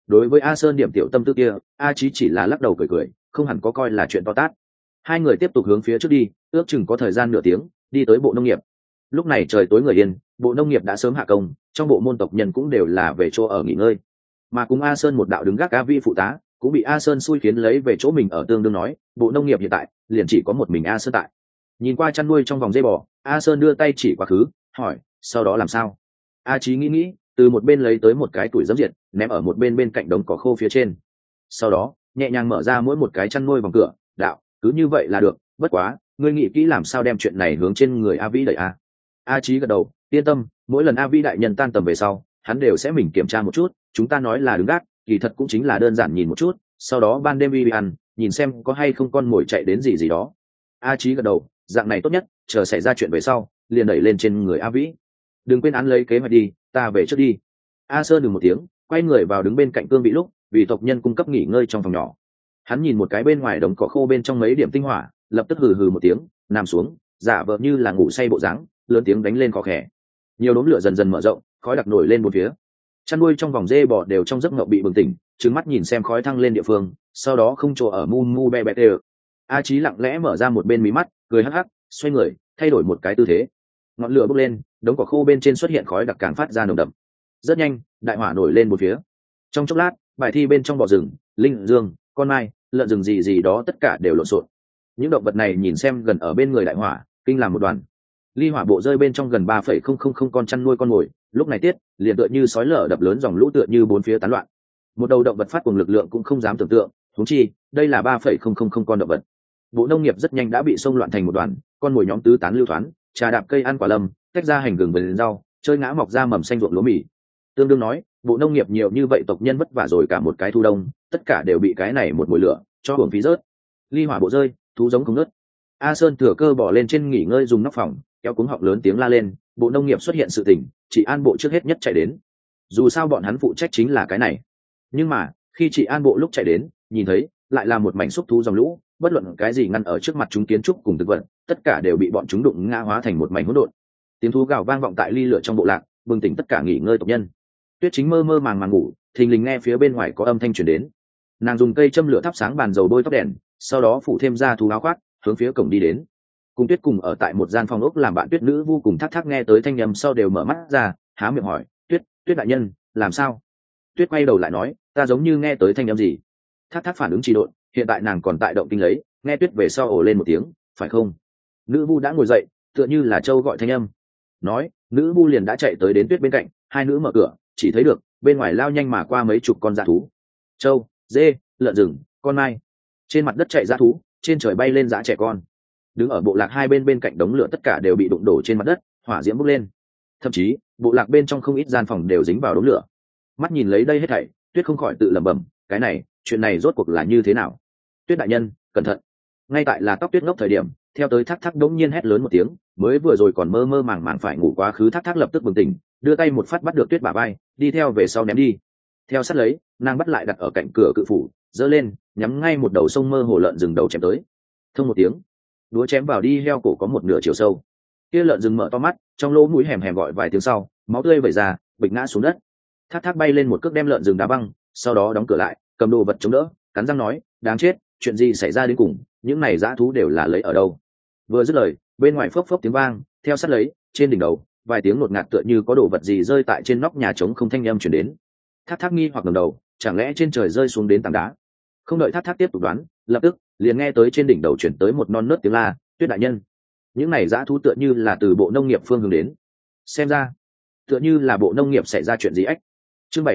đối với A Sơn điểm tiểu tâm tư kia, A Chí chỉ là lắc đầu cười cười, không hẳn có coi là chuyện to tát. Hai người tiếp tục hướng phía trước đi, ước chừng có thời gian nửa tiếng, đi tới bộ nông nghiệp. Lúc này trời tối người yên, bộ nông nghiệp đã sớm hạ công, trong bộ môn tộc nhân cũng đều là về chỗ ở nghỉ ngơi. Mà cùng A Sơn một đạo đứng gác A Vi phụ tá, cũng bị A Sơn xui khiến lấy về chỗ mình ở, tương đương nói, bộ nông nghiệp hiện tại liền chỉ có một mình A Sơn tại. Nhìn qua chăn nuôi trong vòng dây bò, A Sơn đưa tay chỉ quá khứ, hỏi, sau đó làm sao? A Chí nghĩ, từ một bên lấy tới một cái tuổi dẫm diệt, ném ở một bên bên cạnh đống cỏ khô phía trên. Sau đó, nhẹ nhàng mở ra mỗi một cái chăn nuôi vòng cửa, đạo, cứ như vậy là được, bất quá, ngươi nghĩ kỹ làm sao đem chuyện này hướng trên người A Vĩ đẩy a. A Chí gật đầu, yên tâm, mỗi lần A Vĩ đại nhân tan tầm về sau, hắn đều sẽ mình kiểm tra một chút, chúng ta nói là đứng gác, kỳ thật cũng chính là đơn giản nhìn một chút, sau đó ban đêm đi ăn, nhìn xem có hay không con mồi chạy đến gì đó. A Chí gật đầu, dạng này tốt nhất, chờ xảy ra chuyện về sau, liền đẩy lên trên người A Vĩ. Đừng quên án lấy kế hoạch đi, ta về trước đi. A Sơn đừng một tiếng, quay người vào đứng bên cạnh cương vị lúc, vì tộc nhân cung cấp nghỉ ngơi trong phòng nhỏ. Hắn nhìn một cái bên ngoài đống cỏ khô bên trong mấy điểm tinh hỏa, lập tức hừ hừ một tiếng, nằm xuống, giả vờ như là ngủ say bộ dáng, lớn tiếng đánh lên khó khẽ. Nhiều đốm lửa dần dần mở rộng, khói đặc nổi lên bốn phía. Chăn nuôi trong vòng dê bò đều trong giấc ngộng bị bừng tỉnh, trừng mắt nhìn xem khói thăng lên địa phương, sau đó không chỗ ở mu mu be be tê. A Chí lặng lẽ mở ra một bên mí mắt, cười hắc hắc, xoay người, thay đổi một cái tư thế. Ngọn lửa bốc lên, đống cỏ khô bên trên xuất hiện khói đặc càng phát ra nồng đậm. Rất nhanh, đại hỏa nổi lên một phía. Trong chốc lát, bài thi bên trong bò rừng, linh dương, con mai, lợn rừng gì đó tất cả đều lộn xộn. Những động vật này nhìn xem gần ở bên người đại hỏa, kinh làm một đoàn. Ly hỏa bộ rơi bên trong gần 3,000 con chăn nuôi con mồi, lúc này tiết, liền tựa như sói lở đập lớn, dòng lũ tựa như bốn phía tán loạn. Một đầu động vật phát cuồng lực lượng cũng không dám tưởng tượng, huống chi, đây là 3,000 con động vật. Bộ nông nghiệp rất nhanh đã bị xông loạn thành một đoàn, con mồi nhóm tứ tán lưu thoán, trà đạp cây ăn quả lâm, tách ra hành gừng vườn rau, chơi ngã mọc ra mầm xanh ruộng lúa mì. Tương đương nói, bộ nông nghiệp nhiều như vậy tộc nhân vất vả rồi cả một cái thu đông, tất cả đều bị cái này một mùi lửa cho hưởng phí rớt. Ly hỏa bộ rơi, thú giống không nứt. A Sơn thừa cơ bỏ lên trên nghỉ ngơi dùng nóc phòng, kéo cuống họng lớn tiếng la lên, bộ nông nghiệp xuất hiện sự tình, chị An bộ trước hết nhất chạy đến. Dù sao bọn hắn phụ trách chính là cái này. Nhưng mà, khi chị An bộ lúc chạy đến, nhìn thấy, lại là một mảnh xúc thú dòng lũ, bất luận cái gì ngăn ở trước mặt chúng kiến trúc cùng thực vật, tất cả đều bị bọn chúng đụng ngã hóa thành một mảnh hỗn độn. Tiếng thú gào vang vọng tại ly lửa trong bộ lạc, bừng tỉnh tất cả nghỉ ngơi tộc nhân. Tuyết Chính mơ mơ màng màng ngủ, thình lình nghe phía bên ngoài có âm thanh truyền đến. Nàng dùng cây châm lửa thắp sáng bàn dầu bôi tóc đèn, sau đó phủ thêm ra thú áo khoác, hướng phía cổng đi đến. Cùng Tuyết cùng ở tại một gian phòng ốc làm bạn Tuyết nữ vô cùng thắc thắc nghe tới thanh âm sau đều mở mắt ra, há miệng hỏi, Tuyết đại nhân, làm sao? Tuyết quay đầu lại nói, ta giống như nghe tới thanh âm gì. Thắc thắc phản ứng trì độn, hiện tại nàng còn tại động kinh lấy, nghe Tuyết về sau ồ lên một tiếng, phải không? Nữ vu đã ngồi dậy, tựa như là Châu gọi thanh âm. Nói, nữ vu liền đã chạy tới đến Tuyết bên cạnh, hai nữ mở cửa, chỉ thấy được bên ngoài lao nhanh mà qua mấy chục con dã thú, trâu, dê, lợn rừng, con mai. Trên mặt đất chạy dã thú, trên trời bay lên dã trẻ con. Đứng ở bộ lạc hai bên bên cạnh đống lửa tất cả đều bị đụng đổ trên mặt đất, hỏa diễm bốc lên. Thậm chí, bộ lạc bên trong không ít gian phòng đều dính vào đống lửa. Mắt nhìn lấy đây hết thảy, Tuyết không khỏi tự lẩm bẩm, cái này, chuyện này rốt cuộc là như thế nào? Tuyết đại nhân, cẩn thận. Ngay tại là tóc Tuyết ngốc thời điểm, theo tới Thác Thác đống nhiên hét lớn một tiếng, mới vừa rồi còn mơ mơ màng màng phải ngủ quá khứ Thác Thác lập tức bừng tỉnh, đưa tay một phát bắt được Tuyết bả vai, đi theo về sau ném đi. Theo sát lấy, nàng bắt lại đặt ở cạnh cửa cự phủ, giơ lên, nhắm ngay một đầu sông mơ hồ lợn rừng đầu chém tới. Thông một tiếng, đũa chém vào đi heo cổ có một nửa chiều sâu. Kia lợn rừng mở to mắt, trong lỗ mũi hèm hèm gọi vài tiếng sau, máu tươi vẩy ra, bịch ngã xuống đất. Thác Thác bay lên một cước đem lợn rừng đá băng, sau đó đóng cửa lại, cầm đồ vật chống đỡ, cắn răng nói, đáng chết, chuyện gì xảy ra đến cùng, những này dã thú đều là lấy ở đâu? Vừa dứt lời, bên ngoài phốc phốc tiếng vang, theo sát lấy, trên đỉnh đầu, vài tiếng ngột ngạt tựa như có đồ vật gì rơi tại trên nóc nhà trống không thanh âm truyền đến. Thác Thác nghi hoặc ngẩng đầu, chẳng lẽ trên trời rơi xuống đến tảng đá? Không đợi Thác Thác tiếp tục đoán, lập tức liền nghe tới trên đỉnh đầu chuyển tới một non nớt tiếng la, Tuyết đại nhân. Những này dã thú tựa như là từ bộ nông nghiệp phương hướng đến. Xem ra, tựa như là bộ nông nghiệp xảy ra chuyện gì ách. Chương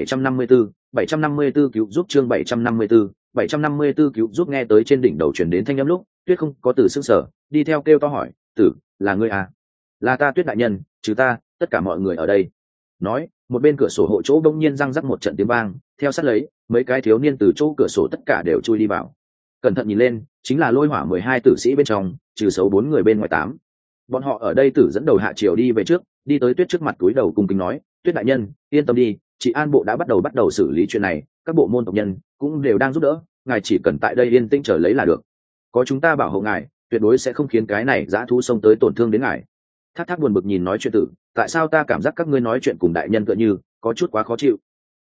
754 cứu giúp, chương 754 cứu giúp. Nghe tới trên đỉnh đầu chuyển đến thanh âm lúc, Tuyết không có từ sững sờ, đi theo kêu to hỏi, tử, là ngươi à? Là ta Tuyết đại nhân, trừ ta, tất cả mọi người ở đây. Nói, một bên cửa sổ hộ chỗ bỗng nhiên răng rắc một trận tiếng vang, theo sát lấy, mấy cái thiếu niên từ chỗ cửa sổ tất cả đều chui đi vào. Cẩn thận nhìn lên, chính là Lôi Hỏa 12 tử sĩ bên trong, trừ xấu 4 người bên ngoài 8. Bọn họ ở đây tử dẫn đầu hạ triều đi về trước, đi tới Tuyết trước mặt cúi đầu cung kính nói, Tuyết đại nhân, yên tâm đi, chị An bộ đã bắt đầu xử lý chuyện này, các bộ môn tộc nhân cũng đều đang giúp đỡ, ngài chỉ cần tại đây yên tĩnh chờ lấy là được. Có chúng ta bảo hộ ngài, tuyệt đối sẽ không khiến cái này dã thú xông tới tổn thương đến ngài. Thác Thác buồn bực nhìn nói chuyện tử, tại sao ta cảm giác các ngươi nói chuyện cùng đại nhân tựa như có chút quá khó chịu.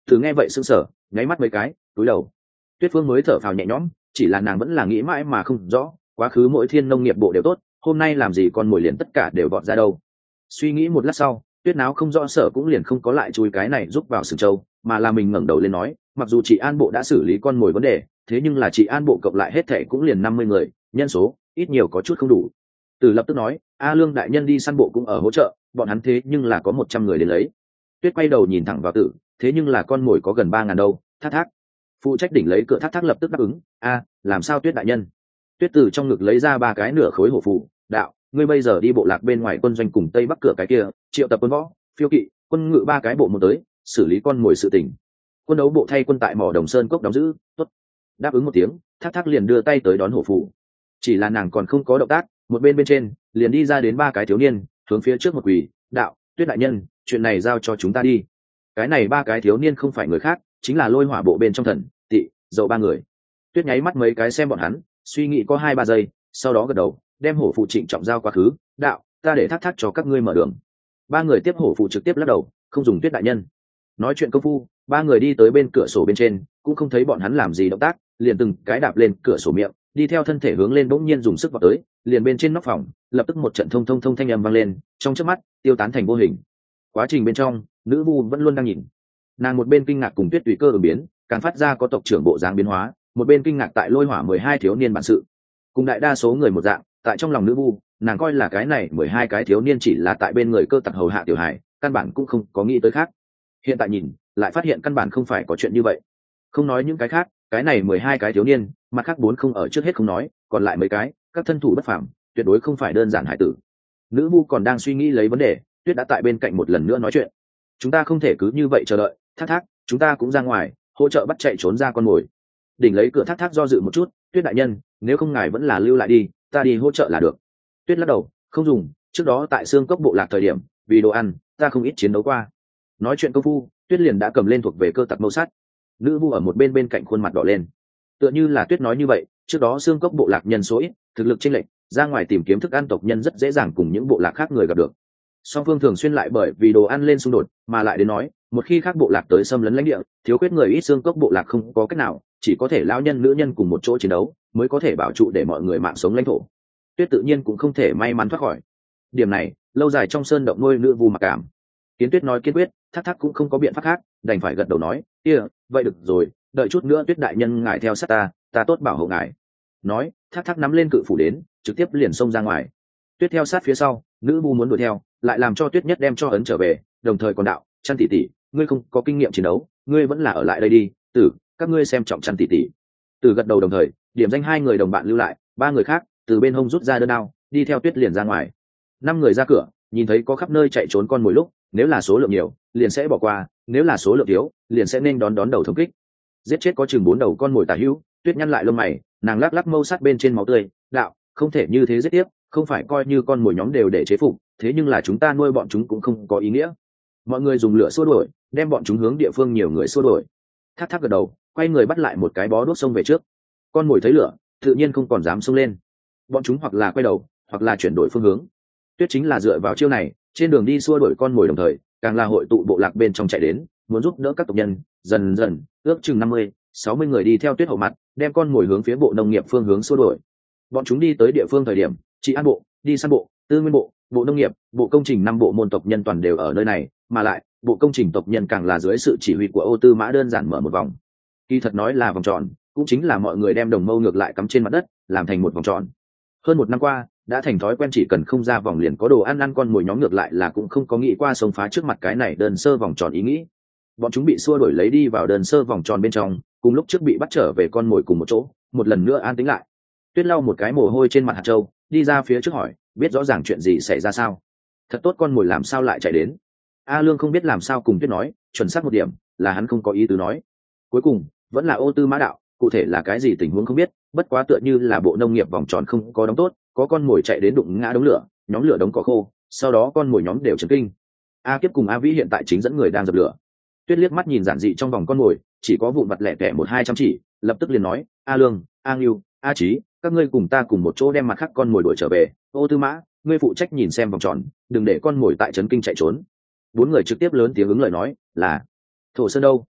Từ nghe vậy sững sờ, nháy mắt mấy cái, cúi đầu. Tuyết Phương mới thở phào nhẹ nhõm, chỉ là nàng vẫn là nghĩ mãi mà không rõ, quá khứ mỗi thiên nông nghiệp bộ đều tốt, hôm nay làm gì con mồi liền tất cả đều vọt ra đâu. Suy nghĩ một lát sau, Tuyết Náo không rõ sở cũng liền không có lại chui cái này giúp vào sừng châu, mà là mình ngẩng đầu lên nói, mặc dù chị An bộ đã xử lý con mồi vấn đề, thế nhưng là chị An bộ cộng lại hết thảy cũng liền 50 người, nhân số ít nhiều có chút không đủ. Từ lập tức nói, A Lương đại nhân đi săn bộ cũng ở hỗ trợ, bọn hắn thế nhưng là có 100 người đến lấy. Tuyết quay đầu nhìn thẳng vào Tử, thế nhưng là con mồi có gần 3.000 đâu. Thác Thác phụ trách đỉnh lấy cửa Thác Thác lập tức đáp ứng, làm sao Tuyết đại nhân? Tuyết từ trong ngực lấy ra 3 cái nửa khối hổ phù, đạo, ngươi bây giờ đi bộ lạc bên ngoài quân doanh cùng tây bắc cửa cái kia, triệu tập quân võ, phiêu kỵ, quân ngự 3 cái bộ một tới, xử lý con mồi sự tình. Quân đấu bộ thay quân tại mỏ Đồng Sơn cốc đóng giữ, tốt. Đáp ứng một tiếng, Thác Thác liền đưa tay tới đón hổ phù. Chỉ là nàng còn không có động tác, một bên trên liền đi ra đến 3 cái thiếu niên, hướng phía trước một quỳ, đạo, Tuyết đại nhân, chuyện này giao cho chúng ta đi. Cái này 3 cái thiếu niên không phải người khác, chính là Lôi Hỏa bộ bên trong Thần, Tị, Dậu 3 người. Tuyết nháy mắt mấy cái xem bọn hắn, suy nghĩ có 2-3 giây, sau đó gật đầu, đem hổ phụ trịnh trọng giao quá khứ, đạo, ta để Thác Thác cho các ngươi mở đường. 3 người tiếp hổ phụ trực tiếp lắc đầu, không dùng Tuyết đại nhân. Nói chuyện công phu, 3 người đi tới bên cửa sổ bên trên, cũng không thấy bọn hắn làm gì động tác, liền từng cái đạp lên cửa sổ miệng, đi theo thân thể hướng lên bỗng nhiên dùng sức vào tới, liền bên trên nóc phòng, lập tức một trận thông thông thông thanh âm vang lên, trong chớp mắt tiêu tán thành vô hình. Quá trình bên trong, nữ vu vẫn luôn đang nhìn. Nàng một bên kinh ngạc cùng Tuyết tùy cơ ứng biến, càng phát ra có tộc trưởng bộ dáng biến hóa, một bên kinh ngạc tại Lôi Hỏa 12 thiếu niên bản sự. Cùng đại đa số người một dạng, tại trong lòng nữ vu, nàng coi là cái này 12 cái thiếu niên chỉ là tại bên người cơ tặc hầu hạ tiểu hải, căn bản cũng không có nghĩ tới khác. Hiện tại nhìn, lại phát hiện căn bản không phải có chuyện như vậy. Không nói những cái khác, cái này 12 cái thiếu niên, mặt khác 4 không ở trước hết không nói, còn lại mấy cái, các thân thủ bất phàm, tuyệt đối không phải đơn giản hải tử. Nữ vu còn đang suy nghĩ lấy vấn đề, Tuyết đã tại bên cạnh một lần nữa nói chuyện. Chúng ta không thể cứ như vậy chờ đợi, Thác Thác, chúng ta cũng ra ngoài, hỗ trợ bắt chạy trốn ra con mồi. Đỉnh lấy cửa Thác Thác do dự một chút, Tuyết đại nhân, nếu không ngài vẫn là lưu lại đi, ta đi hỗ trợ là được. Tuyết lắc đầu, không dùng, trước đó tại xương cốc bộ lạc thời điểm, vì đồ ăn, ta không ít chiến đấu qua. Nói chuyện công phu, Tuyết liền đã cầm lên thuộc về cơ tặc mâu sắt. Nữ vu ở một bên bên cạnh khuôn mặt đỏ lên, tựa như là Tuyết nói như vậy, trước đó xương cốc bộ lạc nhân số ít, thực lực chênh lệch, ra ngoài tìm kiếm thức ăn tộc nhân rất dễ dàng cùng những bộ lạc khác người gặp được. Song phương thường xuyên lại bởi vì đồ ăn lên xung đột, mà lại đến nói, một khi khác bộ lạc tới xâm lấn lãnh địa, thiếu khuyết người ít xương cốc bộ lạc không có cách nào, chỉ có thể lão nhân nữ nhân cùng một chỗ chiến đấu, mới có thể bảo trụ để mọi người mạng sống lãnh thổ. Tuyết tự nhiên cũng không thể may mắn thoát khỏi. Điểm này, lâu dài trong sơn động nuôi nữ vu mặc cảm. Kiến Tuyết nói kiên quyết, Thác Thác cũng không có biện pháp khác, đành phải gật đầu nói, vậy được rồi, đợi chút nữa Tuyết đại nhân ngài theo sát ta tốt bảo hộ ngài. Nói, Thác Thác nắm lên cự phủ đến, trực tiếp liền xông ra ngoài. Tuyết theo sát phía sau, nữ vu muốn đuổi theo, lại làm cho Tuyết nhất đem cho ấn trở về, đồng thời còn đạo, Chăn tỷ tỷ, ngươi không có kinh nghiệm chiến đấu, ngươi vẫn là ở lại đây đi, Tử, các ngươi xem trọng Chăn tỷ tỷ. Tử gật đầu đồng thời, điểm danh 2 người đồng bạn lưu lại, 3 người khác từ bên hông rút ra đơn đao, đi theo Tuyết liền ra ngoài. 5 người ra cửa, nhìn thấy có khắp nơi chạy trốn con mồi lúc, nếu là số lượng nhiều, liền sẽ bỏ qua, nếu là số lượng thiếu, liền sẽ nên đón đầu thống kích. Giết chết có chừng 4 đầu con mồi tả hữu, Tuyết nhăn lại lông mày, nàng lắc lắc mâu sắt bên trên máu tươi, đạo, không thể như thế giết tiếp, không phải coi như con mồi nhóm đều để chế phục, thế nhưng là chúng ta nuôi bọn chúng cũng không có ý nghĩa. Mọi người dùng lửa xua đuổi, đem bọn chúng hướng địa phương nhiều người xua đuổi. Thác Thác gật đầu, quay người bắt lại một cái bó đuốc xông về trước. Con mồi thấy lửa, tự nhiên không còn dám xông lên. Bọn chúng hoặc là quay đầu, hoặc là chuyển đổi phương hướng. Tuyết chính là dựa vào chiêu này, trên đường đi xua đuổi con mồi đồng thời, càng là hội tụ bộ lạc bên trong chạy đến, muốn giúp đỡ các tộc nhân, dần dần, ước chừng 50-60 người đi theo Tuyết hậu mặt, đem con mồi hướng phía bộ nông nghiệp phương hướng xua đuổi. Bọn chúng đi tới địa phương thời điểm, Trị An bộ, đi săn bộ, tư nguyên bộ, bộ nông nghiệp, bộ công trình 5 bộ môn tộc nhân toàn đều ở nơi này, mà lại, bộ công trình tộc nhân càng là dưới sự chỉ huy của Ô Tư Mã đơn giản mở một vòng. Kỳ thật nói là vòng tròn, cũng chính là mọi người đem đồng mâu ngược lại cắm trên mặt đất, làm thành một vòng tròn. Hơn 1 năm qua, đã thành thói quen chỉ cần không ra vòng liền có đồ ăn con mồi nhóm ngược lại là cũng không có nghĩ qua xông phá trước mặt cái này đơn sơ vòng tròn ý nghĩ. Bọn chúng bị xua đuổi lấy đi vào đơn sơ vòng tròn bên trong, cùng lúc trước bị bắt trở về con mồi cùng một chỗ, một lần nữa an tĩnh lại. Tuyết lau một cái mồ hôi trên mặt hạt châu, đi ra phía trước hỏi, biết rõ ràng chuyện gì xảy ra sao? Thật tốt, con mồi làm sao lại chạy đến? A Lương không biết làm sao cùng Tuyết nói, chuẩn xác một điểm là hắn không có ý tứ nói. Cuối cùng vẫn là Ô Tư Mã đạo, cụ thể là cái gì tình huống không biết, bất quá tựa như là bộ nông nghiệp vòng tròn không có đóng tốt, có con mồi chạy đến đụng ngã đống lửa, nhóm lửa đống cỏ khô, sau đó con mồi nhóm đều chấn kinh. A Kiếp cùng A Vĩ hiện tại chính dẫn người đang dập lửa. Tuyết liếc mắt nhìn giản dị trong vòng con mồi, chỉ có vụn vặt lẻ tẻ 1-200 chỉ, lập tức liền nói, A Lương, A Ngưu, A Chí, các ngươi cùng ta cùng một chỗ đem mặt khác con mồi đuổi trở về. Ô Tư Mã, ngươi phụ trách nhìn xem vòng tròn, đừng để con mồi tại trấn kinh chạy trốn. 4 người trực tiếp lớn tiếng ứng lời nói, là Thổ Sơn đâu?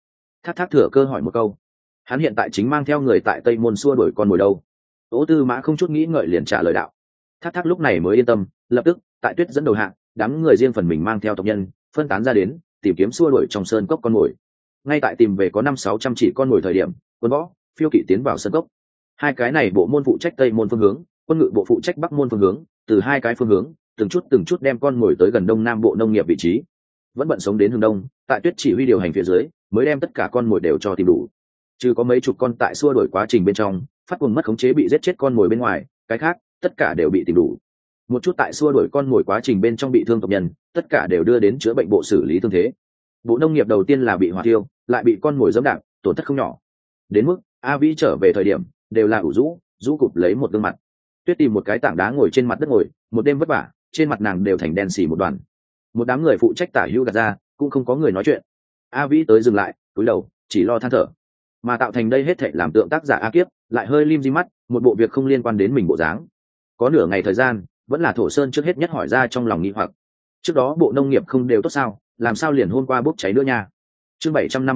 Thác Thác thừa cơ hỏi một câu. Hắn hiện tại chính mang theo người tại Tây Môn xua đuổi con mồi đâu. Ô Tư Mã không chút nghĩ ngợi liền trả lời đạo. Thác Thác lúc này mới yên tâm, lập tức tại Tuyết dẫn đầu hạng, đám người riêng phần mình mang theo tộc nhân phân tán ra đến tìm kiếm xua đuổi trong sơn cốc con mồi. Ngay tại tìm về có 500-600 chỉ con mồi thời điểm, Quân Võ, Phiêu Kỵ tiến vào sơn cốc. Hai cái này bộ môn phụ trách Tây môn phương hướng, Quân Ngự bộ phụ trách Bắc môn phương hướng, từ hai cái phương hướng từng chút đem con mồi tới gần Đông Nam bộ nông nghiệp vị trí. Vẫn bận sống đến hướng đông, tại Tuyết chỉ huy điều hành phía dưới, mới đem tất cả con mồi đều cho tìm đủ. Trừ có mấy chục con tại xua đuổi quá trình bên trong phát cuồng mất khống chế bị giết chết con mồi bên ngoài, cái khác tất cả đều bị tìm đủ. Một chút tại xua đuổi con mồi quá trình bên trong bị thương tộc nhân, tất cả đều đưa đến chữa bệnh bộ xử lý thương thế. Bộ nông nghiệp đầu tiên là bị hỏa tiêu, lại bị con mồi dẫm đạp, tổn thất không nhỏ. Đến mức A Vĩ trở về thời điểm đều là ủ rũ cụp lấy một gương mặt. Tuyết tìm một cái tảng đá ngồi trên mặt đất ngồi, một đêm vất vả, trên mặt nàng đều thành đen xì một đoàn. Một đám người phụ trách tả hữu đặt ra, cũng không có người nói chuyện. A Vĩ tới dừng lại, cúi đầu, chỉ lo than thở. Mà tạo thành đây hết thảy làm tượng tác giả A Kiếp, lại hơi lim di mắt, một bộ việc không liên quan đến mình bộ dáng. Có nửa ngày thời gian, vẫn là Thổ Sơn trước hết nhất hỏi ra trong lòng nghi hoặc. Trước đó bộ nông nghiệp không đều tốt sao, làm sao liền hôm qua bốc cháy nữa nha. Chương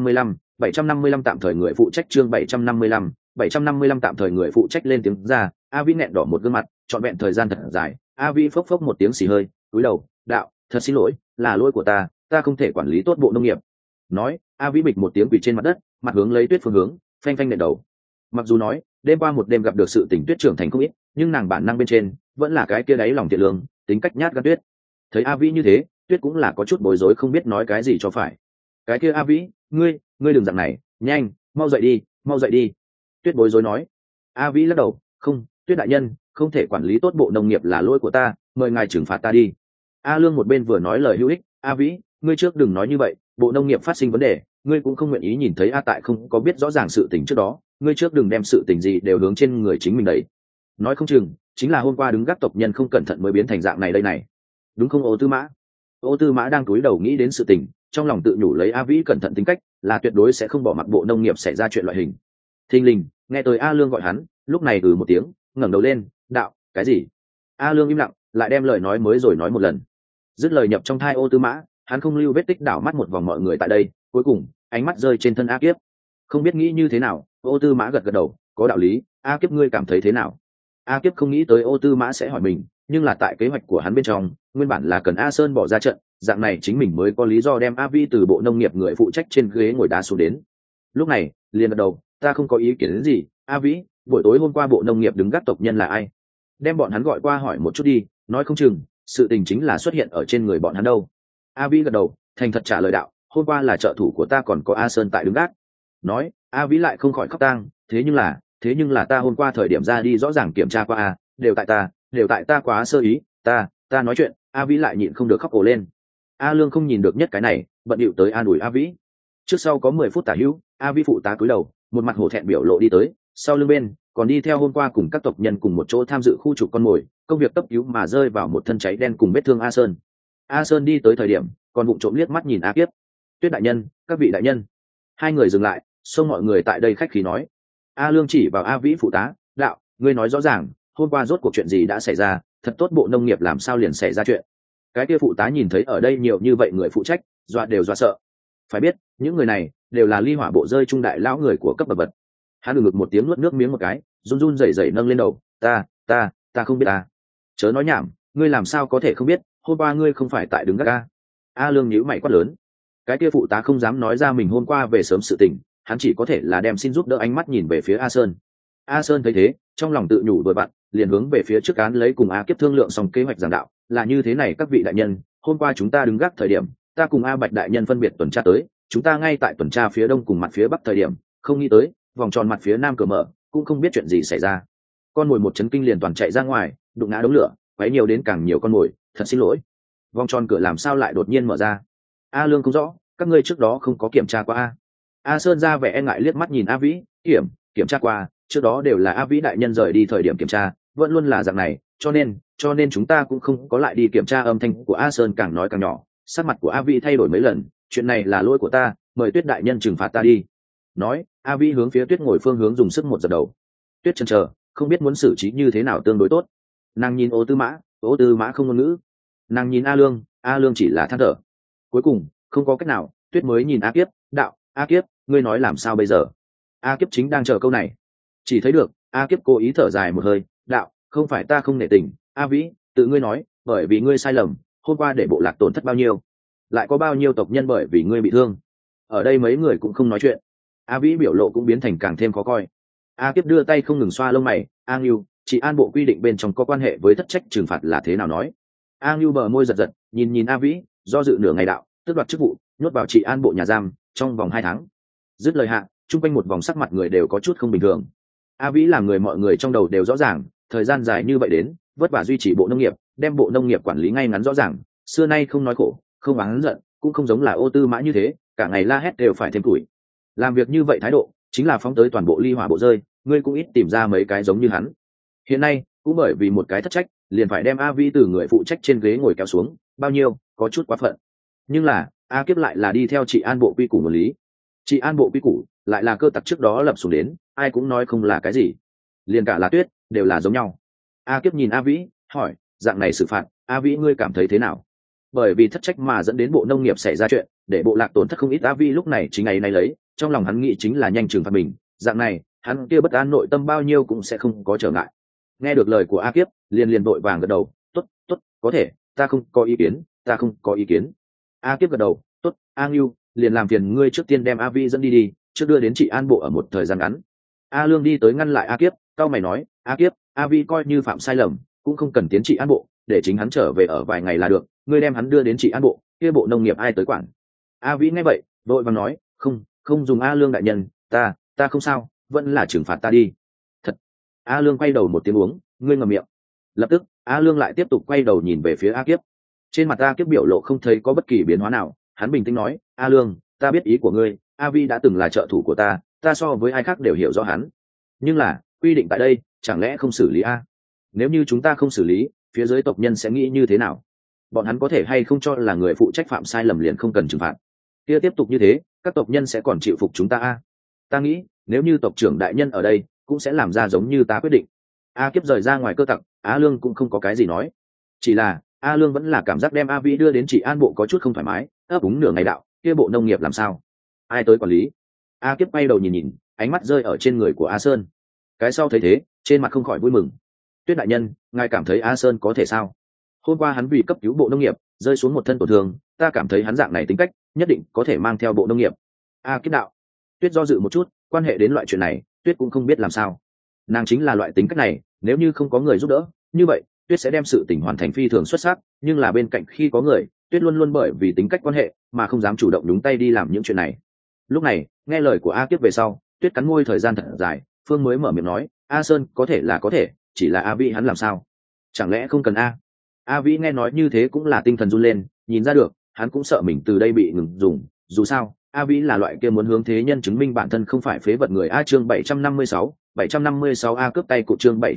755 tạm thời người phụ trách. Chương 755 tạm thời người phụ trách lên tiếng ra. A Vĩ nghẹn đỏ một gương mặt, trọn vẹn thời gian thật dài. A Vĩ phốc phốc một tiếng xì hơi, cúi đầu, đạo, thật xin lỗi, là lỗi của ta không thể quản lý tốt bộ nông nghiệp. Nói, A Vĩ bịch một tiếng quỳ trên mặt đất, mặt hướng lấy Tuyết phương hướng, phanh phanh nện đầu. Mặc dù nói đêm qua một đêm gặp được sự tình Tuyết trưởng thành không ít, nhưng nàng bản năng bên trên vẫn là cái kia đáy lòng thiện lương, tính cách nhát gan Tuyết. Thấy A Vĩ như thế, Tuyết cũng là có chút bối rối không biết nói cái gì cho phải. Cái kia A Vĩ, ngươi đừng dạng này, nhanh, mau dậy đi. Tuyết bối rối nói. A Vĩ lắc đầu, không, Tuyết đại nhân, không thể quản lý tốt bộ nông nghiệp là lỗi của ta, mời ngài trừng phạt ta đi. A Lương một bên vừa nói lời hữu ích, A Vĩ, ngươi trước đừng nói như vậy, bộ nông nghiệp phát sinh vấn đề, ngươi cũng không nguyện ý nhìn thấy A Tại không có biết rõ ràng sự tình trước đó, ngươi trước đừng đem sự tình gì đều hướng trên người chính mình đẩy. Nói không chừng chính là hôm qua đứng gác tộc nhân không cẩn thận mới biến thành dạng này đây này, đúng không Ô Tư Mã? Ô Tư Mã đang cúi đầu nghĩ đến sự tình, trong lòng tự nhủ lấy A Vĩ cẩn thận tính cách, là tuyệt đối sẽ không bỏ mặc bộ nông nghiệp xảy ra chuyện loại hình. Thình lình nghe tới A Lương gọi hắn, lúc này một tiếng, ngẩng đầu lên, đạo, cái gì? A Lương im lặng, lại đem lời nói mới rồi nói một lần. Dứt lời nhập trong thai Ô Tư Mã, hắn không lưu vết tích đảo mắt một vòng mọi người tại đây, cuối cùng ánh mắt rơi trên thân A Kiếp. Không biết nghĩ như thế nào, Ô Tư Mã gật gật đầu, có đạo lý, A Kiếp ngươi cảm thấy thế nào? A Kiếp không nghĩ tới Ô Tư Mã sẽ hỏi mình, nhưng là tại kế hoạch của hắn bên trong, nguyên bản là cần A Sơn bỏ ra trận, dạng này chính mình mới có lý do đem A Vi từ bộ nông nghiệp người phụ trách trên ghế ngồi đá xuống đến. Lúc này liền gật đầu, ta không có ý kiến đến gì. A Vĩ, buổi tối hôm qua bộ nông nghiệp đứng gác tộc nhân là ai? Đem bọn hắn gọi qua hỏi một chút đi, nói không chừng sự tình chính là xuất hiện ở trên người bọn hắn đâu. A Vĩ gật đầu, thành thật trả lời đạo, hôm qua là trợ thủ của ta còn có A Sơn tại đứng gác. Nói, A Vĩ lại không khỏi khóc tang, thế nhưng là ta hôm qua thời điểm ra đi rõ ràng kiểm tra qua A, đều tại ta quá sơ ý, ta nói chuyện. A Vĩ lại nhịn không được khóc ồ lên. A Lương không nhìn được nhất cái này, bận điệu tới an ủi A Vĩ. Trước sau có 10 phút tả hữu, A Vĩ phụ tá cúi đầu, một mặt hổ thẹn biểu lộ đi tới, sau lưng bên còn đi theo hôm qua cùng các tộc nhân cùng một chỗ tham dự khu trục con mồi, công việc cấp cứu mà rơi vào một thân cháy đen cùng vết thương A Sơn. A Sơn đi tới thời điểm còn vụng trộm liếc mắt nhìn A Kiếp. Tuyết đại nhân, các vị đại nhân. Hai người dừng lại, xông mọi người tại đây khách khí nói. A Lương chỉ vào A Vĩ phụ tá, đạo, ngươi nói rõ ràng, hôm qua rốt cuộc chuyện gì đã xảy ra, thật tốt bộ nông nghiệp làm sao liền xảy ra chuyện. Cái kia phụ tá nhìn thấy ở đây nhiều như vậy người phụ trách, đều dọa sợ. Phải biết những người này đều là ly hỏa bộ rơi trung đại lão người của cấp bậc vật. Hắn ngực một tiếng nuốt nước miếng một cái, run run rẩy rẩy nâng lên đầu, ta không biết. Chớ nói nhảm, ngươi làm sao có thể không biết, hôm qua ngươi không phải tại đứng gác A. A Lương nhíu mày quát lớn. Cái kia phụ tá không dám nói ra mình hôm qua về sớm sự tình, hắn chỉ có thể là đem xin giúp đỡ ánh mắt nhìn về phía A Sơn. A Sơn thấy thế, trong lòng tự nhủ đôi bạn, liền hướng về phía trước án lấy cùng A Kiếp thương lượng xong kế hoạch giảng đạo, là như thế này các vị đại nhân, hôm qua chúng ta đứng gác thời điểm, ta cùng A Bạch đại nhân phân biệt tuần tra tới, chúng ta ngay tại tuần tra phía đông cùng mặt phía bắc thời điểm, không nghĩ tới, vòng tròn mặt phía nam cửa mở, cũng không biết chuyện gì xảy ra. Con mồi một chấn kinh liền toàn chạy ra ngoài, đụng ngã đống lửa, quấy nhiều đến càng nhiều con mồi, thật xin lỗi. Vòng tròn cửa làm sao lại đột nhiên mở ra? A Lương không rõ, các ngươi trước đó không có kiểm tra qua A. A Sơn ra vẻ e ngại liếc mắt nhìn A Vĩ, kiểm tra qua, trước đó đều là A Vĩ đại nhân rời đi thời điểm kiểm tra, vẫn luôn là dạng này, cho nên chúng ta cũng không có lại đi kiểm tra. Âm thanh của A Sơn càng nói càng nhỏ, sắc mặt của A Vĩ thay đổi mấy lần, chuyện này là lỗi của ta, mời Tuyết đại nhân trừng phạt ta đi. Nói, A Vĩ hướng phía Tuyết ngồi phương hướng dùng sức một giật đầu. Tuyết chần chờ, không biết muốn xử trí như thế nào tương đối tốt. Nàng nhìn Ô Tư Mã không ngôn ngữ. Nàng nhìn A Lương chỉ là than thở. Cuối cùng không có cách nào, Tuyết mới nhìn A Kiếp, đạo, A Kiếp, ngươi nói làm sao bây giờ? A Kiếp chính đang chờ câu này, chỉ thấy được A Kiếp cố ý thở dài một hơi, đạo, không phải ta không nể tình, A Vĩ, tự ngươi nói, bởi vì ngươi sai lầm, hôm qua để bộ lạc tổn thất bao nhiêu, lại có bao nhiêu tộc nhân bởi vì ngươi bị thương. Ở đây mấy người cũng không nói chuyện. A Vĩ biểu lộ cũng biến thành càng thêm khó coi. A Kiếp đưa tay không ngừng xoa lông mày, A Ngưu, chị An bộ quy định bên trong có quan hệ với thất trách trừng phạt là thế nào nói? A Ngưu bờ môi giật giật, nhìn A Vĩ, do dự nửa ngày đạo, tước đoạt chức vụ, nhốt vào chị An bộ nhà giam trong vòng 2 tháng. Dứt lời hạ, chung quanh một vòng sắc mặt người đều có chút không bình thường. A Vĩ là người mọi người trong đầu đều rõ ràng, thời gian dài như vậy đến, vất vả duy trì bộ nông nghiệp, đem bộ nông nghiệp quản lý ngay ngắn rõ ràng, xưa nay không nói khổ, không oán giận, cũng không giống là Ô Tư Mã như thế, cả ngày la hét đều phải thêm tuổi. Làm việc như vậy thái độ, chính là phóng tới toàn bộ ly hỏa bộ rơi, ngươi cũng ít tìm ra mấy cái giống như hắn. Hiện nay, cũng bởi vì một cái thất trách, liền phải đem A Vĩ từ người phụ trách trên ghế ngồi kéo xuống, bao nhiêu, có chút quá phận. Nhưng là, A Kiếp lại là đi theo chị An bộ quy củ một lý. Chị An bộ quy củ, lại là cơ tặc trước đó lập xuống đến, ai cũng nói không là cái gì. Liền cả là Tuyết, đều là giống nhau. A Kiếp nhìn A Vĩ, hỏi, dạng này xử phạt, A Vĩ ngươi cảm thấy thế nào? Bởi vì thất trách mà dẫn đến bộ nông nghiệp xảy ra chuyện, để bộ lạc tổn thất không ít. A Vĩ lúc này chính ngày nay lấy, trong lòng hắn nghĩ chính là nhanh trừng phạt mình, dạng này, hắn kia bất an nội tâm bao nhiêu cũng sẽ không có trở ngại. Nghe được lời của A Kiếp, liền vội vàng gật đầu, tốt, có thể, ta không có ý kiến, ta không có ý kiến. A Kiếp gật đầu, tốt, A Ngưu, liền làm phiền ngươi trước tiên đem A Vĩ dẫn đi, trước đưa đến chị An bộ ở một thời gian ngắn. A Lương đi tới ngăn lại A Kiếp, cau mày nói, A Kiếp, A Vĩ coi như phạm sai lầm, cũng không cần tiến chị An bộ, để chính hắn trở về ở vài ngày là được, ngươi đem hắn đưa đến chị An bộ, kia bộ nông nghiệp ai tới quản? A Vĩ nghe vậy, vội vàng nói, không dùng A Lương đại nhân, ta không sao, vẫn là trừng phạt ta đi. Thật. A Lương quay đầu một tiếng uống, ngươi ngậm miệng. Lập tức, A Lương lại tiếp tục quay đầu nhìn về phía A Kiếp. Trên mặt A Kiếp biểu lộ không thấy có bất kỳ biến hóa nào, hắn bình tĩnh nói, A Lương, ta biết ý của ngươi, A Vĩ đã từng là trợ thủ của ta so với ai khác đều hiểu rõ hắn. Nhưng là, quy định tại đây, chẳng lẽ không xử lý A? Nếu như chúng ta không xử lý, phía dưới tộc nhân sẽ nghĩ như thế nào? Bọn hắn có thể hay không cho là người phụ trách phạm sai lầm liền không cần trừng phạt? Kia tiếp tục như thế, các tộc nhân sẽ còn chịu phục chúng ta A? Ta nghĩ, nếu như tộc trưởng đại nhân ở đây, cũng sẽ làm ra giống như ta quyết định. A Kiếp rời ra ngoài cơ tặc, A Lương cũng không có cái gì nói. Chỉ là, A Lương vẫn là cảm giác đem A Vĩ đưa đến chị An bộ có chút không thoải mái, ấp úng nửa ngày đạo, kia bộ nông nghiệp làm sao? Ai tới quản lý? A Kiếp quay đầu nhìn, ánh mắt rơi ở trên người của A Sơn. Cái sau thấy thế, trên mặt không khỏi vui mừng. Tuyết đại nhân, ngài cảm thấy A Sơn có thể sao? Hôm qua hắn vì cấp cứu bộ nông nghiệp, rơi xuống một thân tổn thương, ta cảm thấy hắn dạng này tính cách, nhất định có thể mang theo bộ nông nghiệp. A Kiếp đạo. Tuyết do dự một chút, quan hệ đến loại chuyện này, Tuyết cũng không biết làm sao. Nàng chính là loại tính cách này, nếu như không có người giúp đỡ, như vậy, Tuyết sẽ đem sự tình hoàn thành phi thường xuất sắc, nhưng là bên cạnh khi có người, Tuyết luôn luôn bởi vì tính cách quan hệ, mà không dám chủ động nhúng tay đi làm những chuyện này. Lúc này, nghe lời của A Kiếp về sau, Tuyết cắn môi thời gian thật dài, Phương mới mở miệng nói, A Sơn có thể là có thể, chỉ là A Vĩ hắn làm sao? Chẳng lẽ không cần A? A Vĩ nghe nói như thế cũng là tinh thần run lên, nhìn ra được, hắn cũng sợ mình từ đây bị ngừng dùng, dù sao, A Vĩ là loại kia muốn hướng thế nhân chứng minh bản thân không phải phế vật người. A chương 756 A cướp tay cụt chương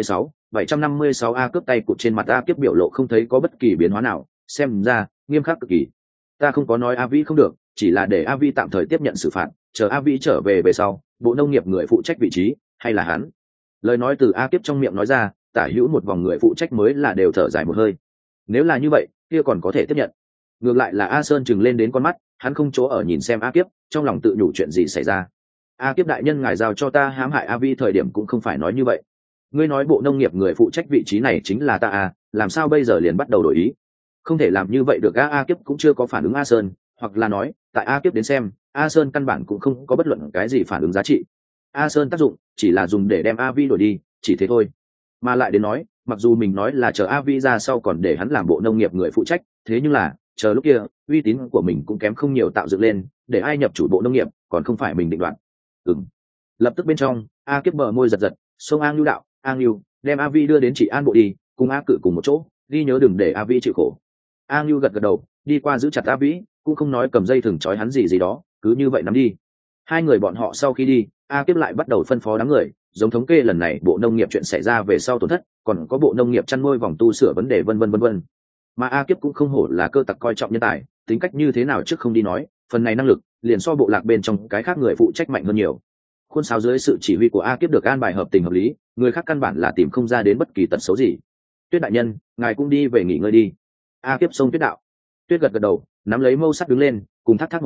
756 A cướp tay cụt. Trên mặt A Kiếp biểu lộ không thấy có bất kỳ biến hóa nào, xem ra nghiêm khắc cực kỳ. Ta không có nói A Vĩ không được, chỉ là để A Vĩ tạm thời tiếp nhận xử phạt, chờ A Vĩ trở về sau, bộ nông nghiệp người phụ trách vị trí, hay là hắn? Lời nói từ A Kiếp trong miệng nói ra, tả hữu một vòng người phụ trách mới là đều thở dài một hơi. Nếu là như vậy, kia còn có thể tiếp nhận. Ngược lại là A Sơn chừng lên đến con mắt, hắn không chỗ ở nhìn xem A Kiếp, trong lòng tự nhủ chuyện gì xảy ra. A Kiếp đại nhân ngài giao cho ta hãm hại A Vĩ thời điểm cũng không phải nói như vậy. Ngươi nói bộ nông nghiệp người phụ trách vị trí này chính là ta à, làm sao bây giờ liền bắt đầu đổi ý? Không thể làm như vậy được. A Kiếp cũng chưa có phản ứng A Sơn, hoặc là nói, tại A Kiếp đến xem, A Sơn căn bản cũng không có bất luận cái gì phản ứng giá trị. A Sơn tác dụng chỉ là dùng để đem A Vĩ đổi đi, chỉ thế thôi. Mà lại đến nói, mặc dù mình nói là chờ A Vĩ ra sau còn để hắn làm bộ nông nghiệp người phụ trách, thế nhưng là chờ lúc kia uy tín của mình cũng kém không nhiều tạo dựng lên, để ai nhập chủ bộ nông nghiệp còn không phải mình định đoạt. Lập tức bên trong, A Kiếp bờ môi giật giật, xông A Ngưu đạo, A Ngưu, đem A Vĩ đưa đến chị An bộ đi, cùng A Cự cùng một chỗ, đi nhớ đừng để A Vĩ chịu khổ. A Ngưu gật gật đầu, đi qua giữ chặt A Vĩ, cũng không nói cầm dây thừng trói hắn gì đó, cứ như vậy nắm đi. Hai người bọn họ sau khi đi, A Kiếp lại bắt đầu phân phó đám người, giống thống kê lần này bộ nông nghiệp chuyện xảy ra về sau tổn thất, còn có bộ nông nghiệp chăn nuôi vòng tu sửa vấn đề vân vân. Mà A Kiếp cũng không hổ là cơ tặc coi trọng nhân tài, tính cách như thế nào trước không đi nói, phần này năng lực liền so bộ lạc bên trong cái khác người phụ trách mạnh hơn nhiều. Khuôn sáo dưới sự chỉ huy của A Kiếp được an bài hợp tình hợp lý, người khác căn bản là tìm không ra đến bất kỳ tật xấu gì. Tuyết đại nhân, ngài cũng đi về nghỉ ngơi đi. A Kiếp xông Tuyết đạo. Tuyết gật gật đầu, nắm lấy mâu sắt đứng lên, cùng thác một đạo,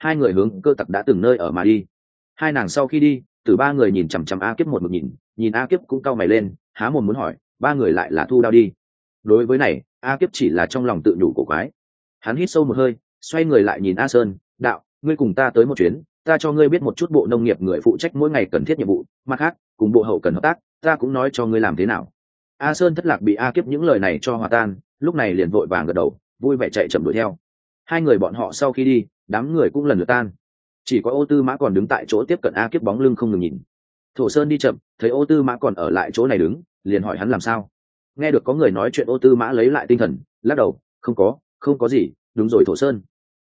hai người hướng cơ tặc đã từng nơi ở mà đi. Hai nàng sau khi đi, từ ba người nhìn chằm chằm A Kiếp một mực nhìn A Kiếp cũng cau mày lên, há mồm muốn hỏi, ba người lại là thu đao đi. Đối với này, A Kiếp chỉ là trong lòng tự nhủ cổ quái. Hắn hít sâu một hơi, xoay người lại nhìn A Sơn, đạo, ngươi cùng ta tới một chuyến, ta cho ngươi biết một chút bộ nông nghiệp người phụ trách mỗi ngày cần thiết nhiệm vụ, mặt khác cùng bộ hậu cần hợp tác, ta cũng nói cho ngươi làm thế nào. A Sơn thất lạc bị A Kiếp những lời này cho hòa tan, lúc này liền vội vàng gật đầu, vui vẻ chạy chậm đuổi theo. Hai người bọn họ sau khi đi, đám người cũng lần lượt tan. Chỉ có Ô Tư Mã còn đứng tại chỗ tiếp cận A Kiếp bóng lưng không ngừng nhìn. Thổ Sơn đi chậm, thấy Ô Tư Mã còn ở lại chỗ này đứng, liền hỏi hắn làm sao. Nghe được có người nói chuyện, Ô Tư Mã lấy lại tinh thần, lắc đầu, không có gì. Đúng rồi Thổ Sơn.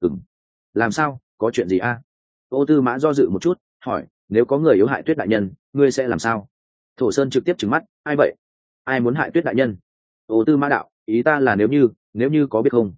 Làm sao, có chuyện gì a? Ô Tư Mã do dự một chút, hỏi, nếu có người yếu hại Tuyết đại nhân, ngươi sẽ làm sao? Thổ Sơn trực tiếp trừng mắt, ai vậy? Ai muốn hại Tuyết đại nhân? Ô Tư Mã đạo, ý ta là nếu như có biết không?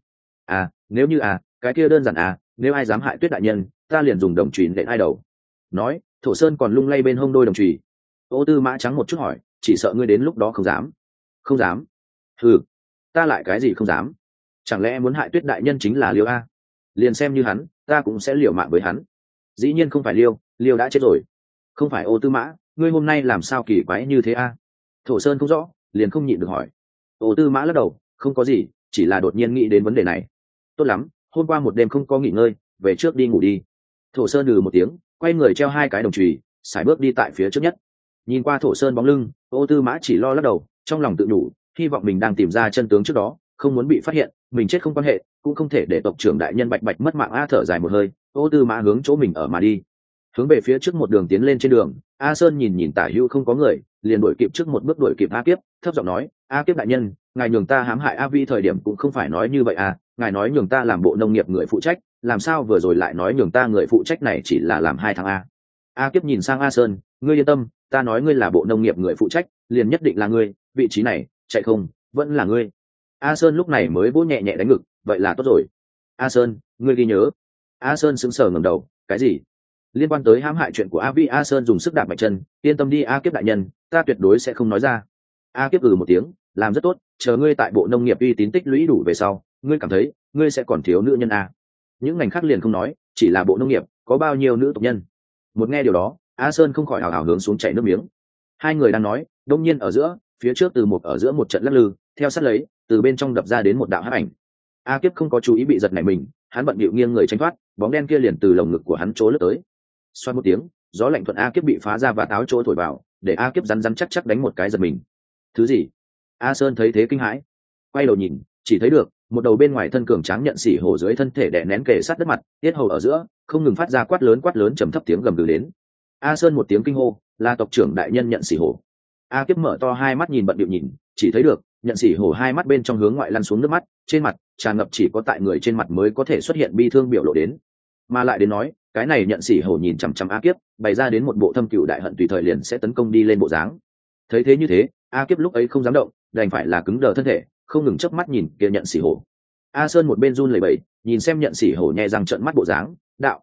Nếu như cái kia đơn giản nếu ai dám hại Tuyết đại nhân, ta liền dùng đồng chùy nện ai đầu. Nói, Thổ Sơn còn lung lay bên hông đôi đồng chùy. Ô Tư Mã trắng một chút hỏi, chỉ sợ ngươi đến lúc đó không dám. Không dám? Ừ, ta lại cái gì không dám? Chẳng lẽ muốn hại Tuyết đại nhân chính là Liêu a? Liền xem như hắn, ta cũng sẽ liều mạng với hắn. Dĩ nhiên không phải Liêu đã chết rồi. Không phải Ô Tư Mã, ngươi hôm nay làm sao kỳ quái như thế a? Thổ Sơn không rõ, liền không nhịn được hỏi. Ô Tư Mã lắc đầu, không có gì, chỉ là đột nhiên nghĩ đến vấn đề này. Tốt lắm, hôm qua một đêm không có nghỉ ngơi, về trước đi ngủ đi. Thổ Sơn một tiếng, quay người treo hai cái đồng chùy, sải bước đi tại phía trước nhất. Nhìn qua Thổ Sơn bóng lưng, Ô Tư Mã chỉ lo lắc đầu, trong lòng tự nhủ, hy vọng mình đang tìm ra chân tướng trước đó, không muốn bị phát hiện, mình chết không quan hệ, cũng không thể để tộc trưởng đại nhân bạch mất mạng. A thở dài một hơi, Ô Tư Mã hướng chỗ mình ở mà đi. Hướng về phía trước một đường tiến lên. Trên đường, A Sơn nhìn tả hữu không có người, liền đuổi kịp trước một bước đuổi kịp A Kiếp, thấp giọng nói, A Kiếp đại nhân, ngài nhường ta hãm hại A Vi thời điểm cũng không phải nói như vậy ngài nói nhường ta làm bộ nông nghiệp người phụ trách, làm sao vừa rồi lại nói nhường ta người phụ trách này chỉ là làm 2 tháng a? A Kiếp nhìn sang A Sơn, ngươi yên tâm, ta nói ngươi là bộ nông nghiệp người phụ trách, liền nhất định là ngươi, vị trí này, chạy không, vẫn là ngươi. A Sơn lúc này mới vỗ nhẹ nhẹ đánh ngực, vậy là tốt rồi. A Sơn, ngươi ghi nhớ. A Sơn sững sờ ngẩng đầu, cái gì? Liên quan tới hãm hại chuyện của A Vi. A Sơn dùng sức đạp mạnh chân, yên tâm đi A Kiếp đại nhân, ta tuyệt đối sẽ không nói ra. A Kiếp một tiếng, làm rất tốt, chờ ngươi tại bộ nông nghiệp uy tín tích lũy đủ về sau, ngươi cảm thấy ngươi sẽ còn thiếu nữ nhân những ngành khác liền không nói, chỉ là bộ nông nghiệp có bao nhiêu nữ tộc nhân. Một nghe điều đó, A Sơn không khỏi hào hào hướng xuống chảy nước miếng. Hai người đang nói, đông nhiên ở giữa, phía trước từ một ở giữa một trận lắc lư, theo sát lấy, từ bên trong đập ra đến một đạo hắc ảnh. A Kiếp không có chú ý bị giật nảy mình, hắn bận bịu nghiêng người tránh thoát, bóng đen kia liền từ lồng ngực của hắn trố lướt tới. Xoát một tiếng, gió lạnh thuận A Kiếp bị phá ra và táo chỗ thổi vào, để A Kiếp rắn chắc đánh một cái giật mình. Thứ gì? A Sơn thấy thế kinh hãi, quay đầu nhìn, chỉ thấy được một đầu bên ngoài thân cường tráng nhận xỉ hổ dưới thân thể đè nén kề sát đất mặt, tiết hầu ở giữa không ngừng phát ra quát lớn trầm thấp tiếng gầm gừ đến. A Sơn một tiếng kinh hô, là tộc trưởng đại nhân nhận xỉ hổ. A Kiếp mở to hai mắt nhìn bận điệu nhìn, chỉ thấy được nhận xỉ hổ hai mắt bên trong hướng ngoại lăn xuống nước mắt, trên mặt tràn ngập chỉ có tại người trên mặt mới có thể xuất hiện bi thương biểu lộ đến. Mà lại đến nói, cái này nhận xỉ hổ nhìn chằm chằm A Kiếp, bày ra đến một bộ thâm cừu đại hận tùy thời liền sẽ tấn công đi lên bộ dáng. Thấy thế như thế, A Kiếp lúc ấy không dám động, đành phải là cứng đờ thân thể, không ngừng chớp mắt nhìn kia nhận xỉ hổ. A Sơn một bên run lẩy bẩy, nhìn xem nhận xỉ hổ nhẹ răng trợn mắt bộ dáng, đạo,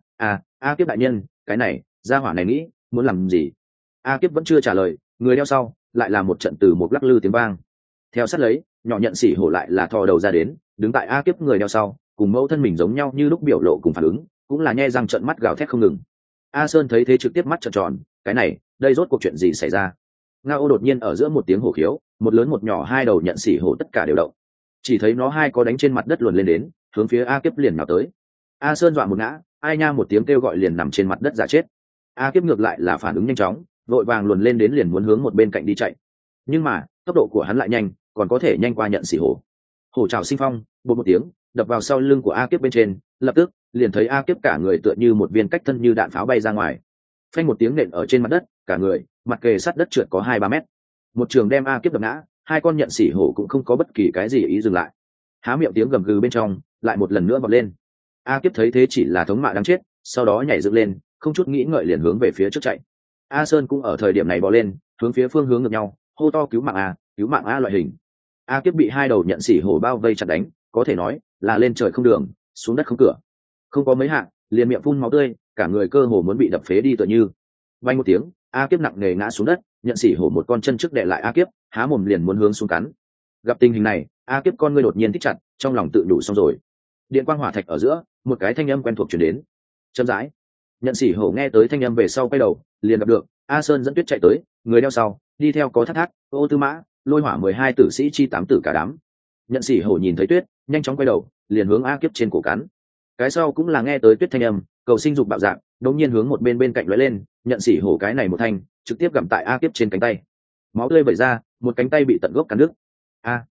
A Kiếp đại nhân, cái này, gia hỏa này nghĩ muốn làm gì? A Kiếp vẫn chưa trả lời, người đeo sau lại là một trận từ một lắc lư tiếng vang. Theo sát lấy, nhỏ nhận xỉ hổ lại là thò đầu ra đến, đứng tại A Kiếp người đeo sau, cùng mẫu thân mình giống nhau như lúc biểu lộ cùng phản ứng, cũng là nhe răng trợn mắt gào thét không ngừng. A Sơn thấy thế trực tiếp mắt trợn tròn, cái này, đây rốt cuộc chuyện gì xảy ra? Ngao đột nhiên ở giữa một tiếng hổ khiếu, một lớn một nhỏ hai đầu nhận xỉ hổ tất cả đều động. Chỉ thấy nó hai có đánh trên mặt đất luồn lên đến, hướng phía A Kiếp liền nào tới. A Sơn dọa một ngã, ai nha một tiếng kêu gọi liền nằm trên mặt đất giả chết. A Kiếp ngược lại là phản ứng nhanh chóng, vội vàng luồn lên đến liền muốn hướng một bên cạnh đi chạy. Nhưng mà tốc độ của hắn lại nhanh, còn có thể nhanh qua nhận xỉ hổ. Hổ trảo sinh phong, bột một tiếng đập vào sau lưng của A Kiếp bên trên, lập tức liền thấy A Kiếp cả người tựa như một viên cách thân như đạn pháo bay ra ngoài. Phanh một tiếng nện ở trên mặt đất, cả người mặt kề sát đất trượt có 2-3 mét. Một trường đem A Kiếp đập ngã, hai con nhận xỉ hổ cũng không có bất kỳ cái gì ý dừng lại, há miệng tiếng gầm gừ bên trong lại một lần nữa vọt lên. A Kiếp thấy thế chỉ là thống mạ đáng chết, sau đó nhảy dựng lên, không chút nghĩ ngợi liền hướng về phía trước chạy. A Sơn cũng ở thời điểm này bò lên, hướng phía phương hướng ngược nhau, hô to cứu mạng A loại hình. A Kiếp bị hai đầu nhận xỉ hổ bao vây chặt đánh, có thể nói là lên trời không đường, xuống đất không cửa, không có mấy hạ liền miệng phun máu tươi, cả người cơ hồ muốn bị đập phế đi tựa như. Vang một tiếng, A Kiếp nặng nề ngã xuống đất, nhận xỉ hổ một con chân trước đè lại A Kiếp, há mồm liền muốn hướng xuống cắn. Gặp tình hình này, A Kiếp con ngươi đột nhiên thích chặt, trong lòng tự đủ xong rồi. Điện quang hỏa thạch ở giữa, một cái thanh âm quen thuộc truyền đến, chậm rãi. Nhận Sỉ Hổ nghe tới thanh âm về sau quay đầu, liền gặp được A Sơn dẫn Tuyết chạy tới, người đeo sau, đi theo có Thác Thác, Ô Tư Mã, Lôi Hỏa 12 tử sĩ chi 8 tử cả đám. Nhận Sỉ Hổ nhìn thấy Tuyết, nhanh chóng quay đầu, liền hướng A Kiếp trên cổ cắn. Cái sau cũng là nghe tới Tuyết thanh âm, cầu sinh dục bạo dạng, đột nhiên hướng một bên bên cạnh lóe lên, Nhận Sỉ Hổ cái này một thanh, trực tiếp gặm tại A Kiếp trên cánh tay. Máu tươi vẩy ra, một cánh tay bị tận gốc cắn đứt. A!